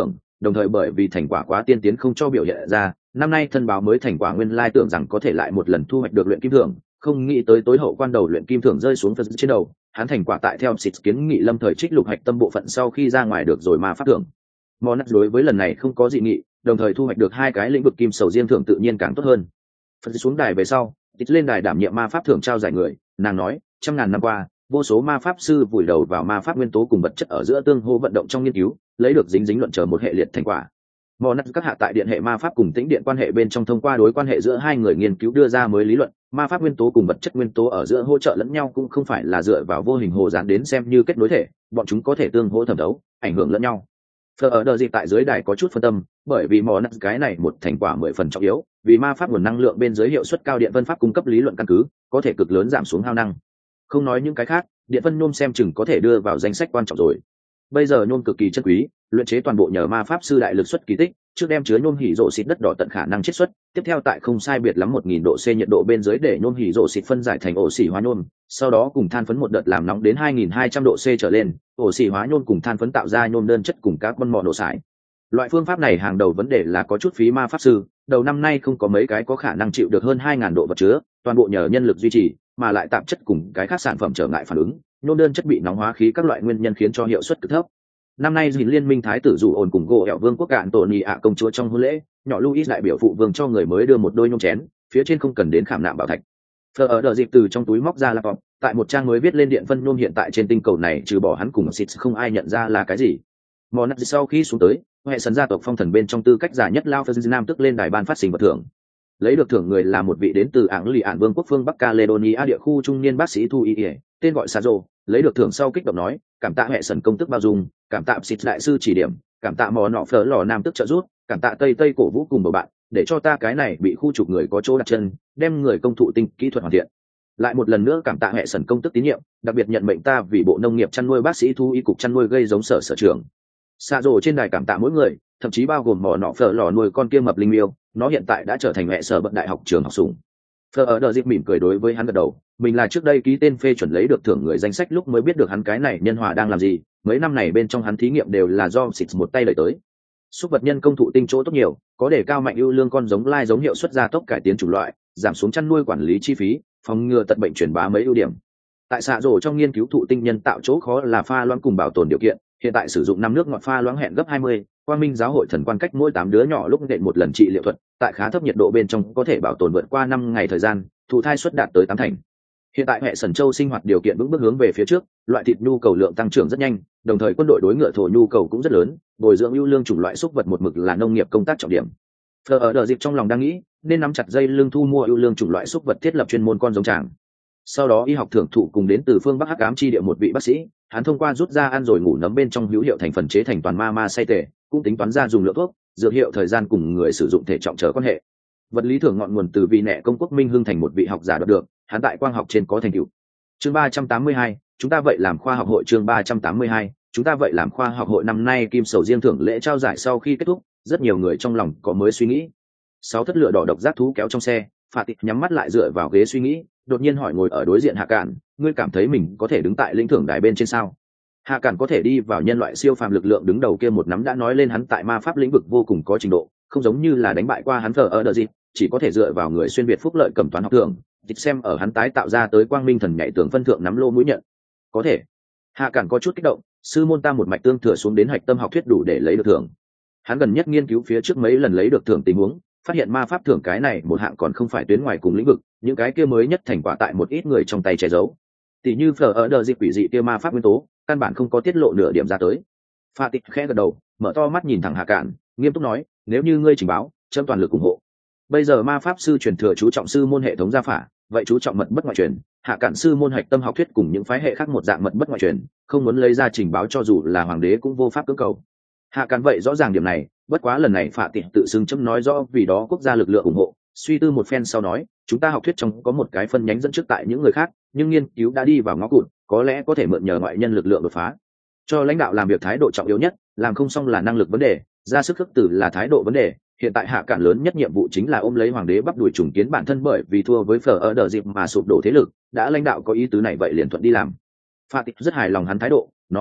đồng thời bởi vì thành quả quá tiên tiến không cho biểu hiện ra, năm nay thân báo mới thành quả nguyên lai tưởng rằng có thể lại một lần thu hoạch được luyện kim thưởng, không nghĩ tới tối hậu quan đầu luyện kim thưởng rơi xuống phần trên đầu, hắn thành quả tại theo xịt kiến nghị lâm thời trích lục hạch tâm bộ phận sau khi ra ngoài được rồi mà phát thưởng. Monac đối với lần này không có dị nghị, đồng thời thu hoạch được hai cái lĩnh vực kim sầu riêng thưởng tự nhiên càng tốt hơn. Phần xuống đài về sau, tít lên đài đảm nhiệm ma pháp thưởng trao giải người, nàng nói, trăm ngàn năm qua, vô số ma pháp sư vùi đầu vào ma pháp nguyên tố cùng vật chất ở giữa tương hô vận động trong nghiên cứu, lấy được dính dính luận chờ một hệ liệt thành quả. Monac các hạ tại điện hệ ma pháp cùng tĩnh điện quan hệ bên trong thông qua đối quan hệ giữa hai người nghiên cứu đưa ra mới lý luận, ma pháp nguyên tố cùng vật chất nguyên tố ở giữa hỗ trợ lẫn nhau cũng không phải là dựa vào vô hình hồ dán đến xem như kết nối thể, bọn chúng có thể tương hỗ thẩm thấu, ảnh hưởng lẫn nhau. Phờ ở đợt gì tại dưới đài có chút phân tâm, bởi vì Monac cái này một thành quả mười phần trọng yếu, vì ma pháp nguồn năng lượng bên dưới hiệu suất cao điện vân pháp cung cấp lý luận căn cứ, có thể cực lớn giảm xuống hao năng. Không nói những cái khác, điện vân nhôm xem chừng có thể đưa vào danh sách quan trọng rồi. Bây giờ nhôm cực kỳ chân quý, luyện chế toàn bộ nhờ ma pháp sư đại lực xuất kỳ tích, trước đem chứa nhôm hỉ rộ xịt đất đỏ tận khả năng chiết xuất, tiếp theo tại không sai biệt lắm một nghìn độ C nhiệt độ bên dưới để nhôm hỉ rộ xịt phân giải thành ổ xỉ hóa nhôm, sau đó cùng than phấn một đợt làm nóng đến hai nghìn hai trăm độ C trở lên, ổ xỉ hóa nhôm cùng than phấn tạo ra nhôm đơn chất cùng các con mỏ nổ sải. Loại phương pháp này hàng đầu vấn đề là có chút phí ma pháp sư, đầu năm nay không có mấy cái có khả năng chịu được hơn hai nghìn độ vật chứa, toàn bộ nhờ nhân lực duy trì, mà lại tạp chất cùng cái khác sản phẩm trở ngại phản ứng, nhôm đơn chất bị nóng hóa khí các loại nguyên nhân khiến cho hiệu suất cực thấp. Năm nay dìn liên minh thái tử dụ ổn cùng gỗ ẻo vương quốc cạn tổ nhị ạ công chúa trong hôn lễ, nhỏ Louis đại biểu phụ vương cho người mới đưa một đôi nhôm chén, phía trên không cần đến khảm nạm bảo thạch. Phờ ở đợt dịp từ trong túi móc ra laptop, tại một trang mới viết lên điện phân nhôm hiện tại trên tinh cầu này trừ bỏ hắn cùng xịt không ai nhận ra là cái gì. Monac sau khi xuống tới, hệ sấn gia tộc phong thần bên trong tư cách giả nhất Lao Ferdinand tức lên đài ban phát sinh vật thưởng. Lấy được thưởng người là một vị đến từ ảng lì ạn vương quốc phương Bắc Caledonia địa khu trung niên bác sĩ thu y, tên gọi Sazo, lấy được thưởng sau kích động nói, cảm tạ hệ sấn công tức bao dung, cảm tạ xịt đại sư chỉ điểm, cảm tạ mò nọ phở lò nam tức trợ giúp, cảm tạ tây tây cổ vũ cùng bầu bạn, để cho ta cái này bị khu trục người có chỗ đặt chân, đem người công thụ tinh kỹ thuật hoàn thiện. Lại một lần nữa cảm tạ hệ sấn công tức tín nhiệm, đặc biệt nhận mệnh ta vì bộ nông nghiệp chăn nuôi bác sĩ thu y cục chăn nuôi gây giống sở sở trưởng. Xa rồ trên đài cảm tạ mỗi người, thậm chí bao gồm mò nọ phở lò nuôi con kia mập linh miêu, nó hiện tại đã trở thành hệ sở bậc đại học trường học sủng. Phở ở đợt dịp mỉm cười đối với hắn gật đầu, mình là trước đây ký tên phê chuẩn lấy được thưởng người danh sách lúc mới biết được hắn cái này nhân hòa đang làm gì, mấy năm này bên trong hắn thí nghiệm đều là do xịt một tay đẩy tới. Súc vật nhân công thụ tinh chỗ tốt nhiều, có để cao mạnh ưu lương con giống lai giống hiệu suất gia tốc cải tiến chủng loại, giảm xuống chăn nuôi quản lý chi phí, phòng ngừa tật bệnh truyền bá mấy ưu điểm. Tại xạ rổ trong nghiên cứu thụ tinh nhân tạo chỗ khó là pha loãng cùng bảo tồn điều kiện, hiện tại sử dụng năm nước ngọt pha loãng hẹn gấp hai mươi, Quang Minh giáo hội thần quan cách mỗi tám đứa nhỏ lúc nện một lần trị liệu thuật, tại khá thấp nhiệt độ bên trong có thể bảo tồn vượt qua năm ngày thời gian, thụ thai suất đạt tới tám thành. Hiện tại hệ sẩn châu sinh hoạt điều kiện vững bước hướng về phía trước, loại thịt nhu cầu lượng tăng trưởng rất nhanh, đồng thời quân đội đối ngựa thổ nhu cầu cũng rất lớn, bồi dưỡng ưu lương chủng loại súc vật một mực là nông nghiệp công tác trọng điểm. Phờ ở đợt dịp trong lòng đang nghĩ, nên nắm chặt dây lưng thu mua ưu lương chủng loại súc vật thiết lập chuyên môn con giống tràng. Sau đó y học thưởng thụ cùng đến từ phương Bắc Hắc Ám chi địa một vị bác sĩ, hắn thông qua rút ra ăn rồi ngủ nấm bên trong hữu hiệu thành phần chế thành toàn ma ma say tể, cũng tính toán ra dùng lượng thuốc, dược hiệu thời gian cùng người sử dụng thể trọng trở quan hệ. Vật lý thưởng ngọn nguồn từ vị nệ công quốc Minh Hưng thành một vị học giả đoạt được, hắn tại quang học trên có thành tựu. Chương ba trăm tám mươi hai, chúng ta vậy làm khoa học hội chương ba trăm tám mươi hai, chúng ta vậy làm khoa học hội năm nay kim sầu riêng thưởng lễ trao giải sau khi kết thúc, rất nhiều người trong lòng có mới suy nghĩ. Sáu thất lửa đỏ độc giác thú kéo trong xe, Phạ Tịch nhắm mắt lại dựa vào ghế suy nghĩ, đột nhiên hỏi ngồi ở đối diện Hạ Cản, ngươi cảm thấy mình có thể đứng tại lĩnh thưởng đài bên trên sao? Hạ Cản có thể đi vào nhân loại siêu phàm lực lượng đứng đầu kia một nắm đã nói lên hắn tại ma pháp lĩnh vực vô cùng có trình độ, không giống như là đánh bại qua hắn thờ ở đợt gì, chỉ có thể dựa vào người xuyên việt phúc lợi cầm toán học tưởng, dịch xem ở hắn tái tạo ra tới quang minh thần nhảy tưởng phân thượng nắm lô mũi nhận. Có thể. Hạ Cản có chút kích động, sư môn ta một mạch tương thừa xuống đến hạch tâm học thuyết đủ để lấy được thưởng. Hắn gần nhất nghiên cứu phía trước mấy lần lấy được thưởng tình huống, phát hiện ma pháp thưởng cái này một hạng còn không phải tuyến ngoài cùng lĩnh vực, những cái kia mới nhất thành quả tại một ít người trong tay che giấu. Tỷ như phở ở đợt dịp quỷ dị kia ma pháp nguyên tố, căn bản không có tiết lộ nửa điểm ra tới. Pha Tịch khẽ gật đầu, mở to mắt nhìn thẳng Hạ Cản, nghiêm túc nói, nếu như ngươi trình báo, chấm toàn lực ủng hộ. Bây giờ ma pháp sư truyền thừa chú trọng sư môn hệ thống gia phả, vậy chú trọng mật bất ngoại truyền, Hạ Cản sư môn hạch tâm học thuyết cùng những phái hệ khác một dạng mật bất ngoại truyền, không muốn lấy ra trình báo cho dù là hoàng đế cũng vô pháp cưỡng cầu. Hạ Cản vậy rõ ràng điểm này, bất quá lần này Phạ Tịch tự xưng chấm nói rõ vì đó quốc gia lực lượng ủng hộ, suy tư một phen sau nói, chúng ta học thuyết trong có một cái phân nhánh dẫn trước tại những người khác, nhưng nghiên cứu đã đi vào ngõ cụt, có lẽ có thể mượn nhờ ngoại nhân lực lượng đột phá. Cho lãnh đạo làm việc thái độ trọng yếu nhất, làm không xong là năng lực vấn đề, ra sức khước từ là thái độ vấn đề. Hiện tại Hạ Cản lớn nhất nhiệm vụ chính là ôm lấy hoàng đế bắp đuổi trùng kiến bản thân bởi vì thua với phở ở đợt dịp mà sụp đổ thế lực, đã lãnh đạo có ý tứ này vậy liền thuận đi làm. Phạ Tịch rất hài lòng hắn thái độ, nói,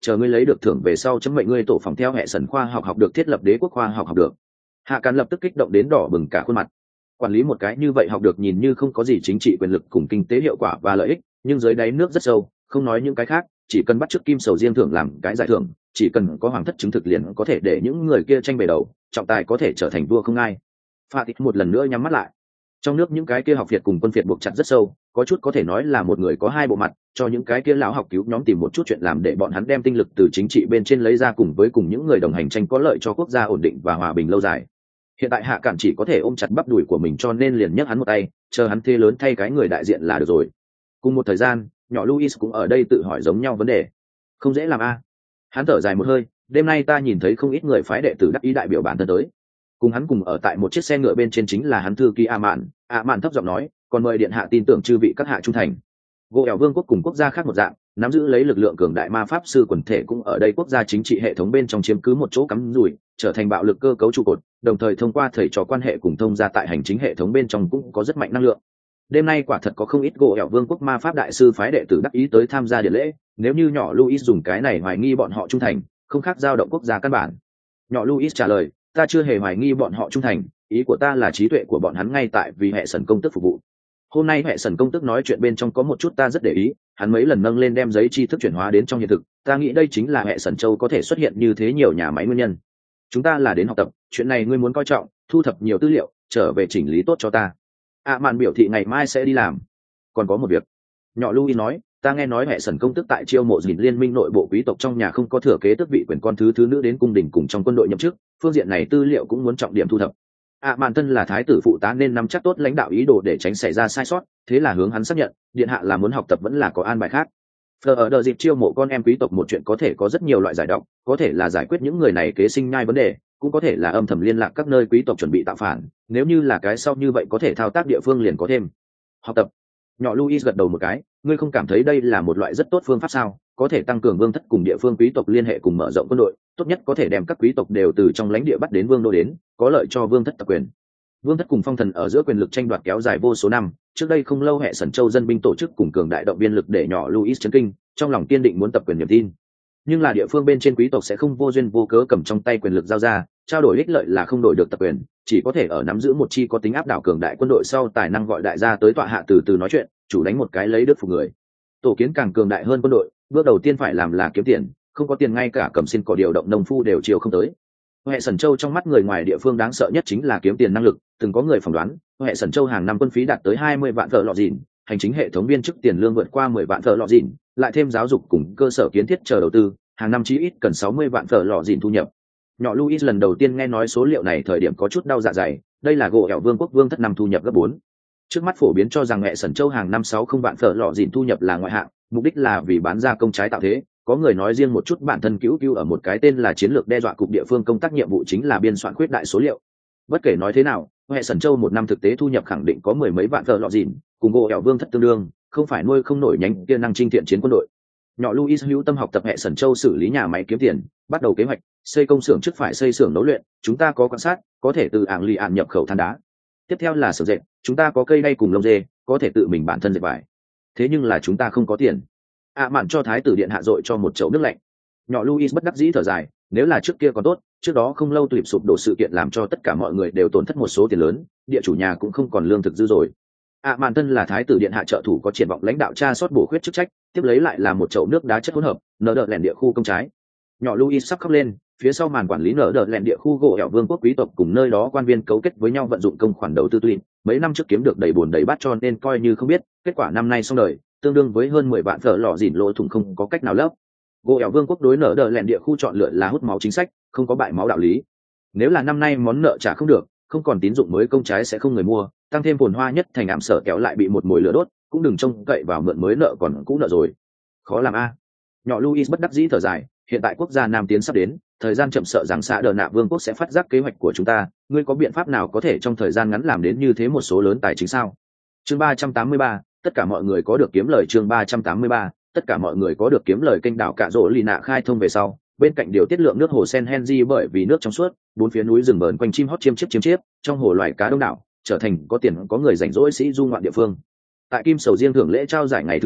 chờ ngươi lấy được thưởng về sau chấm mệnh ngươi tổ phòng theo hệ sần khoa học học được thiết lập đế quốc khoa học học được. Hạ Càn lập tức kích động đến đỏ bừng cả khuôn mặt. Quản lý một cái như vậy học được nhìn như không có gì chính trị quyền lực cùng kinh tế hiệu quả và lợi ích, nhưng dưới đáy nước rất sâu, không nói những cái khác, chỉ cần bắt chước kim sầu riêng thưởng làm cái giải thưởng, chỉ cần có hoàng thất chứng thực liền có thể để những người kia tranh bề đầu, trọng tài có thể trở thành vua không ai. Pha Tịch một lần nữa nhắm mắt lại. Trong nước những cái kia học việt cùng quân việt buộc chặt rất sâu, có chút có thể nói là một người có hai bộ mặt, cho những cái kia lão học cứu nhóm tìm một chút chuyện làm để bọn hắn đem tinh lực từ chính trị bên trên lấy ra cùng với cùng những người đồng hành tranh có lợi cho quốc gia ổn định và hòa bình lâu dài. Hiện tại Hạ Cản chỉ có thể ôm chặt bắp đùi của mình cho nên liền nhấc hắn một tay, chờ hắn thế lớn thay cái người đại diện là được rồi. Cùng một thời gian, nhỏ Louis cũng ở đây tự hỏi giống nhau vấn đề. Không dễ làm a. Hắn thở dài một hơi, đêm nay ta nhìn thấy không ít người phái đệ tử đắc ý đại biểu bản thân tới. Cùng hắn cùng ở tại một chiếc xe ngựa bên trên chính là hắn thư ký A Mạn. A Mạn thấp giọng nói, còn mời điện hạ tin tưởng chư vị các hạ trung thành. Gỗ ẻo vương quốc cùng quốc gia khác một dạng, nắm giữ lấy lực lượng cường đại ma pháp sư quần thể cũng ở đây quốc gia chính trị hệ thống bên trong chiếm cứ một chỗ cắm rủi, trở thành bạo lực cơ cấu trụ cột, đồng thời thông qua thầy trò quan hệ cùng thông gia tại hành chính hệ thống bên trong cũng có rất mạnh năng lượng. Đêm nay quả thật có không ít gỗ ẻo vương quốc ma pháp đại sư phái đệ tử đắc ý tới tham gia điện lễ, nếu như nhỏ Louis dùng cái này hoài nghi bọn họ trung thành, không khác giao động quốc gia căn bản. Nhỏ Louis trả lời, ta chưa hề hoài nghi bọn họ trung thành, ý của ta là trí tuệ của bọn hắn ngay tại vì hệ sần công tức phục vụ. Hôm nay hệ sần công tức nói chuyện bên trong có một chút ta rất để ý, hắn mấy lần nâng lên đem giấy tri thức chuyển hóa đến trong hiện thực, ta nghĩ đây chính là hệ sần châu có thể xuất hiện như thế nhiều nhà máy nguyên nhân. Chúng ta là đến học tập, chuyện này ngươi muốn coi trọng, thu thập nhiều tư liệu, trở về chỉnh lý tốt cho ta. À Mạn biểu thị ngày mai sẽ đi làm. Còn có một việc. Nhỏ Louis nói, ta nghe nói hệ sần công tức tại chiêu mộ dình liên minh nội bộ quý tộc trong nhà không có thừa kế tước vị quyền con thứ thứ nữ đến cung đình cùng trong quân đội nhậm chức, phương diện này tư liệu cũng muốn trọng điểm thu thập. À Mạn thân là thái tử phụ tá nên nắm chắc tốt lãnh đạo ý đồ để tránh xảy ra sai sót, thế là hướng hắn xác nhận, điện hạ là muốn học tập vẫn là có an bài khác. Phờ ở đợt dịp chiêu mộ con em quý tộc một chuyện có thể có rất nhiều loại giải độc, có thể là giải quyết những người này kế sinh nhai vấn đề, cũng có thể là âm thầm liên lạc các nơi quý tộc chuẩn bị tạo phản, nếu như là cái sau như vậy có thể thao tác địa phương liền có thêm. Học tập. Nhỏ Louis gật đầu một cái, ngươi không cảm thấy đây là một loại rất tốt phương pháp sao? Có thể tăng cường vương thất cùng địa phương quý tộc liên hệ cùng mở rộng quân đội, tốt nhất có thể đem các quý tộc đều từ trong lãnh địa bắt đến vương đô đến, có lợi cho vương thất tập quyền. Vương thất cùng phong thần ở giữa quyền lực tranh đoạt kéo dài vô số năm, trước đây không lâu hệ sẩn châu dân binh tổ chức cùng cường đại động viên lực để nhỏ Louis chấn kinh, trong lòng kiên định muốn tập quyền niềm tin. Nhưng là địa phương bên trên quý tộc sẽ không vô duyên vô cớ cầm trong tay quyền lực giao ra, trao đổi ích lợi là không đổi được tập quyền, chỉ có thể ở nắm giữ một chi có tính áp đảo cường đại quân đội sau tài năng gọi đại gia tới tọa hạ từ từ nói chuyện, chủ đánh một cái lấy đức phục người. Tổ kiến càng cường đại hơn quân đội, bước đầu tiên phải làm là kiếm tiền, không có tiền ngay cả cầm xin cỏ điều động nông phu đều chiều không tới. Hệ Sẩn Châu trong mắt người ngoài địa phương đáng sợ nhất chính là kiếm tiền năng lực, từng có người phỏng đoán, Hệ Sẩn Châu hàng năm quân phí đạt tới hai mươi vạn thợ lọ dìn, hành chính hệ thống viên chức tiền lương vượt qua mười vạn thợ lọ dìn, lại thêm giáo dục cùng cơ sở kiến thiết chờ đầu tư, hàng năm chí ít cần sáu mươi vạn thợ lọ dìn thu nhập. Nhỏ Louis lần đầu tiên nghe nói số liệu này thời điểm có chút đau dạ dày, đây là gỗ ẻo vương quốc vương thất năm thu nhập gấp bốn. Trước mắt phổ biến cho rằng Hệ Sẩn Châu hàng năm sáu không vạn thợ lọ dìn thu nhập là ngoại hạng, mục đích là vì bán ra công trái tạo thế. Có người nói riêng một chút bản thân cứu cứu ở một cái tên là chiến lược đe dọa cục địa phương công tác nhiệm vụ chính là biên soạn khuyết đại số liệu. Bất kể nói thế nào, Hệ Sẩn Châu một năm thực tế thu nhập khẳng định có mười mấy vạn thợ lọ dìn, cùng gỗ ẻo vương thất tương đương, không phải nuôi không nổi nhánh kia năng trinh thiện chiến quân đội. Nhỏ Louis hữu tâm học tập Hệ Sẩn Châu xử lý nhà máy kiếm tiền, bắt đầu kế hoạch xây công xưởng trước phải xây xưởng nấu luyện, chúng ta có quan sát, có thể từ ảng lì ạn nhập khẩu than đá. Tiếp theo là xưởng dệt, chúng ta có cây đay cùng lông dê, có thể tự mình bản thân dệt vải. Thế nhưng là chúng ta không có tiền. ạ à mạn cho thái tử điện hạ dội cho một chậu nước lạnh. Nhỏ Louis bất đắc dĩ thở dài, nếu là trước kia còn tốt, trước đó không lâu tụt sụp đổ sự kiện làm cho tất cả mọi người đều tổn thất một số tiền lớn, địa chủ nhà cũng không còn lương thực dư rồi. ạ à mạn thân là thái tử điện hạ trợ thủ có triển vọng lãnh đạo tra sót bổ khuyết chức trách, tiếp lấy lại là một chậu nước đá chất hỗn hợp, nở đợt lẻn địa khu công trái. Nhỏ Louis sắp khóc lên, phía sau màn quản lý nở đợt lẻn địa khu gỗ ẻo vương quốc quý tộc cùng nơi đó quan viên cấu kết với nhau vận dụng công khoản đầu tư tuyển, mấy năm trước kiếm được đầy buồn đầy bát cho nên coi như không biết, kết quả năm nay xong đời, tương đương với hơn mười vạn thợ lọ dỉn lỗ thủng không có cách nào lấp. Gỗ ẻo vương quốc đối nở đợt lẻn địa khu chọn lựa là hút máu chính sách, không có bại máu đạo lý. Nếu là năm nay món nợ trả không được, không còn tín dụng mới công trái sẽ không người mua, tăng thêm phồn hoa nhất thành ảm sở kéo lại bị một mồi lửa đốt, cũng đừng trông cậy vào mượn mới nợ còn cũ nợ rồi. Khó làm a. Nhỏ Louis bất đắc dĩ thở dài, hiện tại quốc gia nam tiến sắp đến, thời gian chậm sợ rằng xã đờ nạ vương quốc sẽ phát giác kế hoạch của chúng ta, ngươi có biện pháp nào có thể trong thời gian ngắn làm đến như thế một số lớn tài chính sao? Chương ba trăm tám mươi ba, tất cả mọi người có được kiếm lời. Chương ba trăm tám mươi ba, tất cả mọi người có được kiếm lời. Kênh đảo Cạ Rỗ Lì Nạ khai thông về sau, bên cạnh điều tiết lượng nước hồ Sen Henry bởi vì nước trong suốt, bốn phía núi rừng bờn quanh chim hót chiêm chiếp chiêm chiếp, trong hồ loài cá đông đảo, trở thành có tiền có người rảnh rỗi sĩ du ngoạn địa phương. Tại Kim Sầu Riêng thưởng lễ trao giải ngày thứ hai,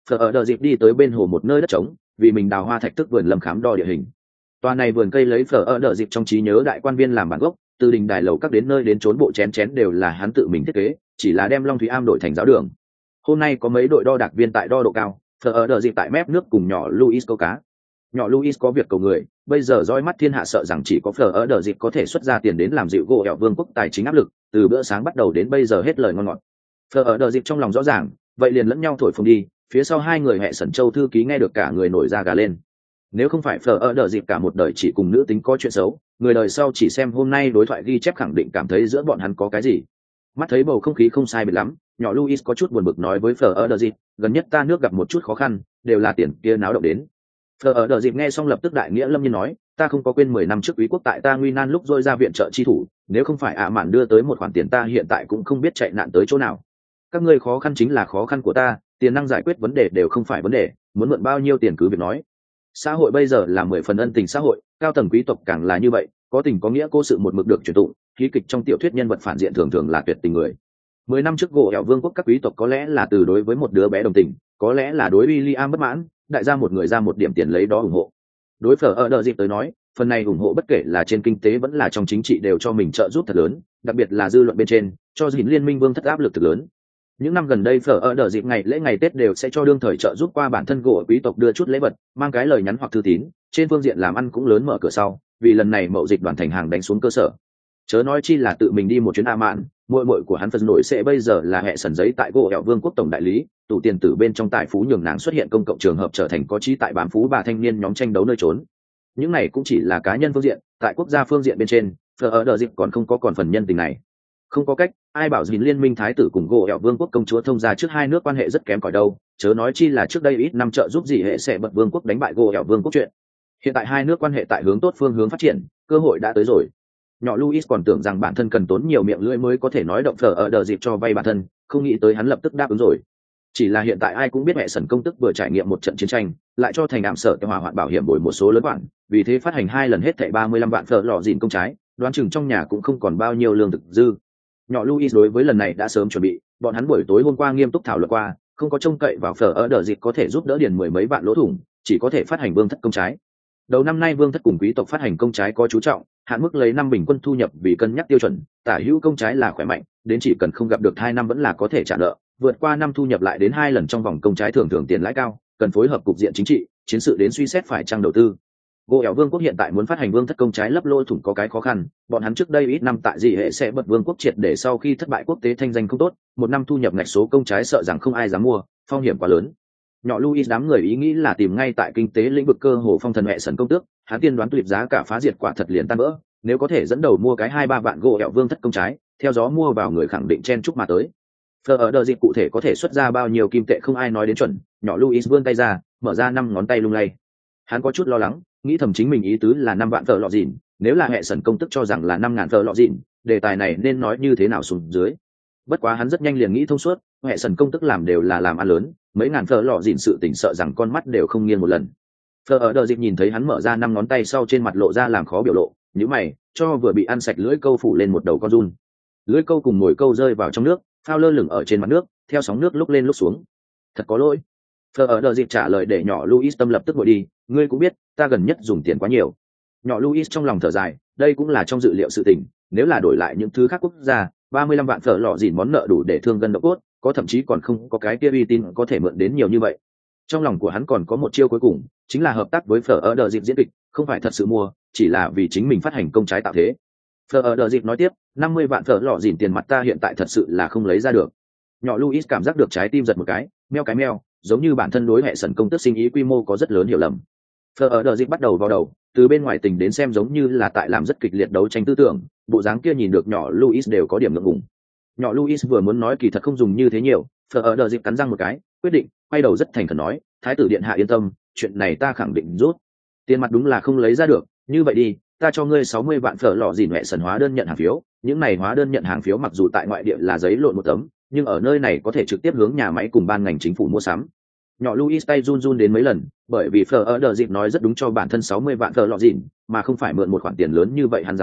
Phở ở đờ dịp đi tới bên hồ một nơi đất trống, vì mình đào hoa thạch tức vườn lâm khám đo địa hình. Toàn này vườn cây lấy Phở ở đờ dịp trong trí nhớ đại quan viên làm bản gốc, từ đình đài lầu các đến nơi đến trốn bộ chén chén đều là hắn tự mình thiết kế, chỉ là đem Long Thủy Am đổi thành giáo đường. Hôm nay có mấy đội đo đạc viên tại đo độ cao, Phở ở đờ dịp tại mép nước cùng nhỏ Louis câu cá. Nhỏ Louis có việc cầu người, bây giờ dõi mắt thiên hạ sợ rằng chỉ có Phở ở đờ dịp có thể xuất ra tiền đến làm dịu gỗ ẻo vương quốc tài chính áp lực, từ bữa sáng bắt đầu đến bây giờ hết lời ngon ngọt. Phở ở đờ dịp trong lòng rõ ràng, vậy liền lẫn nhau thổi phồng đi. Phía sau hai người hệ sẩn châu thư ký nghe được cả người nổi da gà lên. Nếu không phải Phở ở đờ dịp cả một đời chỉ cùng nữ tính có chuyện xấu, người đời sau chỉ xem hôm nay đối thoại ghi chép khẳng định cảm thấy giữa bọn hắn có cái gì. Mắt thấy bầu không khí không sai biệt lắm, nhỏ Louis có chút buồn bực nói với Phở ở đờ dịp, gần nhất ta nước gặp một chút khó khăn, đều là tiền kia náo động đến. Phở ở đờ dịp nghe xong lập tức đại nghĩa lâm nhiên nói, ta không có quên mười năm trước quý quốc tại ta nguy nan lúc dôi ra viện trợ chi thủ, nếu không phải ạ mạn đưa tới một khoản tiền ta hiện tại cũng không biết chạy nạn tới chỗ nào. Các ngươi khó khăn chính là khó khăn của ta, tiền năng giải quyết vấn đề đều không phải vấn đề, muốn mượn bao nhiêu tiền cứ việc nói. Xã hội bây giờ là mười phần ân tình xã hội, cao tầng quý tộc càng là như vậy, có tình có nghĩa cố sự một mực được truyền tụng, khí kịch trong tiểu thuyết nhân vật phản diện thường thường là tuyệt tình người. Mười năm trước gỗ ẻo vương quốc các quý tộc có lẽ là từ đối với một đứa bé đồng tình, có lẽ là đối William bất mãn, đại gia một người ra một điểm tiền lấy đó ủng hộ. Đối Phở ở đờ dịp tới nói, phần này ủng hộ bất kể là trên kinh tế vẫn là trong chính trị đều cho mình trợ giúp thật lớn, đặc biệt là dư luận bên trên, cho dình liên minh vương thất áp lực thật lớn. Những năm gần đây Phở ở đờ dịp ngày lễ ngày Tết đều sẽ cho đương thời trợ giúp qua bản thân gỗ quý tộc đưa chút lễ vật, mang cái lời nhắn hoặc thư tín, trên phương diện làm ăn cũng lớn mở cửa sau, vì lần này mậu dịch đoàn thành hàng đánh xuống cơ sở. Chớ nói chi là tự mình đi một chuyến A Mạn, muội muội của hắn phần nổi sẽ bây giờ là hệ sần giấy tại gỗ ẻo vương quốc tổng đại lý, tủ tiền tử bên trong tài phú nhường nàng xuất hiện công cộng trường hợp trở thành có trí tại bám phú bà thanh niên nhóm tranh đấu nơi trốn. Những này cũng chỉ là cá nhân phương diện, tại quốc gia phương diện bên trên, Phở ở đờ dịp còn không có còn phần nhân tình này. Không có cách, ai bảo dình liên minh thái tử cùng gỗ ẻo vương quốc công chúa thông gia trước hai nước quan hệ rất kém cỏi đâu, chớ nói chi là trước đây ít năm trợ giúp gì hệ sẽ bật vương quốc đánh bại gỗ ẻo vương quốc chuyện. Hiện tại hai nước quan hệ tại hướng tốt phương hướng phát triển, cơ hội đã tới rồi. Nhỏ Louis còn tưởng rằng bản thân cần tốn nhiều miệng lưỡi mới có thể nói động Phở ở đờ dịp cho vay bản thân, không nghĩ tới hắn lập tức đáp ứng rồi. Chỉ là hiện tại ai cũng biết mẹ sần công tức vừa trải nghiệm một trận chiến tranh, lại cho thành ảm sở hỏa hoạn bảo hiểm bồi một số lớn khoản, vì thế phát hành hai lần hết thảy ba mươi lăm vạn Phở lọ dìn công trái, đoán chừng trong nhà cũng không còn bao nhiêu lương thực dư. Nhỏ Louis đối với lần này đã sớm chuẩn bị, bọn hắn buổi tối hôm qua nghiêm túc thảo luận qua, không có trông cậy vào Phở ở đờ dịp có thể giúp đỡ điền mười mấy vạn lỗ thủng, chỉ có thể phát hành vương thất công trái. Đầu năm nay vương thất cùng quý tộc phát hành công trái có chú trọng, hạn mức lấy năm bình quân thu nhập vì cân nhắc tiêu chuẩn, tả hữu công trái là khỏe mạnh, đến chỉ cần không gặp được hai năm vẫn là có thể trả nợ, vượt qua năm thu nhập lại đến hai lần trong vòng công trái thường thường tiền lãi cao, cần phối hợp cục diện chính trị, chiến sự đến suy xét phải trang đầu tư. Gỗ ẻo vương quốc hiện tại muốn phát hành vương thất công trái lấp lỗ thủng có cái khó khăn, bọn hắn trước đây ít năm tại dị hệ sẽ bật vương quốc triệt để sau khi thất bại quốc tế thanh danh không tốt, một năm thu nhập ngạch số công trái sợ rằng không ai dám mua, phong hiểm quá lớn. Nhỏ Louis đám người ý nghĩ là tìm ngay tại kinh tế lĩnh vực cơ hồ phong thần hệ sần công tước, hắn tiên đoán tuyệt giá cả phá diệt quả thật liền tan vỡ, nếu có thể dẫn đầu mua cái hai ba vạn gỗ ẻo vương thất công trái, theo gió mua vào người khẳng định chen chúc mà tới. Phở ở đờ dịp cụ thể có thể xuất ra bao nhiêu kim tệ không ai nói đến chuẩn, nhỏ Louis vươn tay ra, mở ra năm ngón tay lung lay. Hắn có chút lo lắng, nghĩ thầm chính mình ý tứ là năm vạn Phở lọ dìn, nếu là hệ sần công tức cho rằng là năm ngàn Phở lọ dìn, đề tài này nên nói như thế nào xuống dưới. Bất quá hắn rất nhanh liền nghĩ thông suốt, hệ sần công tức làm đều là làm ăn lớn, mấy ngàn Phở lọ dìn sự tỉnh sợ rằng con mắt đều không nghiêng một lần. Phở ở đờ dịp nhìn thấy hắn mở ra năm ngón tay sau trên mặt lộ ra làm khó biểu lộ, nhíu mày, cho vừa bị ăn sạch lưỡi câu phủ lên một đầu con giun. Lưỡi câu cùng mồi câu rơi vào trong nước, phao lơ lửng ở trên mặt nước, theo sóng nước lúc lên lúc xuống. Thật có lỗi. Phở ở đờ dịp trả lời để nhỏ Louis tâm lập tức vội đi, ngươi cũng biết, ta gần nhất dùng tiền quá nhiều. Nhỏ Louis trong lòng thở dài, đây cũng là trong dự liệu sự tình, nếu là đổi lại những thứ khác quốc gia, ba mươi lăm vạn Phở lọ dìn món nợ đủ để thương gân động cốt, có thậm chí còn không có cái kia uy tín có thể mượn đến nhiều như vậy. Trong lòng của hắn còn có một chiêu cuối cùng, chính là hợp tác với Phở ở đờ dịp diễn kịch, không phải thật sự mua, chỉ là vì chính mình phát hành công trái tạo thế. Phở ở đờ dịp nói tiếp, năm mươi vạn Phở lọ dìn tiền mặt ta hiện tại thật sự là không lấy ra được. Nhỏ Louis cảm giác được trái tim giật một cái, meo cái meo, giống như bản thân đối hệ sần công tức sinh ý quy mô có rất lớn hiểu lầm. Phở ở đờ dịp bắt đầu vào đầu, từ bên ngoài tình đến xem giống như là tại làm rất kịch liệt đấu tranh tư tưởng, bộ dáng kia nhìn được nhỏ Louis đều có điểm ngượng ngùng. Nhỏ Louis vừa muốn nói kỳ thật không dùng như thế nhiều, Phở ở đờ dịp cắn răng một cái, quyết định, quay đầu rất thành khẩn nói, thái tử điện hạ yên tâm, chuyện này ta khẳng định rút. Tiền mặt đúng là không lấy ra được, như vậy đi, ta cho ngươi sáu mươi vạn Phở lọ dìn hệ sần hóa đơn nhận hàng phiếu, những này hóa đơn nhận hàng phiếu mặc dù tại ngoại địa là giấy lộn một tấm, nhưng ở nơi này có thể trực tiếp hướng nhà máy cùng ban ngành chính phủ mua sắm. Nhỏ Louis tay run run đến mấy lần, bởi vì Phở ở đờ dịp nói rất đúng cho bản thân sáu mươi vạn Phở lọ dìn, mà không phải mượn một khoản tiền lớn như vậy hắn dám cho,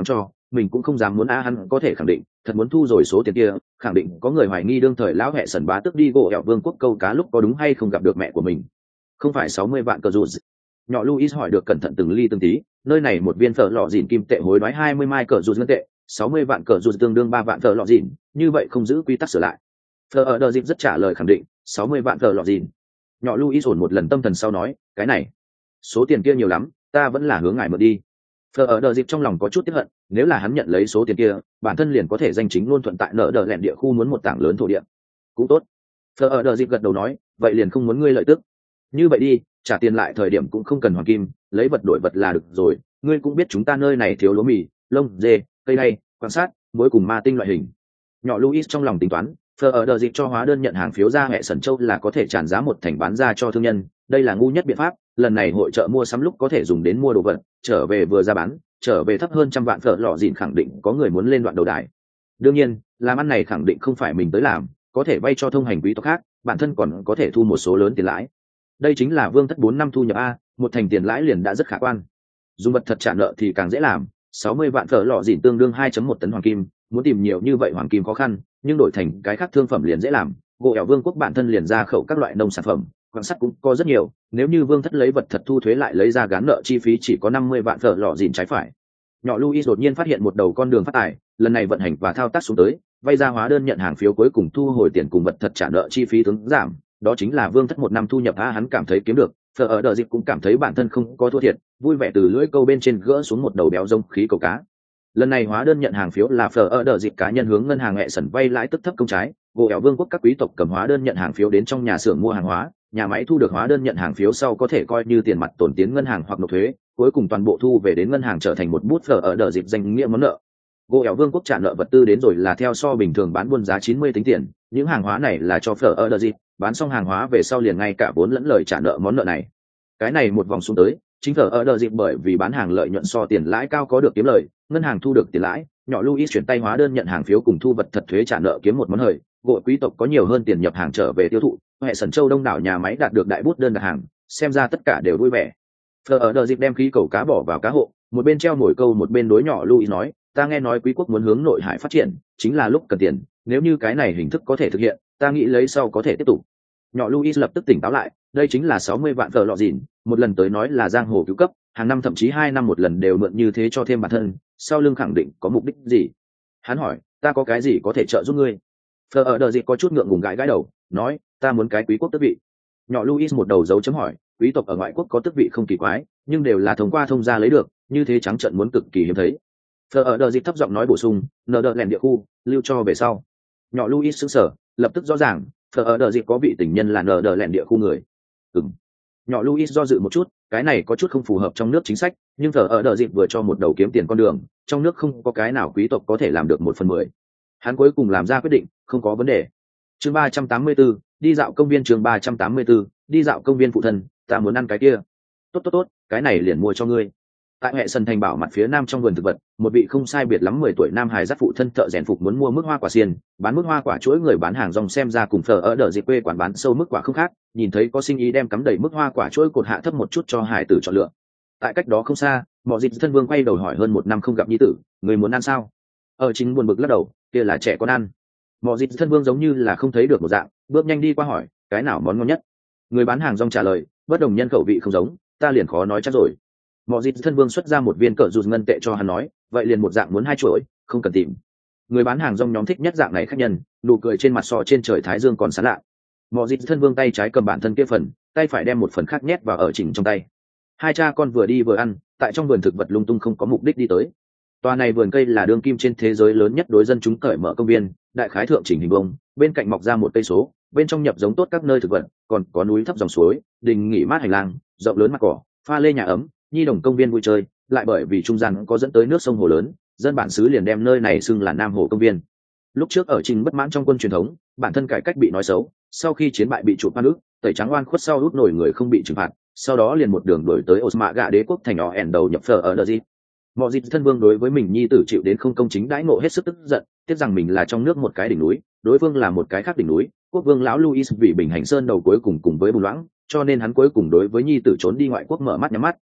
mình cũng không dám muốn a hắn có thể khẳng định thật muốn thu rồi số tiền kia, khẳng định có người hoài nghi đương thời lão hệ sần bá tức đi gỗ ẻo vương quốc câu cá lúc có đúng hay không gặp được mẹ của mình. Không phải sáu mươi vạn cờ rụt. Nhỏ Luis hỏi được cẩn thận từng ly từng tí, nơi này một viên phở lọ dìn kim tệ hối đoái hai mươi mai cờ rụt ngân tệ, sáu mươi vạn cờ rụt tương đương ba vạn phở lọ dìn, như vậy không giữ quy tắc sửa lại. Phở ở đờ dịp rất trả lời khẳng định, sáu mươi vạn phở lọ dìn. Nhỏ Luis ổn một lần tâm thần sau nói, cái này, số tiền kia nhiều lắm, ta vẫn là hướng ngài mượn đi. Phở ở đờ dịp trong lòng có chút tiếc hận, nếu là hắn nhận lấy số tiền kia, bản thân liền có thể danh chính luôn thuận tại nợ đờ lẹn địa khu muốn một tảng lớn thổ địa. Cũng tốt. Phở ở đờ dịp gật đầu nói, vậy liền không muốn ngươi lợi tức. Như vậy đi, trả tiền lại thời điểm cũng không cần hoàng kim, lấy vật đổi vật là được rồi. Ngươi cũng biết chúng ta nơi này thiếu lúa mì, lông dê, cây đay, quan sát, muối cùng ma tinh loại hình. Nhỏ Luis trong lòng tính toán, Phở ở đờ dịp cho hóa đơn nhận hàng phiếu ra hệ sẩn châu là có thể tràn giá một thành bán ra cho thương nhân, đây là ngu nhất biện pháp. Lần này hội trợ mua sắm lúc có thể dùng đến mua đồ vật, trở về vừa ra bán, trở về thấp hơn trăm vạn phở lọ dìn khẳng định có người muốn lên đoạn đầu đài. Đương nhiên, làm ăn này khẳng định không phải mình tới làm, có thể vay cho thông hành quý tộc khác, bản thân còn có thể thu một số lớn tiền lãi. Đây chính là vương thất bốn năm thu nhập a, một thành tiền lãi liền đã rất khả quan. Dùng vật thật trả nợ thì càng dễ làm, sáu mươi vạn phở lọ dìn tương đương hai phẩy một tấn hoàng kim, muốn tìm nhiều như vậy hoàng kim khó khăn, nhưng đổi thành cái khác thương phẩm liền dễ làm. Gỗ ẻo vương quốc bản thân liền ra khẩu các loại nông sản phẩm, quan sát cũng có rất nhiều, nếu như vương thất lấy vật thật thu thuế lại lấy ra gán nợ chi phí chỉ có năm mươi vạn phở lọ dìn trái phải. Nhỏ Luis đột nhiên phát hiện một đầu con đường phát tài, lần này vận hành và thao tác xuống tới, vay ra hóa đơn nhận hàng phiếu cuối cùng thu hồi tiền cùng vật thật trả nợ chi phí tướng giảm, đó chính là vương thất một năm thu nhập a, hắn cảm thấy kiếm được. Phở ở đờ dịp cũng cảm thấy bản thân không có thua thiệt, vui vẻ từ lưỡi câu bên trên gỡ xuống một đầu béo rông khí cầu cá. Lần này hóa đơn nhận hàng phiếu là Phở ở đờ dịp cá nhân hướng ngân hàng hệ sẩn vay lãi tức thấp công trái, gỗ ẻo vương quốc các quý tộc cầm hóa đơn nhận hàng phiếu đến trong nhà xưởng mua hàng hóa, nhà máy thu được hóa đơn nhận hàng phiếu sau có thể coi như tiền mặt tổn tiến ngân hàng hoặc nộp thuế, cuối cùng toàn bộ thu về đến ngân hàng trở thành một bút Phở ở đờ dịp danh nghĩa món nợ. Gỗ ẻo vương quốc trả nợ vật tư đến rồi là theo so bình thường bán buôn giá chín mươi tính tiền, những hàng hóa này là cho Phở ở đờ dịp, bán xong hàng hóa về sau liền ngay cả vốn lẫn lời trả nợ món nợ này. Cái này một vòng xuống tới, chính Phở ở đờ dịp bởi vì bán hàng lợi nhuận so tiền lãi cao có được kiếm lời, ngân hàng thu được tiền lãi, nhỏ Luis chuyển tay hóa đơn nhận hàng phiếu cùng thu vật thật thuế trả nợ kiếm một món hời, gỗ quý tộc có nhiều hơn tiền nhập hàng trở về tiêu thụ, hệ sẩn châu đông đảo nhà máy đạt được đại bút đơn đặt hàng, xem ra tất cả đều vui vẻ. Phở ở đờ dịp đem khí cầu cá bỏ vào cá hộ, một bên treo nổi câu một bên đối nhỏ Luis nói, ta nghe nói quý quốc muốn hướng nội hải phát triển, chính là lúc cần tiền, nếu như cái này hình thức có thể thực hiện, ta nghĩ lấy sau có thể tiếp tục. Nhỏ Luis lập tức tỉnh táo lại, đây chính là sáu mươi vạn phở lọ dìn, một lần tới nói là giang hồ cứu cấp, hàng năm thậm chí hai năm một lần đều mượn như thế cho thêm bản thân, sau lưng khẳng định có mục đích gì. Hắn hỏi, ta có cái gì có thể trợ giúp ngươi? Phở ở đờ dịp có chút ngượng ngùng gãi gãi đầu, nói, ta muốn cái quý quốc tước vị. Nhỏ Luis một đầu dấu chấm hỏi, quý tộc ở ngoại quốc có tước vị không kỳ quái, nhưng đều là thông qua thông gia lấy được, như thế trắng trợn muốn cực kỳ hiếm thấy. Phở ở đờ dịp thấp giọng nói bổ sung, nợ đợ lẻn địa khu, lưu cho về sau. Nhỏ Luis sững sờ, lập tức rõ ràng, Phở ở đờ dịp có vị tình nhân là nợ đợ lẻn địa khu người. Ừm. Nhỏ Luis do dự một chút, cái này có chút không phù hợp trong nước chính sách, nhưng Phở ở đờ dịp vừa cho một đầu kiếm tiền con đường, trong nước không có cái nào quý tộc có thể làm được một phần mười. Hắn cuối cùng làm ra quyết định, không có vấn đề. Chương ba trăm tám mươi tư, đi dạo công viên. Chương ba trăm tám mươi tư, đi dạo công viên phụ thân, ta muốn ăn cái kia. Tốt tốt tốt, cái này liền mua cho ngươi. Tại hệ sân thành bảo mặt phía nam trong vườn thực vật, một vị không sai biệt lắm mười tuổi nam hài dắt phụ thân thợ rèn phục muốn mua mức hoa quả xiên, bán mức hoa quả chuỗi người bán hàng rong xem ra cùng Phở ở đờ dịp quê quán bán sâu mức quả không khác, nhìn thấy có sinh ý đem cắm đầy mức hoa quả chuỗi cột hạ thấp một chút cho hải tử chọn lựa. Tại cách đó không xa, Mọ Dịch thân vương quay đầu hỏi hơn một năm không gặp nhi tử, người muốn ăn sao? Ở chính buồn bực lắc đầu, kia là trẻ con ăn. Mọ Dịch thân vương giống như là không thấy được một dạng, bước nhanh đi qua hỏi, cái nào món ngon nhất? Người bán hàng rong trả lời, bất đồng nhân khẩu vị không giống, ta liền khó nói chắc rồi. Mọ Dịch thân vương xuất ra một viên cỡ rụt ngân tệ cho hắn nói, vậy liền một dạng muốn hai chuỗi, không cần tìm. Người bán hàng rong nhóm thích nhất dạng này khách nhân, nụ cười trên mặt sọ trên trời thái dương còn sáng lạ. Mọ Dịch thân vương tay trái cầm bản thân kia phần, tay phải đem một phần khác nhét vào ở chỉnh trong tay. Hai cha con vừa đi vừa ăn, tại trong vườn thực vật lung tung không có mục đích đi tới. Tòa này vườn cây là đương kim trên thế giới lớn nhất đối dân chúng cởi mở công viên, đại khái thượng chỉnh hình bông, bên cạnh mọc ra một cây số, bên trong nhập giống tốt các nơi thực vật, còn có núi thấp dòng suối, đình nghỉ mát hành lang, rộng lớn mặt cỏ, pha lê nhà ấm, nhi đồng công viên vui chơi, lại bởi vì trung gian có dẫn tới nước sông hồ lớn, dân bản xứ liền đem nơi này xưng là Nam Hồ công viên. Lúc trước ở trình bất mãn trong quân truyền thống, bản thân cải cách bị nói xấu, sau khi chiến bại bị chụp oan ức, tẩy trắng oan khuất sau út nổi người không bị trừng phạt, sau đó liền một đường đổi tới Osmaga đế quốc thành họ ẻn đầu nhập Phở ở đờ dịp. Mọ Dịch thân vương đối với mình nhi tử chịu đến không công chính đãi ngộ hết sức tức giận, tiếc rằng mình là trong nước một cái đỉnh núi, đối phương là một cái khác đỉnh núi, quốc vương lão Louis vì bình hành sơn đầu cuối cùng cùng với bù loãng, cho nên hắn cuối cùng đối với nhi tử trốn đi ngoại quốc mở mắt nhắm mắt.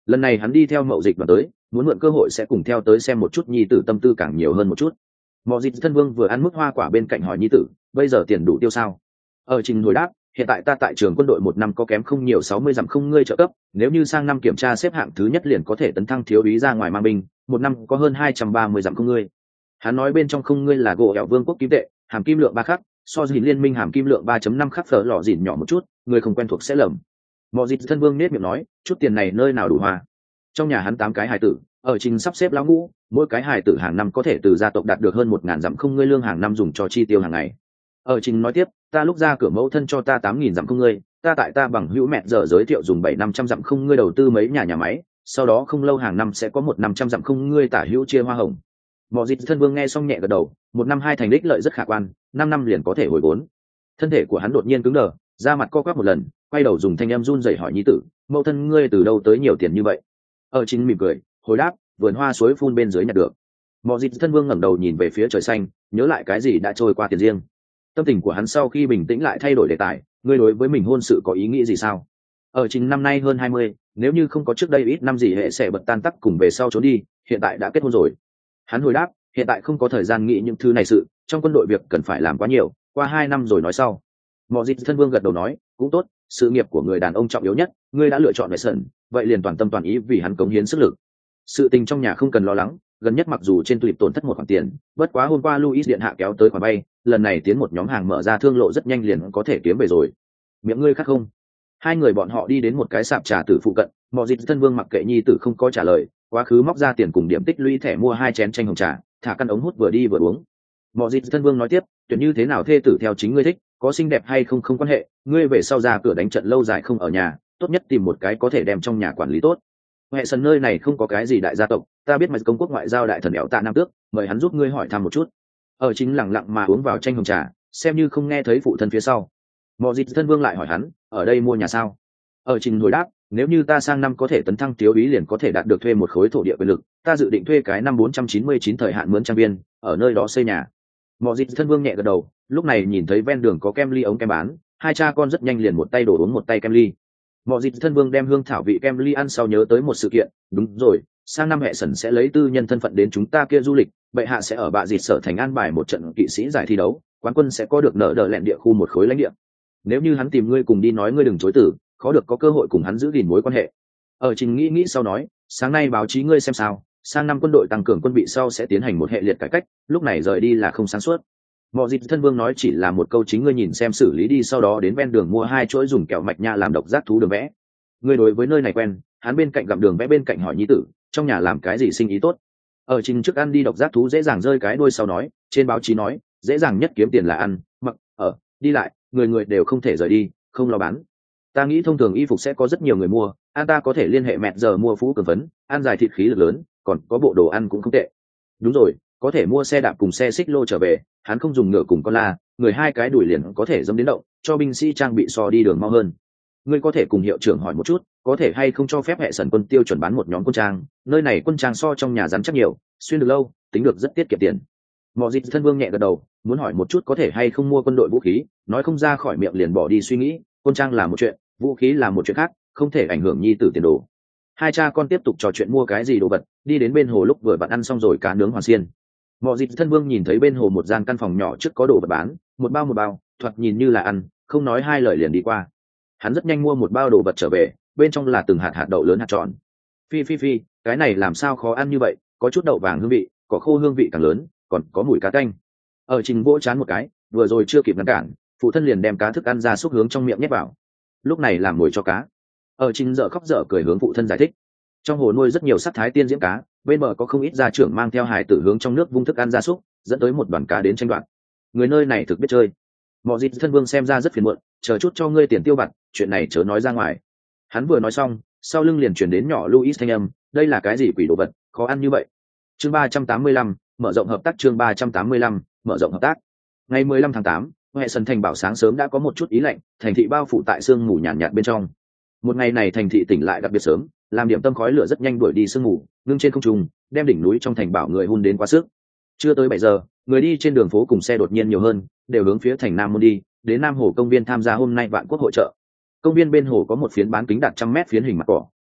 lần này hắn đi theo mậu dịch đoàn tới, muốn mượn cơ hội sẽ cùng theo tới xem một chút nhi tử tâm tư càng nhiều hơn một chút. Mậu dịch thân vương vừa ăn mức hoa quả bên cạnh hỏi nhi tử, bây giờ tiền đủ tiêu sao? Ở Trình hồi đáp, hiện tại ta tại trường quân đội một năm có kém không nhiều sáu mươi dặm không ngươi trợ cấp, nếu như sang năm kiểm tra xếp hạng thứ nhất liền có thể tấn thăng thiếu úy ra ngoài mang binh, một năm có hơn hai trăm ba mươi dặm không ngươi. Hắn nói bên trong không ngươi là gỗ ẻo vương quốc kim tệ, hàm kim lượng ba khắc, so dìn liên minh hàm kim lượng ba chấm năm khắc phở lò dìn nhỏ một chút, người không quen thuộc sẽ lầm. Mọ dịch thân vương nết miệng nói, chút tiền này nơi nào đủ hoa. Trong nhà hắn tám cái hài tử, ở Trình sắp xếp lão ngũ, mỗi cái hài tử hàng năm có thể từ gia tộc đạt được hơn một ngàn dặm không ngươi lương hàng năm dùng cho chi tiêu hàng ngày. Ở Trình nói tiếp, ta lúc ra cửa mẫu thân cho ta tám nghìn dặm không ngươi, ta tại ta bằng hữu mẹ giờ giới thiệu dùng bảy năm trăm dặm không ngươi đầu tư mấy nhà nhà máy, sau đó không lâu hàng năm sẽ có một năm trăm dặm không ngươi tả hữu chia hoa hồng. Mọ dịch thân vương nghe xong nhẹ gật đầu, một năm hai thành đích lợi rất khả quan, năm năm liền có thể hồi vốn. Thân thể của hắn đột nhiên cứng đờ, da mặt co quắp một lần, quay đầu dùng thanh em run rẩy hỏi nhi tử, mẫu thân ngươi từ đâu tới nhiều tiền như vậy? Ở Trình mỉm cười, hồi đáp, vườn hoa suối phun bên dưới nhặt được. Mọ dịch thân vương ngẩng đầu nhìn về phía trời xanh, nhớ lại cái gì đã trôi qua tiền riêng. Tâm tình của hắn sau khi bình tĩnh lại thay đổi đề tài, ngươi đối với mình hôn sự có ý nghĩ gì sao? Ở Trình năm nay hơn hai mươi, nếu như không có trước đây ít năm gì hệ sẽ bật tan tắc cùng về sau trốn đi, hiện tại đã kết hôn rồi. Hắn hồi đáp, hiện tại không có thời gian nghĩ những thứ này sự, trong quân đội việc cần phải làm quá nhiều, qua hai năm rồi nói sau. Mọ dịch thân vương gật đầu nói, cũng tốt, sự nghiệp của người đàn ông trọng yếu nhất, ngươi đã lựa chọn vệ sẩn, vậy liền toàn tâm toàn ý vì hắn cống hiến sức lực. Sự tình trong nhà không cần lo lắng, gần nhất mặc dù trên tulip tổn thất một khoản tiền, bất quá hôm qua Louis điện hạ kéo tới khoản bay, lần này tiến một nhóm hàng mở ra thương lộ rất nhanh liền có thể kiếm về rồi. Miệng ngươi khát không? Hai người bọn họ đi đến một cái sạp trà tử phụ cận, Mọ dịch thân vương mặc kệ nhi tử không có trả lời, quá khứ móc ra tiền cùng điểm tích lũy thẻ mua hai chén chanh hồng trà, thả căn ống hút vừa đi vừa uống. Mọ dịch thân vương nói tiếp, tuyển như thế nào thê tử theo chính ngươi thích, có xinh đẹp hay không không quan hệ, ngươi về sau ra cửa đánh trận lâu dài không ở nhà, tốt nhất tìm một cái có thể đem trong nhà quản lý tốt. Hệ sân nơi này không có cái gì đại gia tộc, ta biết mạch công quốc ngoại giao đại thần éo tạ nam tước, mời hắn giúp ngươi hỏi thăm một chút. Ở Chính lặng lặng mà uống vào chanh hồng trà, xem như không nghe thấy phụ thân phía sau. Mọ dịch thân vương lại hỏi hắn, ở đây mua nhà sao? Ở Trình hồi đáp, nếu như ta sang năm có thể tấn thăng thiếu úy liền có thể đạt được thuê một khối thổ địa quyền lực, ta dự định thuê cái năm bốn trăm chín mươi chín thời hạn mướn trang viên, ở nơi đó xây nhà. Mọ dịch thân vương nhẹ gật đầu, lúc này nhìn thấy ven đường có kem ly ống kem bán, hai cha con rất nhanh liền một tay đổ uống một tay kem ly. Mọ dịch thân vương đem hương thảo vị kem ly ăn sau nhớ tới một sự kiện, đúng rồi, sang năm hệ sẩn sẽ lấy tư nhân thân phận đến chúng ta kia du lịch, bệ hạ sẽ ở bạ dịt sở thành an bài một trận kỵ sĩ giải thi đấu, quán quân sẽ có được nợ đỡ lẹn địa khu một khối lãnh địa. Nếu như hắn tìm ngươi cùng đi nói ngươi đừng chối từ, khó được có cơ hội cùng hắn giữ gìn mối quan hệ. Ở Trình nghĩ nghĩ sau nói, sáng nay báo chí ngươi xem sao, sang năm quân đội tăng cường quân bị sau sẽ tiến hành một hệ liệt cải cách, lúc này rời đi là không sáng suốt. Mọ dịch thân vương nói chỉ là một câu chính ngươi nhìn xem xử lý đi, sau đó đến ven đường mua hai chuỗi dùng kẹo mạch nha làm độc giác thú đường vẽ. Ngươi đối với nơi này quen, hắn bên cạnh gặm đường vẽ bên cạnh hỏi nhi tử, trong nhà làm cái gì sinh ý tốt. Ở Trình trước ăn đi độc giác thú dễ dàng rơi cái đuôi sau nói, trên báo chí nói, dễ dàng nhất kiếm tiền là ăn, mặc, ở, đi lại, người người đều không thể rời đi, không lo bán. Ta nghĩ thông thường y phục sẽ có rất nhiều người mua, an ta có thể liên hệ mẹ giờ mua phú cường phấn, ăn dài thịt khí lực lớn, còn có bộ đồ ăn cũng không tệ. Đúng rồi, có thể mua xe đạp cùng xe xích lô trở về, hắn không dùng ngựa cùng con la, người hai cái đuổi liền có thể dẫm đến động, cho binh sĩ trang bị so đi đường mau hơn. Ngươi có thể cùng hiệu trưởng hỏi một chút, có thể hay không cho phép hệ sẩn quân tiêu chuẩn bán một nhóm quân trang, nơi này quân trang so trong nhà rắn chắc nhiều, xuyên được lâu, tính được rất tiết kiệm tiền. Mọ dịch thân vương nhẹ gật đầu, muốn hỏi một chút có thể hay không mua quân đội vũ khí, nói không ra khỏi miệng liền bỏ đi suy nghĩ, quân trang là một chuyện, vũ khí là một chuyện khác, không thể ảnh hưởng nhi tử tiền đồ. Hai cha con tiếp tục trò chuyện mua cái gì đồ vật, đi đến bên hồ lúc vừa vặn ăn xong rồi cá nướng hoàn xiên. Mọ dịch thân vương nhìn thấy bên hồ một gian căn phòng nhỏ trước có đồ vật bán, một bao một bao, thoạt nhìn như là ăn, không nói hai lời liền đi qua. Hắn rất nhanh mua một bao đồ vật trở về, bên trong là từng hạt hạt đậu lớn hạt tròn. Phi phi phi, cái này làm sao khó ăn như vậy, có chút đậu vàng hương vị, có khô hương vị càng lớn, còn có mùi cá tanh. Ở Trình vỗ chán một cái, vừa rồi chưa kịp ngăn cản, phụ thân liền đem cá thức ăn ra xúc hướng trong miệng nhét vào. Lúc này làm mồi cho cá. Ở Trình dở khóc dở cười hướng phụ thân giải thích. Trong hồ nuôi rất nhiều sắc thái tiên diễm cá, bên bờ có không ít gia trưởng mang theo hài tử hướng trong nước vung thức ăn gia súc, dẫn tới một đoàn cá đến tranh đoạt. Người nơi này thực biết chơi. Mọ dịch thân vương xem ra rất phiền muộn, chờ chút cho ngươi tiền tiêu vặt, chuyện này chớ nói ra ngoài. Hắn vừa nói xong, sau lưng liền chuyển đến nhỏ Louis thanh âm, đây là cái gì quỷ đồ vật, khó ăn như vậy. Chương ba trăm tám mươi lăm, mở rộng hợp tác. Chương ba trăm tám mươi lăm, mở rộng hợp tác. Ngày mười lăm tháng tám, hệ sân thành bảo sáng sớm đã có một chút ý lạnh, thành thị bao phủ tại sương mù nhàn nhạt, nhạt bên trong. Một ngày này thành thị tỉnh lại đặc biệt sớm, làm điểm tâm khói lửa rất nhanh đuổi đi sương mù, ngưng trên không trung, đem đỉnh núi trong thành bảo người hun đến quá sức. Chưa tới bảy giờ, người đi trên đường phố cùng xe đột nhiên nhiều hơn, đều hướng phía thành Nam môn đi, đến Nam Hồ công viên tham gia hôm nay vạn quốc hội trợ. Công viên bên hồ có một phiến bán kính đạt trăm mét phiến hình mặt cỏ,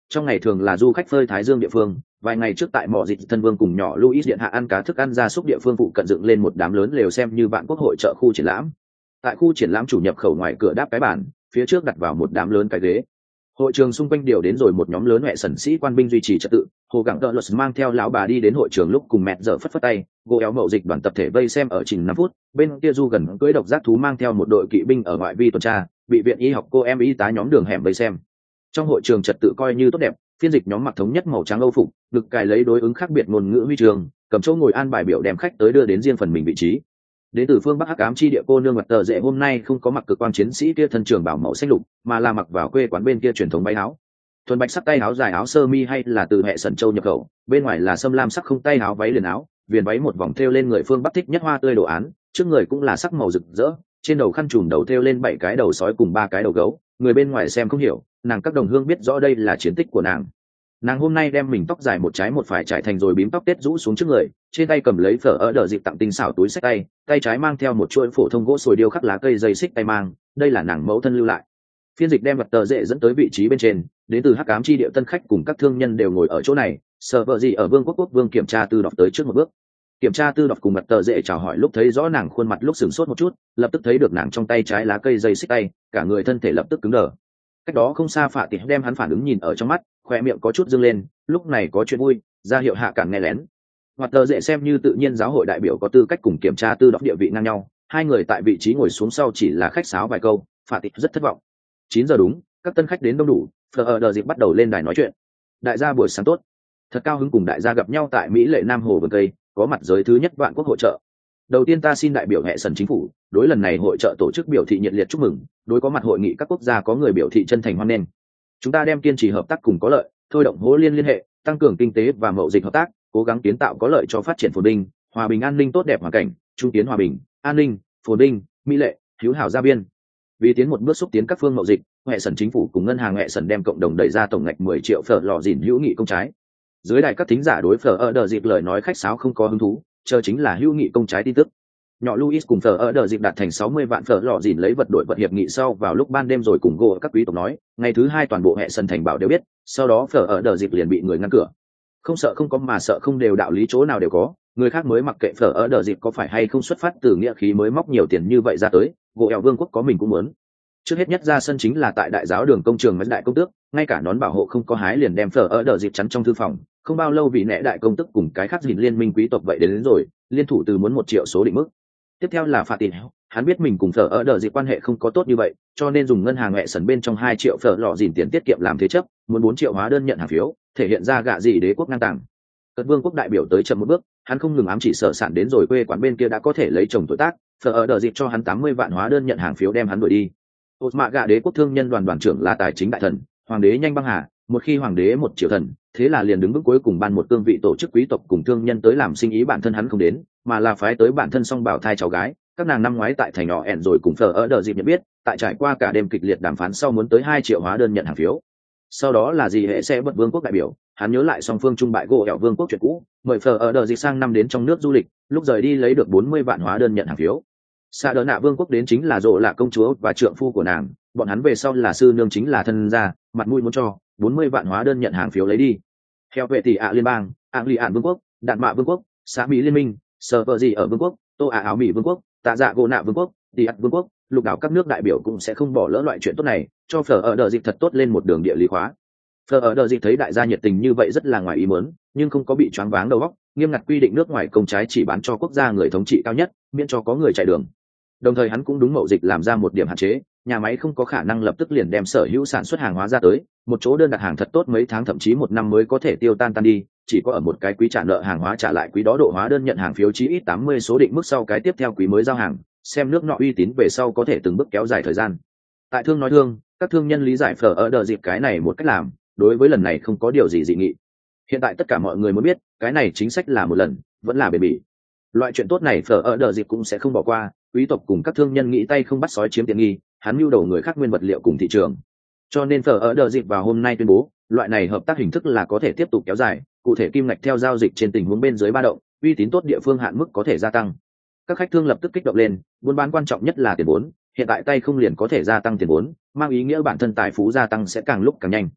trong ngày thường là du khách phơi thái dương địa phương. Vài ngày trước tại mỏ dịch thân vương cùng nhỏ Louis điện hạ ăn cá thức ăn gia súc địa phương phụ cận dựng lên một đám lớn lều xem như vạn quốc hội chợ khu triển lãm. Tại khu triển lãm chủ nhập khẩu ngoài cửa đáp cái bàn, phía trước đặt vào một đám lớn cái ghế. Hội trường xung quanh điều đến rồi một nhóm lớn hệ sần sĩ quan binh duy trì trật tự. Hồ Gặng Đợ Luật mang theo lão bà đi đến hội trường lúc cùng mẹ giờ phất phất tay, gỗ éo mậu dịch đoàn tập thể vây xem ở trình năm phút. Bên kia du gần cưỡi độc giác thú mang theo một đội kỵ binh ở ngoại vi tuần tra, bị viện y học cô em y tá nhóm đường hẻm vây xem. Trong hội trường trật tự coi như tốt đẹp, phiên dịch nhóm mặc thống nhất màu trắng âu phục, được cài lấy đối ứng khác biệt ngôn ngữ huy trường, cầm chỗ ngồi an bài biểu đem khách tới đưa đến riêng phần mình vị trí. Đến từ phương Bắc Hắc Ám chi địa cô nương mặt tờ rễ hôm nay không có mặc cực quang chiến sĩ kia thân trường bảo màu xanh lục, mà là mặc vào quê quán bên kia truyền thống váy áo. Thuần bạch sắc tay áo dài áo sơ mi hay là từ hệ sần châu nhập khẩu, bên ngoài là sâm lam sắc không tay áo váy liền áo, viền váy một vòng thêu lên người phương Bắc thích nhất hoa tươi đồ án, trước người cũng là sắc màu rực rỡ, trên đầu khăn trùm đầu thêu lên bảy cái đầu sói cùng ba cái đầu gấu, người bên ngoài xem không hiểu, nàng các đồng hương biết rõ đây là chiến tích của nàng. Nàng hôm nay đem mình tóc dài một trái một phải trải thành rồi bím tóc tết rũ xuống trước người, trên tay cầm lấy phở ở đờ dịp tặng tinh xảo túi xách tay, tay trái mang theo một chuỗi phổ thông gỗ sồi điêu khắc lá cây dây xích tay mang, đây là nàng mẫu thân lưu lại. Phiên dịch đem vật tờ rễ dẫn tới vị trí bên trên, đến từ Hắc Ám chi địa tân khách cùng các thương nhân đều ngồi ở chỗ này. Sợ vợ gì ở vương quốc quốc vương kiểm tra tư đọc tới trước một bước. Kiểm tra tư đọc cùng vật tờ rễ chào hỏi lúc thấy rõ nàng khuôn mặt lúc sửng sốt một chút, lập tức thấy được nàng trong tay trái lá cây dây xích tay, cả người thân thể lập tức cứng đờ. Cách đó không xa Phạ Tịch đem hắn phản ứng nhìn ở trong mắt, khoe miệng có chút dương lên, lúc này có chuyện vui, ra hiệu hạ cản nghe lén. Hoặc tờ dễ xem như tự nhiên giáo hội đại biểu có tư cách cùng kiểm tra tư đọc địa vị ngang nhau, hai người tại vị trí ngồi xuống sau chỉ là khách sáo vài câu, Phạ Tịch rất thất vọng. Chín giờ đúng, các tân khách đến đông đủ, phờ ở đờ dịp bắt đầu lên đài nói chuyện. Đại gia buổi sáng tốt, thật cao hứng cùng đại gia gặp nhau tại Mỹ lệ Nam Hồ vườn cây, có mặt giới thứ nhất vạn quốc hội trợ. Đầu tiên ta xin đại biểu hệ sần chính phủ, đối lần này hội trợ tổ chức biểu thị nhiệt liệt chúc mừng, đối có mặt hội nghị các quốc gia có người biểu thị chân thành hoan nghênh. Chúng ta đem kiên trì hợp tác cùng có lợi, thôi động hỗ liên liên hệ, tăng cường kinh tế và mậu dịch hợp tác, cố gắng kiến tạo có lợi cho phát triển phồn vinh, hòa bình an ninh tốt đẹp hoàn cảnh, trung tiến hòa bình, an ninh, phồn vinh, mỹ lệ, hữu hảo gia biên. Vì tiến một bước xúc tiến các phương mậu dịch, hệ sần chính phủ cùng ngân hàng hệ sần đem cộng đồng đẩy ra tổng ngạch mười triệu phở lò dìn hữu nghị công trái. Dưới đài các thính giả đối phở ở đờ dịp lời nói khách sáo không có hứng thú, chờ chính là hữu nghị công trái tin tức. Nhỏ Louis cùng phở ở đờ dịp đạt thành sáu mươi vạn phở lò dìn lấy vật đổi vật hiệp nghị sau vào lúc ban đêm rồi cùng gỗ các quý tộc nói, ngày thứ hai toàn bộ hệ sần thành bảo đều biết, sau đó phở ở đờ dịp liền bị người ngăn cửa. Không sợ không có mà sợ không đều đạo lý chỗ nào đều có, người khác mới mặc kệ phở ở đờ dịp có phải hay không xuất phát từ nghĩa khí mới móc nhiều tiền như vậy ra tới, gỗ eo vương quốc có mình cũng muốn. Trước hết nhất ra sân chính là tại đại giáo đường công trường mấy đại công tước, ngay cả nón bảo hộ không có hái liền đem phở ở đờ dịp chắn trong thư phòng, không bao lâu vị nệ đại công tước cùng cái khác dìn liên minh quý tộc vậy đến, đến rồi, liên thủ từ muốn một triệu số định mức. Tiếp theo là Phạ Tịt, hắn biết mình cùng phở ở đờ dịp quan hệ không có tốt như vậy, cho nên dùng ngân hàng hệ sần bên trong hai triệu phở lọ dìn tiền tiết kiệm làm thế chấp, muốn bốn triệu hóa đơn nhận hàng phiếu, thể hiện ra gạ gì đế quốc ngang tàng. Cật vương quốc đại biểu tới chậm một bước, hắn không ngừng ám chỉ sở sản đến rồi quê quán bên kia đã có thể lấy chồng tuổi tác, phở ở đờ dịp cho hắn tám mươi vạn hóa đơn nhận hàng phiếu đem hắn đuổi đi. Ột mạ gạ đế quốc thương nhân đoàn đoàn trưởng là tài chính đại thần, hoàng đế nhanh băng hà, một khi hoàng đế một triệu thần, thế là liền đứng vững cuối cùng ban một cương vị tổ chức quý tộc cùng thương nhân tới làm sinh ý, bản thân hắn không đến, mà là phái tới bản thân song bảo thai cháu gái. Các nàng năm ngoái tại thành nhỏ ẻn rồi cùng phở ở đờ dịp nhận biết, tại trải qua cả đêm kịch liệt đàm phán sau muốn tới hai triệu hóa đơn nhận hàng phiếu. Sau đó là gì hệ sẽ bật vương quốc đại biểu, hắn nhớ lại song phương trung bại gỗ hẻo vương quốc chuyện cũ, mời phở ở đờ dịp sang năm đến trong nước du lịch, lúc rời đi lấy được bốn mươi vạn hóa đơn nhận hàng phiếu. Xa đỡ nạ vương quốc đến chính là rộ là công chúa và trượng phu của nàng, bọn hắn về sau là sư nương chính là thân gia, mặt mũi muốn cho bốn mươi vạn hóa đơn nhận hàng phiếu lấy đi. Theo vệ tỷ ạ liên bang, ạng lì ạn vương quốc, đạn mạ vương quốc, xã mỹ liên minh, sờ vợ gì ở vương quốc, tô ả áo mỹ vương quốc, tạ dạ gỗ nạ vương quốc, tỷ ắt vương quốc, lục đảo các nước đại biểu cũng sẽ không bỏ lỡ loại chuyện tốt này, cho phở ở đờ dịp thật tốt lên một đường địa lý khóa. Phở ở đờ dịp thấy đại gia nhiệt tình như vậy rất là ngoài ý muốn, nhưng không có bị choáng váng đầu óc, nghiêm ngặt quy định nước ngoài công trái chỉ bán cho quốc gia người thống trị cao nhất, miễn cho có người chạy đường. Đồng thời hắn cũng đúng mậu dịch làm ra một điểm hạn chế, nhà máy không có khả năng lập tức liền đem sở hữu sản xuất hàng hóa ra tới, một chỗ đơn đặt hàng thật tốt mấy tháng thậm chí một năm mới có thể tiêu tan tan đi, chỉ có ở một cái quý trả nợ hàng hóa trả lại quý đó độ hóa đơn nhận hàng phiếu chí ít tám mươi số định mức sau cái tiếp theo quý mới giao hàng, xem nước nọ uy tín về sau có thể từng bước kéo dài thời gian. Tại thương nói thương, các thương nhân lý giải phở ở đờ dịp cái này một cách làm, đối với lần này không có điều gì dị nghị. Hiện tại tất cả mọi người muốn biết, cái này chính sách là một lần, vẫn là bền bỉ. Loại chuyện tốt này phở ở đờ dịp cũng sẽ không bỏ qua, quý tộc cùng các thương nhân nghĩ tay không bắt sói chiếm tiện nghi, hắn mưu đầu người khác nguyên vật liệu cùng thị trường. Cho nên phở ở đờ dịp vào hôm nay tuyên bố, loại này hợp tác hình thức là có thể tiếp tục kéo dài, cụ thể kim ngạch theo giao dịch trên tình huống bên dưới ba động, uy tín tốt địa phương hạn mức có thể gia tăng. Các khách thương lập tức kích động lên, buôn bán quan trọng nhất là tiền vốn, hiện tại tay không liền có thể gia tăng tiền vốn, mang ý nghĩa bản thân tài phú gia tăng sẽ càng lúc càng nhanh.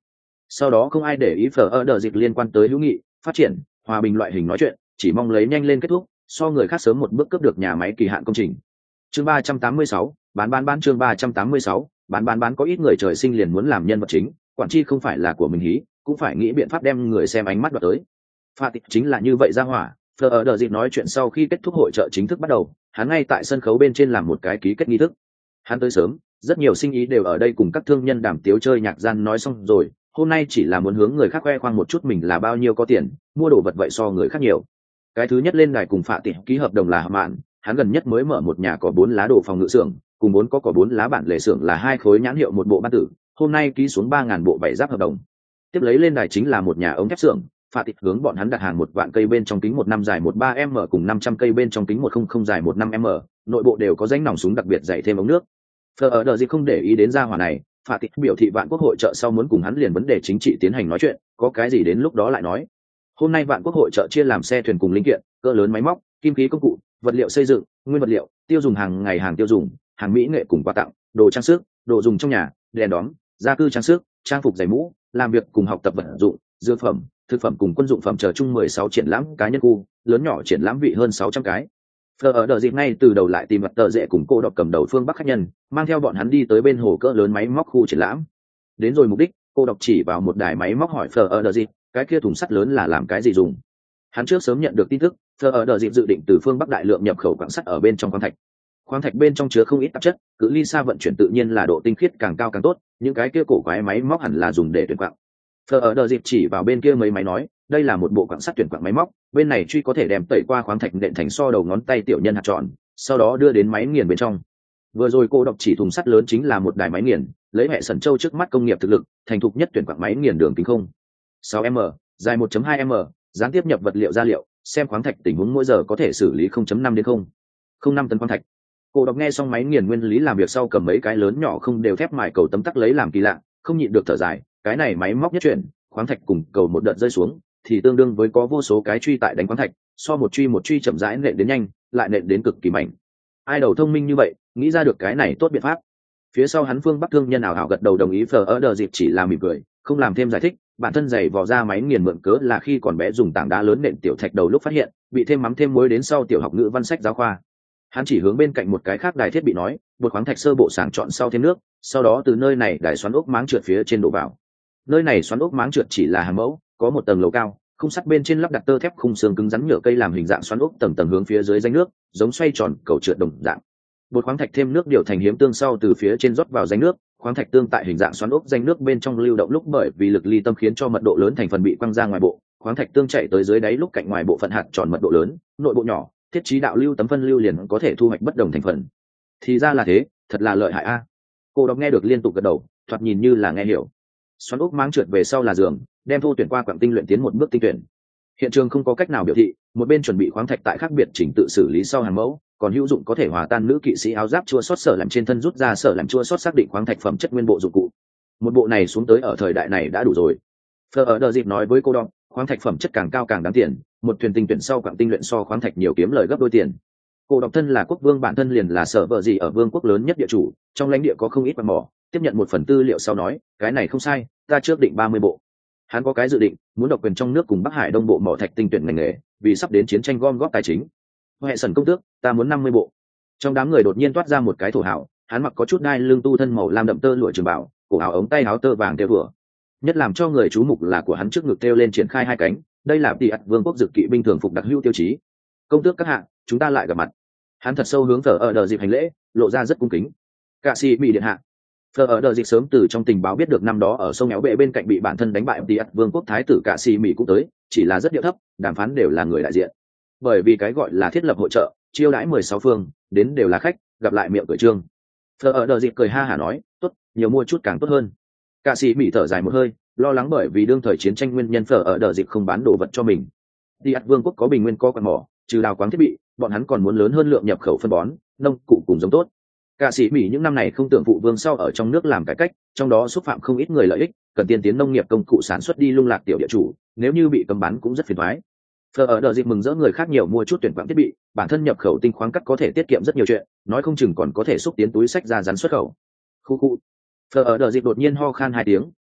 Sau đó không ai để ý phở ở đợt dịch liên quan tới hữu nghị, phát triển, hòa bình loại hình nói chuyện, chỉ mong lấy nhanh lên kết thúc, so người khác sớm một bước cướp được nhà máy kỳ hạn công trình. Chương ba trăm tám mươi sáu, bán bán bán chương ba trăm tám mươi sáu, bán bán bán có ít người trời sinh liền muốn làm nhân vật chính, quản chi không phải là của mình hí, cũng phải nghĩ biện pháp đem người xem ánh mắt đoạt tới. Pha tịch chính là như vậy ra hỏa, Fleur ở đợt dịp nói chuyện sau khi kết thúc hội chợ chính thức bắt đầu, hắn ngay tại sân khấu bên trên làm một cái ký kết nghi thức. Hắn tới sớm, rất nhiều sinh ý đều ở đây cùng các thương nhân đàm tiếu chơi nhạc gian nói xong rồi, hôm nay chỉ là muốn hướng người khác khoe khoang một chút mình là bao nhiêu có tiền, mua đồ vật vậy so người khác nhiều. Cái thứ nhất lên đài cùng Phạ Tịch ký hợp đồng là Hợp Mạn, hắn gần nhất mới mở một nhà có bốn lá đồ phòng ngự xưởng, cùng bốn có có bốn lá bản lề xưởng là hai khối nhãn hiệu một bộ ban tử, hôm nay ký xuống ba ngàn bộ bảy giáp hợp đồng. Tiếp lấy lên đài chính là một nhà ống thép xưởng, Phạ Tịch hướng bọn hắn đặt hàng một vạn cây bên trong kính một năm dài một ba m cùng năm trăm cây bên trong kính một không không dài một năm m, nội bộ đều có rãnh nòng súng đặc biệt dày thêm ống nước. Fleur ở đợt gì không để ý đến gia hỏa này, Phạ Tịch biểu thị Vạn Quốc hội chợ sau muốn cùng hắn liền vấn đề chính trị tiến hành nói chuyện, có cái gì đến lúc đó lại nói. Hôm nay Vạn Quốc hội chợ chia làm xe thuyền cùng linh kiện, cỡ lớn máy móc, kim khí công cụ, vật liệu xây dựng, nguyên vật liệu, tiêu dùng hàng ngày hàng tiêu dùng, hàng mỹ nghệ cùng quà tặng, đồ trang sức, đồ dùng trong nhà, đèn đóm, gia cư trang sức, trang phục giày mũ, làm việc cùng học tập vật dụng, dược phẩm, thực phẩm cùng quân dụng phẩm chờ chung mười sáu triển lãm cá nhân khu, lớn nhỏ triển lãm vị hơn sáu trăm cái. Fleur ở đợt dịp ngay từ đầu lại tìm mặt tờ rễ cùng cô độc cầm đầu phương Bắc khách nhân, mang theo bọn hắn đi tới bên hồ cỡ lớn máy móc khu triển lãm. Đến rồi mục đích, cô độc chỉ vào một đài máy móc hỏi Fleur ở đợt dịp, cái kia thùng sắt lớn là làm cái gì dùng? Hắn trước sớm nhận được tin tức, Fleur ở đợt dịp dự định từ phương Bắc đại lượng nhập khẩu quặng sắt ở bên trong khoáng thạch. Khoáng thạch bên trong chứa không ít tạp chất, cự ly xa vận chuyển tự nhiên là độ tinh khiết càng cao càng tốt, những cái kia cổ quái máy móc hẳn là dùng để tuyển quặng. Fleur ở đợt dịp chỉ vào bên kia mấy máy nói, đây là một bộ quặng sắt tuyển quặng máy móc, bên này truy có thể đem tẩy qua khoáng thạch nện thành so đầu ngón tay tiểu nhân hạt tròn, sau đó đưa đến máy nghiền bên trong. Vừa rồi cô đọc chỉ thùng sắt lớn chính là một đài máy nghiền, lấy hệ sẩn châu trước mắt công nghiệp thực lực, thành thục nhất tuyển quặng máy nghiền đường kính không sáu m, dài một phẩy hai m, gián tiếp nhập vật liệu gia liệu, xem khoáng thạch tình huống mỗi giờ có thể xử lý không phẩy năm đến không không năm tấn khoáng thạch. Cô đọc nghe xong máy nghiền nguyên lý làm việc sau cầm mấy cái lớn nhỏ không đều thép mài cầu tấm tắc lấy làm kỳ lạ, không nhịn được thở dài, cái này máy móc nhất chuyển, khoáng thạch cùng cầu một đợt rơi xuống, thì tương đương với có vô số cái truy tại đánh khoáng thạch, so một truy một truy chậm rãi nện đến nhanh, lại nện đến cực kỳ mạnh. Ai đầu thông minh như vậy, nghĩ ra được cái này tốt biện pháp. Phía sau hắn phương Bắc thương nhân ảo ảo gật đầu đồng ý, Fleur ở đợt dịp chỉ là mỉm cười, không làm thêm giải thích, bản thân giày vò ra máy nghiền mượn cớ là khi còn bé dùng tảng đá lớn nện tiểu thạch đầu lúc phát hiện, bị thêm mắm thêm muối đến sau tiểu học ngữ văn sách giáo khoa. Hắn chỉ hướng bên cạnh một cái khác đài thiết bị nói, bột khoáng thạch sơ bộ sàng chọn sau thêm nước, sau đó từ nơi này đài xoắn ốc máng trượt phía trên đổ vào. Nơi này xoắn ốc máng trượt chỉ là hàng mẫu, có một tầng lầu cao, khung sắt bên trên lắp đặt tơ thép khung xương cứng rắn nhựa cây làm hình dạng xoắn ốc tầng tầng hướng phía dưới rãnh nước, giống xoay tròn cầu trượt đồng dạng. Bột khoáng thạch thêm nước điều thành hiếm tương sau từ phía trên rót vào rãnh nước, khoáng thạch tương tại hình dạng xoắn ốc rãnh nước bên trong lưu động lúc bởi vì lực ly tâm khiến cho mật độ lớn thành phần bị quăng ra ngoài bộ, khoáng thạch tương chạy tới dưới đáy lúc cạnh ngoài bộ phận hạt tròn mật độ lớn, nội bộ nhỏ, thiết trí đạo lưu tấm phân lưu liền có thể thu hoạch bất đồng thành phần. Thì ra là thế, thật là lợi hại a. Cô đọc nghe được liên tục gật đầu, thoạt nhìn như là nghe hiểu. Xoắn ốc máng trượt về sau là giường, đem thô tuyển qua quặng tinh luyện tiến một bước tinh tuyển. Hiện trường không có cách nào biểu thị, một bên chuẩn bị khoáng thạch tại khác biệt chỉnh tự xử lý sau hàng mẫu, còn hữu dụng có thể hòa tan nữ kỵ sĩ áo giáp chua sót sở làm trên thân rút ra sở làm chua sót xác định khoáng thạch phẩm chất nguyên bộ dụng cụ. Một bộ này xuống tới ở thời đại này đã đủ rồi. Fleur ở đợt dịp nói với cô đọc, khoáng thạch phẩm chất càng cao càng đáng tiền, một thuyền tinh tuyển sau quặng tinh luyện so khoáng thạch nhiều kiếm lời gấp đôi tiền. Cô độc thân là quốc vương bản thân liền là sở vợ gì ở vương quốc lớn nhất địa chủ, trong lãnh địa có không ít quặng mỏ, tiếp nhận một phần tư liệu sau nói, cái này không sai, ta trước định ba mươi bộ. Hắn có cái dự định, muốn độc quyền trong nước cùng Bắc Hải Đông bộ mỏ thạch tinh tuyển ngành nghề, vì sắp đến chiến tranh gom góp tài chính. Hệ sẩn công tước, ta muốn năm mươi bộ. Trong đám người đột nhiên toát ra một cái thổ hào, hắn mặc có chút đai lưng tu thân màu lam đậm tơ lụa trường bảo, cổ áo ống tay áo tơ vàng theo vừa. Nhất làm cho người chú mục là của hắn trước ngực treo lên triển khai hai cánh, đây là tỷ ắt vương quốc dực kỵ binh thường phục đặc hữu tiêu chí. Công tước các hạ, chúng ta lại gặp mặt. Hắn thật sâu hướng Fleur ở đợt dịp hành lễ, lộ ra rất cung kính. Cạ sĩ mỹ điện hạ. Fleur ở đợt dịp sớm từ trong tình báo biết được năm đó ở sông Éo Bệ bên cạnh bị bản thân đánh bại tỷ ắt vương quốc thái tử Cạ sĩ mỹ cũng tới, chỉ là rất điệu thấp, đàm phán đều là người đại diện. Bởi vì cái gọi là thiết lập hội trợ, chiêu đãi mười sáu phương, đến đều là khách, gặp lại miệng cười trương. Fleur ở đợt dịp cười ha hả nói, tốt, nhiều mua chút càng tốt hơn. Cạ sĩ mỹ thở dài một hơi, lo lắng bởi vì đương thời chiến tranh nguyên nhân Fleur ở đợt dịp không bán đồ vật cho mình. Tỷ ắt vương quốc có bình nguyên có quặng mỏ, trừ đào quáng thiết bị, bọn hắn còn muốn lớn hơn lượng nhập khẩu phân bón, nông cụ cùng giống tốt. Cạ sĩ mỹ những năm này không tưởng phụ vương sau ở trong nước làm cải cách, trong đó xúc phạm không ít người lợi ích, cần tiên tiến nông nghiệp công cụ sản xuất đi lung lạc tiểu địa chủ, nếu như bị cấm bán cũng rất phiền toái. Fleur ở đợt dịp mừng rỡ người khác nhiều mua chút tuyển quặng thiết bị, bản thân nhập khẩu tinh khoáng cắt có thể tiết kiệm rất nhiều chuyện, nói không chừng còn có thể xúc tiến túi sách ra rắn xuất khẩu. Khu khu. Fleur ở đợt dịp đột nhiên ho khan hai tiếng,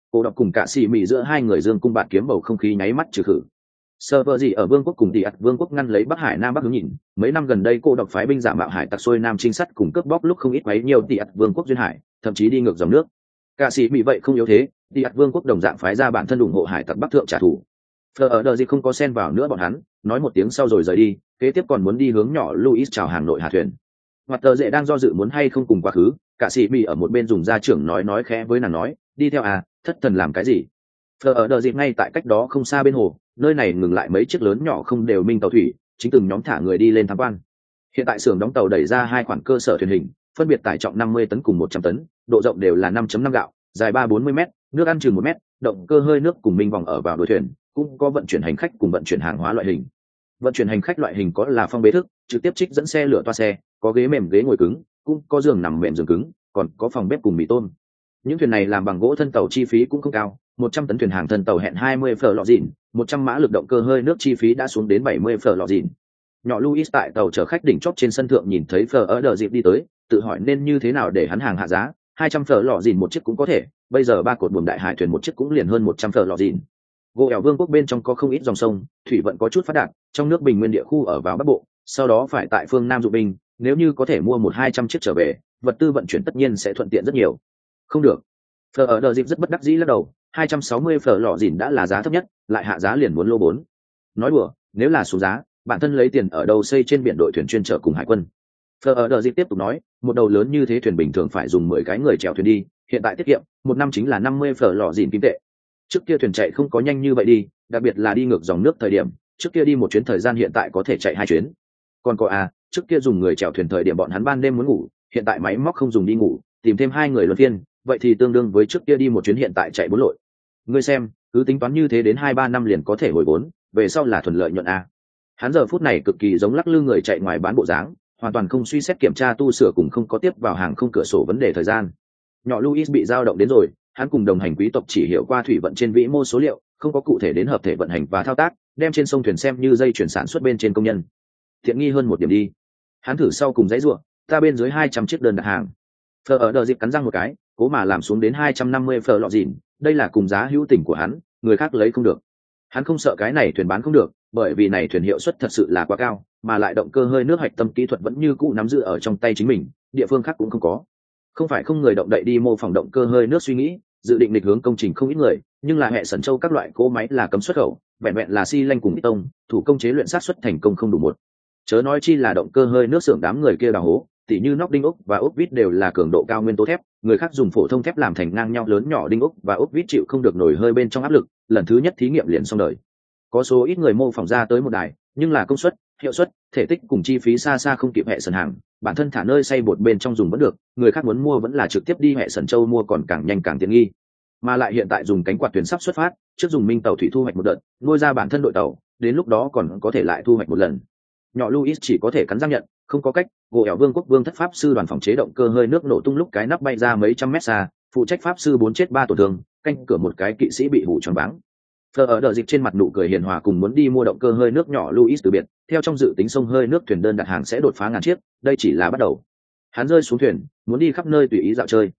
cô đọc cùng cả xì mì giữa hai người dương cung bạt kiếm, bầu không khí nháy mắt trừ khử. Sơ vợ gì ở vương quốc cùng tỷ ạt vương quốc ngăn lấy Bắc Hải Nam Bắc hướng nhìn, mấy năm gần đây cô độc phái binh giả mạo hải tặc xuôi nam trinh sát cùng cướp bóc lúc không ít quấy nhiều tỷ ạt vương quốc duyên hải, thậm chí đi ngược dòng nước. Cả sĩ bị vậy không yếu thế, tỷ ạt vương quốc đồng dạng phái ra bản thân ủng hộ hải tặc Bắc thượng trả thù. Phờ ở đợt gì không có xen vào nữa bọn hắn, nói một tiếng sau rồi rời đi, kế tiếp còn muốn đi hướng nhỏ Louis chào hàng nội hà thuyền. Hoặc tờ dễ đang do dự muốn hay không cùng quá khứ, cả sĩ bị ở một bên dùng gia trưởng nói nói khẽ với nàng nói, đi theo à, thất thần làm cái gì? Phờ ở đợt dịp ngay tại cách đó không xa bên hồ, nơi này ngừng lại mấy chiếc lớn nhỏ không đều minh tàu thủy, chính từng nhóm thả người đi lên tham quan. Hiện tại xưởng đóng tàu đẩy ra hai khoản cơ sở thuyền hình, phân biệt tải trọng năm mươi tấn cùng một trăm tấn, độ rộng đều là năm phẩy năm gạo, dài ba bốn mươi mét, nước ăn chừng một mét, động cơ hơi nước cùng minh vòng ở vào đuôi thuyền, cũng có vận chuyển hành khách cùng vận chuyển hàng hóa loại hình. Vận chuyển hành khách loại hình có là phong bế thức, trực tiếp trích dẫn xe lửa toa xe, có ghế mềm ghế ngồi cứng, cũng có giường nằm mềm giường cứng, còn có phòng bếp cùng mì tôm. Những thuyền này làm bằng gỗ thân tàu chi phí cũng không cao, một trăm tấn thuyền hàng thân tàu hẹn hai mươi phở lọ dìn, một trăm mã lực động cơ hơi nước chi phí đã xuống đến bảy mươi phở lọ dìn. Nhỏ Louis tại tàu chở khách đỉnh chóp trên sân thượng nhìn thấy phở ở đờ dịp đi tới, tự hỏi nên như thế nào để hắn hàng hạ giá, hai trăm phở lọ dìn một chiếc cũng có thể, bây giờ ba cột buồm đại hải thuyền một chiếc cũng liền hơn một trăm phở lọ dìn. Gỗ ẻo vương quốc bên trong có không ít dòng sông, thủy vận có chút phát đạt, trong nước bình nguyên địa khu ở vào bắc bộ, sau đó phải tại phương nam dụng binh, nếu như có thể mua một hai trăm chiếc trở về, vật tư vận chuyển tất nhiên sẽ thuận tiện rất nhiều. Không được. Phở ở đờ dịp rất bất đắc dĩ lắc đầu, hai trăm sáu mươi phở lọ dìn đã là giá thấp nhất, lại hạ giá liền muốn lô bốn. Nói đùa, nếu là xuống giá, bản thân lấy tiền ở đâu xây trên biển đội thuyền chuyên chở cùng hải quân. Phở ở đờ dịp tiếp tục nói, một đầu lớn như thế thuyền bình thường phải dùng mười cái người chèo thuyền đi, hiện tại tiết kiệm, một năm chính là năm mươi phở lọ dìn kim tệ. Trước kia thuyền chạy không có nhanh như vậy đi, đặc biệt là đi ngược dòng nước thời điểm, trước kia đi một chuyến thời gian hiện tại có thể chạy hai chuyến. Còn có à, trước kia dùng người chèo thuyền thời điểm bọn hắn ban đêm muốn ngủ, hiện tại máy móc không dùng đi ngủ, tìm thêm hai người luân phiên, vậy thì tương đương với trước kia đi một chuyến hiện tại chạy bốn lội. Ngươi xem, cứ tính toán như thế đến hai ba năm liền có thể hồi vốn, về sau là thuận lợi nhuận à. Hắn giờ phút này cực kỳ giống lắc lư người chạy ngoài bán bộ dáng, hoàn toàn không suy xét kiểm tra tu sửa cùng không có tiếp vào hàng không cửa sổ vấn đề thời gian. Nhỏ Louis bị dao động đến rồi, hắn cùng đồng hành quý tộc chỉ hiểu qua thủy vận trên vĩ mô số liệu, không có cụ thể đến hợp thể vận hành và thao tác, đem trên sông thuyền xem như dây chuyển sản xuất bên trên công nhân. Thiện nghi hơn một điểm đi. Hắn thử sau cùng dãy ruộng, ta bên dưới hai trăm chiếc đơn đặt hàng. Phở ở đờ dịp cắn răng một cái, cố mà làm xuống đến hai trăm năm mươi phở lọ dìn, đây là cùng giá hữu tình của hắn, người khác lấy không được. Hắn không sợ cái này thuyền bán không được, bởi vì này thuyền hiệu suất thật sự là quá cao, mà lại động cơ hơi nước hạch tâm kỹ thuật vẫn như cũ nắm giữ ở trong tay chính mình, địa phương khác cũng không có. Không phải không người động đậy đi mô phỏng động cơ hơi nước suy nghĩ, dự định định hướng công trình không ít người, nhưng là hệ sẩn châu các loại cỗ máy là cấm xuất khẩu, vẹn vẹn là xi lanh cùng ít tông, thủ công chế luyện sát xuất thành công không đủ một. Chớ nói chi là động cơ hơi nước xưởng đám người kia đào hố, tỉ như nóc đinh ốc và ốc vít đều là cường độ cao nguyên tố thép, người khác dùng phổ thông thép làm thành ngang nhau lớn nhỏ đinh ốc và ốc vít chịu không được nổi hơi bên trong áp lực, lần thứ nhất thí nghiệm liền xong đời. Có số ít người mô phỏng ra tới một đài, nhưng là công suất, hiệu suất, thể tích cùng chi phí xa xa không kịp hệ sẩn hàng, bản thân thả nơi xay bột bên trong dùng vẫn được, người khác muốn mua vẫn là trực tiếp đi hệ sẩn châu mua còn càng nhanh càng tiện nghi. Mà lại hiện tại dùng cánh quạt thuyền sắp xuất phát, trước dùng minh tàu thủy thu hoạch một đợt, nuôi ra bản thân đội tàu, đến lúc đó còn có thể lại thu hoạch một lần. Nhỏ Louis chỉ có thể cắn răng nhận, không có cách, gỗ ẻo vương quốc vương thất pháp sư đoàn phòng chế động cơ hơi nước nổ tung lúc cái nắp bay ra mấy trăm mét xa, phụ trách pháp sư bốn chết ba tổn thương, canh cửa một cái kỵ sĩ bị hủ tròn váng. Phở ở đờ dịp trên mặt nụ cười hiền hòa cùng muốn đi mua động cơ hơi nước nhỏ Louis từ biệt, theo trong dự tính sông hơi nước thuyền đơn đặt hàng sẽ đột phá ngàn chiếc, đây chỉ là bắt đầu. Hắn rơi xuống thuyền, muốn đi khắp nơi tùy ý dạo chơi.